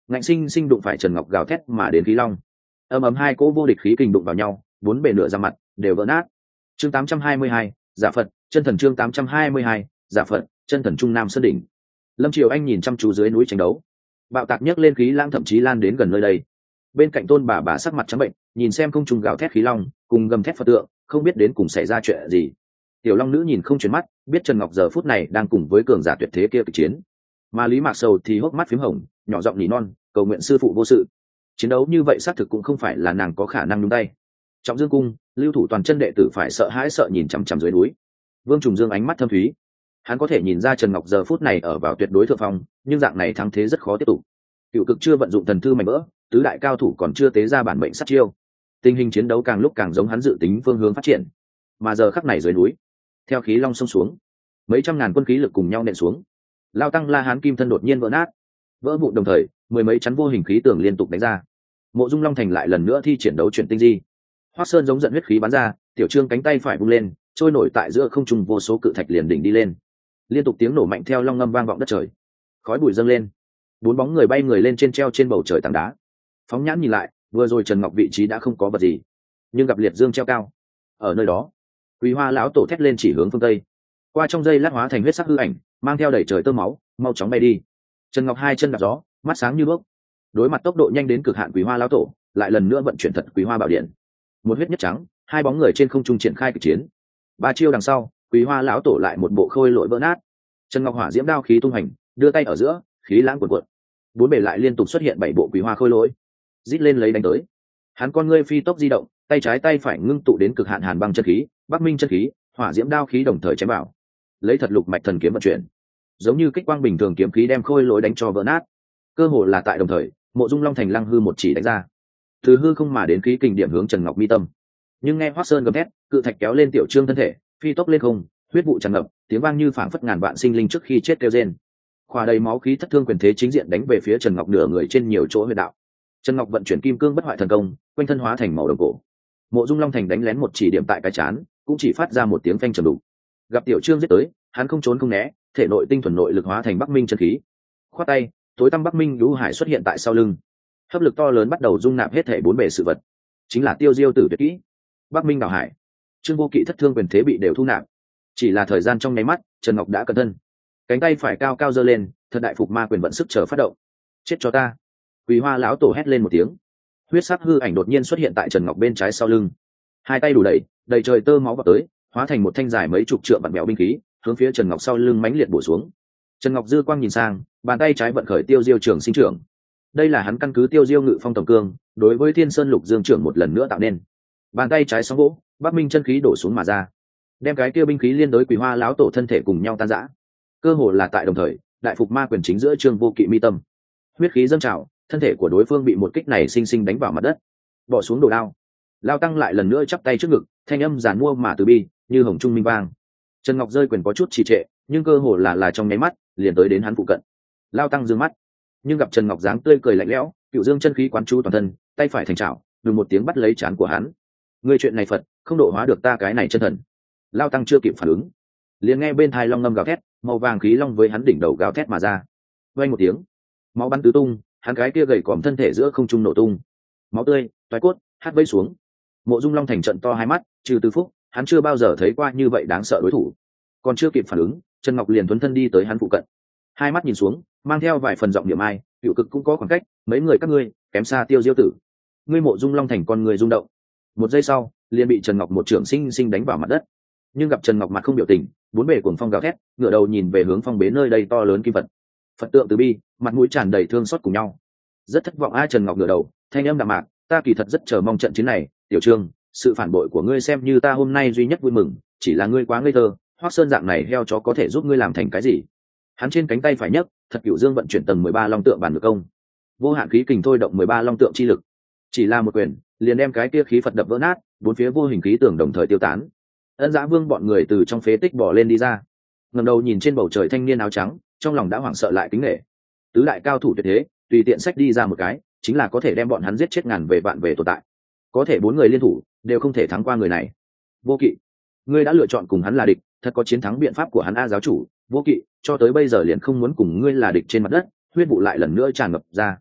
ngạnh sinh sinh đụng phải Trần Ngọc gào thét mà đến khí long. Ầm ầm hai cỗ vô địch khí kình đụng vào nhau, bốn bề nửa ra mặt đều vỡ nát. Chương 822, Giả Phật, chân thần. Chương 822, Giả Phật, chân thần. Trung Nam Sơn đỉnh. Lâm Triều Anh nhìn chăm chú dưới núi tranh đấu. Bạo tạc nhấc lên khí lãng thậm chí lan đến gần nơi đây. Bên cạnh Tôn bà sắc mặt trắng bệnh, nhìn xem không trung gào thét khí long, cùng gầm thét Phật tượng, không biết đến cùng xảy ra chuyện gì. Tiểu Long nữ nhìn không chuyển mắt, biết Trần Ngọc giờ phút này đang cùng với cường giả tuyệt thế kia kịch chiến. Mà Lý Mạc Sầu thì hốc mắt phím hồng, nhỏ giọng nỉ non, cầu nguyện sư phụ vô sự. Chiến đấu như vậy xác thực cũng không phải là nàng có khả năng nhúng tay. Trọng Dương cung, lưu thủ toàn chân đệ tử phải sợ hãi sợ nhìn chằm chằm dưới núi. Vương Trùng Dương ánh mắt thâm thúy, hắn có thể nhìn ra Trần Ngọc giờ phút này ở vào tuyệt đối thượng phong, nhưng dạng này thắng thế rất khó tiếp tục. Cựu cực chưa vận dụng thần thư mảnh vỡ, tứ đại cao thủ còn chưa tế ra bản mệnh sát chiêu, tình hình chiến đấu càng lúc càng giống hắn dự tính phương hướng phát triển. Mà giờ khắc này dưới núi, theo khí long xông xuống, mấy trăm ngàn quân khí lực cùng nhau nện xuống. Lao tăng La Hán kim thân đột nhiên vỡ nát, vỡ vụn đồng thời mười mấy chắn vô hình khí tường liên tục đánh ra. Mộ Dung Long Thành lại lần nữa thi triển đấu chuyển tinh di. Hoắc Sơn giống giận huyết khí bắn ra, Tiểu Trương cánh tay phải vung lên, trôi nổi tại giữa không trung vô số cự thạch liền đỉnh đi lên. Liên tục tiếng nổ mạnh theo long ngâm vang vọng đất trời, khói bụi dâng lên, bốn bóng người bay người lên trên treo trên bầu trời tảng đá. Phóng nhãn nhìn lại, vừa rồi Trần Ngọc vị trí đã không có vật gì, nhưng gặp liệt dương treo cao ở nơi đó. Quý Hoa lão tổ thét lên chỉ hướng phương tây, qua trong dây lát hóa thành huyết sắc hư ảnh, mang theo đầy trời tơ máu, mau chóng bay đi. Trần Ngọc hai chân đạp gió, mắt sáng như đuốc, đối mặt tốc độ nhanh đến cực hạn Quý Hoa lão tổ, lại lần nữa vận chuyển thật Quý Hoa bảo điện. Một huyết nhất trắng, hai bóng người trên không trung triển khai kịch chiến. Ba chiêu đằng sau, Quý Hoa lão tổ lại một bộ khôi lỗi vỡ nát. Trần Ngọc hỏa diễm đao khí tung hành, đưa tay ở giữa, khí lãng cuộn cuộn. Bốn bề lại liên tục xuất hiện bảy bộ Quý Hoa khôi lỗi, rít lên lấy đánh tới. Hắn con ngươi phi tốc di động, tay trái tay phải ngưng tụ đến cực hạn hàn băng chân khí, Bắc Minh chân khí, hỏa diễm đao khí đồng thời chém vào. Lấy thật lục mạch thần kiếm vận chuyển, giống như kích quang bình thường kiếm khí đem khôi lỗi đánh cho vỡ nát. Cơ hồ là tại đồng thời, Mộ Dung Long Thành lăng hư một chỉ đánh ra, từ hư không mà đến khí kình điểm hướng Trần Ngọc mi tâm. Nhưng nghe Hoắc Sơn gầm thét, cự thạch kéo lên Tiểu Trương thân thể, phi tốc lên không, huyết vụ tràn ngập, tiếng vang như phảng phất ngàn vạn sinh linh trước khi chết kêu rên. Khỏa đầy máu khí thất thương quyền thế chính diện đánh về phía Trần Ngọc nửa người trên nhiều chỗ huyệt đạo. Trần Ngọc vận chuyển kim cương bất hoại thần công, quanh thân hóa thành màu đồng cổ. Mộ Dung Long Thành đánh lén một chỉ điểm tại cái chán, cũng chỉ phát ra một tiếng phanh trầm đục. Gặp Tiểu Trương giết tới, hắn không trốn không né, thể nội tinh thuần nội lực hóa thành Bắc Minh chân khí. Khoát tay, tối tăm Bắc Minh lũ hải xuất hiện tại sau lưng. Hấp lực to lớn bắt đầu dung nạp hết thể bốn bề sự vật, chính là Tiêu Diêu tử tuyệt kỹ. Bắc Minh đảo hải, Trương Vô Kỵ thất thương quyền thế bị đều thu nạp. Chỉ là thời gian trong nháy mắt, Trần Ngọc đã cẩn thân, cánh tay phải cao cao giơ lên, thật đại phục ma quyền vận sức chờ phát động. Chết cho ta! Quý Hoa lão tổ hét lên một tiếng, huyết sắc hư ảnh đột nhiên xuất hiện tại Trần Ngọc bên trái sau lưng, hai tay đủ đầy trời tơ máu vào tới, hóa thành một thanh dài mấy chục trượng vặn bèo binh khí, hướng phía Trần Ngọc sau lưng mãnh liệt bổ xuống. Trần Ngọc dư quang nhìn sang, bàn tay trái vận khởi Tiêu Diêu trường sinh trưởng. Đây là hắn căn cứ Tiêu Diêu ngự phong tổng cương, đối với Thiên Sơn Lục Dương trưởng một lần nữa tạo nên. Bàn tay trái sóng vỗ, Bắc Minh chân khí đổ xuống mà ra, đem cái kia binh khí liên đối Quý Hoa lão tổ thân thể cùng nhau tan rã. Cơ hồ là tại đồng thời, đại phục ma quyền chính giữa Trương Vô Kỵ mi tâm, huyết khí dâng trào, thân thể của đối phương bị một kích này sinh sinh đánh vào mặt đất, bỏ xuống đồ đao. Lao tăng lại lần nữa chắp tay trước ngực, thanh âm giàn mua mà từ bi, như hồng trung minh vang. Trần Ngọc rơi quyền có chút trì trệ, nhưng cơ hồ là trong nháy mắt, liền tới đến hắn phụ cận. Lao tăng dương mắt, nhưng gặp Trần Ngọc dáng tươi cười lạnh lẽo, cựu dương chân khí quán chú toàn thân, tay phải thành trảo, đùng một tiếng bắt lấy trán của hắn. Ngươi chuyện này Phật, không độ hóa được ta cái này chân thần. Lao tăng chưa kịp phản ứng, liền nghe bên tai long ngâm gào thét, màu vàng khí long với hắn đỉnh đầu gào thét mà ra. Vang một tiếng, máu bắn tứ tung, hắn cái kia gầy còm thân thể giữa không trung nổ tung, máu tươi toái cốt hát vây xuống. Mộ Dung Long Thành trận to hai mắt, trừ Tư Phúc, hắn chưa bao giờ thấy qua như vậy đáng sợ đối thủ. Còn chưa kịp phản ứng, Trần Ngọc liền thuấn thân đi tới hắn phụ cận, hai mắt nhìn xuống, mang theo vài phần giọng niệm ai, Cựu Cực cũng có khoảng cách, mấy người các ngươi kém xa Tiêu Diêu tử. Ngươi Mộ Dung Long Thành con người rung động, một giây sau liền bị Trần Ngọc một trưởng sinh sinh đánh vào mặt đất. Nhưng gặp Trần Ngọc mặt không biểu tình, bốn bề cuồng phong gào thét, ngửa đầu nhìn về hướng phong bế nơi đây to lớn kim vật, Phật tượng từ bi, mặt mũi tràn đầy thương xót cùng nhau. Rất thất vọng Trần Ngọc ngửa đầu, thanh âm đạm mạc, ta kỳ thật rất chờ mong trận chiến này, Tiểu Trương, sự phản bội của ngươi xem như ta hôm nay duy nhất vui mừng, chỉ là ngươi quá ngây thơ, Hoắc Sơn dạng này heo chó có thể giúp ngươi làm thành cái gì? Hắn trên cánh tay phải nhấc, thật Cửu Dương vận chuyển tầng 13 long tượng bản ngược công, vô hạn khí kình thôi động 13 long tượng chi lực, chỉ là một quyền, liền đem cái kia khí Phật đập vỡ nát, bốn phía vô hình khí tường đồng thời tiêu tán. Ân Dã Vương bọn người từ trong phế tích bỏ lên đi ra, ngẩng đầu nhìn trên bầu trời thanh niên áo trắng, trong lòng đã hoảng sợ lại kính nể. Tứ đại cao thủ tuyệt thế, tùy tiện sách đi ra một cái, chính là có thể đem bọn hắn giết chết ngàn về vạn về tồn tại. Có thể bốn người liên thủ, đều không thể thắng qua người này. Vô Kỵ, ngươi đã lựa chọn cùng hắn là địch, thật có chiến thắng biện pháp của hắn a giáo chủ. Vô Kỵ, cho tới bây giờ liền không muốn cùng ngươi là địch trên mặt đất, huyết vụ lại lần nữa tràn ngập ra.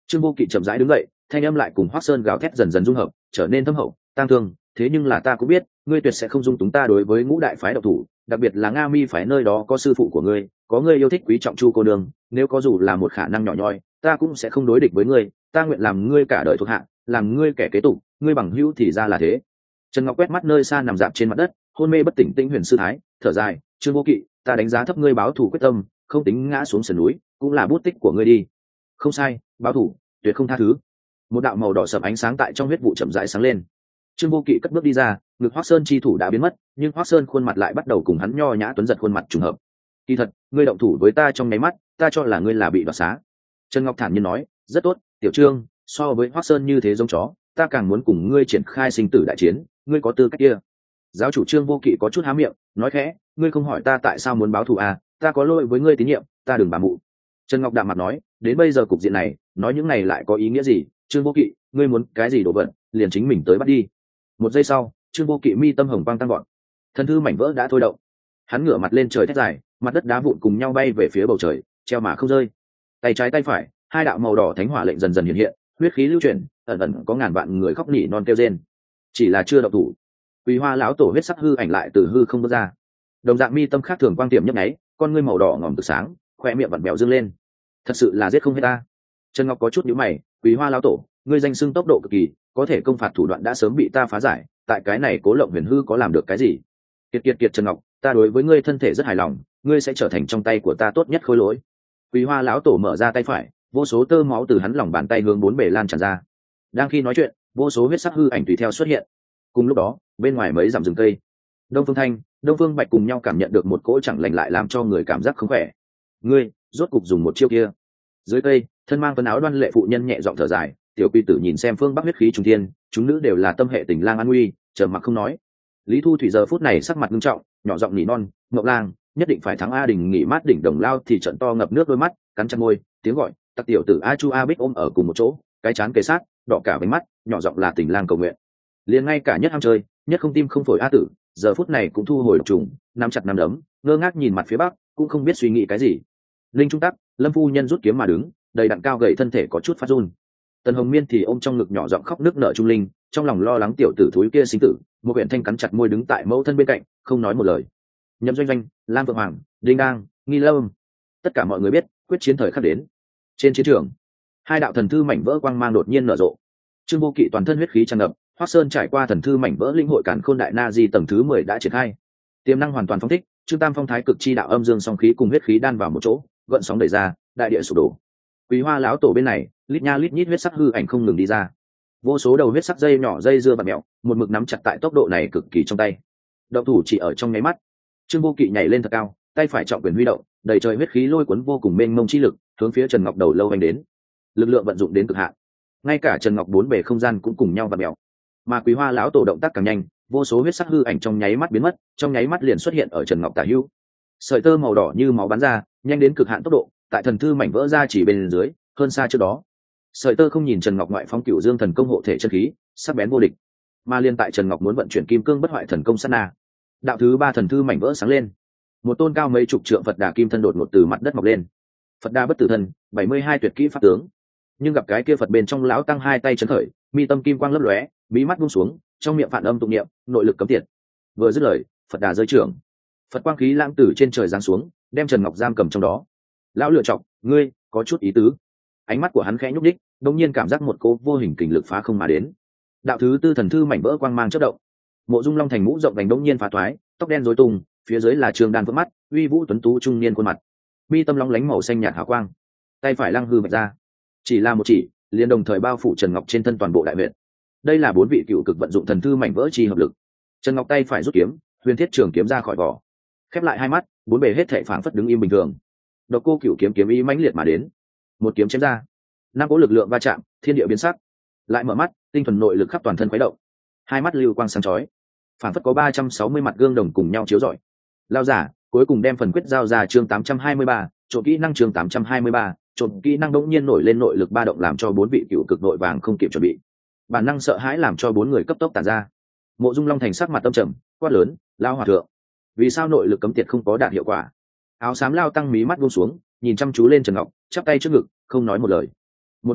Trương Vô Kỵ chậm rãi đứng dậy, thanh âm lại cùng Hoắc Sơn gào thét dần dần dung hợp, trở nên thâm hậu, tang thương. Thế nhưng là ta cũng biết, ngươi tuyệt sẽ không dung túng ta đối với ngũ đại phái độc thủ, đặc biệt là Nga Mi phái nơi đó có sư phụ của ngươi, có ngươi yêu thích quý trọng Chu cô nương, nếu có dù là một khả năng nhỏ nhoi, ta cũng sẽ không đối địch với ngươi, ta nguyện làm ngươi cả đời thuộc hạ, làm ngươi kẻ kế tục, ngươi bằng hữu thì ra là thế. Trần Ngọc quét mắt nơi xa nằm dạp trên mặt đất, hôn mê bất tỉnh Tĩnh Huyền sư thái, thở dài, Trương Vô Kỵ, ta đánh giá thấp ngươi báo thù quyết tâm, không tính ngã xuống sườn núi, cũng là bút tích của ngươi đi. Không sai, báo thù, tuyệt không tha thứ. Một đạo màu đỏ sậm ánh sáng tại trong huyết vụ chậm rãi sáng lên. Trương Vô Kỵ cất bước đi ra, ngực Hoắc Sơn chi thủ đã biến mất, nhưng Hoắc Sơn khuôn mặt lại bắt đầu cùng hắn nho nhã tuấn giật khuôn mặt trùng hợp. Kỳ thật, ngươi động thủ với ta trong nháy mắt, ta cho là ngươi là bị đoạt xá. Trần Ngọc thản nhiên nói, rất tốt, Tiểu Trương, so với Hoắc Sơn như thế giống chó, ta càng muốn cùng ngươi triển khai sinh tử đại chiến, ngươi có tư cách kia. Giáo chủ Trương Vô Kỵ có chút há miệng, nói khẽ, ngươi không hỏi ta tại sao muốn báo thù à, ta có lỗi với ngươi tín nhiệm, ta đừng bà mụ. Trần Ngọc đạm mặt nói, đến bây giờ cục diện này, nói những này lại có ý nghĩa gì? Trương Vô Kỵ, ngươi muốn cái gì đồ vật, liền chính mình tới bắt đi. Một giây sau, Trương Vô Kỵ mi tâm hồng quang tăng gọn, thần thư mảnh vỡ đã thôi động, hắn ngửa mặt lên trời thét dài, mặt đất đá vụn cùng nhau bay về phía bầu trời, treo mà không rơi. Tay trái tay phải, hai đạo màu đỏ thánh hỏa lệnh dần dần hiện hiện, huyết khí lưu chuyển, ẩn ẩn có ngàn vạn người khóc nỉ non kêu rên. Chỉ là chưa động thủ, Quỳ Hoa lão tổ huyết sắc hư ảnh lại từ hư không bước ra, đồng dạng mi tâm khác thường quang tiệm nhấp nháy, con ngươi màu đỏ ngòm từ sáng, khoe miệng vặn bèo dương lên. Thật sự là giết không hết ta. Trần Ngọc có chút nhíu mày, Quỳ Hoa lão tổ, ngươi danh xưng tốc độ cực kỳ, có thể công phạt thủ đoạn đã sớm bị ta phá giải, tại cái này Cố Lộng Huyền Hư có làm được cái gì? Kiệt Trần Ngọc, ta đối với ngươi thân thể rất hài lòng, ngươi sẽ trở thành trong tay của ta tốt nhất khối lỗi. Quỳ Hoa lão tổ mở ra tay phải, vô số tơ máu từ hắn lòng bàn tay hướng bốn bề lan tràn ra. Đang khi nói chuyện, vô số huyết sắc hư ảnh tùy theo xuất hiện. Cùng lúc đó, bên ngoài mấy dặm rừng cây, Đông Phương Thanh, Đông Phương Bạch cùng nhau cảm nhận được một cỗ chẳng lành lại làm cho người cảm giác không khỏe. Ngươi, rốt cục dùng một chiêu kia. Dưới cây, thân mang quần áo đoan lệ phụ nhân nhẹ giọng thở dài, tiểu quy tử nhìn xem phương bắc huyết khí trung thiên, chúng nữ đều là tâm hệ tình lang an nguy, trầm mặc không nói. Lý Thu Thủy giờ phút này sắc mặt nghiêm trọng, nhỏ giọng nỉ non, Ngọc Lang, nhất định phải thắng a Đình nghỉ mát đỉnh đồng lao thì trận to ngập nước đôi mắt, cắn chặt môi, tiếng gọi, tặc tiểu tử A Chu A Bích ôm ở cùng một chỗ, cái chán kề sát, đỏ cả với mắt, nhỏ giọng là tình lang cầu nguyện. Liền ngay cả nhất ham chơi, nhất không tim không phổi A Tử, giờ phút này cũng thu hồi trùng, nắm chặt nắm đấm, ngơ ngác nhìn mặt phía bắc, cũng không biết suy nghĩ cái gì. Linh Trung Tắc, Lâm phu nhân rút kiếm mà đứng, đầy đặn cao gầy thân thể có chút phát run. Tần Hồng Miên thì ôm trong ngực nhỏ giọng khóc nức nở Trung Linh, trong lòng lo lắng tiểu tử thúi kia sinh tử. Một huyện thanh cắn chặt môi đứng tại mẫu thân bên cạnh, không nói một lời. Nhậm Doanh Doanh, Lam Vượng Hoàng, Đinh Đang, Nghi Lâm, tất cả mọi người biết, quyết chiến thời khắc đến. Trên chiến trường, hai đạo thần thư mảnh vỡ quang mang đột nhiên nở rộ. Trương Vô Kỵ toàn thân huyết khí tràn ngập, Hoắc Sơn trải qua thần thư mảnh vỡ linh hội cản khôn đại na di tầng thứ 10 đã triển khai. Tiềm năng hoàn toàn phóng thích, Trương Tam Phong thái cực chi đạo âm dương song khí cùng huyết khí đan vào một chỗ, gợn sóng đẩy ra, đại địa sụp đổ. Quý Hoa lão tổ bên này, lít nha lít nhít huyết sắc hư ảnh không ngừng đi ra. Vô số đầu huyết sắc dây nhỏ dây dưa vặn mèo, một mực nắm chặt tại tốc độ này cực kỳ trong tay. Động thủ chỉ ở trong nháy mắt. Trương Vô Kỵ nhảy lên thật cao, tay phải trọng quyền huy động, đầy trời huyết khí lôi cuốn vô cùng mênh mông chi lực, hướng phía Trần Ngọc đầu lâu hành đến. Lực lượng vận dụng đến cực hạn. Ngay cả Trần Ngọc bốn bề không gian cũng cùng nhau vặn mèo. Mà Quý Hoa lão tổ động tác càng nhanh, vô số huyết sắc hư ảnh trong nháy mắt biến mất, trong nháy mắt liền xuất hiện ở Trần Ngọc tả hữu. Sợi tơ màu đỏ như máu bắn ra, nhanh đến cực hạn tốc độ, tại thần thư mảnh vỡ ra chỉ bên dưới, hơn xa trước đó. Sợi tơ không nhìn Trần Ngọc ngoại phóng cửu dương thần công hộ thể chân khí, sắc bén vô địch. Mà liên tại Trần Ngọc muốn vận chuyển kim cương bất hoại thần công sát na, đạo thứ 3 thần thư mảnh vỡ sáng lên. Một tôn cao mấy chục trượng Phật Đà kim thân đột ngột từ mặt đất mọc lên. Phật Đà bất tử thân, 72 tuyệt kỹ pháp tướng. Nhưng gặp cái kia Phật bên trong lão tăng hai tay chấn khởi, mi tâm kim quang lấp lóe, mí mắt buông xuống, trong miệng phản âm tụng niệm, nội lực cấm tiệt. Vừa dứt lời, Phật Đà rơi trưởng, Phật quang khí lãng từ trên trời giáng xuống, đem Trần Ngọc giam cầm trong đó. Lão lựa chọc, ngươi có chút ý tứ. Ánh mắt của hắn khẽ nhúc đích, đột nhiên cảm giác một cỗ vô hình kình lực phá không mà đến. Đạo thứ 4 thần thư mảnh vỡ quang mang chớp động. Mộ Dung Long thành mũ rộng vành đột nhiên phá toái, tóc đen rối tung, phía dưới là trường đan vỡ mắt, uy vũ tuấn tú trung niên khuôn mặt. Mi tâm long lánh màu xanh nhạt hào quang. Tay phải lăng hư vạch ra, chỉ là một chỉ, liền đồng thời bao phủ Trần Ngọc trên thân toàn bộ đại huyện. Đây là 4 vị cựu cực vận dụng thần thư mảnh vỡ chi hợp lực. Trần Ngọc tay phải rút kiếm, huyền thiết trường kiếm ra khỏi vỏ, khép lại hai mắt, bốn bề hết thảy phảng phất đứng im bình thường. Độc Cô Cửu kiếm kiếm ý mãnh liệt mà đến, một kiếm chém ra, năm cỗ lực lượng va chạm, thiên địa biến sắc. Lại mở mắt, tinh thuần nội lực khắp toàn thân khuấy động, hai mắt lưu quang sáng chói, phảng phất có 360 mặt gương đồng cùng nhau chiếu rọi. Lao giả cuối cùng đem phần quyết giao ra chương 823, trộm kỹ năng chương 823, trộm kỹ năng đống nhiên nổi lên nội lực ba động làm cho 4 vị cựu cực nội vàng không kịp chuẩn bị. Bản năng sợ hãi làm cho 4 người cấp tốc tản ra. Mộ Dung Long thành sắc mặt tâm trầm, quát lớn, lao hòa thượng, vì sao nội lực cấm tiệt không có đạt hiệu quả? Áo xám lao tăng mí mắt buông xuống, nhìn chăm chú lên Trần Ngọc, chắp tay trước ngực, không nói một lời. Một bên khác,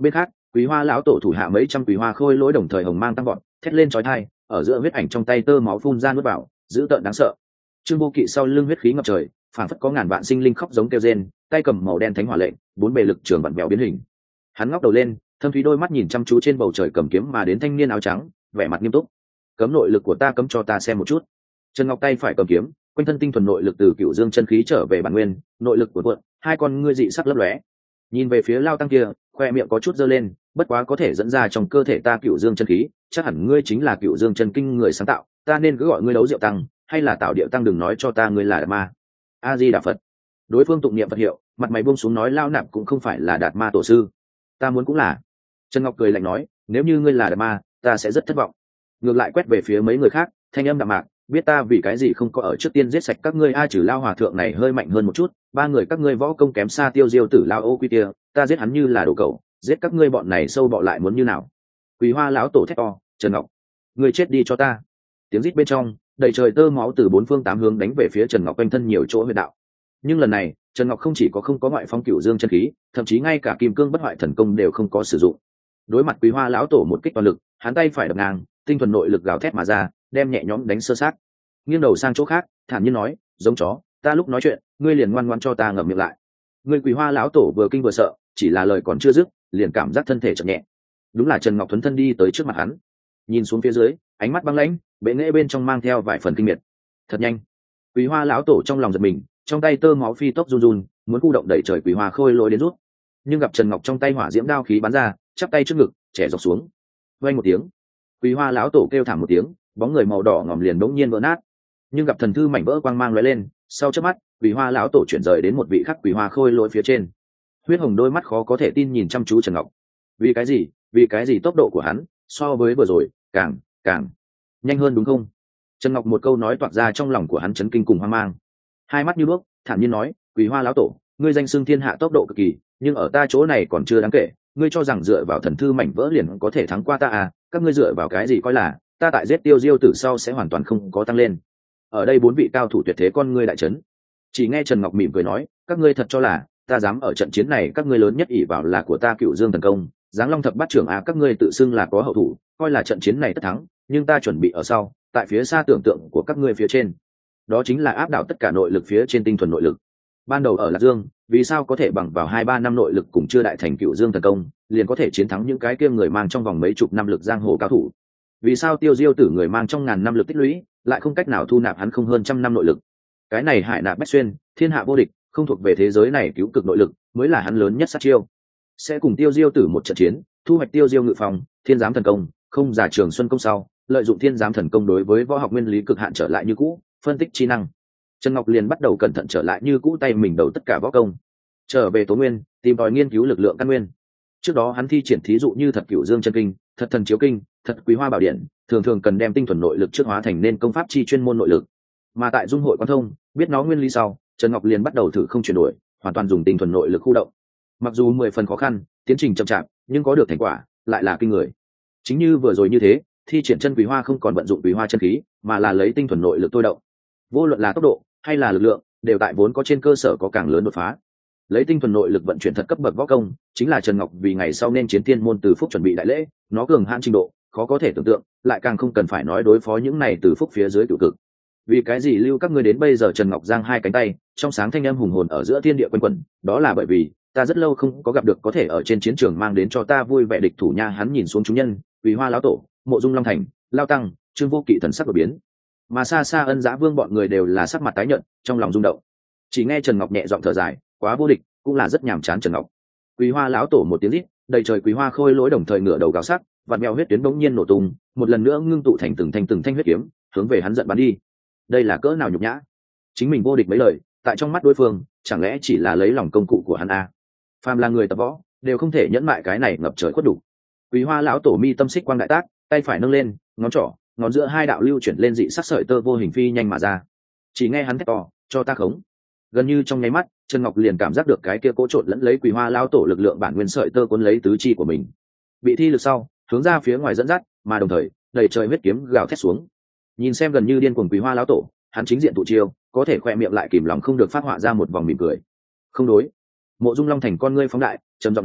Quý Hoa lão tổ thủ hạ mấy trăm quý hoa khôi lỗi đồng thời hồng mang tăng vọt, thét lên chói tai, ở giữa huyết ảnh trong tay tơ máu phun ra nuốt vào, dữ tợn đáng sợ. Trương Vô Kỵ sau lưng huyết khí ngập trời, phảng phất có ngàn vạn sinh linh khóc giống kêu rên, tay cầm màu đen thánh hỏa lệnh, bốn bề lực trường vặn vẹo biến hình. Hắn ngóc đầu lên, thâm thúy đôi mắt nhìn chăm chú trên bầu trời cầm kiếm mà đến thanh niên áo trắng, vẻ mặt nghiêm túc. Cấm nội lực của ta, cấm cho ta xem một chút. Trần Ngọc tay phải cầm kiếm, quanh thân tinh thuần nội lực từ Cựu Dương chân khí trở về bản nguyên, nội lực của cuộn, hai con ngươi dị sắc lấp lóe. Nhìn về phía Lao Tăng kia, khoe miệng có chút giơ lên, bất quá có thể dẫn ra trong cơ thể ta Cựu Dương chân khí, chắc hẳn ngươi chính là Cựu Dương chân kinh người sáng tạo, ta nên cứ gọi ngươi Đấu Diệu Tăng, hay là Tạo Điệu Tăng, đừng nói cho ta ngươi là Đạt Ma. A Di Đà Phật. Đối phương tụng niệm Phật hiệu, mặt mày buông xuống nói Lao Nạp cũng không phải là Đạt Ma tổ sư, ta muốn cũng là. Trần Ngọc cười lạnh nói, nếu như ngươi là Đạt Ma, ta sẽ rất thất vọng. Ngược lại quét về phía mấy người khác, thanh âm đạm mạc, biết ta vì cái gì không có ở trước tiên giết sạch các ngươi. Trừ Lao hòa thượng này hơi mạnh hơn một chút, ba người các ngươi võ công kém xa Tiêu Diêu tử Lao ô quy kia, ta giết hắn như là đồ cẩu, giết các ngươi bọn này sâu bọ lại muốn như nào. Quý Hoa lão tổ thét to, Trần Ngọc, ngươi chết đi cho ta. Tiếng rít bên trong, đầy trời tơ máu từ bốn phương tám hướng đánh về phía Trần Ngọc quanh thân nhiều chỗ huyệt đạo. Nhưng lần này, Trần Ngọc không chỉ có không có ngoại phong Cửu Dương chân khí, thậm chí ngay cả kim cương bất hoại thần công đều không có sử dụng. Đối mặt Quý Hoa lão tổ một kích toàn lực, hắn tay phải đập ngang, tinh thuần nội lực gào thét mà ra, đem nhẹ nhõm đánh sơ sát. Nghiêng đầu sang chỗ khác, thản nhiên nói, giống chó, ta lúc nói chuyện, ngươi liền ngoan ngoãn cho ta ngậm miệng lại. Ngươi Quý Hoa lão tổ vừa kinh vừa sợ, chỉ là lời còn chưa dứt, liền cảm giác thân thể chậm nhẹ. Đúng là Trần Ngọc thuấn thân đi tới trước mặt hắn, nhìn xuống phía dưới, ánh mắt băng lãnh, bệ nghệ bên trong mang theo vài phần kinh miệt. Thật nhanh. Quý Hoa lão tổ trong lòng giật mình, trong tay tơ máu phi tốc run run, muốn khu động đẩy trời Quý Hoa khôi lỗi đến rút. Nhưng gặp Trần Ngọc trong tay hỏa diễm đao khí bắn ra, chắp tay trước ngực, trẻ dọc xuống. Vang một tiếng, Quý Hoa lão tổ kêu thảm một tiếng, bóng người màu đỏ ngòm liền đống nhiên vỡ nát. Nhưng gặp thần thư mảnh vỡ quang mang lóe lên, sau chớp mắt, Quý Hoa lão tổ chuyển rời đến một vị khác Quý Hoa khôi lỗi phía trên. Huyết hồng đôi mắt khó có thể tin nhìn chăm chú Trần Ngọc. Vì cái gì? Vì cái gì tốc độ của hắn so với vừa rồi càng nhanh hơn đúng không? Trần Ngọc một câu nói toạc ra trong lòng của hắn chấn kinh cùng hoang mang. Hai mắt như đuốc, thản nhiên nói, Quý Hoa lão tổ, ngươi danh xưng thiên hạ tốc độ cực kỳ, nhưng ở ta chỗ này còn chưa đáng kể, ngươi cho rằng dựa vào thần thư mảnh vỡ liền có thể thắng qua ta à? Các ngươi dựa vào cái gì coi là ta tại giết Tiêu Diêu tử sau sẽ hoàn toàn không có tăng lên? Ở đây bốn vị cao thủ tuyệt thế con ngươi đại trấn. Chỉ nghe Trần Ngọc mỉm cười nói, các ngươi thật cho là ta dám ở trận chiến này các ngươi lớn nhất ỷ vào là của ta Cựu Dương thần công, Giáng Long thập bát trưởng à? Các ngươi tự xưng là có hậu thủ, coi là trận chiến này tất thắng, nhưng ta chuẩn bị ở sau, tại phía xa tưởng tượng của các ngươi phía trên, đó chính là áp đảo tất cả nội lực phía trên tinh thuần nội lực. Ban đầu ở Lạc Dương, vì sao có thể bằng vào 2-3 năm nội lực cùng chưa đại thành Cựu Dương thần công, liền có thể chiến thắng những cái kia người mang trong vòng mấy chục năm lực giang hồ cao thủ? Vì sao Tiêu Diêu tử người mang trong ngàn năm lực tích lũy, lại không cách nào thu nạp hắn không hơn trăm năm nội lực? Cái này hải nạp bách xuyên, thiên hạ vô địch, không thuộc về thế giới này cứu cực nội lực, mới là hắn lớn nhất sát chiêu. Sẽ cùng Tiêu Diêu tử một trận chiến, thu hoạch Tiêu Diêu ngự phòng, thiên giám thần công, không giả trường xuân công sau, lợi dụng thiên giám thần công đối với võ học nguyên lý cực hạn trở lại như cũ, phân tích chi năng. Trần Ngọc liền bắt đầu cẩn thận trở lại như cũ, tay mình đầu tất cả võ công, trở về Tố Nguyên, tìm tòi nghiên cứu lực lượng căn nguyên. Trước đó hắn thi triển thí dụ như thật Cửu Dương chân kinh, thật thần chiếu kinh, thật Quý Hoa bảo điện, thường thường cần đem tinh thuần nội lực trước hóa thành nên công pháp chi chuyên môn nội lực. Mà tại dung hội quan thông, biết nó nguyên lý sau, Trần Ngọc liền bắt đầu thử không chuyển đổi, hoàn toàn dùng tinh thuần nội lực khu động. Mặc dù 10 phần khó khăn, tiến trình chậm chạp, nhưng có được thành quả lại là kinh người. Chính như vừa rồi như thế, thi triển chân Quý Hoa không còn vận dụng Quý Hoa chân khí, mà là lấy tinh thuần nội lực tôi động. Vô luận là tốc độ hay là lực lượng, đều tại vốn có trên cơ sở có càng lớn đột phá. Lấy tinh thuần nội lực vận chuyển thật cấp bậc võ công, chính là Trần Ngọc vì ngày sau nên chiến tiên môn Từ Phúc chuẩn bị đại lễ, nó cường hãn trình độ, khó có thể tưởng tượng, lại càng không cần phải nói đối phó những này Từ Phúc phía dưới cửu cực. Vì cái gì lưu các ngươi đến bây giờ? Trần Ngọc giang hai cánh tay, trong sáng thanh âm hùng hồn ở giữa thiên địa quanh quẩn, đó là bởi vì ta rất lâu không có gặp được có thể ở trên chiến trường mang đến cho ta vui vẻ địch thủ nha. Hắn nhìn xuống chúng nhân, Quý Hoa lão tổ, Mộ Dung Long Thành, Lao Tăng, Trương Vô Kỵ thần sắc đổi biến, mà xa xa Ân Dã Vương bọn người đều là sắc mặt tái nhợt, trong lòng rung động. Chỉ nghe Trần Ngọc nhẹ giọng thở dài, quá vô địch, cũng là rất nhàm chán. Trần Ngọc. Quý Hoa lão tổ một tiếng rít, đầy trời Quý Hoa khôi lỗi đồng thời ngửa đầu gào sắc, vạt mèo huyết tuyến bỗng nhiên nổ tung, một lần nữa ngưng tụ thành từng thanh huyết kiếm, hướng về hắn giận bắn đi. Đây là cỡ nào nhục nhã! Chính mình vô địch mấy lời, tại trong mắt đối phương, chẳng lẽ chỉ là lấy lòng công cụ của hắn à? Phàm là người tập võ, đều không thể nhẫn mại cái này ngập trời khuất đủ. Quý Hoa lão tổ mi tâm xích quang đại tác, tay phải nâng lên, ngón trỏ, ngón giữa hai đạo lưu chuyển lên dị sắc sợi tơ vô hình phi nhanh mà ra. Chỉ nghe hắn thét to, cho ta khống! Gần như trong nháy mắt, Trần Ngọc liền cảm giác được cái kia cố trộn lẫn lấy Quý Hoa lão tổ lực lượng bản nguyên sợi tơ cuốn lấy tứ chi của mình. Bị thi lực sau, hướng ra phía ngoài dẫn dắt, mà đồng thời, đầy trời huyết kiếm gào thét xuống. Nhìn xem gần như điên cuồng Quý Hoa lão tổ, hắn chính diện tụ chiêu, có thể khoe miệng lại kìm lòng không được phát họa ra một vòng mỉm cười. Không đối. Mộ Dung Long Thành con ngươi phóng đại, trầm giọng nói,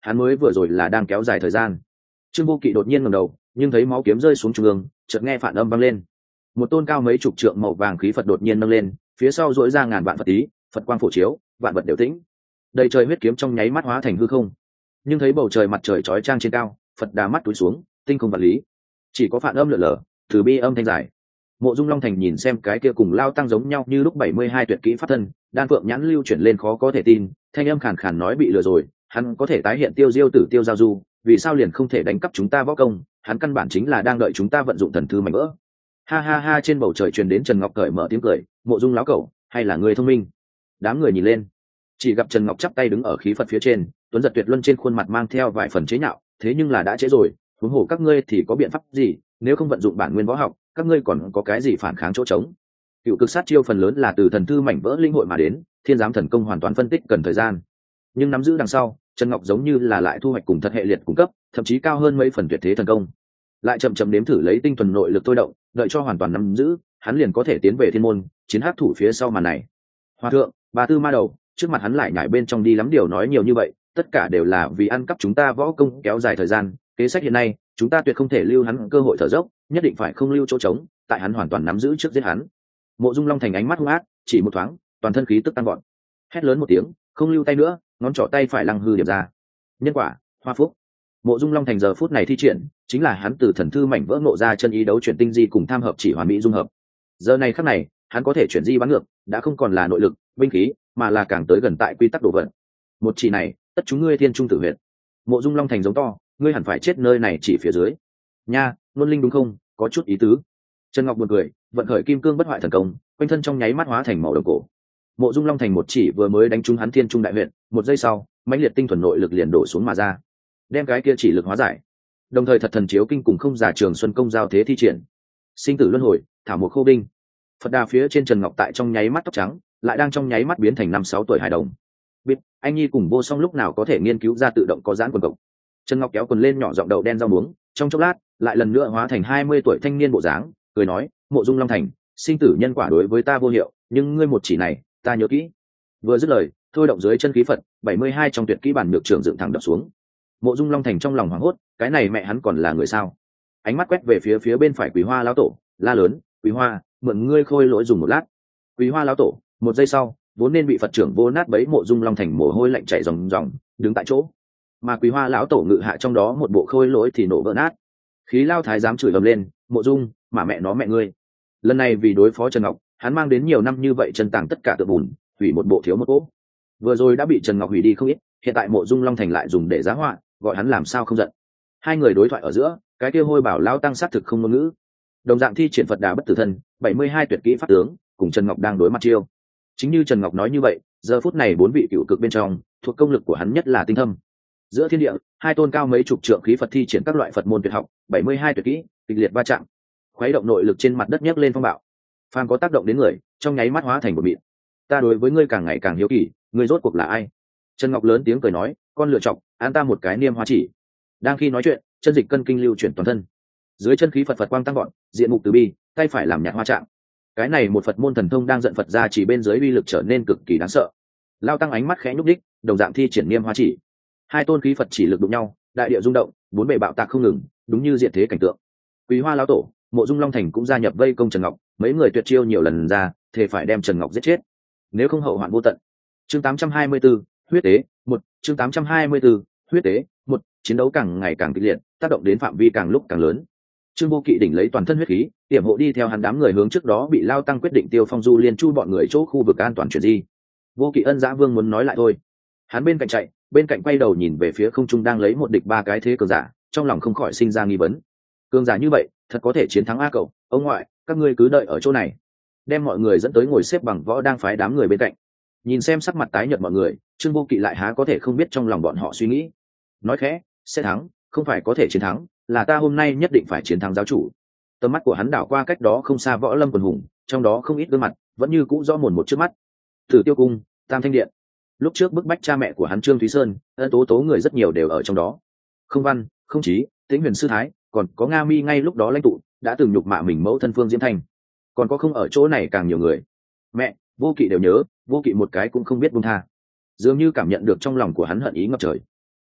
hắn mới vừa rồi là đang kéo dài thời gian. Trương Vô Kỵ đột nhiên ngẩng đầu, nhưng thấy máu kiếm rơi xuống trung ương, chợt nghe phản âm vang lên. Một tôn cao mấy chục trượng màu vàng khí Phật đột nhiên nâng lên, phía sau duỗi ra ngàn vạn Phật tí, Phật quang phổ chiếu, vạn vật đều tĩnh. Đầy trời huyết kiếm trong nháy mắt hóa thành hư không. Nhưng thấy bầu trời mặt trời chói chang trên cao, Phật Đà mắt túi xuống, tinh không vật lý, chỉ có phản âm lượn lờ, từ bi âm thanh dài. Mộ Dung Long Thành nhìn xem cái kia cùng Lao Tăng giống nhau như lúc 72 tuyệt kỹ pháp thân, đan phượng nhãn lưu chuyển lên khó có thể tin, thanh âm khàn khàn nói bị lừa rồi, hắn có thể tái hiện Tiêu Diêu Tử Tiêu Giao Du, vì sao liền không thể đánh cắp chúng ta võ công, hắn căn bản chính là đang đợi chúng ta vận dụng thần thư mảnh vỡ. Ha ha ha, trên bầu trời truyền đến Trần Ngọc cởi mở tiếng cười, Mộ Dung lão cẩu, hay là người thông minh. Đám người nhìn lên, chỉ gặp Trần Ngọc chắp tay đứng ở khí Phật phía trên, tuấn giật tuyệt luân, trên khuôn mặt mang theo vài phần chế nhạo, thế nhưng là đã trễ rồi, huống hồ các ngươi thì có biện pháp gì, nếu không vận dụng bản nguyên võ học, các ngươi còn có cái gì phản kháng chỗ trống. Cựu cực sát chiêu phần lớn là từ thần thư mảnh vỡ linh hội mà đến, thiên giám thần công hoàn toàn phân tích cần thời gian, nhưng nắm giữ đằng sau, Trần Ngọc giống như là lại thu hoạch cùng thật hệ liệt cung cấp, thậm chí cao hơn mấy phần tuyệt thế thần công. Lại chậm chậm đếm thử lấy tinh thuần nội lực tôi động, đợi cho hoàn toàn nắm giữ, hắn liền có thể tiến về thiên môn, chiến hắc thủ phía sau màn này. Hòa thượng, bà tư ma đầu, trước mặt hắn lại nhảy bên trong đi lắm điều nói nhiều như vậy, tất cả đều là vì ăn cắp chúng ta võ công kéo dài thời gian, kế sách hiện nay, chúng ta tuyệt không thể lưu hắn cơ hội thở dốc, nhất định phải không lưu chỗ trống, tại hắn hoàn toàn nắm giữ trước giết hắn. Mộ Dung Long Thành ánh mắt hung ác, chỉ một thoáng, toàn thân khí tức tăng gọn, hét lớn một tiếng, không lưu tay nữa, ngón trỏ tay phải lăng hư điểm ra. Nhân quả, hoa phúc. Mộ Dung Long Thành giờ phút này thi triển, chính là hắn từ thần thư mảnh vỡ ngộ ra chân ý đấu chuyển tinh di cùng tham hợp chỉ hoàn mỹ dung hợp. Giờ này khắc này, hắn có thể chuyển di bắn ngược, đã không còn là nội lực, binh khí, mà là càng tới gần tại quy tắc độ vận. Một chỉ này, tất chúng ngươi thiên trung tử huyệt. Mộ Dung Long Thành giống to, ngươi hẳn phải chết nơi này chỉ phía dưới. Nha, luân linh đúng không? Có chút ý tứ. Trần Ngọc buồn cười, vận khởi kim cương bất hoại thần công, quanh thân trong nháy mắt hóa thành màu đồng cổ. Mộ Dung Long Thành một chỉ vừa mới đánh trúng hắn thiên trung đại huyện, một giây sau, mãnh liệt tinh thuần nội lực liền đổ xuống mà ra, đem cái kia chỉ lực hóa giải. Đồng thời thật thần chiếu kinh cùng không giả trường xuân công giao thế thi triển, sinh tử luân hồi, thảo một khô binh. Phật Đà phía trên Trần Ngọc tại trong nháy mắt tóc trắng, lại đang trong nháy mắt biến thành 5-6 tuổi hài đồng. Biết, anh nhi cùng Vô Song lúc nào có thể nghiên cứu ra tự động có giãn quần cộc. Trần Ngọc kéo quần lên nhỏ giọng đậu đen rau muống, trong chốc lát, lại lần nữa hóa thành 20 tuổi thanh niên bộ dáng, cười nói, Mộ Dung Long Thành, sinh tử nhân quả đối với ta vô hiệu, nhưng ngươi một chỉ này, ta nhớ kỹ. Vừa dứt lời, thôi động dưới chân khí Phật 72 trong tuyệt kỹ bản nhược trường dựng thẳng đập xuống. Mộ Dung Long Thành trong lòng hoảng hốt, cái này mẹ hắn còn là người sao? Ánh mắt quét về phía bên phải Quý Hoa lão tổ, la lớn, Quý Hoa, mượn ngươi khôi lỗi dùng một lát. Quý Hoa lão tổ, một giây sau, vốn nên bị Phật trưởng vô nát bấy Mộ Dung Long Thành mồ hôi lạnh chảy ròng ròng, đứng tại chỗ. Mà Quý Hoa lão tổ ngự hạ trong đó một bộ khôi lỗi thì nổ vỡ nát. Khí Lao thái giám chửi ầm lên, Mộ Dung, mà mẹ nó mẹ ngươi. Lần này vì đối phó Trần Ngọc, hắn mang đến nhiều năm như vậy chân tàng tất cả tượng bùn, hủy một bộ thiếu một cỗ. Vừa rồi đã bị Trần Ngọc hủy đi không ít, hiện tại Mộ Dung Long Thành lại dùng để giá họa, gọi hắn làm sao không giận. Hai người đối thoại ở giữa, cái kia hôi bảo lao tăng sát thực không ngôn ngữ. Đồng dạng thi triển Phật Đà bất tử thân, 72 tuyệt kỹ pháp tướng, cùng Trần Ngọc đang đối mặt chiêu. Chính như Trần Ngọc nói như vậy, giờ phút này bốn vị cựu cực bên trong, thuộc công lực của hắn nhất là tinh thâm. Giữa thiên địa, hai tôn cao mấy chục trượng khí Phật thi triển các loại Phật môn tuyệt học, 72 tuyệt kỹ, kịch liệt va chạm, khuấy động nội lực trên mặt đất nhấc lên phong bạo. Phàm có tác động đến người, trong nháy mắt hóa thành một mịn. Ta đối với ngươi càng ngày càng hiếu kỳ, ngươi rốt cuộc là ai? Trần Ngọc lớn tiếng cười nói, con lựa chọc, an ta một cái niêm hoa chỉ. Đang khi nói chuyện, chân dịch cân kinh lưu chuyển toàn thân, dưới chân khí Phật quang tăng gọn, diện mục từ bi, tay phải làm nhạt hoa trạng. Cái này một Phật môn thần thông đang giận Phật ra chỉ bên dưới uy lực trở nên cực kỳ đáng sợ. Lao tăng ánh mắt khẽ nhúc đích, đồng dạng thi triển niêm hoa chỉ. Hai tôn khí Phật chỉ lực đụng nhau, đại địa rung động, bốn bề bạo tạc không ngừng, đúng như diện thế cảnh tượng. Quý Hoa lão tổ, Mộ Dung Long Thành cũng gia nhập vây công Trần Ngọc, mấy người tuyệt chiêu nhiều lần ra, thề phải đem Trần Ngọc giết chết, nếu không hậu hoạn vô tận. Chương 824, huyết tế, 1, chương 824, huyết tế, 1, chiến đấu càng ngày càng kịch liệt, tác động đến phạm vi càng lúc càng lớn. Trương Vô Kỵ đỉnh lấy toàn thân huyết khí, tiềm hộ đi theo hắn đám người hướng trước đó bị Lao tăng quyết định tiêu phong du liên chu bọn người chỗ khu vực an toàn chuyển di. Vô Kỵ Ân Dã Vương muốn nói lại thôi, hắn bên cạnh chạy, bên cạnh quay đầu nhìn về phía không trung đang lấy một địch ba cái thế cường giả, trong lòng không khỏi sinh ra nghi vấn. Cường giả như vậy, thật có thể chiến thắng A Cậu, ông ngoại, các ngươi cứ đợi ở chỗ này. Đem mọi người dẫn tới ngồi xếp bằng võ đang phái đám người bên cạnh. Nhìn xem sắc mặt tái nhợt mọi người, Trương Vô Kỵ lại há có thể không biết trong lòng bọn họ suy nghĩ. Nói khẽ, sẽ thắng, không phải có thể chiến thắng, là ta hôm nay nhất định phải chiến thắng giáo chủ. Tầm mắt của hắn đảo qua cách đó không xa võ lâm quần hùng, trong đó không ít gương mặt vẫn như cũ rõ mồn một trước mắt. Tử Tiêu Cung, Tam Thanh Điện. Lúc trước bức bách cha mẹ của hắn Trương Thúy Sơn, Ân Tố Tố người rất nhiều đều ở trong đó. Không Văn, Không Chí, Tĩnh Huyền Sư Thái, còn có Nga Mi ngay lúc đó lãnh tụ đã từng nhục mạ mình mẫu thân Phương Diễm Thanh, còn có không ở chỗ này càng nhiều người. Mẹ, Vô Kỵ đều nhớ, Vô Kỵ một cái cũng không biết buông tha, dường như cảm nhận được trong lòng của hắn hận ý ngập trời.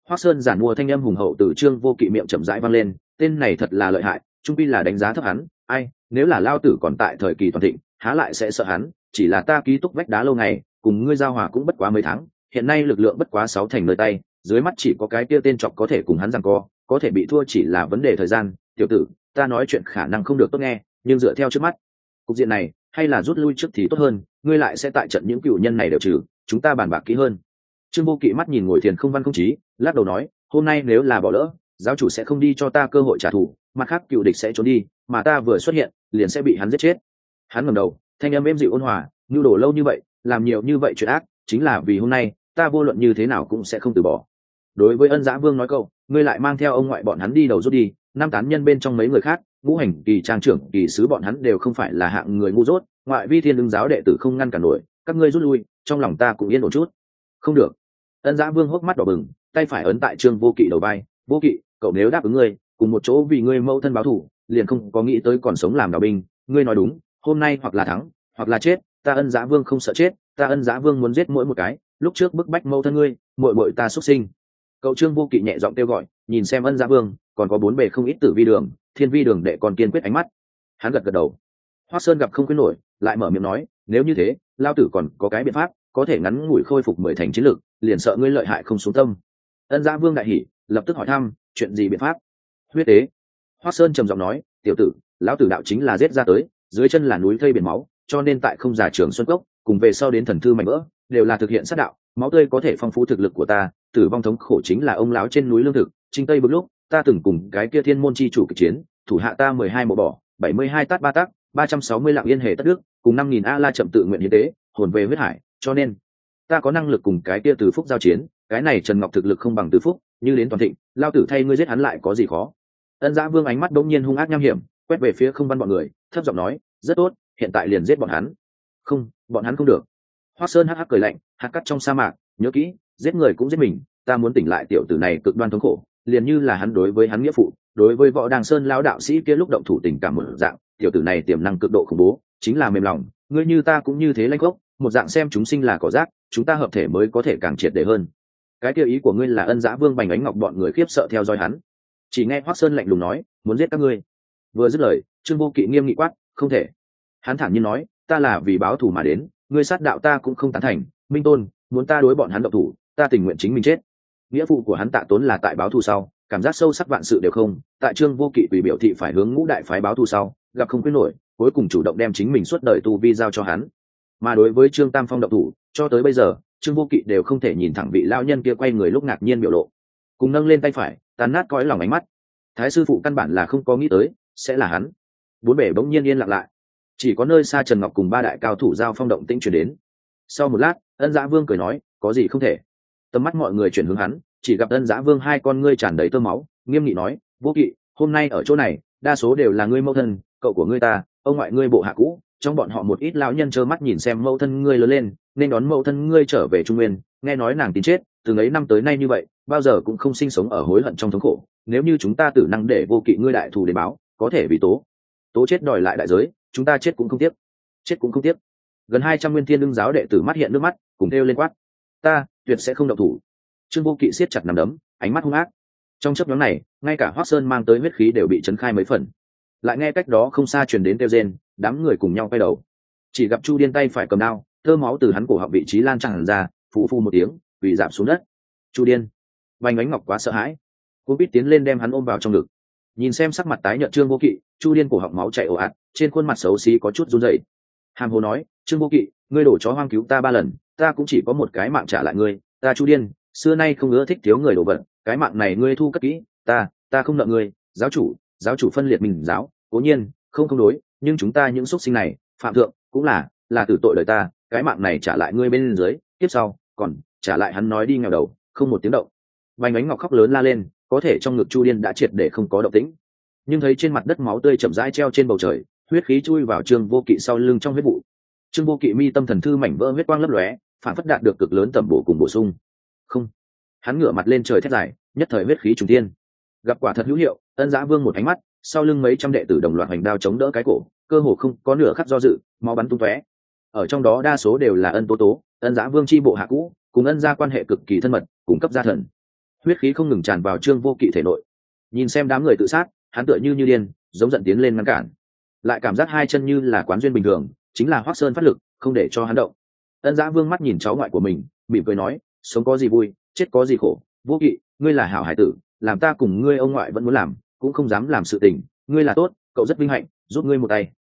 Hoắc Sơn giản mua thanh âm hùng hậu từ Trương Vô Kỵ miệng chậm rãi vang lên, tên này thật là lợi hại, trung pi là đánh giá thấp hắn, ai, nếu là lao tử còn tại thời kỳ toàn thịnh, há lại sẽ sợ hắn, chỉ là ta ký túc vách đá lâu ngày, cùng ngươi giao hòa cũng bất quá mấy tháng, hiện nay lực lượng bất quá 6 thành nơi tay, dưới mắt chỉ có cái kia tên chọc có thể cùng hắn giằng co, có thể bị thua chỉ là vấn đề thời gian, tiểu tử, ta nói chuyện khả năng không được tốt nghe, nhưng dựa theo trước mắt, cục diện này, hay là rút lui trước thì tốt hơn, ngươi lại sẽ tại trận những cựu nhân này đều trừ, chúng ta bàn bạc kỹ hơn. Trương Vô Kỵ mắt nhìn ngồi thiền không văn không trí, lắc đầu nói, hôm nay nếu là bỏ lỡ, giáo chủ sẽ không đi cho ta cơ hội trả thù, mặt khác cựu địch sẽ trốn đi, mà ta vừa xuất hiện, liền sẽ bị hắn giết chết. Hắn ngẩng đầu, thanh âm êm dịu ôn hòa, nhu đồ lâu như vậy, làm nhiều như vậy chuyện ác, chính là vì hôm nay, ta vô luận như thế nào cũng sẽ không từ bỏ. Đối với Ân Dã Vương nói câu, ngươi lại mang theo ông ngoại bọn hắn đi đầu rút đi, năm tán nhân bên trong mấy người khác, ngũ hành kỳ trang trưởng kỳ sứ bọn hắn đều không phải là hạng người ngu dốt, ngoại vi thiên ứng giáo đệ tử không ngăn cản nổi, các ngươi rút lui, trong lòng ta cũng yên ổn chút. Không được. Ân Dã Vương hốc mắt đỏ bừng, tay phải ấn tại Trương Vô Kỵ đầu vai, Vô Kỵ, cậu nếu đáp ứng ngươi, cùng một chỗ vì ngươi mẫu thân báo thù, liền không có nghĩ tới còn sống làm đạo binh, ngươi nói đúng, hôm nay hoặc là thắng, hoặc là chết, ta Ân Dã Vương không sợ chết, ta Ân Dã Vương muốn giết mỗi một cái, lúc trước bức bách mẫu thân ngươi, muội muội ta xuất sinh. Cậu Trương Vô Kỵ nhẹ giọng kêu gọi, nhìn xem Ân Dã Vương, còn có 4 bề không ít tử vi đường, thiên vi đường đệ còn kiên quyết ánh mắt. Hắn gật gật đầu. Hoắc Sơn gặp không quyết nổi, lại mở miệng nói, nếu như thế, lao tử còn có cái biện pháp, có thể ngắn ngủi khôi phục 10 thành chiến lực, liền sợ ngươi lợi hại không xuống tâm. Ân Dã Vương đại hỉ, lập tức hỏi thăm, chuyện gì biện pháp? Huyết tế. Hoắc Sơn trầm giọng nói, tiểu tử, lão tử đạo chính là giết ra tới, dưới chân là núi thây biển máu, cho nên tại không giả trường xuân cốc, cùng về sau đến thần thư mạnh vỡ, đều là thực hiện sát đạo, máu tươi có thể phong phú thực lực của ta, tử vong thống khổ chính là ông lão trên núi lương thực, trinh tây bực lúc, ta từng cùng cái kia thiên môn chi chủ kịch chiến, thủ hạ ta 12 mộ bỏ, 72 tát ba tắc, 360 lạng yên hề tất đức, cùng 5000 a la chậm tự nguyện hiến tế, hồn về huyết hải, cho nên ta có năng lực cùng cái kia Từ Phúc giao chiến, cái này Trần Ngọc thực lực không bằng Từ Phúc, như đến toàn thịnh, lao tử thay ngươi giết hắn lại có gì khó. Ân Dã Vương ánh mắt đột nhiên hung ác nham hiểm, quét về phía không văn bọn người, thấp giọng nói, rất tốt, hiện tại liền giết bọn hắn. Không, bọn hắn không được. Hoắc Sơn hắc hắc cười lạnh, hạt cắt trong sa mạc, nhớ kỹ, giết người cũng giết mình, ta muốn tỉnh lại tiểu tử này cực đoan thống khổ, liền như là hắn đối với hắn nghĩa phụ, đối với Võ Đàng Sơn lão đạo sĩ kia lúc động thủ tình cảm một dạng, tiểu tử này tiềm năng cực độ khủng bố, chính là mềm lòng, ngươi như ta cũng như thế lanh gốc, một dạng xem chúng sinh là cỏ rác, chúng ta hợp thể mới có thể càng triệt để hơn. Cái tiêu ý của ngươi là Ân Dã Vương Bành Ánh Ngọc bọn người khiếp sợ theo dõi hắn. Chỉ nghe Hoắc Sơn lạnh lùng nói, muốn giết các ngươi. Vừa dứt lời, Trương Vô Kỵ nghiêm nghị quát, không thể. Hắn thản nhiên nói, ta là vì báo thù mà đến, ngươi sát đạo ta cũng không tán thành, Minh Tôn, muốn ta đối bọn hắn động thủ, ta tình nguyện chính mình chết. Nghĩa vụ của hắn Tạ Tốn là tại báo thù sau, cảm giác sâu sắc vạn sự đều không, tại Trương Vô Kỵ vì biểu thị phải hướng ngũ đại phái báo thù sau, gặp không quyết nổi, cuối cùng chủ động đem chính mình suốt đời tu vi giao cho hắn. Mà đối với Trương Tam Phong động thủ, cho tới bây giờ, Trương Vô Kỵ đều không thể nhìn thẳng vị lão nhân kia quay người lúc ngạc nhiên biểu lộ, cùng nâng lên tay phải, tàn nát cõi lòng ánh mắt. Thái sư phụ căn bản là không có nghĩ tới sẽ là hắn. Bốn bể bỗng nhiên yên lặng lại, chỉ có nơi xa Trần Ngọc cùng 3 đại cao thủ giao phong động tĩnh truyền đến. Sau một lát, Ân Dã Vương cười nói, có gì không thể. Tầm mắt mọi người chuyển hướng hắn, chỉ gặp Ân Dã Vương hai con ngươi tràn đầy tơ máu, nghiêm nghị nói, Vô Kỵ, hôm nay ở chỗ này, đa số đều là ngươi mẫu thân, cậu của ngươi ta, ông ngoại ngươi bộ hạ cũ, trong bọn họ một ít lão nhân trơ mắt nhìn xem mẫu thân ngươi lớn lên, nên đón mẫu thân ngươi trở về Trung Nguyên, nghe nói nàng tin chết, từ ấy năm tới nay như vậy, bao giờ cũng không sinh sống ở hối hận trong thống khổ. Nếu như chúng ta tử năng để Vô Kỵ ngươi đại thù để báo, có thể vì tố chết đòi lại đại giới, chúng ta chết cũng không tiếc, chết cũng không tiếc. Gần 200 Nguyên Thiên Đương giáo đệ tử mắt hiện nước mắt, cùng kêu lên quát, ta tuyệt sẽ không động thủ. Trương Vô Kỵ siết chặt nắm đấm, ánh mắt hung ác. Trong chớp nhoáng này, ngay cả Hoắc Sơn mang tới huyết khí đều bị chấn khai mấy phần. Lại nghe cách đó không xa truyền đến kêu rên, đám người cùng nhau quay đầu. Chỉ gặp Chu Điên tay phải cầm đao, thơ máu từ hắn cổ họng vị trí lan tràn ra, phù phù một tiếng, quỳ rạp xuống đất. Chu Điên, Vành Ánh Ngọc quá sợ hãi, cô biết tiến lên đem hắn ôm vào trong ngực. Nhìn xem sắc mặt tái nhợt Trương Vô Kỵ, Chu Điên cổ họng máu chảy ồ ạt, trên khuôn mặt xấu xí có chút run rẩy. Hàm hồ nói, Trương Vô Kỵ, ngươi đổ chó hoang cứu ta 3 lần, ta cũng chỉ có một cái mạng trả lại ngươi, ta Chu Điên, xưa nay không ưa thích thiếu người đổ vật, cái mạng này ngươi thu cất kỹ, ta không nợ ngươi. Giáo chủ phân liệt mình giáo, cố nhiên không đối, nhưng chúng ta những xuất sinh này, phạm thượng cũng là tử tội đời ta, cái mạng này trả lại ngươi bên dưới, tiếp sau còn trả lại. Hắn nói đi nghèo đầu, không một tiếng động. Vành Ánh Ngọc khóc lớn la lên, có thể trong ngực Chu Điên đã triệt để không có động tĩnh, nhưng thấy trên mặt đất máu tươi chậm rãi treo trên bầu trời, huyết khí chui vào Trương Vô Kỵ sau lưng trong huyết vụ. Trương Vô Kỵ mi tâm thần thư mảnh vỡ huyết quang lấp lóe, phản phất đạt được cực lớn tầm bổ cùng bổ sung. Không, hắn ngửa mặt lên trời thét dài, nhất thời huyết khí trùng thiên. Gặp quả thật hữu hiệu, Ân Dã Vương một ánh mắt, sau lưng mấy trăm đệ tử đồng loạt hành đao chống đỡ cái cổ, cơ hồ không có nửa khắc do dự, máu bắn tung tóe. Ở trong đó đa số đều là Ân Tố Tố, Ân Dã Vương chi bộ hạ cũ, cùng Ân gia quan hệ cực kỳ thân mật, cùng cấp gia thần. huyết khí không ngừng tràn vào Trương Vô Kỵ thể nội. Nhìn xem đám người tự sát, hắn tựa như điên, giống giận tiến lên ngăn cản, lại cảm giác hai chân như là quán duyên bình thường, chính là Hoắc Sơn phát lực không để cho hắn động. Ân Dã Vương mắt nhìn cháu ngoại của mình, mỉm cười nói, sống có gì vui, chết có gì khổ. Vô Kỵ, ngươi là hảo hải tử, làm ta cùng ngươi ông ngoại vẫn muốn làm, cũng không dám làm sự tình, ngươi là tốt, cậu rất vinh hạnh, giúp ngươi một tay.